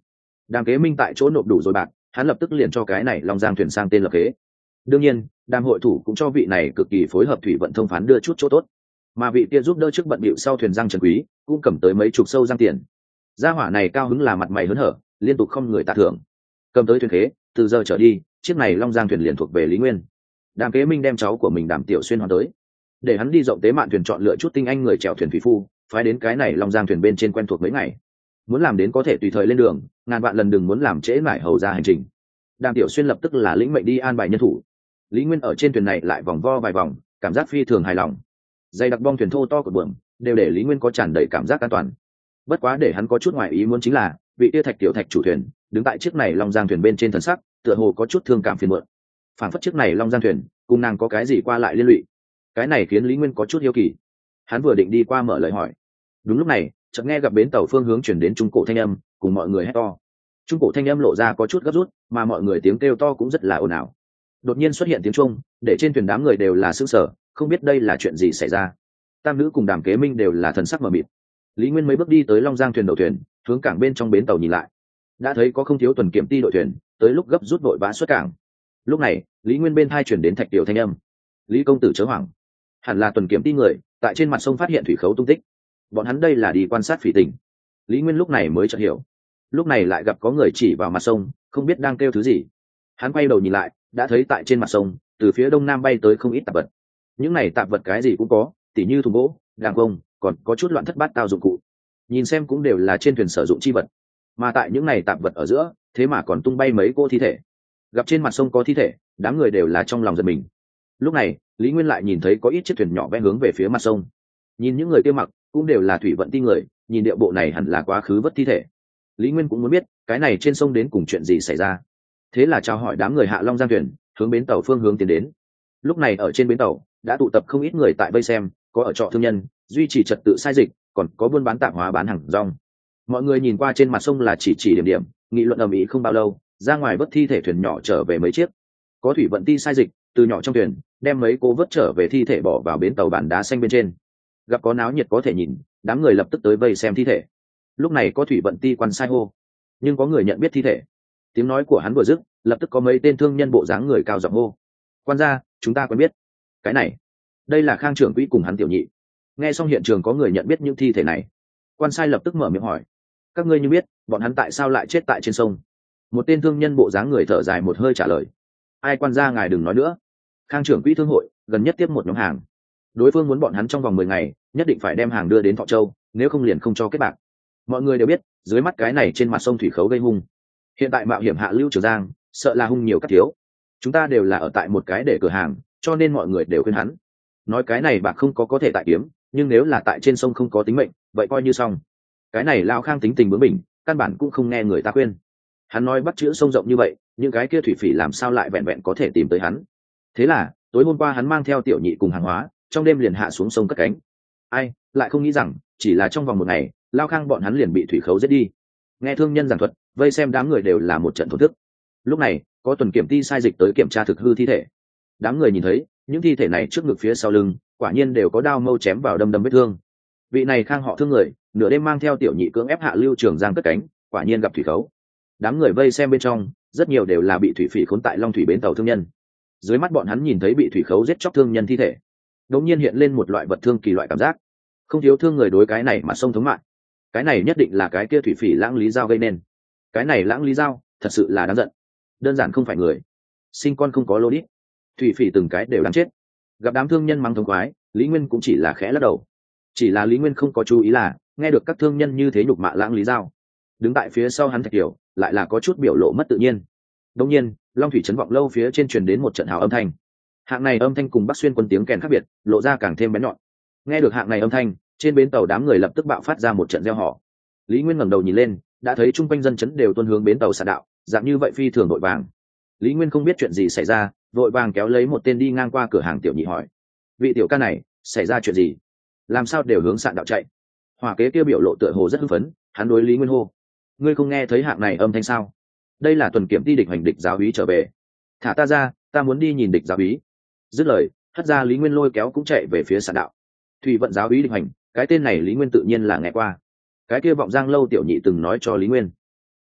Đàm Kế Minh tại chỗ nộp đủ rồi bạc, hắn lập tức liền cho cái này Long Giang thuyền sang tên lập kế. Đương nhiên, Đàm hội thủ cũng cho vị này cực kỳ phối hợp thủy vận thông phán đưa chút chỗ tốt, mà vị kia giúp đỡ trước bận bịu sau thuyền răng Trần Quý cũng cầm tới mấy chục sâu răng tiền. Gia hỏa này cao hứng là mặt mày hớn hở, liên tục không người tạ thưởng. Cầm tới thuyền khế, từ giờ trở đi, chiếc này Long Giang thuyền liền thuộc về Lý Nguyên. Đàm Kế Minh đem cháu của mình Đàm Tiểu Xuyên hoàn tới, để hắn đi rộng tế mạn thuyền chọn lựa chút tinh anh người chèo thuyền thủy phu, phái đến cái này Long Giang thuyền bên trên quen thuộc mấy ngày. Muốn làm đến có thể tùy thời lên đường, ngàn vạn lần đừng muốn làm trễ nải hầu ra hành trình. Đàm Tiểu Xuyên lập tức là lĩnh mệnh đi an bài nhân thủ. Lý Nguyên ở trên thuyền này lại vòng vo vài vòng, cảm giác phi thường hài lòng. Dây đặc bong thuyền thô to của buồng đều để Lý Nguyên có tràn đầy cảm giác an toàn. Bất quá để hắn có chút ngoài ý muốn chính là vị tia Thạch Tiểu Thạch chủ thuyền đứng tại chiếc này Long Giang thuyền bên trên thần sắc tựa hồ có chút thương cảm phiền muộn. Phản phất chiếc này Long Giang thuyền cùng nàng có cái gì qua lại liên lụy. Cái này khiến Lý Nguyên có chút hiếu kỳ. Hắn vừa định đi qua mở lời hỏi, đúng lúc này chợt nghe gặp bến tàu phương hướng chuyển đến trung cổ thanh âm, cùng mọi người hét to. Trung cổ thanh âm lộ ra có chút gấp rút, mà mọi người tiếng kêu to cũng rất là ồn ào. Đột nhiên xuất hiện tiếng chuông, để trên thuyền đám người đều là sững sờ, không biết đây là chuyện gì xảy ra. Tam nữ cùng Đàm Kế Minh đều là thần sắc mờ mịt. Lý Nguyên mấy bước đi tới Long Giang thuyền đầu thuyền, hướng cảng bên trong bến tàu nhìn lại, đã thấy có không thiếu tuần kiểm ty đội thuyền tới lúc gấp rút vội vã xuất cảng. Lúc này Lý Nguyên bên thai chuyển đến Thạch Tiểu thanh âm, Lý công tử chớ hoảng, hẳn là tuần kiểm ty người tại trên mặt sông phát hiện thủy khấu tung tích, bọn hắn đây là đi quan sát phỉ tình. Lý Nguyên lúc này mới chợt hiểu, lúc này lại gặp có người chỉ vào mặt sông, không biết đang kêu thứ gì. Hắn quay đầu nhìn lại, đã thấy tại trên mặt sông từ phía đông nam bay tới không ít tạp vật. Những này tạp vật cái gì cũng có, tỉ như thùng gỗ, đàng vông, còn có chút loạn thất bát tao dụng cụ, nhìn xem cũng đều là trên thuyền sử dụng chi vật. Mà tại những này tạp vật ở giữa, thế mà còn tung bay mấy cô thi thể. Gặp trên mặt sông có thi thể, đám người đều là trong lòng giật mình. Lúc này Lý Nguyên lại nhìn thấy có ít chiếc thuyền nhỏ vẽ hướng về phía mặt sông. Nhìn những người kia mặc cũng đều là thủy vận ti người, nhìn điệu bộ này hẳn là quá khứ vất thi thể. Lý Nguyên cũng muốn biết cái này trên sông đến cùng chuyện gì xảy ra, thế là chào hỏi đám người hạ Long Giang thuyền, hướng bến tàu phương hướng tiến đến. Lúc này ở trên bến tàu đã tụ tập không ít người tại vây xem, có ở trọ thương nhân, duy trì trật tự sai dịch, còn có buôn bán tạp hóa bán hàng rong. Mọi người nhìn qua trên mặt sông là chỉ chỉ điểm điểm, nghị luận ầm ĩ không bao lâu, ra ngoài vớt thi thể thuyền nhỏ trở về mấy chiếc. Có thủy vận ti sai dịch từ nhỏ trong thuyền đem mấy cô vớt trở về thi thể bỏ vào bến tàu bản đá xanh bên trên. Gặp có náo nhiệt có thể nhìn, đám người lập tức tới vây xem thi thể. Lúc này có thủy vận ti quan sai hô, nhưng có người nhận biết thi thể. Tiếng nói của hắn vừa dứt, lập tức có mấy tên thương nhân bộ dáng người cao giọng hô, quan gia, chúng ta quen biết. Cái này, đây là Khang trưởng quỹ cùng hắn tiểu nhị. Nghe xong hiện trường có người nhận biết những thi thể này, quan sai lập tức mở miệng hỏi, các ngươi như biết bọn hắn tại sao lại chết tại trên sông? Một tên thương nhân bộ dáng người thở dài một hơi trả lời, ai quan gia ngài đừng nói nữa, Khang trưởng quỹ thương hội gần nhất tiếp một nhóm hàng, đối phương muốn bọn hắn trong vòng mười ngày nhất định phải đem hàng đưa đến Thọ Châu, nếu không liền không cho kết bạc. Mọi người đều biết dưới mắt cái này trên mặt sông thủy khấu gây hung, hiện tại mạo hiểm hạ lưu Trường Giang, sợ là hung nhiều cắt thiếu. Chúng ta đều là ở tại một cái để cửa hàng, cho nên mọi người đều khuyên hắn, nói cái này bạc không có có thể tại kiếm, nhưng nếu là tại trên sông không có tính mệnh, vậy coi như xong. Cái này Lão Khang tính tình bướng bỉnh, căn bản cũng không nghe người ta khuyên. Hắn nói bắt chữ sông rộng như vậy, những cái kia thủy phỉ làm sao lại vẹn vẹn có thể tìm tới hắn. Thế là tối hôm qua hắn mang theo tiểu nhị cùng hàng hóa, trong đêm liền hạ xuống sông cất cánh. Ai lại không nghĩ rằng chỉ là trong vòng một ngày, Lão Khang bọn hắn liền bị thủy khấu giết đi. Nghe thương nhân giảng thuật, vây xem đám người đều là một trận thổn thức. Lúc này có tuần kiểm ty sai dịch tới kiểm tra thực hư thi thể. Đám người nhìn thấy những thi thể này trước ngực phía sau lưng quả nhiên đều có đao mâu chém vào đâm đâm vết thương. Vị này Khang họ thương người nửa đêm mang theo tiểu nhị cưỡng ép hạ lưu Trường Giang cất cánh, quả nhiên gặp thủy khấu. Đám người vây xem bên trong rất nhiều đều là bị thủy phỉ khốn tại Long Thủy bến tàu thương nhân. Dưới mắt bọn hắn nhìn thấy bị thủy khấu giết chóc thương nhân thi thể, đột nhiên hiện lên một loại vật thương kỳ loại cảm giác. Không thiếu thương người đối cái này mà sông thống mạn, cái này nhất định là cái kia thủy phỉ Lãng Lý Giao gây nên. Cái này Lãng Lý Giao thật sự là đáng giận, đơn giản không phải người, sinh con không có lô đít, thủy phỉ từng cái đều đáng chết. Gặp đám thương nhân mắng thống khoái, Lý Nguyên cũng chỉ là khẽ lắc đầu. Chỉ là Lý Nguyên không có chú ý là nghe được các thương nhân như thế nhục mạ Lãng Lý Giao, đứng tại phía sau hắn Thạch Kiều lại là có chút biểu lộ mất tự nhiên. Đống nhiên Long Thủy trấn vọng lâu phía trên truyền đến một trận hào âm thanh. Hạng này âm thanh cùng Bắc Xuyên quân tiếng kèn khác biệt, lộ ra càng thêm bén nhọn. Nghe được hạng này âm thanh, trên bến tàu đám người lập tức bạo phát ra một trận reo hò. Lý Nguyên ngẩng đầu nhìn lên, đã thấy chung quanh dân chấn đều tuôn hướng bến tàu xạ đạo, dạng như vậy phi thường vội vàng. Lý Nguyên không biết chuyện gì xảy ra, vội vàng kéo lấy một tên đi ngang qua cửa hàng tiểu nhị hỏi, vị tiểu ca này xảy ra chuyện gì, làm sao đều hướng sạn đạo chạy? Hỏa kế kia biểu lộ tựa hồ rất hưng phấn, hắn đối Lý Nguyên hô, ngươi không nghe thấy hạng này âm thanh sao? Đây là tuần kiểm ty địch hành địch giáo úy trở về, thả ta ra, ta muốn đi nhìn địch giáo úy. Dứt lời hất ra, Lý Nguyên lôi kéo cũng chạy về phía sạn đạo. Thủy vận giáo úy địch hành, cái tên này Lý Nguyên tự nhiên là nghe qua. Cái kia Vọng Giang lâu tiểu nhị từng nói cho Lý Nguyên,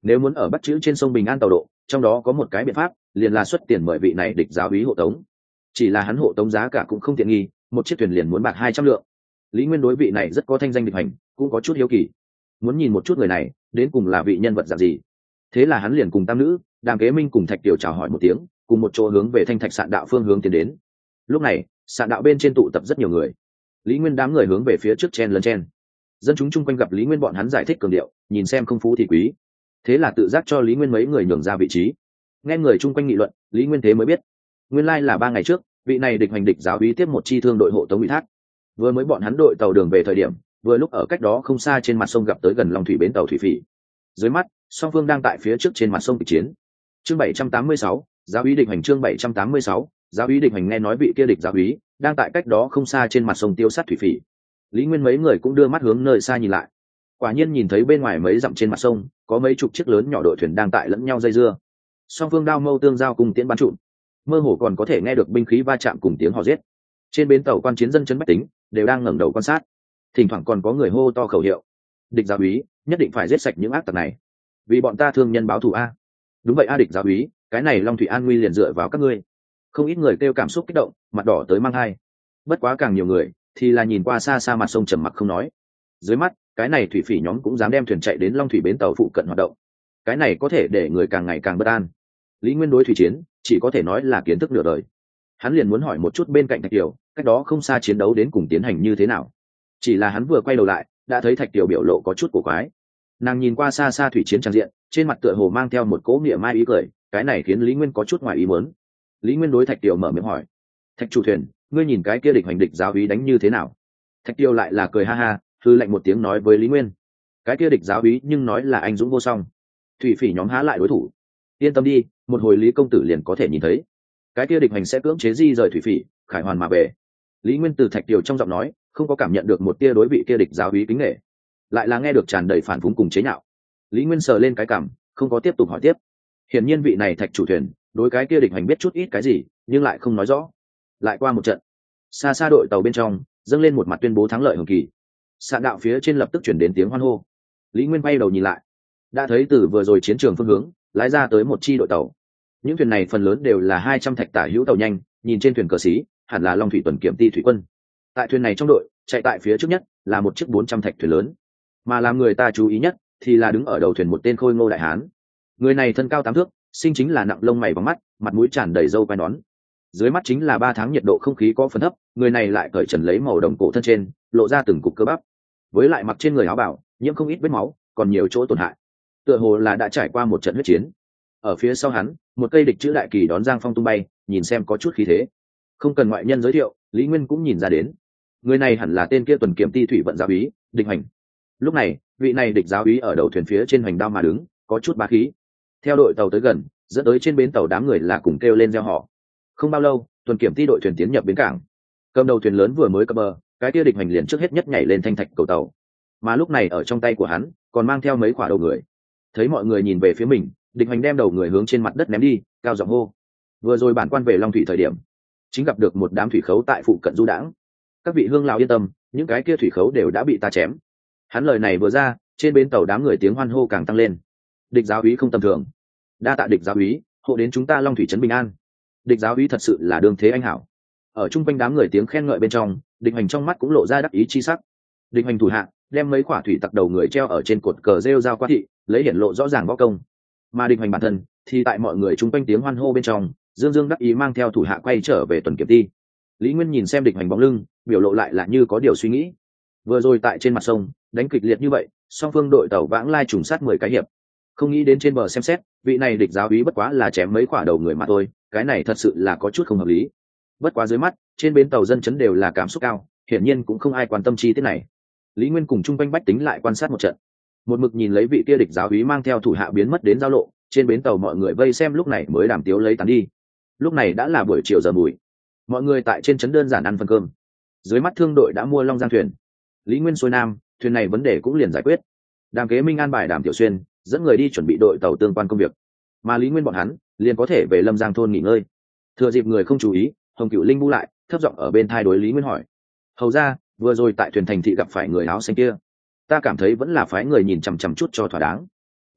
nếu muốn ở bắt chữ trên sông Bình An tàu độ, trong đó có một cái biện pháp, liền là xuất tiền mời vị này địch giáo úy hộ tống. Chỉ là hắn hộ tống giá cả cũng không tiện nghi, một chiếc thuyền liền muốn bạc hai trăm lượng. Lý Nguyên đối vị này rất có thanh danh địch hành, cũng có chút hiếu kỳ, muốn nhìn một chút người này đến cùng là vị nhân vật dạng gì. Thế là hắn liền cùng tam nữ, Đàm Kế Minh cùng Thạch Tiểu chào hỏi một tiếng, cùng một chỗ hướng về Thanh Thạch Sạn đạo phương hướng tiến đến. Lúc này, sạn đạo bên trên tụ tập rất nhiều người. Lý Nguyên đám người hướng về phía trước chen lấn chen. Dân chúng chung quanh gặp Lý Nguyên bọn hắn giải thích cường điệu, nhìn xem không phú thì quý. Thế là tự giác cho Lý Nguyên mấy người nhường ra vị trí. Nghe người chung quanh nghị luận, Lý Nguyên thế mới biết, nguyên lai là ba ngày trước, vị này địch hành địch giáo úy tiếp một chi thương đội hộ tống ủy thác. Vừa mới bọn hắn đội tàu đường về thời điểm, vừa lúc ở cách đó không xa trên mặt sông gặp tới gần Long Thủy bến tàu thủy phỉ. Dưới mắt, song phương đang tại phía trước trên mặt sông kịch chiến. Chương bảy trăm tám mươi sáu, giáo úy địch hành chương bảy trăm tám mươi sáu, giáo úy địch hành nghe nói vị kia địch giáo úy đang tại cách đó không xa trên mặt sông tiêu sát thủy phỉ. Lý Nguyên mấy người cũng đưa mắt hướng nơi xa nhìn lại. Quả nhiên nhìn thấy bên ngoài mấy dặm trên mặt sông, có mấy chục chiếc lớn nhỏ đội thuyền đang tại lẫn nhau dây dưa. Song phương đao mâu tương giao cùng tiễn bắn trụm, mơ hồ còn có thể nghe được binh khí va chạm cùng tiếng hò giết. Trên bến tàu quan chiến dân chấn bách tính đều đang ngẩng đầu quan sát, thỉnh thoảng còn có người hô to khẩu hiệu: địch giáo úy nhất định phải giết sạch những ác tặc này, vì bọn ta thương nhân báo thù a. Đúng vậy a, địch giáo úy, cái này Long Thủy an nguy liền dựa vào các ngươi. Không ít người kêu cảm xúc kích động, mặt đỏ tới mang hai. Bất quá càng nhiều người thì là nhìn qua xa xa mặt sông trầm mặc không nói. Dưới mắt, cái này thủy phỉ nhóm cũng dám đem thuyền chạy đến Long Thủy bến tàu phụ cận hoạt động, cái này có thể để người càng ngày càng bất an. Lý Nguyên đối thủy chiến chỉ có thể nói là kiến thức nửa đời. Hắn liền muốn hỏi một chút bên cạnh Thạch Kiều, cách đó không xa chiến đấu đến cùng tiến hành như thế nào. Chỉ là hắn vừa quay đầu lại, đã thấy Thạch Kiều biểu lộ có chút cổ quái. Nàng nhìn qua xa xa thủy chiến trang diện, trên mặt tựa hồ mang theo một cỗ nghĩa mai ý cười, cái này khiến Lý Nguyên có chút ngoài ý muốn. Lý Nguyên đối Thạch Kiều mở miệng hỏi: Thạch chủ thuyền, ngươi nhìn cái kia địch hành địch giáo úy đánh như thế nào? Thạch Kiều lại là cười ha ha, hư lạnh một tiếng nói với Lý Nguyên: cái kia địch giáo úy nhưng nói là anh dũng vô song, thủy phỉ nhóm há lại đối thủ. Yên tâm đi, một hồi Lý công tử liền có thể nhìn thấy, cái kia địch hành sẽ cưỡng chế di rời thủy phỉ, khải hoàn mà về. Lý Nguyên từ Thạch Kiều trong giọng nói không có cảm nhận được một tia đối vị kia địch giáo úy kính nể, lại là nghe được tràn đầy phản phúng cùng chế nhạo. Lý Nguyên sờ lên cái cằm, không có tiếp tục hỏi tiếp. Hiển nhiên vị này Thạch chủ thuyền đối cái kia địch hành biết chút ít cái gì, nhưng lại không nói rõ. Lại qua một trận, xa xa đội tàu bên trong dâng lên một mặt tuyên bố thắng lợi hùng kỳ. Sạn đạo phía trên lập tức chuyển đến tiếng hoan hô. Lý Nguyên bay đầu nhìn lại, đã thấy từ vừa rồi chiến trường phương hướng lái ra tới một chi đội tàu. Những thuyền này phần lớn đều là hai trăm thạch tả hữu tàu nhanh, nhìn trên thuyền cờ xí hẳn là Long Thủy tuần kiểm ty thủy quân. Tại thuyền này trong đội, chạy tại phía trước nhất là một chiếc bốn trăm thạch thuyền lớn, mà làm người ta chú ý nhất thì là đứng ở đầu thuyền một tên khôi ngô đại hán. Người này thân cao tám thước, sinh chính là nặng lông mày và mắt, mặt mũi tràn đầy râu quai nón. Dưới mắt chính là ba tháng nhiệt độ không khí có phần thấp, người này lại cởi trần lấy màu đồng cổ thân trên, lộ ra từng cục cơ bắp. Với lại mặc trên người áo bào nhiễm không ít vết máu, còn nhiều chỗ tổn hại, tựa hồ là đã trải qua một trận huyết chiến. Ở phía sau hắn, một cây địch chữ đại kỳ đón giang phong tung bay, nhìn xem có chút khí thế. Không cần ngoại nhân giới thiệu, Lý Nguyên cũng nhìn ra đến, người này hẳn là tên kia tuần kiểm ty thủy vận giáo úy địch hành. Lúc này, vị này địch giáo úy ở đầu thuyền phía trên hoành đao mà đứng, có chút bá khí. Theo đội tàu tới gần, dẫn tới trên bến tàu đám người là cùng kêu lên reo hò. Không bao lâu, tuần kiểm ty đội thuyền tiến nhập bến cảng. Cầm đầu thuyền lớn vừa mới cập bờ, cái kia địch hành liền trước hết nhất nhảy lên thanh thạch cầu tàu. Mà lúc này ở trong tay của hắn còn mang theo mấy quả đầu người. Thấy mọi người nhìn về phía mình, địch hành đem đầu người hướng trên mặt đất ném đi, cao giọng hô: vừa rồi bản quan về Long Thủy thời điểm, chính gặp được một đám thủy khấu tại phụ cận du đãng. Các vị hương lão yên tâm, những cái kia thủy khấu đều đã bị ta chém. Hắn lời này vừa ra, trên bến tàu đám người tiếng hoan hô càng tăng lên. Địch giáo úy không tầm thường, đa tạ địch giáo úy, hộ đến chúng ta Long Thủy trấn bình an. Địch giáo úy thật sự là đương thế anh hảo. Ở chung quanh đám người tiếng khen ngợi bên trong, địch hành trong mắt cũng lộ ra đắc ý chi sắc. Địch hành thủ hạ đem mấy quả thủy tặc đầu người treo ở trên cột cờ rêu giao quát thị, lấy hiển lộ rõ ràng võ công. Mà địch hành bản thân thì tại mọi người chung quanh tiếng hoan hô bên trong, dương dương đắc ý mang theo thủ hạ quay trở về tuần kiểm ty. Lý Nguyên nhìn xem địch hành bóng lưng, biểu lộ lại là như có điều suy nghĩ. Vừa rồi tại trên mặt sông đánh kịch liệt như vậy, song phương đội tàu vãng lai trùng sát mười cái hiệp, không nghĩ đến trên bờ xem xét, vị này địch giáo úy bất quá là chém mấy quả đầu người mà thôi, cái này thật sự là có chút không hợp lý. Bất quá dưới mắt, trên bến tàu dân chấn đều là cảm xúc cao, hiển nhiên cũng không ai quan tâm chi tiết này. Lý Nguyên cùng chung quanh bách tính lại quan sát một trận, một mực nhìn lấy vị kia địch giáo úy mang theo thủ hạ biến mất đến giao lộ. Trên bến tàu mọi người vây xem lúc này mới đàm tiếu lấy tán đi. Lúc này đã là buổi chiều giờ mùi, mọi người tại trên trấn đơn giản ăn phần cơm. Dưới mắt thương đội đã mua Long Giang thuyền, Lý Nguyên xuôi nam, thuyền này vấn đề cũng liền giải quyết. Đàm Kế Minh an bài Đàm Tiểu Xuyên dẫn người đi chuẩn bị đội tàu tương quan công việc, mà Lý Nguyên bọn hắn liền có thể về Lâm Giang thôn nghỉ ngơi. Thừa dịp người không chú ý, Hồng Cửu Linh bu lại, thấp giọng ở bên thai đối Lý Nguyên hỏi: hầu ra, vừa rồi tại thuyền thành thị gặp phải người áo xanh kia, ta cảm thấy vẫn là phái người nhìn chằm chằm chút cho thỏa đáng.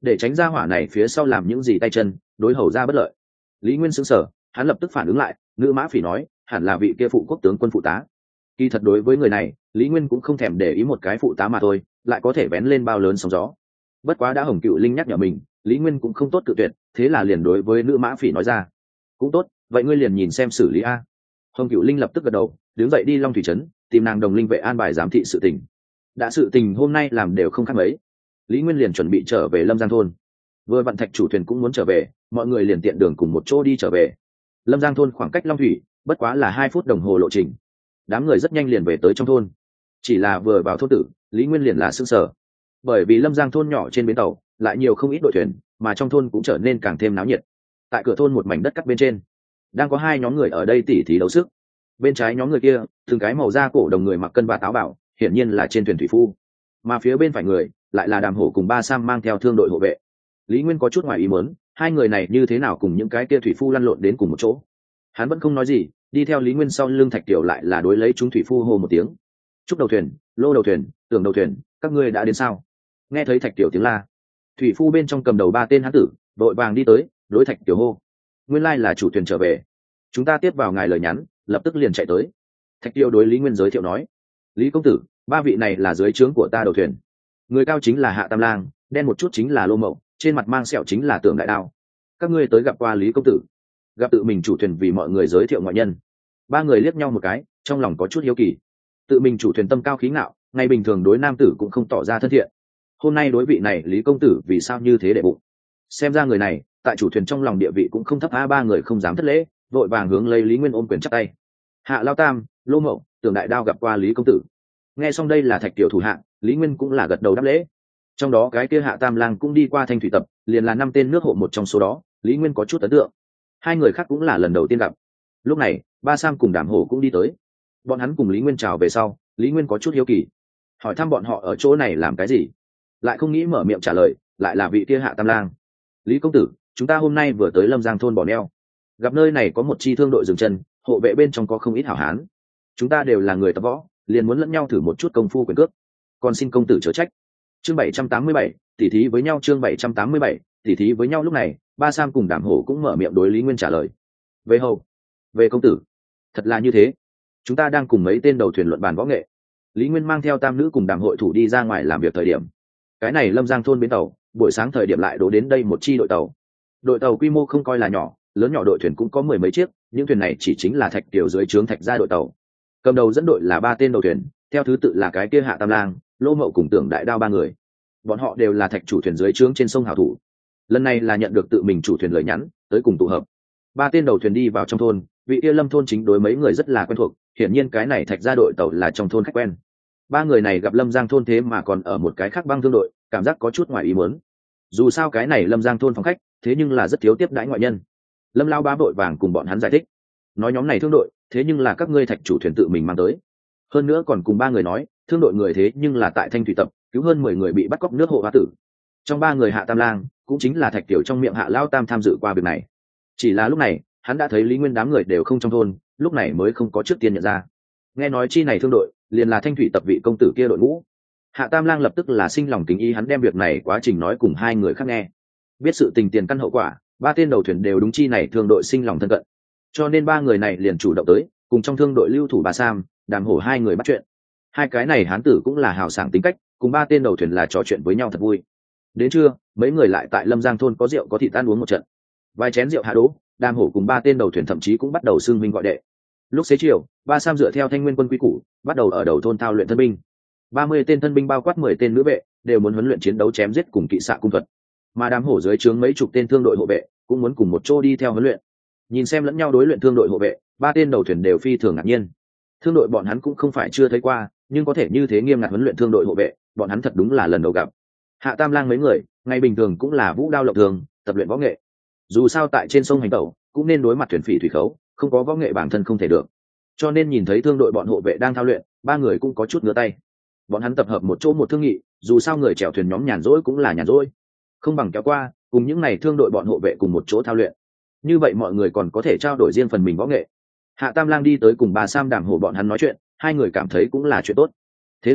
để tránh ra hỏa này phía sau làm những gì tay chân đối hầu ra bất lợi. Lý Nguyên sững sờ, hắn lập tức phản ứng lại, nữ mã phỉ nói hẳn là vị kia phụ quốc tướng quân phụ tá. Kỳ thật đối với người này Lý Nguyên cũng không thèm để ý, một cái phụ tá mà thôi lại có thể vén lên bao lớn sóng gió. Bất quá đã Hồng Cựu Linh nhắc nhở mình, Lý Nguyên cũng không tốt cự tuyệt, thế là liền đối với nữ mã phỉ nói ra. Cũng tốt, vậy ngươi liền nhìn xem xử lý a. Hồng Cựu Linh lập tức gật đầu, đứng dậy đi Long Thủy Trấn tìm nàng đồng linh vệ an bài giám thị sự tình. Đã sự tình hôm nay làm đều không khác mấy, Lý Nguyên liền chuẩn bị trở về Lâm Giang thôn. Vừa vặn Thạch chủ thuyền cũng muốn trở về, mọi người liền tiện đường cùng một chỗ đi trở về. Lâm Giang thôn khoảng cách Long Thủy bất quá là hai phút đồng hồ lộ trình. Đám người rất nhanh liền về tới trong thôn. Chỉ là vừa vào thôn tử, Lý Nguyên liền là sững sờ, bởi vì Lâm Giang thôn nhỏ trên bến tàu lại nhiều không ít đội thuyền, mà trong thôn cũng trở nên càng thêm náo nhiệt. Tại cửa thôn một mảnh đất cắt bên trên đang có hai nhóm người ở đây tỉ thí đấu sức. Bên trái nhóm người kia từng cái màu da cổ đồng người mặc cân và táo bảo, hiển nhiên là trên thuyền thủy phu, mà phía bên phải người lại là Đàm Hổ cùng Ba Sam mang theo thương đội hộ vệ. Lý Nguyên có chút ngoài ý muốn, hai người này như thế nào cùng những cái kia thủy phu lăn lộn đến cùng một chỗ. Hắn vẫn không nói gì, đi theo Lý Nguyên sau lưng Thạch Tiểu lại là đối lấy chúng thủy phu hô một tiếng. Trúc đầu thuyền, Lô đầu thuyền, Tưởng đầu thuyền, các ngươi đã đến sao? Nghe thấy Thạch Tiểu tiếng la, thủy phu bên trong cầm đầu ba tên hán tử đội vàng đi tới, đối Thạch Tiểu hô. Nguyên lai là chủ thuyền trở về, chúng ta tiếp vào ngài lời nhắn, lập tức liền chạy tới. Thạch Tiểu đối Lý Nguyên giới thiệu nói. Lý công tử, ba vị này là dưới trướng của ta đầu thuyền. Người cao chính là Hạ Tam Lang, đen một chút chính là Lô Mậu, trên mặt mang sẹo chính là Tưởng Đại Đao. Các ngươi tới gặp qua Lý công tử. Gặp tự mình chủ thuyền vì mọi người giới thiệu ngoại nhân. Ba người liếc nhau một cái, trong lòng có chút hiếu kỳ. Tự mình chủ thuyền tâm cao khí ngạo, ngày bình thường đối nam tử cũng không tỏ ra thân thiện. Hôm nay đối vị này Lý công tử vì sao như thế để bụng? Xem ra người này tại chủ thuyền trong lòng địa vị cũng không thấp. A ba người không dám thất lễ, vội vàng hướng lấy Lý Nguyên ôm quyền chắp tay. Hạ Lao Tam, Lô Mậu, Tưởng Đại Đao gặp qua Lý công tử. Nghe xong đây là Thạch Tiểu thủ hạ, Lý Nguyên cũng là gật đầu đáp lễ. Trong đó cái kia Hạ Tam Lang cũng đi qua Thanh thủy tập, liền là năm tên nước hộ một trong số đó, Lý Nguyên có chút ấn tượng. Hai người khác cũng là lần đầu tiên gặp. Lúc này Ba Sam cùng Đàm Hổ cũng đi tới. Bọn hắn cùng Lý Nguyên chào về sau, Lý Nguyên có chút hiếu kỳ, hỏi thăm bọn họ ở chỗ này làm cái gì, lại không nghĩ mở miệng trả lời, lại là vị kia Hạ Tam Lang. Lý công tử, chúng ta hôm nay vừa tới Lâm Giang thôn Bỏ Neo, gặp nơi này có một chi thương đội dừng chân, hộ vệ bên trong có không ít hảo hán. Chúng ta đều là người tập võ, liền muốn lẫn nhau thử một chút công phu quyền cước, còn xin công tử chớ trách. Chương bảy trăm tám mươi bảy, tỉ thí với nhau. Chương bảy trăm tám mươi bảy, tỉ thí với nhau. Lúc này Ba Sam cùng Đàm Hổ cũng mở miệng đối Lý Nguyên trả lời. Về hầu, về công tử, thật là như thế, chúng ta đang cùng mấy tên đầu thuyền luận bàn võ nghệ. Lý Nguyên mang theo tam nữ cùng Đàm hội thủ đi ra ngoài làm việc thời điểm, cái này Lâm Giang thôn bến tàu buổi sáng thời điểm lại đổ đến đây một chi đội tàu. Đội tàu quy mô không coi là nhỏ, lớn nhỏ đội thuyền cũng có mười mấy chiếc, những thuyền này chỉ chính là Thạch Tiểu dưới trướng Thạch gia đội tàu. Cầm đầu dẫn đội là ba tên đầu thuyền, theo thứ tự là cái kia Hạ Tam Lang, Lô Mậu cùng Tưởng Đại Đao ba người. Bọn họ đều là Thạch chủ thuyền dưới trướng trên sông hảo thủ. Lần này là nhận được tự mình chủ thuyền lời nhắn, tới cùng tụ hợp. Ba tên đầu thuyền đi vào trong thôn, vị kia Lâm thôn chính đối mấy người rất là quen thuộc, hiển nhiên cái này Thạch gia đội tàu là trong thôn khách quen. Ba người này gặp Lâm Giang thôn thế mà còn ở một cái khác băng thương đội, cảm giác có chút ngoài ý muốn. Dù sao cái này Lâm Giang thôn phòng khách, thế nhưng là rất thiếu tiếp đãi ngoại nhân. Lâm Lao Ba vội vàng cùng bọn hắn giải thích, nói nhóm này thương đội, thế nhưng là các ngươi Thạch chủ thuyền tự mình mang tới. Hơn nữa còn cùng ba người nói, thương đội người thế nhưng là tại Thanh thủy tập cứu hơn mười người bị bắt cóc nước hộ hóa tử. Trong ba người Hạ Tam Lang cũng chính là Thạch Tiểu trong miệng Hạ Lao Tam tham dự qua việc này. Chỉ là lúc này hắn đã thấy Lý Nguyên đám người đều không trong thôn, lúc này mới không có trước tiên nhận ra. Nghe nói chi này thương đội liền là Thanh thủy tập vị công tử kia đội ngũ. Hạ Tam Lang lập tức là sinh lòng kính ý, hắn đem việc này quá trình nói cùng hai người khác nghe. Biết sự tình tiền căn hậu quả, ba tên đầu thuyền đều đúng chi này thương đội sinh lòng thân cận, cho nên ba người này liền chủ động tới cùng trong thương đội lưu thủ Ba Sam, Đàm Hổ hai người bắt chuyện. Hai cái này hán tử cũng là hào sảng tính cách, cùng ba tên đầu thuyền là trò chuyện với nhau thật vui. Đến trưa mấy người lại tại Lâm Giang thôn có rượu có thịt ăn uống một trận, vài chén rượu hạ đỗ, Đàm Hổ cùng ba tên đầu thuyền thậm chí cũng bắt đầu xưng minh gọi đệ. Lúc xế chiều, Ba Sam dựa theo Thanh Nguyên quân quy củ bắt đầu ở đầu thôn thao luyện thân binh. Ba mươi tên thân binh bao quát mười tên nữ vệ đều muốn huấn luyện chiến đấu chém giết cùng kỵ xạ cung thuật, mà Đàm Hổ dưới trướng mấy chục tên thương đội hộ vệ cũng muốn cùng một chỗ đi theo huấn luyện. Nhìn xem lẫn nhau đối luyện thương đội hộ vệ, ba tên đầu thuyền đều phi thường ngạc nhiên. Thương đội bọn hắn cũng không phải chưa thấy qua, nhưng có thể như thế nghiêm ngặt huấn luyện thương đội hộ vệ, bọn hắn thật đúng là lần đầu gặp. Hạ Tam Lang mấy người ngày bình thường cũng là vũ đao lộng thường, tập luyện võ nghệ. Dù sao tại trên sông hành tẩu cũng nên đối mặt thuyền phỉ thủy khấu, không có võ nghệ bản thân không thể được. Cho nên nhìn thấy thương đội bọn hộ vệ đang thao luyện, ba người cũng có chút ngửa tay. Bọn hắn tập hợp một chỗ một thương nghị, dù sao người chèo thuyền nhóm nhàn rỗi cũng là nhàn rỗi, không bằng kéo qua cùng những này thương đội bọn hộ vệ cùng một chỗ thao luyện. Như vậy mọi người còn có thể trao đổi riêng phần mình võ nghệ. Hạ Tam Lang đi tới cùng Ba Sam Đàm Hổ bọn hắn nói chuyện, hai người cảm thấy cũng là chuyện tốt. Thế là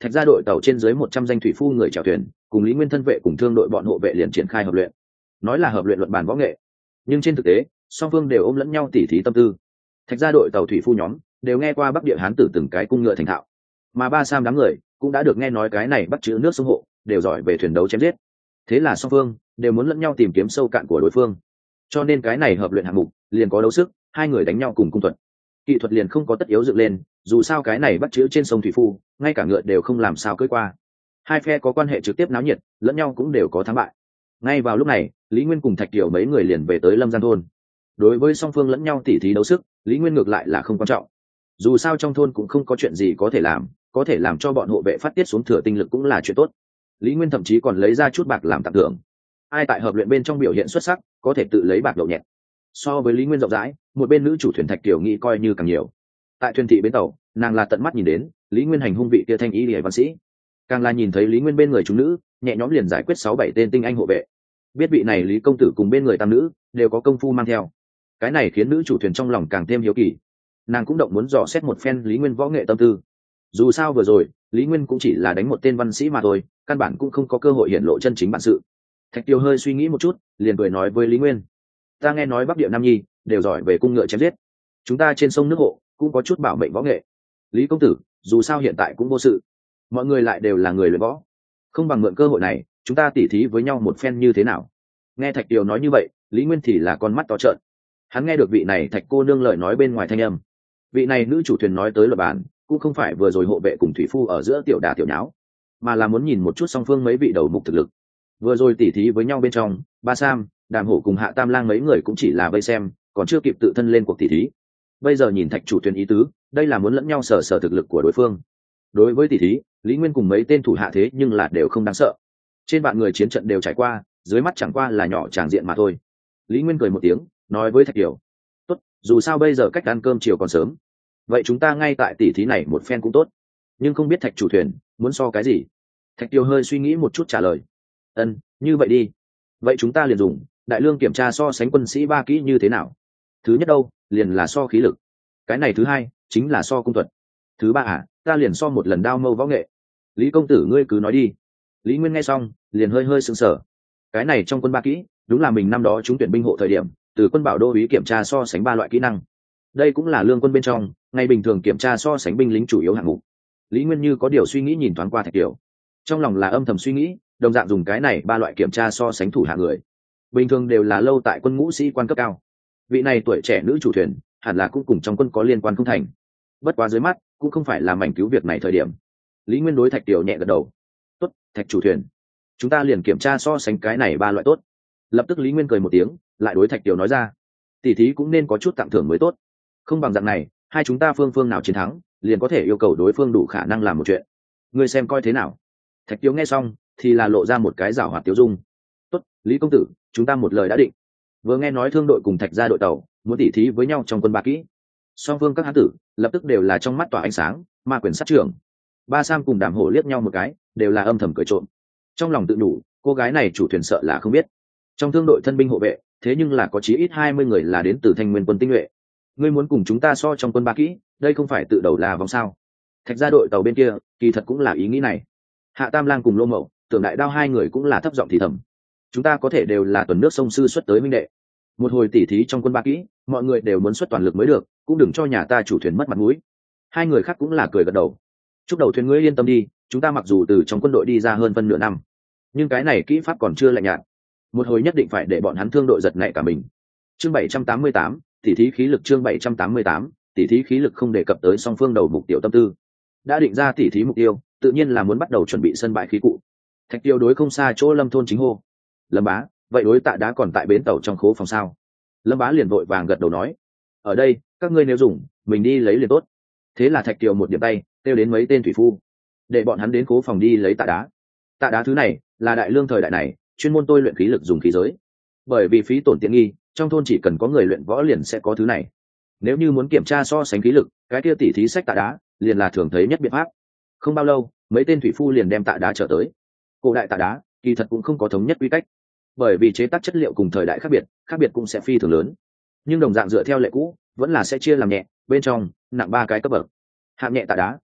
Thạch gia đội tàu trên dưới một trăm danh thủy phu người chèo thuyền cùng lý nguyên thân vệ cùng thương đội bọn hộ vệ liền triển khai hợp luyện. Nói là hợp luyện luận bàn võ nghệ, nhưng trên thực tế song phương đều ôm lẫn nhau tỉ thí tâm tư. Thạch gia đội tàu thủy phu nhóm đều nghe qua bắc địa hán tử từng cái cung ngựa thành thạo, mà ba sam đám người cũng đã được nghe nói cái này bắt chữ nước sông hộ đều giỏi về thuyền đấu chém giết. Thế là song phương đều muốn lẫn nhau tìm kiếm sâu cạn của đối phương, cho nên cái này hợp luyện hạng mục liền có đấu sức, hai người đánh nhau cùng cung thuật. Kỹ thuật liền không có tất yếu dựng lên, dù sao cái này bắt chữ trên sông thủy phu ngay cả ngựa đều không làm sao cưỡi qua. Hai phe có quan hệ trực tiếp náo nhiệt, lẫn nhau cũng đều có thắng bại. Ngay vào lúc này, Lý Nguyên cùng Thạch Kiều mấy người liền về tới Lâm Giang thôn. Đối với song phương lẫn nhau tỉ thí đấu sức, Lý Nguyên ngược lại là không quan trọng. Dù sao trong thôn cũng không có chuyện gì có thể làm, có thể làm cho bọn hộ vệ phát tiết xuống thừa tinh lực cũng là chuyện tốt. Lý Nguyên thậm chí còn lấy ra chút bạc làm tặng thưởng. Ai tại hợp luyện bên trong biểu hiện xuất sắc, có thể tự lấy bạc đậu nhẹt. So với Lý Nguyên rộng rãi, một bên nữ chủ thuyền Thạch Kiều nghĩ coi như càng nhiều. Tại thuyền thị bến tàu, nàng là tận mắt nhìn đến Lý Nguyên hành hung vị kia thanh ý liễu văn sĩ, càng là nhìn thấy Lý Nguyên bên người chúng nữ nhẹ nhõm liền giải quyết sáu bảy tên tinh anh hộ vệ. Biết vị này Lý công tử cùng bên người tam nữ đều có công phu mang theo, cái này khiến nữ chủ thuyền trong lòng càng thêm hiếu kỳ. Nàng cũng động muốn dò xét một phen Lý Nguyên võ nghệ tâm tư. Dù sao vừa rồi Lý Nguyên cũng chỉ là đánh một tên văn sĩ mà thôi, căn bản cũng không có cơ hội hiện lộ chân chính bản sự. Thạch Kiều hơi suy nghĩ một chút, liền cười nói với Lý Nguyên: ta nghe nói bắc địa nam nhi đều giỏi về cung ngựa chém giết, chúng ta trên sông nước hộ cũng có chút bảo mệnh võ nghệ. Lý công tử dù sao hiện tại cũng vô sự, mọi người lại đều là người luyện võ, không bằng mượn cơ hội này chúng ta tỉ thí với nhau một phen như thế nào? Nghe Thạch Kiều nói như vậy, Lý Nguyên thì là con mắt to trợn. Hắn nghe được vị này Thạch cô nương lời nói bên ngoài thanh âm. Vị này nữ chủ thuyền nói tới luật bản cũng không phải vừa rồi hộ vệ cùng thủy phu ở giữa tiểu đà tiểu nháo, mà là muốn nhìn một chút song phương mấy vị đầu mục thực lực. Vừa rồi tỉ thí với nhau bên trong, Ba Sam, Đàm Hổ cùng Hạ Tam Lang mấy người cũng chỉ là vây xem, còn chưa kịp tự thân lên cuộc tỉ thí. Bây giờ nhìn Thạch chủ thuyền ý tứ, đây là muốn lẫn nhau sở sở thực lực của đối phương. Đối với tỉ thí, Lý Nguyên cùng mấy tên thủ hạ thế nhưng là đều không đáng sợ. Trên bạn người chiến trận đều trải qua, dưới mắt chẳng qua là nhỏ tràng diện mà thôi. Lý Nguyên cười một tiếng, nói với Thạch Kiều: tốt, dù sao bây giờ cách ăn cơm chiều còn sớm, vậy chúng ta ngay tại tỉ thí này một phen cũng tốt. Nhưng không biết Thạch chủ thuyền muốn so cái gì? Thạch Kiều hơi suy nghĩ một chút trả lời: ân, như vậy đi, vậy chúng ta liền dùng đại lương kiểm tra so sánh quân sĩ ba kỹ như thế nào. Thứ nhất đâu, liền là so khí lực. Cái này thứ hai chính là so cung thuật. Thứ ba à, ta liền so một lần đao mâu võ nghệ. Lý công tử ngươi cứ nói đi. Lý Nguyên nghe xong liền hơi hơi sững sờ. Cái này trong quân ba kỹ đúng là mình năm đó trúng tuyển binh hộ thời điểm từ quân bảo đô úy kiểm tra so sánh ba loại kỹ năng. Đây cũng là lương quân bên trong ngày bình thường kiểm tra so sánh binh lính chủ yếu hạng mục. Lý Nguyên như có điều suy nghĩ nhìn thoáng qua Thạch Kiều, trong lòng là âm thầm suy nghĩ, đồng dạng dùng cái này ba loại kiểm tra so sánh thủ hạ người bình thường đều là lâu tại quân ngũ sĩ quan cấp cao. Vị này tuổi trẻ nữ chủ thuyền hẳn là cũng cùng trong quân có liên quan không thành. Bất quá dưới mắt cũng không phải là mảnh cứu việc này thời điểm. Lý Nguyên đối Thạch Kiều nhẹ gật đầu: tốt, Thạch chủ thuyền, chúng ta liền kiểm tra so sánh cái này ba loại tốt. Lập tức Lý Nguyên cười một tiếng, lại đối Thạch Kiều nói ra: tỉ thí cũng nên có chút tặng thưởng mới tốt, không bằng dạng này, hai chúng ta phương phương nào chiến thắng liền có thể yêu cầu đối phương đủ khả năng làm một chuyện, ngươi xem coi thế nào. Thạch Kiều nghe xong thì là lộ ra một cái giảo hoạt tiêu dung: tốt, Lý công tử, chúng ta một lời đã định. Vừa nghe nói thương đội cùng Thạch gia đội tàu muốn tỉ thí với nhau trong quân ba kỹ, song phương các hán tử lập tức đều là trong mắt tỏa ánh sáng, ma quyền sát trưởng. Ba Sam cùng Đàm Hổ liếc nhau một cái, đều là âm thầm cười trộm. Trong lòng tự đủ, cô gái này chủ thuyền sợ là không biết, trong thương đội thân binh hộ vệ thế nhưng là có chí ít hai mươi người là đến từ Thanh Nguyên quân tinh nhuệ. Ngươi muốn cùng chúng ta so trong quân ba kỹ, đây không phải tự đầu là vòng sao? Thạch gia đội tàu bên kia kỳ thật cũng là ý nghĩ này. Hạ Tam Lang cùng Lô Mậu, Tưởng Đại Đao hai người cũng là thấp giọng thì thầm: chúng ta có thể đều là tuần nước sông sư xuất tới minh đệ, một hồi tỉ thí trong quân ba kỹ mọi người đều muốn xuất toàn lực mới được, cũng đừng cho nhà ta chủ thuyền mất mặt mũi. Hai người khác cũng là cười gật đầu: chúc đầu thuyền ngươi yên tâm đi, chúng ta mặc dù từ trong quân đội đi ra hơn phân nửa năm, nhưng cái này kỹ pháp còn chưa lạnh nhạt, một hồi nhất định phải để bọn hắn thương đội giật nảy cả mình. Chương bảy trăm tám mươi tám, tỉ thí khí lực. Chương bảy trăm tám mươi tám, tỉ thí khí lực không đề cập tới song phương đầu mục tiêu tâm tư. Đã định ra tỉ thí mục tiêu, tự nhiên là muốn bắt đầu chuẩn bị sân bãi khí cụ. Thạch Kiều đối không xa chỗ Lâm thôn chính hô: Lâm bá, vậy đối tạ đá còn tại bến tàu trong khố phòng sao? Lâm bá liền vội vàng gật đầu nói: ở đây, các ngươi nếu dùng, mình đi lấy liền tốt. Thế là Thạch Kiều một điểm tay kêu đến mấy tên thủy phu, để bọn hắn đến khố phòng đi lấy tạ đá. Tạ đá thứ này là đại lương thời đại này chuyên môn tôi luyện khí lực dùng khí giới, bởi vì phí tổn tiện nghi, trong thôn chỉ cần có người luyện võ liền sẽ có thứ này. Nếu như muốn kiểm tra so sánh khí lực, cái kia tỉ thí sách tạ đá liền là thường thấy nhất biện pháp. Không bao lâu, mấy tên thủy phu liền đem tạ đá trở tới. Cổ đại tạ đá kỳ thật cũng không có thống nhất quy cách, bởi vì chế tác chất liệu cùng thời đại khác biệt, khác biệt cũng sẽ phi thường lớn. Nhưng đồng dạng dựa theo lệ cũ, vẫn là sẽ chia làm nhẹ, bên trong nặng ba cái cấp bậc. Hạng nhẹ tạ đá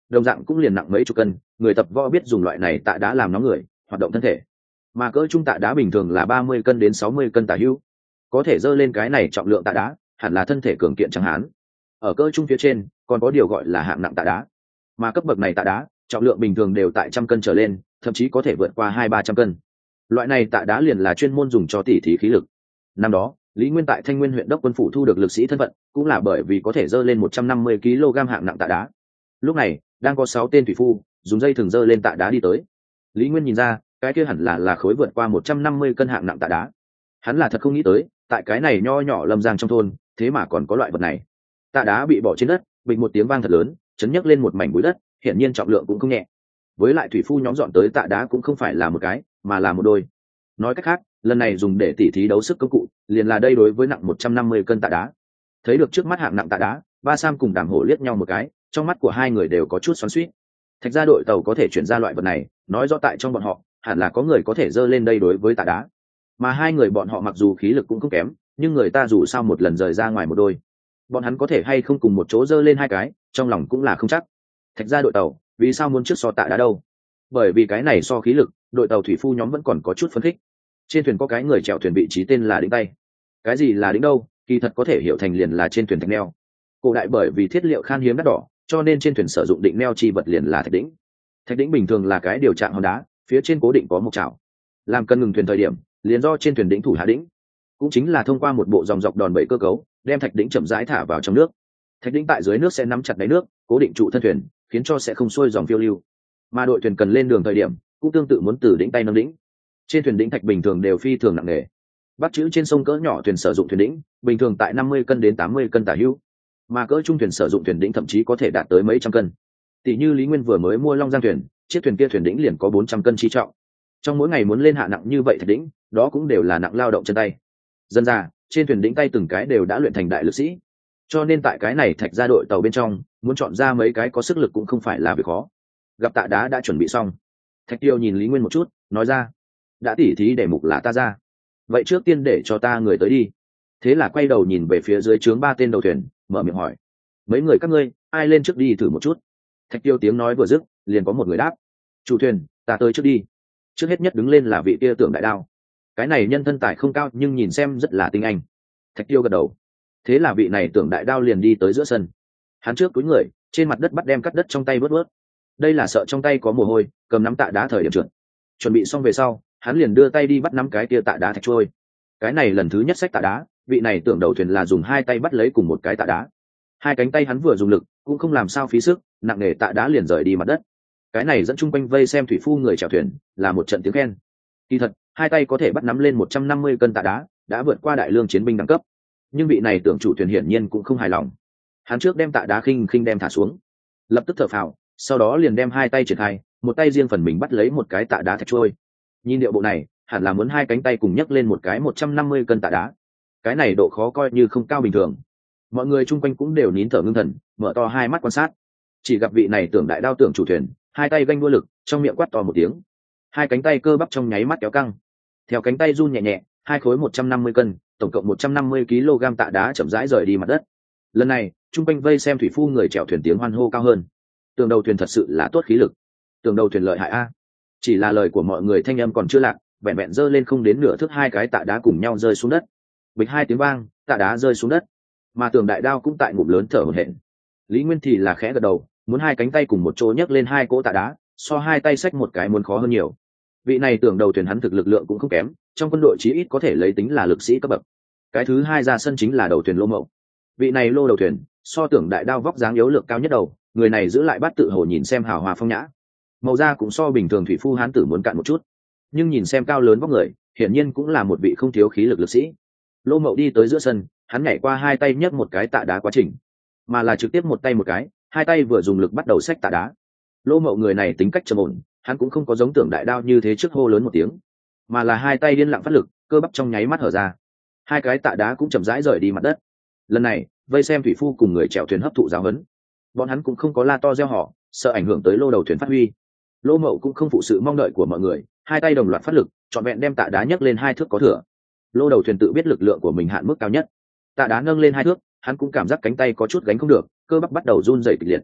đồng dạng cũng liền nặng mấy chục cân, người tập võ biết dùng loại này tạ đá làm nóng người hoạt động thân thể. Mà cỡ trung tạ đá bình thường là ba mươi cân đến sáu mươi cân tả hữu, có thể dơ lên cái này trọng lượng tạ đá hẳn là thân thể cường kiện chẳng hán. Ở cỡ trung phía trên còn có điều gọi là hạng nặng tạ đá, mà cấp bậc này tạ đá trọng lượng bình thường đều tại trăm cân trở lên, thậm chí có thể vượt qua hai ba trăm cân. Loại này tạ đá liền là chuyên môn dùng cho tỉ thí khí lực. Năm đó Lý Nguyên tại Thanh Nguyên huyện đốc quân phủ thu được lực sĩ thân phận cũng là bởi vì có thể dơ lên một trăm năm mươi ki lô gam hạng nặng tạ đá. Lúc này đang có sáu tên thủy phu dùng dây thừng dơ lên tạ đá đi tới. Lý Nguyên nhìn ra cái kia hẳn là là khối vượt qua một trăm năm mươi cân hạng nặng tạ đá. Hắn là thật không nghĩ tới tại cái này nho nhỏ lâm giang trong thôn thế mà còn có loại vật này. Tạ đá bị bỏ trên đất, bịch một tiếng vang thật lớn, chấn nhấc lên một mảnh bụi đất, hiển nhiên trọng lượng cũng không nhẹ. Với lại thủy phu nhóm dọn tới tạ đá cũng không phải là một cái mà là một đôi. Nói cách khác lần này dùng để tỉ thí đấu sức công cụ liền là đây đối với nặng một trăm năm mươi cân tạ đá. Thấy được trước mắt hạng nặng tạ đá, Ba Sam cùng Đàm Hổ liếc nhau một cái, trong mắt của hai người đều có chút xoắn xuýt. Thạch gia đội tàu có thể chuyển ra loại vật này, nói rõ tại trong bọn họ hẳn là có người có thể dơ lên đây đối với tạ đá. Mà hai người bọn họ mặc dù khí lực cũng không kém, nhưng người ta dù sao một lần rời ra ngoài một đôi, bọn hắn có thể hay không cùng một chỗ dơ lên hai cái, trong lòng cũng là không chắc. Thạch gia đội tàu vì sao muốn trước so tạ đá đâu? Bởi vì cái này so khí lực, đội tàu thủy phu nhóm vẫn còn có chút phấn khích. Trên thuyền có cái người chèo thuyền vị trí tên là đĩnh tay. Cái gì là đĩnh đâu? Kỳ thật có thể hiểu thành liền là trên thuyền thạch neo. Cổ đại bởi vì thiết liệu khan hiếm đắt đỏ, cho nên trên thuyền sử dụng định neo chi vật liền là thạch đĩnh. Thạch đĩnh bình thường là cái điều trạng hòn đá, phía trên cố định có một chảo. Làm cân ngừng thuyền thời điểm, liền do trên thuyền đĩnh thủ hạ đĩnh, cũng chính là thông qua một bộ dòng dọc đòn bẩy cơ cấu, đem thạch đĩnh chậm rãi thả vào trong nước. Thạch đĩnh tại dưới nước sẽ nắm chặt đáy nước, cố định trụ thân thuyền, khiến cho sẽ không xuôi dòng phiêu lưu. Mà đội thuyền cần lên đường thời điểm, cũng tương tự muốn từ đĩnh tay nâng đĩnh. Trên thuyền đĩnh thạch bình thường đều phi thường nặng nề. Bắt chữ trên sông cỡ nhỏ thuyền sử dụng thuyền đĩnh, bình thường tại năm mươi cân đến tám mươi cân tả hữu, mà cỡ trung thuyền sử dụng thuyền đĩnh thậm chí có thể đạt tới mấy trăm cân. Tỷ như Lý Nguyên vừa mới mua Long Giang thuyền, chiếc thuyền kia thuyền đĩnh liền có bốn trăm cân chi trọng. Trong mỗi ngày muốn lên hạ nặng như vậy thạch đĩnh, đó cũng đều là nặng lao động chân tay. Dân ra, trên thuyền đĩnh tay từng cái đều đã luyện thành đại lực sĩ. Cho nên tại cái này Thạch gia đội tàu bên trong, muốn chọn ra mấy cái có sức lực cũng không phải là việc khó. Gặp tạ đá đã chuẩn bị xong, Thạch Tiêu nhìn Lý Nguyên một chút, nói ra: đã tỉ thí để mục là ta ra, vậy trước tiên để cho ta người tới đi. Thế là quay đầu nhìn về phía dưới trướng ba tên đầu thuyền, mở miệng hỏi: mấy người các ngươi ai lên trước đi thử một chút? Thạch Tiêu tiếng nói vừa dứt, liền có một người đáp: chủ thuyền, ta tới trước đi. Trước hết nhất đứng lên là vị kia Tưởng Đại Đao. Cái này nhân thân tài không cao nhưng nhìn xem rất là tinh anh. Thạch Tiêu gật đầu. Thế là vị này Tưởng Đại Đao liền đi tới giữa sân. Hắn trước cúi người, trên mặt đất bắt đem cắt đất trong tay vớt vớt. Đây là sợ trong tay có mồ hôi, cầm nắm tạ đá thời điểm trượt. Chuẩn bị xong về sau, hắn liền đưa tay đi bắt nắm cái kia tạ đá thạch trôi. Cái này lần thứ nhất xách tạ đá, vị này Tưởng đầu thuyền là dùng hai tay bắt lấy cùng một cái tạ đá. Hai cánh tay hắn vừa dùng lực, cũng không làm sao phí sức, nặng nề tạ đá liền rời đi mặt đất. Cái này dẫn chung quanh vây xem thủy phu người chèo thuyền, là một trận tiếng khen. Kỳ thật, hai tay có thể bắt nắm lên một trăm năm mươi cân tạ đá, đã vượt qua đại lương chiến binh đẳng cấp. Nhưng vị này Tưởng chủ thuyền hiển nhiên cũng không hài lòng. Hắn trước đem tạ đá khinh khinh đem thả xuống, lập tức thở phào, sau đó liền đem hai tay triển khai, một tay riêng phần mình bắt lấy một cái tạ đá thạch trôi. Nhìn điệu bộ này, hẳn là muốn hai cánh tay cùng nhấc lên một cái một trăm năm mươi cân tạ đá. Cái này độ khó coi như không cao bình thường. Mọi người chung quanh cũng đều nín thở ngưng thần, mở to hai mắt quan sát. Chỉ gặp vị này Tưởng Đại Đao Tưởng chủ thuyền, hai tay ganh đua lực, trong miệng quát to một tiếng, hai cánh tay cơ bắp trong nháy mắt kéo căng. Theo cánh tay run nhẹ nhẹ, hai khối một trăm năm mươi cân, tổng cộng một trăm năm mươi ki lô gam tạ đá chậm rãi rời đi mặt đất. Lần này, trung quanh vây xem thủy phu người chèo thuyền tiếng hoan hô cao hơn. Tưởng đầu thuyền thật sự là tốt khí lực. Tưởng đầu thuyền lợi hại a. Chỉ là lời của mọi người thanh âm còn chưa lạc, vẹn vẹn giơ lên không đến nửa thước hai cái tạ đá cùng nhau rơi xuống đất. Bịch hai tiếng vang, tạ đá rơi xuống đất. Mà Tưởng Đại Đao cũng tại ngụm lớn thở hổn hển. Lý Nguyên thì là khẽ gật đầu, muốn hai cánh tay cùng một chỗ nhấc lên hai cỗ tạ đá, so hai tay xách một cái muốn khó hơn nhiều. Vị này Tưởng đầu thuyền hắn thực lực lượng cũng không kém, trong quân đội chí ít có thể lấy tính là lực sĩ cấp bậc. Cái thứ hai ra sân chính là đầu thuyền Lô Mậu. Vị này Lô đầu thuyền, so Tưởng Đại Đao vóc dáng yếu lượng cao nhất đầu, người này giữ lại bát tự hồ nhìn xem hào hòa phong nhã. Màu da cũng so bình thường thủy phu hán tử muốn cạn một chút, nhưng nhìn xem cao lớn vóc người, hiển nhiên cũng là một vị không thiếu khí lực lực sĩ. Lô Mậu đi tới giữa sân, hắn nhảy qua hai tay nhấc một cái tạ đá quá trình, mà là trực tiếp một tay một cái, hai tay vừa dùng lực bắt đầu xách tạ đá. Lô Mậu người này tính cách trầm ổn, hắn cũng không có giống Tưởng Đại Đao như thế trước hô lớn một tiếng, mà là hai tay điên lặng phát lực, cơ bắp trong nháy mắt hở ra, hai cái tạ đá cũng chậm rãi rời đi mặt đất. Lần này vây xem thủy phu cùng người chèo thuyền hấp thụ giáo huấn, bọn hắn cũng không có la to reo hò, sợ ảnh hưởng tới Lô đầu thuyền phát huy. Lô Mậu cũng không phụ sự mong đợi của mọi người, hai tay đồng loạt phát lực, trọn vẹn đem tạ đá nhấc lên hai thước có thừa. Lô đầu thuyền tự biết lực lượng của mình hạn mức cao nhất, tạ đá nâng lên hai thước, hắn cũng cảm giác cánh tay có chút gánh không được, cơ bắp bắt đầu run rẩy kịch liệt.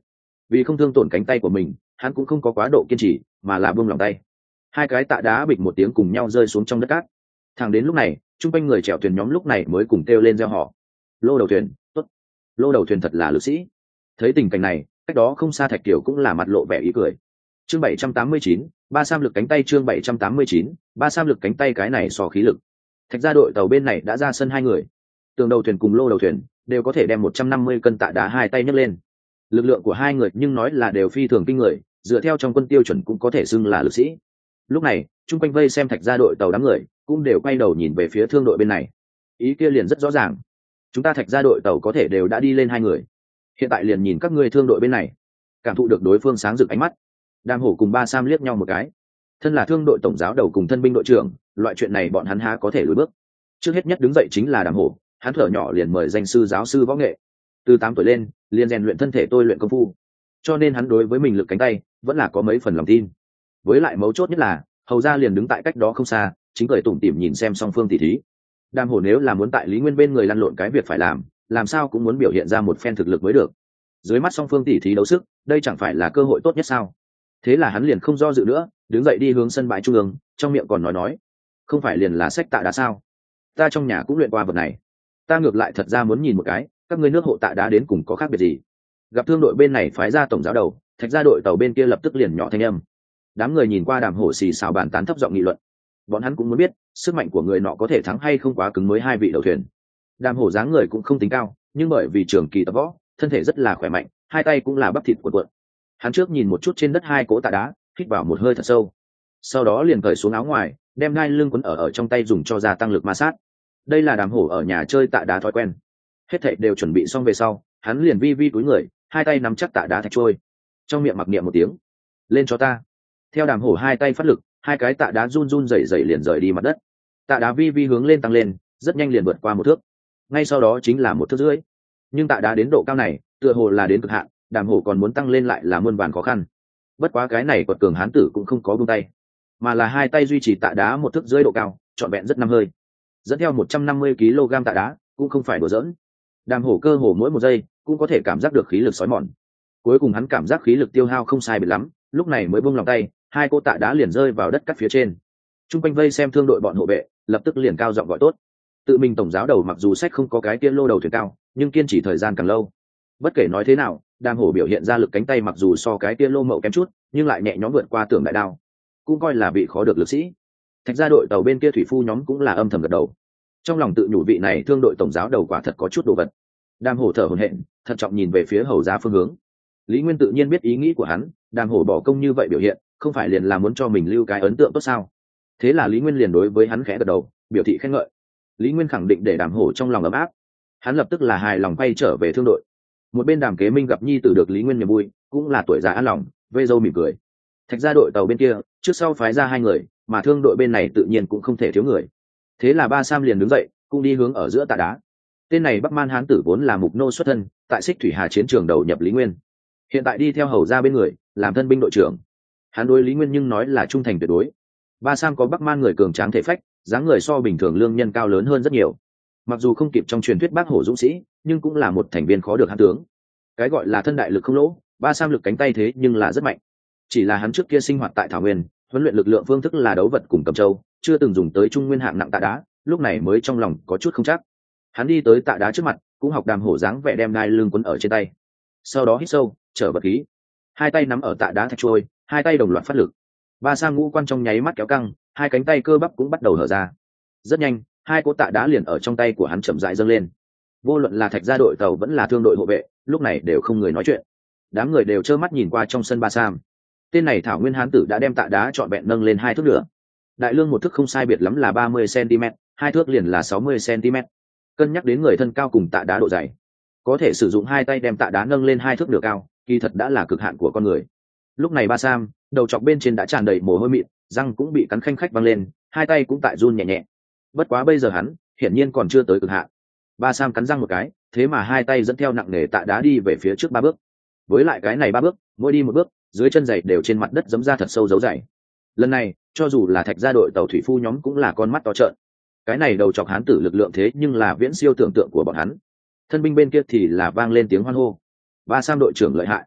vì không thương tổn cánh tay của mình, hắn cũng không có quá độ kiên trì mà là buông lòng tay. Hai cái tạ đá bịch một tiếng cùng nhau rơi xuống trong đất cát. Thẳng đến lúc này chung quanh người chèo thuyền nhóm lúc này mới cùng kêu lên reo hò. Lô đầu thuyền tốt, lô đầu thuyền thật là lực sĩ. Thấy tình cảnh này, cách đó không xa Thạch Kiều cũng là mặt lộ vẻ ý cười. Chương bảy trăm tám mươi chín, ba sam lực cánh tay. Chương bảy trăm tám mươi chín, ba sam lực cánh tay. Cái này so khí lực. Thạch gia đội tàu bên này đã ra sân hai người, tường đầu thuyền cùng lô đầu thuyền đều có thể đem một trăm năm mươi cân tạ đá hai tay nhấc lên. Lực lượng của hai người nhưng nói là đều phi thường kinh người, dựa theo trong quân tiêu chuẩn cũng có thể xưng là lực sĩ. Lúc này chung quanh vây xem Thạch gia đội tàu đám người cũng đều quay đầu nhìn về phía thương đội bên này, ý kia liền rất rõ ràng, chúng ta Thạch gia đội tàu có thể đều đã đi lên hai người, hiện tại liền nhìn các ngươi thương đội bên này. Cảm thụ được đối phương sáng rực ánh mắt, Đàm Hổ cùng Ba Sam liếc nhau một cái. Thân là thương đội tổng giáo đầu cùng thân binh đội trưởng, loại chuyện này bọn hắn há có thể lùi bước. Trước hết nhất đứng dậy chính là Đàm Hổ, hắn thở nhỏ liền mời danh sư giáo sư võ nghệ, từ tám tuổi lên liền rèn luyện thân thể tôi luyện công phu, cho nên hắn đối với mình lực cánh tay vẫn là có mấy phần lòng tin. Với lại mấu chốt nhất là hầu ra liền đứng tại cách đó không xa, chính cười tủm tỉm nhìn xem song phương tỉ thí. Đàm Hổ nếu là muốn tại Lý Nguyên bên người lăn lộn cái việc phải làm, làm sao cũng muốn biểu hiện ra một phen thực lực mới được. Dưới mắt song phương tỉ thí đấu sức, đây chẳng phải là cơ hội tốt nhất sao? Thế là hắn liền không do dự nữa, đứng dậy đi hướng sân bãi trung ương, trong miệng còn nói nói, không phải liền là sách tạ đá sao? Ta trong nhà cũng luyện qua vật này, ta ngược lại thật ra muốn nhìn một cái, các ngươi nước hộ tạ đá đến cùng có khác biệt gì? Gặp thương đội bên này phái ra tổng giáo đầu, Thạch gia đội tàu bên kia lập tức liền nhỏ thanh âm. Đám người nhìn qua Đàm Hổ xì xào bàn tán thấp giọng nghị luận. Bọn hắn cũng muốn biết sức mạnh của người nọ có thể thắng hay không quá cứng mới hai vị đầu thuyền. Đàm Hổ dáng người cũng không tính cao, nhưng bởi vì trường kỳ tập võ, thân thể rất là khỏe mạnh, hai tay cũng là bắp thịt cuộn cuộn. Hắn trước nhìn một chút trên đất hai cỗ tạ đá, hít vào một hơi thật sâu, sau đó liền cởi xuống áo ngoài, đem gai lưng quấn ở ở trong tay dùng cho gia tăng lực ma sát. Đây là Đàm Hổ ở nhà chơi tạ đá thói quen. Hết thảy đều chuẩn bị xong về sau, hắn liền vi vi cúi người, hai tay nắm chắc tạ đá thạch trôi, trong miệng mặc niệm một tiếng, lên cho ta. Theo Đàm Hổ hai tay phát lực, hai cái tạ đá run run rẩy rẩy liền rời đi mặt đất. Tạ đá vi vi hướng lên tăng lên, rất nhanh liền vượt qua một thước, ngay sau đó chính là một thước rưỡi. Nhưng tạ đá đến độ cao này, tựa hồ là đến cực hạn, Đàm Hổ còn muốn tăng lên lại là muôn vàn khó khăn. Bất quá cái này quật cường hán tử cũng không có buông tay, mà là hai tay duy trì tạ đá một thước rưỡi độ cao, trọn vẹn rất năm hơi, dẫn theo một trăm năm mươi ki lô gam tạ đá, cũng không phải đùa giỡn. Đàm Hổ cơ hồ mỗi một giây cũng có thể cảm giác được khí lực sói mòn. Cuối cùng hắn cảm giác khí lực tiêu hao không sai biệt lắm, lúc này mới buông lòng tay, hai cô tạ đá liền rơi vào đất cắt phía trên. Trung quanh vây xem thương đội bọn hộ vệ lập tức liền cao giọng gọi tốt. Tự mình tổng giáo đầu mặc dù sách không có cái kia lô đầu thuyền cao, nhưng kiên trì thời gian càng lâu. Bất kể nói thế nào, Đàm Hổ biểu hiện ra lực cánh tay mặc dù so cái kia lô mậu kém chút, nhưng lại nhẹ nhõm vượt qua tưởng đại đao, cũng coi là vị khó được lực sĩ. Thạch gia đội tàu bên kia thủy phu nhóm cũng là âm thầm gật đầu, trong lòng tự nhủ vị này thương đội tổng giáo đầu quả thật có chút đồ vật. Đàm Hổ thở hổn hển, thận trọng nhìn về phía hầu ra phương hướng. Lý Nguyên tự nhiên biết ý nghĩ của hắn, Đàm Hổ bỏ công như vậy biểu hiện, không phải liền là muốn cho mình lưu cái ấn tượng tốt sao? Thế là Lý Nguyên liền đối với hắn khẽ gật đầu, biểu thị khen ngợi. Lý Nguyên khẳng định để Đàm Hổ trong lòng ấm áp, hắn lập tức là hài lòng quay trở về thương đội. Một bên Đàm Kế Minh gặp nhi tử được Lý Nguyên niềm vui, cũng là tuổi già an lòng, vây râu mỉm cười. Thạch gia đội tàu bên kia trước sau phái ra hai người, mà thương đội bên này tự nhiên cũng không thể thiếu người. Thế là Ba Sam liền đứng dậy, cũng đi hướng ở giữa tạ đá. Tên này Bắc Man hán tử vốn là mục nô xuất thân, tại Xích Thủy Hà chiến trường đầu nhập Lý Nguyên, hiện tại đi theo hầu ra bên người, làm thân binh đội trưởng. Hắn đối Lý Nguyên nhưng nói là trung thành tuyệt đối. Ba Sam có Bắc Man người cường tráng thể phách, dáng người so bình thường lương nhân cao lớn hơn rất nhiều. Mặc dù không kịp trong truyền thuyết Bác Hổ dũng sĩ, nhưng cũng là một thành viên khó được hán tướng. Cái gọi là thân đại lực không lỗ, Ba Sam lực cánh tay thế nhưng là rất mạnh. Chỉ là hắn trước kia sinh hoạt tại Thảo Nguyên, huấn luyện lực lượng phương thức là đấu vật cùng cầm châu, chưa từng dùng tới trung nguyên hạng nặng tạ đá, lúc này mới trong lòng có chút không chắc. Hắn đi tới tạ đá trước mặt, cũng học Đàm Hổ dáng vẻ đem đai lưng quấn ở trên tay, sau đó hít sâu, trở vật khí, hai tay nắm ở tạ đá thạch trôi, hai tay đồng loạt phát lực. Ba Sam ngũ quan trong nháy mắt kéo căng, hai cánh tay cơ bắp cũng bắt đầu hở ra. Rất nhanh, hai cỗ tạ đá liền ở trong tay của hắn chậm rãi dâng lên. Vô luận là Thạch gia đội tàu vẫn là thương đội hộ vệ, lúc này đều không người nói chuyện. Đám người đều trơ mắt nhìn qua trong sân Ba Sam. Tên này Thảo Nguyên hán tử đã đem tạ đá trọn vẹn nâng lên hai thước nữa. Đại lương một thước không sai biệt lắm là ba mươi xăng-ti-mét, hai thước liền là sáu mươi xăng-ti-mét. Cân nhắc đến người thân cao cùng tạ đá độ dày, có thể sử dụng hai tay đem tạ đá nâng lên hai thước nửa cao, kỳ thật đã là cực hạn của con người. Lúc này Ba Sam, đầu chọc bên trên đã tràn đầy mồ hôi mịn, răng cũng bị cắn khanh khách văng lên, hai tay cũng tại run nhẹ nhẹ. Bất quá bây giờ hắn hiển nhiên còn chưa tới cực hạn. Ba Sam cắn răng một cái, thế mà hai tay dẫn theo nặng nề tạ đá đi về phía trước ba bước. Với lại cái này ba bước, mỗi đi một bước, dưới chân giày đều trên mặt đất giẫm ra thật sâu dấu giày. Lần này, cho dù là Thạch gia đội tàu thủy phu nhóm cũng là con mắt to trợn. Cái này đầu chọc hán tử lực lượng thế nhưng là viễn siêu tưởng tượng của bọn hắn. Thân binh bên kia thì là vang lên tiếng hoan hô. Ba Sam đội trưởng lợi hại.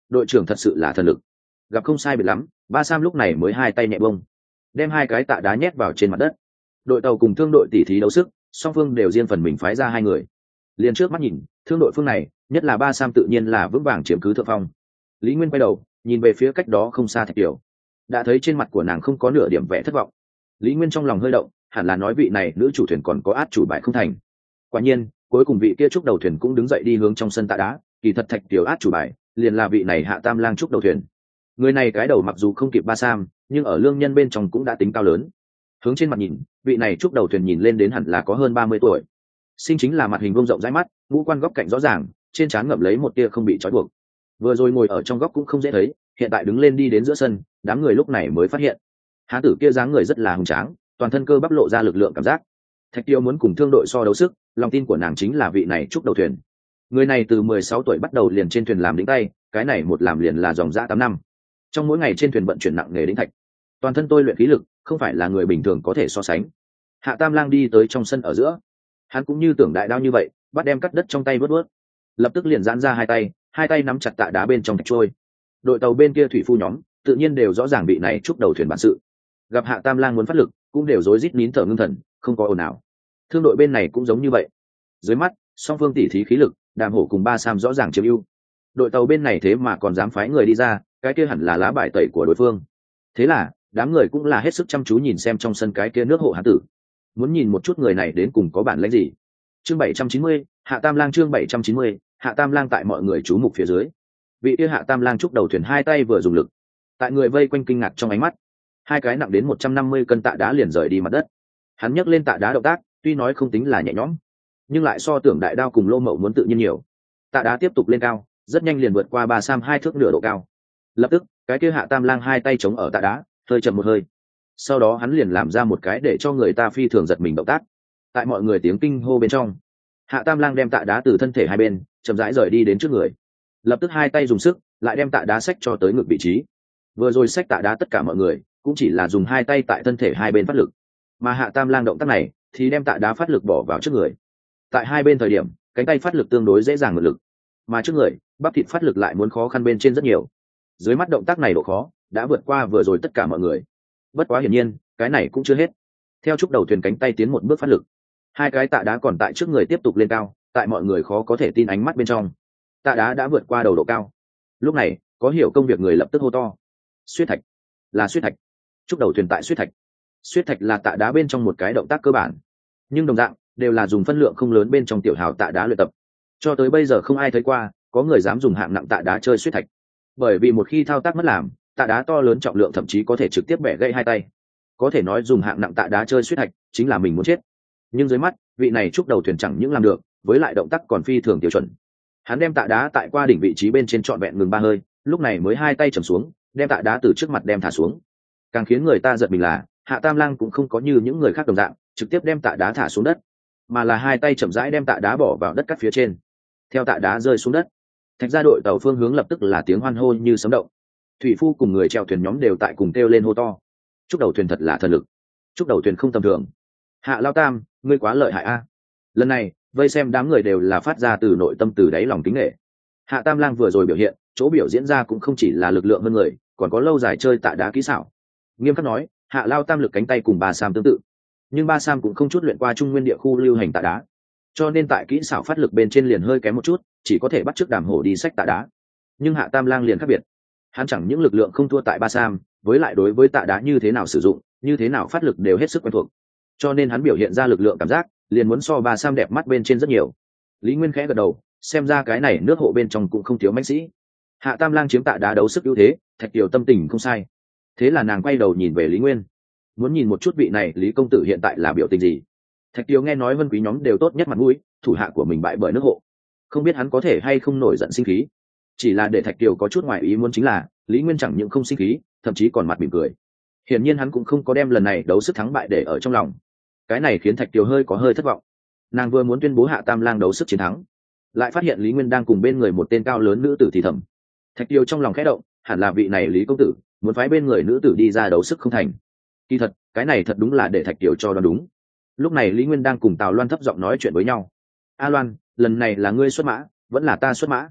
đội trưởng thật sự là thần lực. Gặp không sai biệt lắm, ba sam lúc này mới hai tay nhẹ bông, đem hai cái tạ đá nhét vào trên mặt đất. Đội tàu cùng thương đội tỉ thí đấu sức, song phương đều riêng phần mình phái ra hai người. Liền trước mắt nhìn, thương đội phương này nhất là ba sam tự nhiên là vững vàng chiếm cứ thượng phong. Lý Nguyên quay đầu nhìn về phía cách đó không xa Thạch Kiều, đã thấy trên mặt của nàng không có nửa điểm vẻ thất vọng. Lý Nguyên trong lòng hơi động, hẳn là nói vị này nữ chủ thuyền còn có át chủ bài không thành. Quả nhiên cuối cùng vị kia trúc đầu thuyền cũng đứng dậy đi hướng trong sân tạ đá. Kỳ thật Thạch Kiều át chủ bài liền là vị này Hạ Tam Lang trúc đầu thuyền. Người này cái đầu mặc dù không kịp ba sam, nhưng ở lương nhân bên trong cũng đã tính cao lớn. Hướng trên mặt nhìn, vị này trúc đầu thuyền nhìn lên đến hẳn là có hơn ba mươi tuổi. Sinh chính là mặt hình vuông rộng rãi mắt, ngũ quan góc cạnh rõ ràng, trên trán ngậm lấy một tia không bị trói buộc. Vừa rồi ngồi ở trong góc cũng không dễ thấy, hiện tại đứng lên đi đến giữa sân, đám người lúc này mới phát hiện hán tử kia dáng người rất là hùng tráng, toàn thân cơ bắp lộ ra lực lượng cảm giác. Thạch Tiêu muốn cùng thương đội so đấu sức, lòng tin của nàng chính là vị này trúc đầu thuyền. Người này từ mười sáu tuổi bắt đầu liền trên thuyền làm đĩnh tay, cái này một làm liền là dòng dã tám năm. Trong mỗi ngày trên thuyền vận chuyển nặng nghề đĩnh thạch, toàn thân tôi luyện khí lực, không phải là người bình thường có thể so sánh. Hạ Tam Lang đi tới trong sân ở giữa, hắn cũng như tưởng đại đao như vậy, bắt đem cắt đất trong tay vớt vớt, lập tức liền giãn ra hai tay, hai tay nắm chặt tạ đá bên trong thạch trôi. Đội tàu bên kia thủy phu nhóm tự nhiên đều rõ ràng vị này trúc đầu thuyền bản sự, gặp Hạ Tam Lang muốn phát lực cũng đều rối rít nín thở ngưng thần, không có ồn nào. Thương đội bên này cũng giống như vậy. Dưới mắt song phương tỉ thí khí lực, Đàm Hổ cùng Ba Sam rõ ràng chiếm ưu. Đội tàu bên này thế mà còn dám phái người đi ra, cái kia hẳn là lá bài tẩy của đối phương. Thế là đám người cũng là hết sức chăm chú nhìn xem trong sân cái kia nước hộ hán tử, muốn nhìn một chút người này đến cùng có bản lĩnh gì. Chương bảy trăm chín mươi, Hạ Tam Lang. Chương bảy trăm chín mươi, Hạ Tam Lang. Tại mọi người chú mục phía dưới, vị kia Hạ Tam Lang trúc đầu thuyền hai tay vừa dùng lực, tại người vây quanh kinh ngạc trong ánh mắt, hai cái nặng đến một trăm năm mươi cân tạ đá liền rời đi mặt đất. Hắn nhấc lên tạ đá động tác tuy nói không tính là nhẹ nhõm, nhưng lại so tưởng đại đao cùng Lô Mậu muốn tự nhiên nhiều. Tạ đá tiếp tục lên cao, rất nhanh liền vượt qua ba sam hai thước nửa độ cao. Lập tức cái kia Hạ Tam Lang hai tay chống ở tạ đá, hơi chậm một hơi, sau đó hắn liền làm ra một cái để cho người ta phi thường giật mình động tác. Tại mọi người tiếng kinh hô bên trong, Hạ Tam Lang đem tạ đá từ thân thể hai bên chậm rãi rời đi đến trước người, lập tức hai tay dùng sức lại đem tạ đá xách cho tới ngực vị trí. Vừa rồi xách tạ đá tất cả mọi người cũng chỉ là dùng hai tay tại thân thể hai bên phát lực, mà Hạ Tam Lang động tác này thì đem tạ đá phát lực bỏ vào trước người. Tại hai bên thời điểm cánh tay phát lực tương đối dễ dàng ngược lực, mà trước người bắp thịt phát lực lại muốn khó khăn bên trên rất nhiều. Dưới mắt động tác này độ khó đã vượt qua vừa rồi tất cả mọi người. Bất quá hiển nhiên cái này cũng chưa hết. Theo trúc đầu thuyền cánh tay tiến một bước phát lực, hai cái tạ đá còn tại trước người tiếp tục lên cao, tại mọi người khó có thể tin ánh mắt bên trong, tạ đá đã vượt qua đầu độ cao. Lúc này có hiểu công việc người lập tức hô to: Xuyết thạch, là xuyết thạch. Trúc đầu thuyền tại xuyết thạch. Xuyết thạch là tạ đá bên trong một cái động tác cơ bản, nhưng đồng dạng đều là dùng phân lượng không lớn bên trong tiểu hào tạ đá luyện tập. Cho tới bây giờ không ai thấy qua có người dám dùng hạng nặng tạ đá chơi xuyết thạch, bởi vì một khi thao tác mất làm, tạ đá to lớn trọng lượng thậm chí có thể trực tiếp bẻ gãy hai tay. Có thể nói dùng hạng nặng tạ đá chơi xuyết thạch chính là mình muốn chết. Nhưng dưới mắt vị này trúc đầu thuyền chẳng những làm được, với lại động tác còn phi thường tiêu chuẩn. Hắn đem tạ đá tại qua đỉnh vị trí bên trên trọn vẹn ngừng ba hơi, lúc này mới hai tay trầm xuống, đem tạ đá từ trước mặt đem thả xuống. Càng khiến người ta giật mình là Hạ Tam Lang cũng không có như những người khác đồng dạng trực tiếp đem tạ đá thả xuống đất, mà là hai tay chậm rãi đem tạ đá bỏ vào đất cắt phía trên. Theo tạ đá rơi xuống đất, Thạch gia đội tàu phương hướng lập tức là tiếng hoan hô như sấm động. Thủy phu cùng người chèo thuyền nhóm đều tại cùng kêu lên hô to: Trúc đầu thuyền thật là thần lực, Trúc đầu thuyền không tầm thường. Hạ Lao Tam, ngươi quá lợi hại a. Lần này vây xem đám người đều là phát ra từ nội tâm, từ đáy lòng kính nể. Hạ Tam Lang vừa rồi biểu hiện, chỗ biểu diễn ra cũng không chỉ là lực lượng hơn người, còn có lâu dài chơi tạ đá kỹ xảo. Nghiêm khắc nói, Hạ Lao Tam lực cánh tay cùng Ba Sam tương tự, nhưng Ba Sam cũng không chút luyện qua Trung Nguyên địa khu lưu hành tạ đá, cho nên tại kỹ xảo phát lực bên trên liền hơi kém một chút, chỉ có thể bắt chước Đàm Hổ đi xách tạ đá. Nhưng Hạ Tam Lang liền khác biệt, hắn chẳng những lực lượng không thua tại Ba Sam, với lại đối với tạ đá như thế nào sử dụng, như thế nào phát lực đều hết sức quen thuộc, cho nên hắn biểu hiện ra lực lượng cảm giác liền muốn so Ba Sam đẹp mắt bên trên rất nhiều. Lý Nguyên khẽ gật đầu, xem ra cái này nước hộ bên trong cũng không thiếu mãnh sĩ. Hạ Tam Lang chiếm tạ đá đấu sức ưu thế, Thạch Kiều tâm tình không sai. Thế là nàng quay đầu nhìn về Lý Nguyên, muốn nhìn một chút vị này Lý công tử hiện tại là biểu tình gì. Thạch Kiều nghe nói Vân Quý nhóm đều tốt nhất mặt mũi, thủ hạ của mình bại bởi nước hộ, không biết hắn có thể hay không nổi giận sinh khí. Chỉ là để Thạch Kiều có chút ngoài ý muốn chính là Lý Nguyên chẳng những không sinh khí, thậm chí còn mặt mỉm cười. Hiển nhiên hắn cũng không có đem lần này đấu sức thắng bại để ở trong lòng. Cái này khiến Thạch Kiều hơi có hơi thất vọng. Nàng vừa muốn tuyên bố Hạ Tam Lang đấu sức chiến thắng, lại phát hiện Lý Nguyên đang cùng bên người một tên cao lớn nữ tử thì thầm. Thạch Kiều trong lòng khẽ động, hẳn là vị này Lý công tử muốn phái bên người nữ tử đi ra đấu sức không thành. Kỳ thật cái này thật đúng là để Thạch Kiều cho đoán đúng. Lúc này Lý Nguyên đang cùng Tào Loan thấp giọng nói chuyện với nhau. A Loan, lần này là ngươi xuất mã vẫn là ta xuất mã?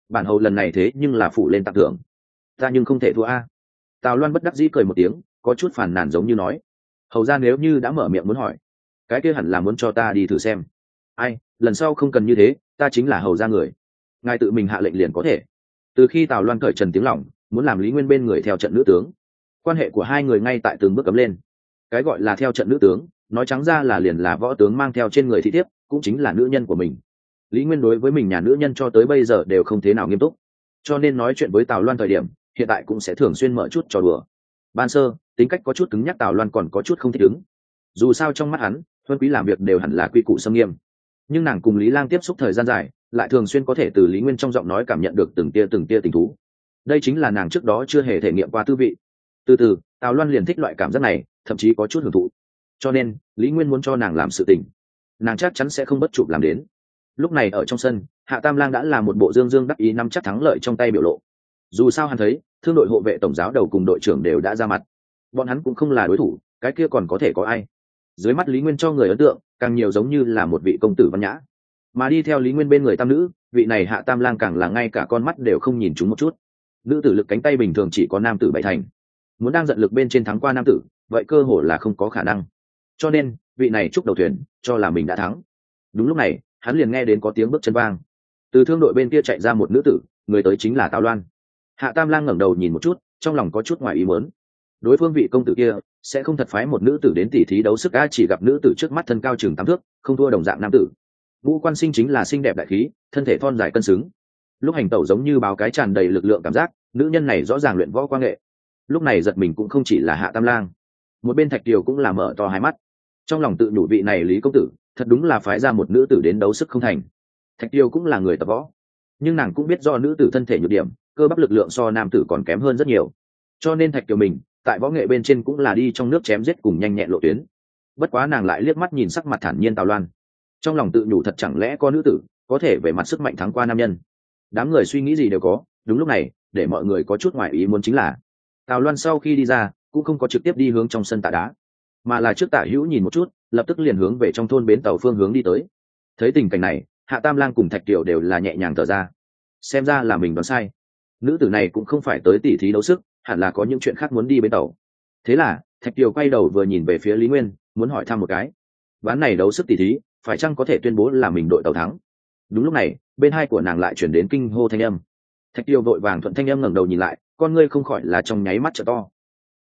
bản hầu lần này thế nhưng là phủ lên tặng thưởng, ta nhưng không thể thua a. Tào Loan bất đắc dĩ cười một tiếng, có chút phàn nàn giống như nói, hầu ra nếu như đã mở miệng muốn hỏi, cái kia hẳn là muốn cho ta đi thử xem. Ai, lần sau không cần như thế, ta chính là hầu ra người, ngài tự mình hạ lệnh liền có thể. Từ khi Tào Loan cởi trần tiếng lỏng, muốn làm Lý Nguyên bên người theo trận nữ tướng, quan hệ của hai người ngay tại từng bước cấm lên. Cái gọi là theo trận nữ tướng, nói trắng ra là liền là võ tướng mang theo trên người thị thiếp, cũng chính là nữ nhân của mình. Lý Nguyên đối với mình nhà nữ nhân cho tới bây giờ đều không thế nào nghiêm túc, cho nên nói chuyện với Tào Loan thời điểm hiện tại cũng sẽ thường xuyên mở chút trò đùa. Ban sơ tính cách có chút cứng nhắc, Tào Loan còn có chút không thích ứng, dù sao trong mắt hắn Huân Quý làm việc đều hẳn là quy củ xâm nghiêm, nhưng nàng cùng Lý Lang tiếp xúc thời gian dài, lại thường xuyên có thể từ Lý Nguyên trong giọng nói cảm nhận được từng tia từng tia tình thú. Đây chính là nàng trước đó chưa hề thể nghiệm qua tư vị. Từ từ Tào Loan liền thích loại cảm giác này, thậm chí có chút hưởng thụ, cho nên Lý Nguyên muốn cho nàng làm sự tình, nàng chắc chắn sẽ không bất chụp làm đến. Lúc này ở trong sân, Hạ Tam Lang đã là một bộ dương dương đắc ý nắm chắc thắng lợi trong tay biểu lộ. Dù sao hắn thấy thương đội hộ vệ tổng giáo đầu cùng đội trưởng đều đã ra mặt, bọn hắn cũng không là đối thủ, cái kia còn có thể có ai. Dưới mắt Lý Nguyên cho người ấn tượng càng nhiều giống như là một vị công tử văn nhã, mà đi theo Lý Nguyên bên người tam nữ, vị này Hạ Tam Lang càng là ngay cả con mắt đều không nhìn chúng một chút. Nữ tử lực cánh tay bình thường chỉ có nam tử bảy thành, muốn đang giận lực bên trên thắng qua nam tử, vậy cơ hội là không có khả năng. Cho nên vị này chúc đầu thuyền cho là mình đã thắng. Đúng lúc này hắn liền nghe đến có tiếng bước chân vang, từ thương đội bên kia chạy ra một nữ tử, người tới chính là Tào Loan. Hạ Tam Lang ngẩng đầu nhìn một chút, trong lòng có chút ngoài ý muốn, đối phương vị công tử kia sẽ không thật phái một nữ tử đến tỉ thí đấu sức a. Chỉ gặp nữ tử trước mắt thân cao chừng tám thước, không thua đồng dạng nam tử. Vũ Quan Sinh chính là xinh đẹp đại khí, thân thể thon dài cân xứng, lúc hành tẩu giống như báo cái tràn đầy lực lượng cảm giác, nữ nhân này rõ ràng luyện võ quan nghệ. Lúc này giật mình cũng không chỉ là Hạ Tam Lang, một bên Thạch Kiều cũng là mở to hai mắt, trong lòng tự nhủ vị này Lý công tử thật đúng là phái ra một nữ tử đến đấu sức không thành. Thạch Kiều cũng là người tập võ, nhưng nàng cũng biết do nữ tử thân thể nhược điểm, cơ bắp lực lượng so nam tử còn kém hơn rất nhiều, cho nên Thạch Kiều mình tại võ nghệ bên trên cũng là đi trong nước chém giết cùng nhanh nhẹn lộ tuyến. Bất quá nàng lại liếc mắt nhìn sắc mặt thản nhiên Tào Loan, trong lòng tự nhủ thật chẳng lẽ có nữ tử có thể về mặt sức mạnh thắng qua nam nhân. Đám người suy nghĩ gì đều có. Đúng lúc này để mọi người có chút ngoại ý muốn chính là Tào Loan sau khi đi ra cũng không có trực tiếp đi hướng trong sân tạ đá, mà là trước tả hữu nhìn một chút, lập tức liền hướng về trong thôn bến tàu phương hướng đi tới. Thấy tình cảnh này, Hạ Tam Lang cùng Thạch Kiều đều là nhẹ nhàng thở ra, xem ra là mình đoán sai, nữ tử này cũng không phải tới tỉ thí đấu sức, hẳn là có những chuyện khác muốn đi bến tàu. Thế là Thạch Kiều quay đầu vừa nhìn về phía Lý Nguyên, muốn hỏi thăm một cái, ván này đấu sức tỉ thí phải chăng có thể tuyên bố là mình đội tàu thắng. Đúng lúc này bên hai của nàng lại chuyển đến kinh hô thanh âm. Thạch Kiều vội vàng thuận thanh âm ngẩng đầu nhìn lại, con ngươi không khỏi là trong nháy mắt trợ to.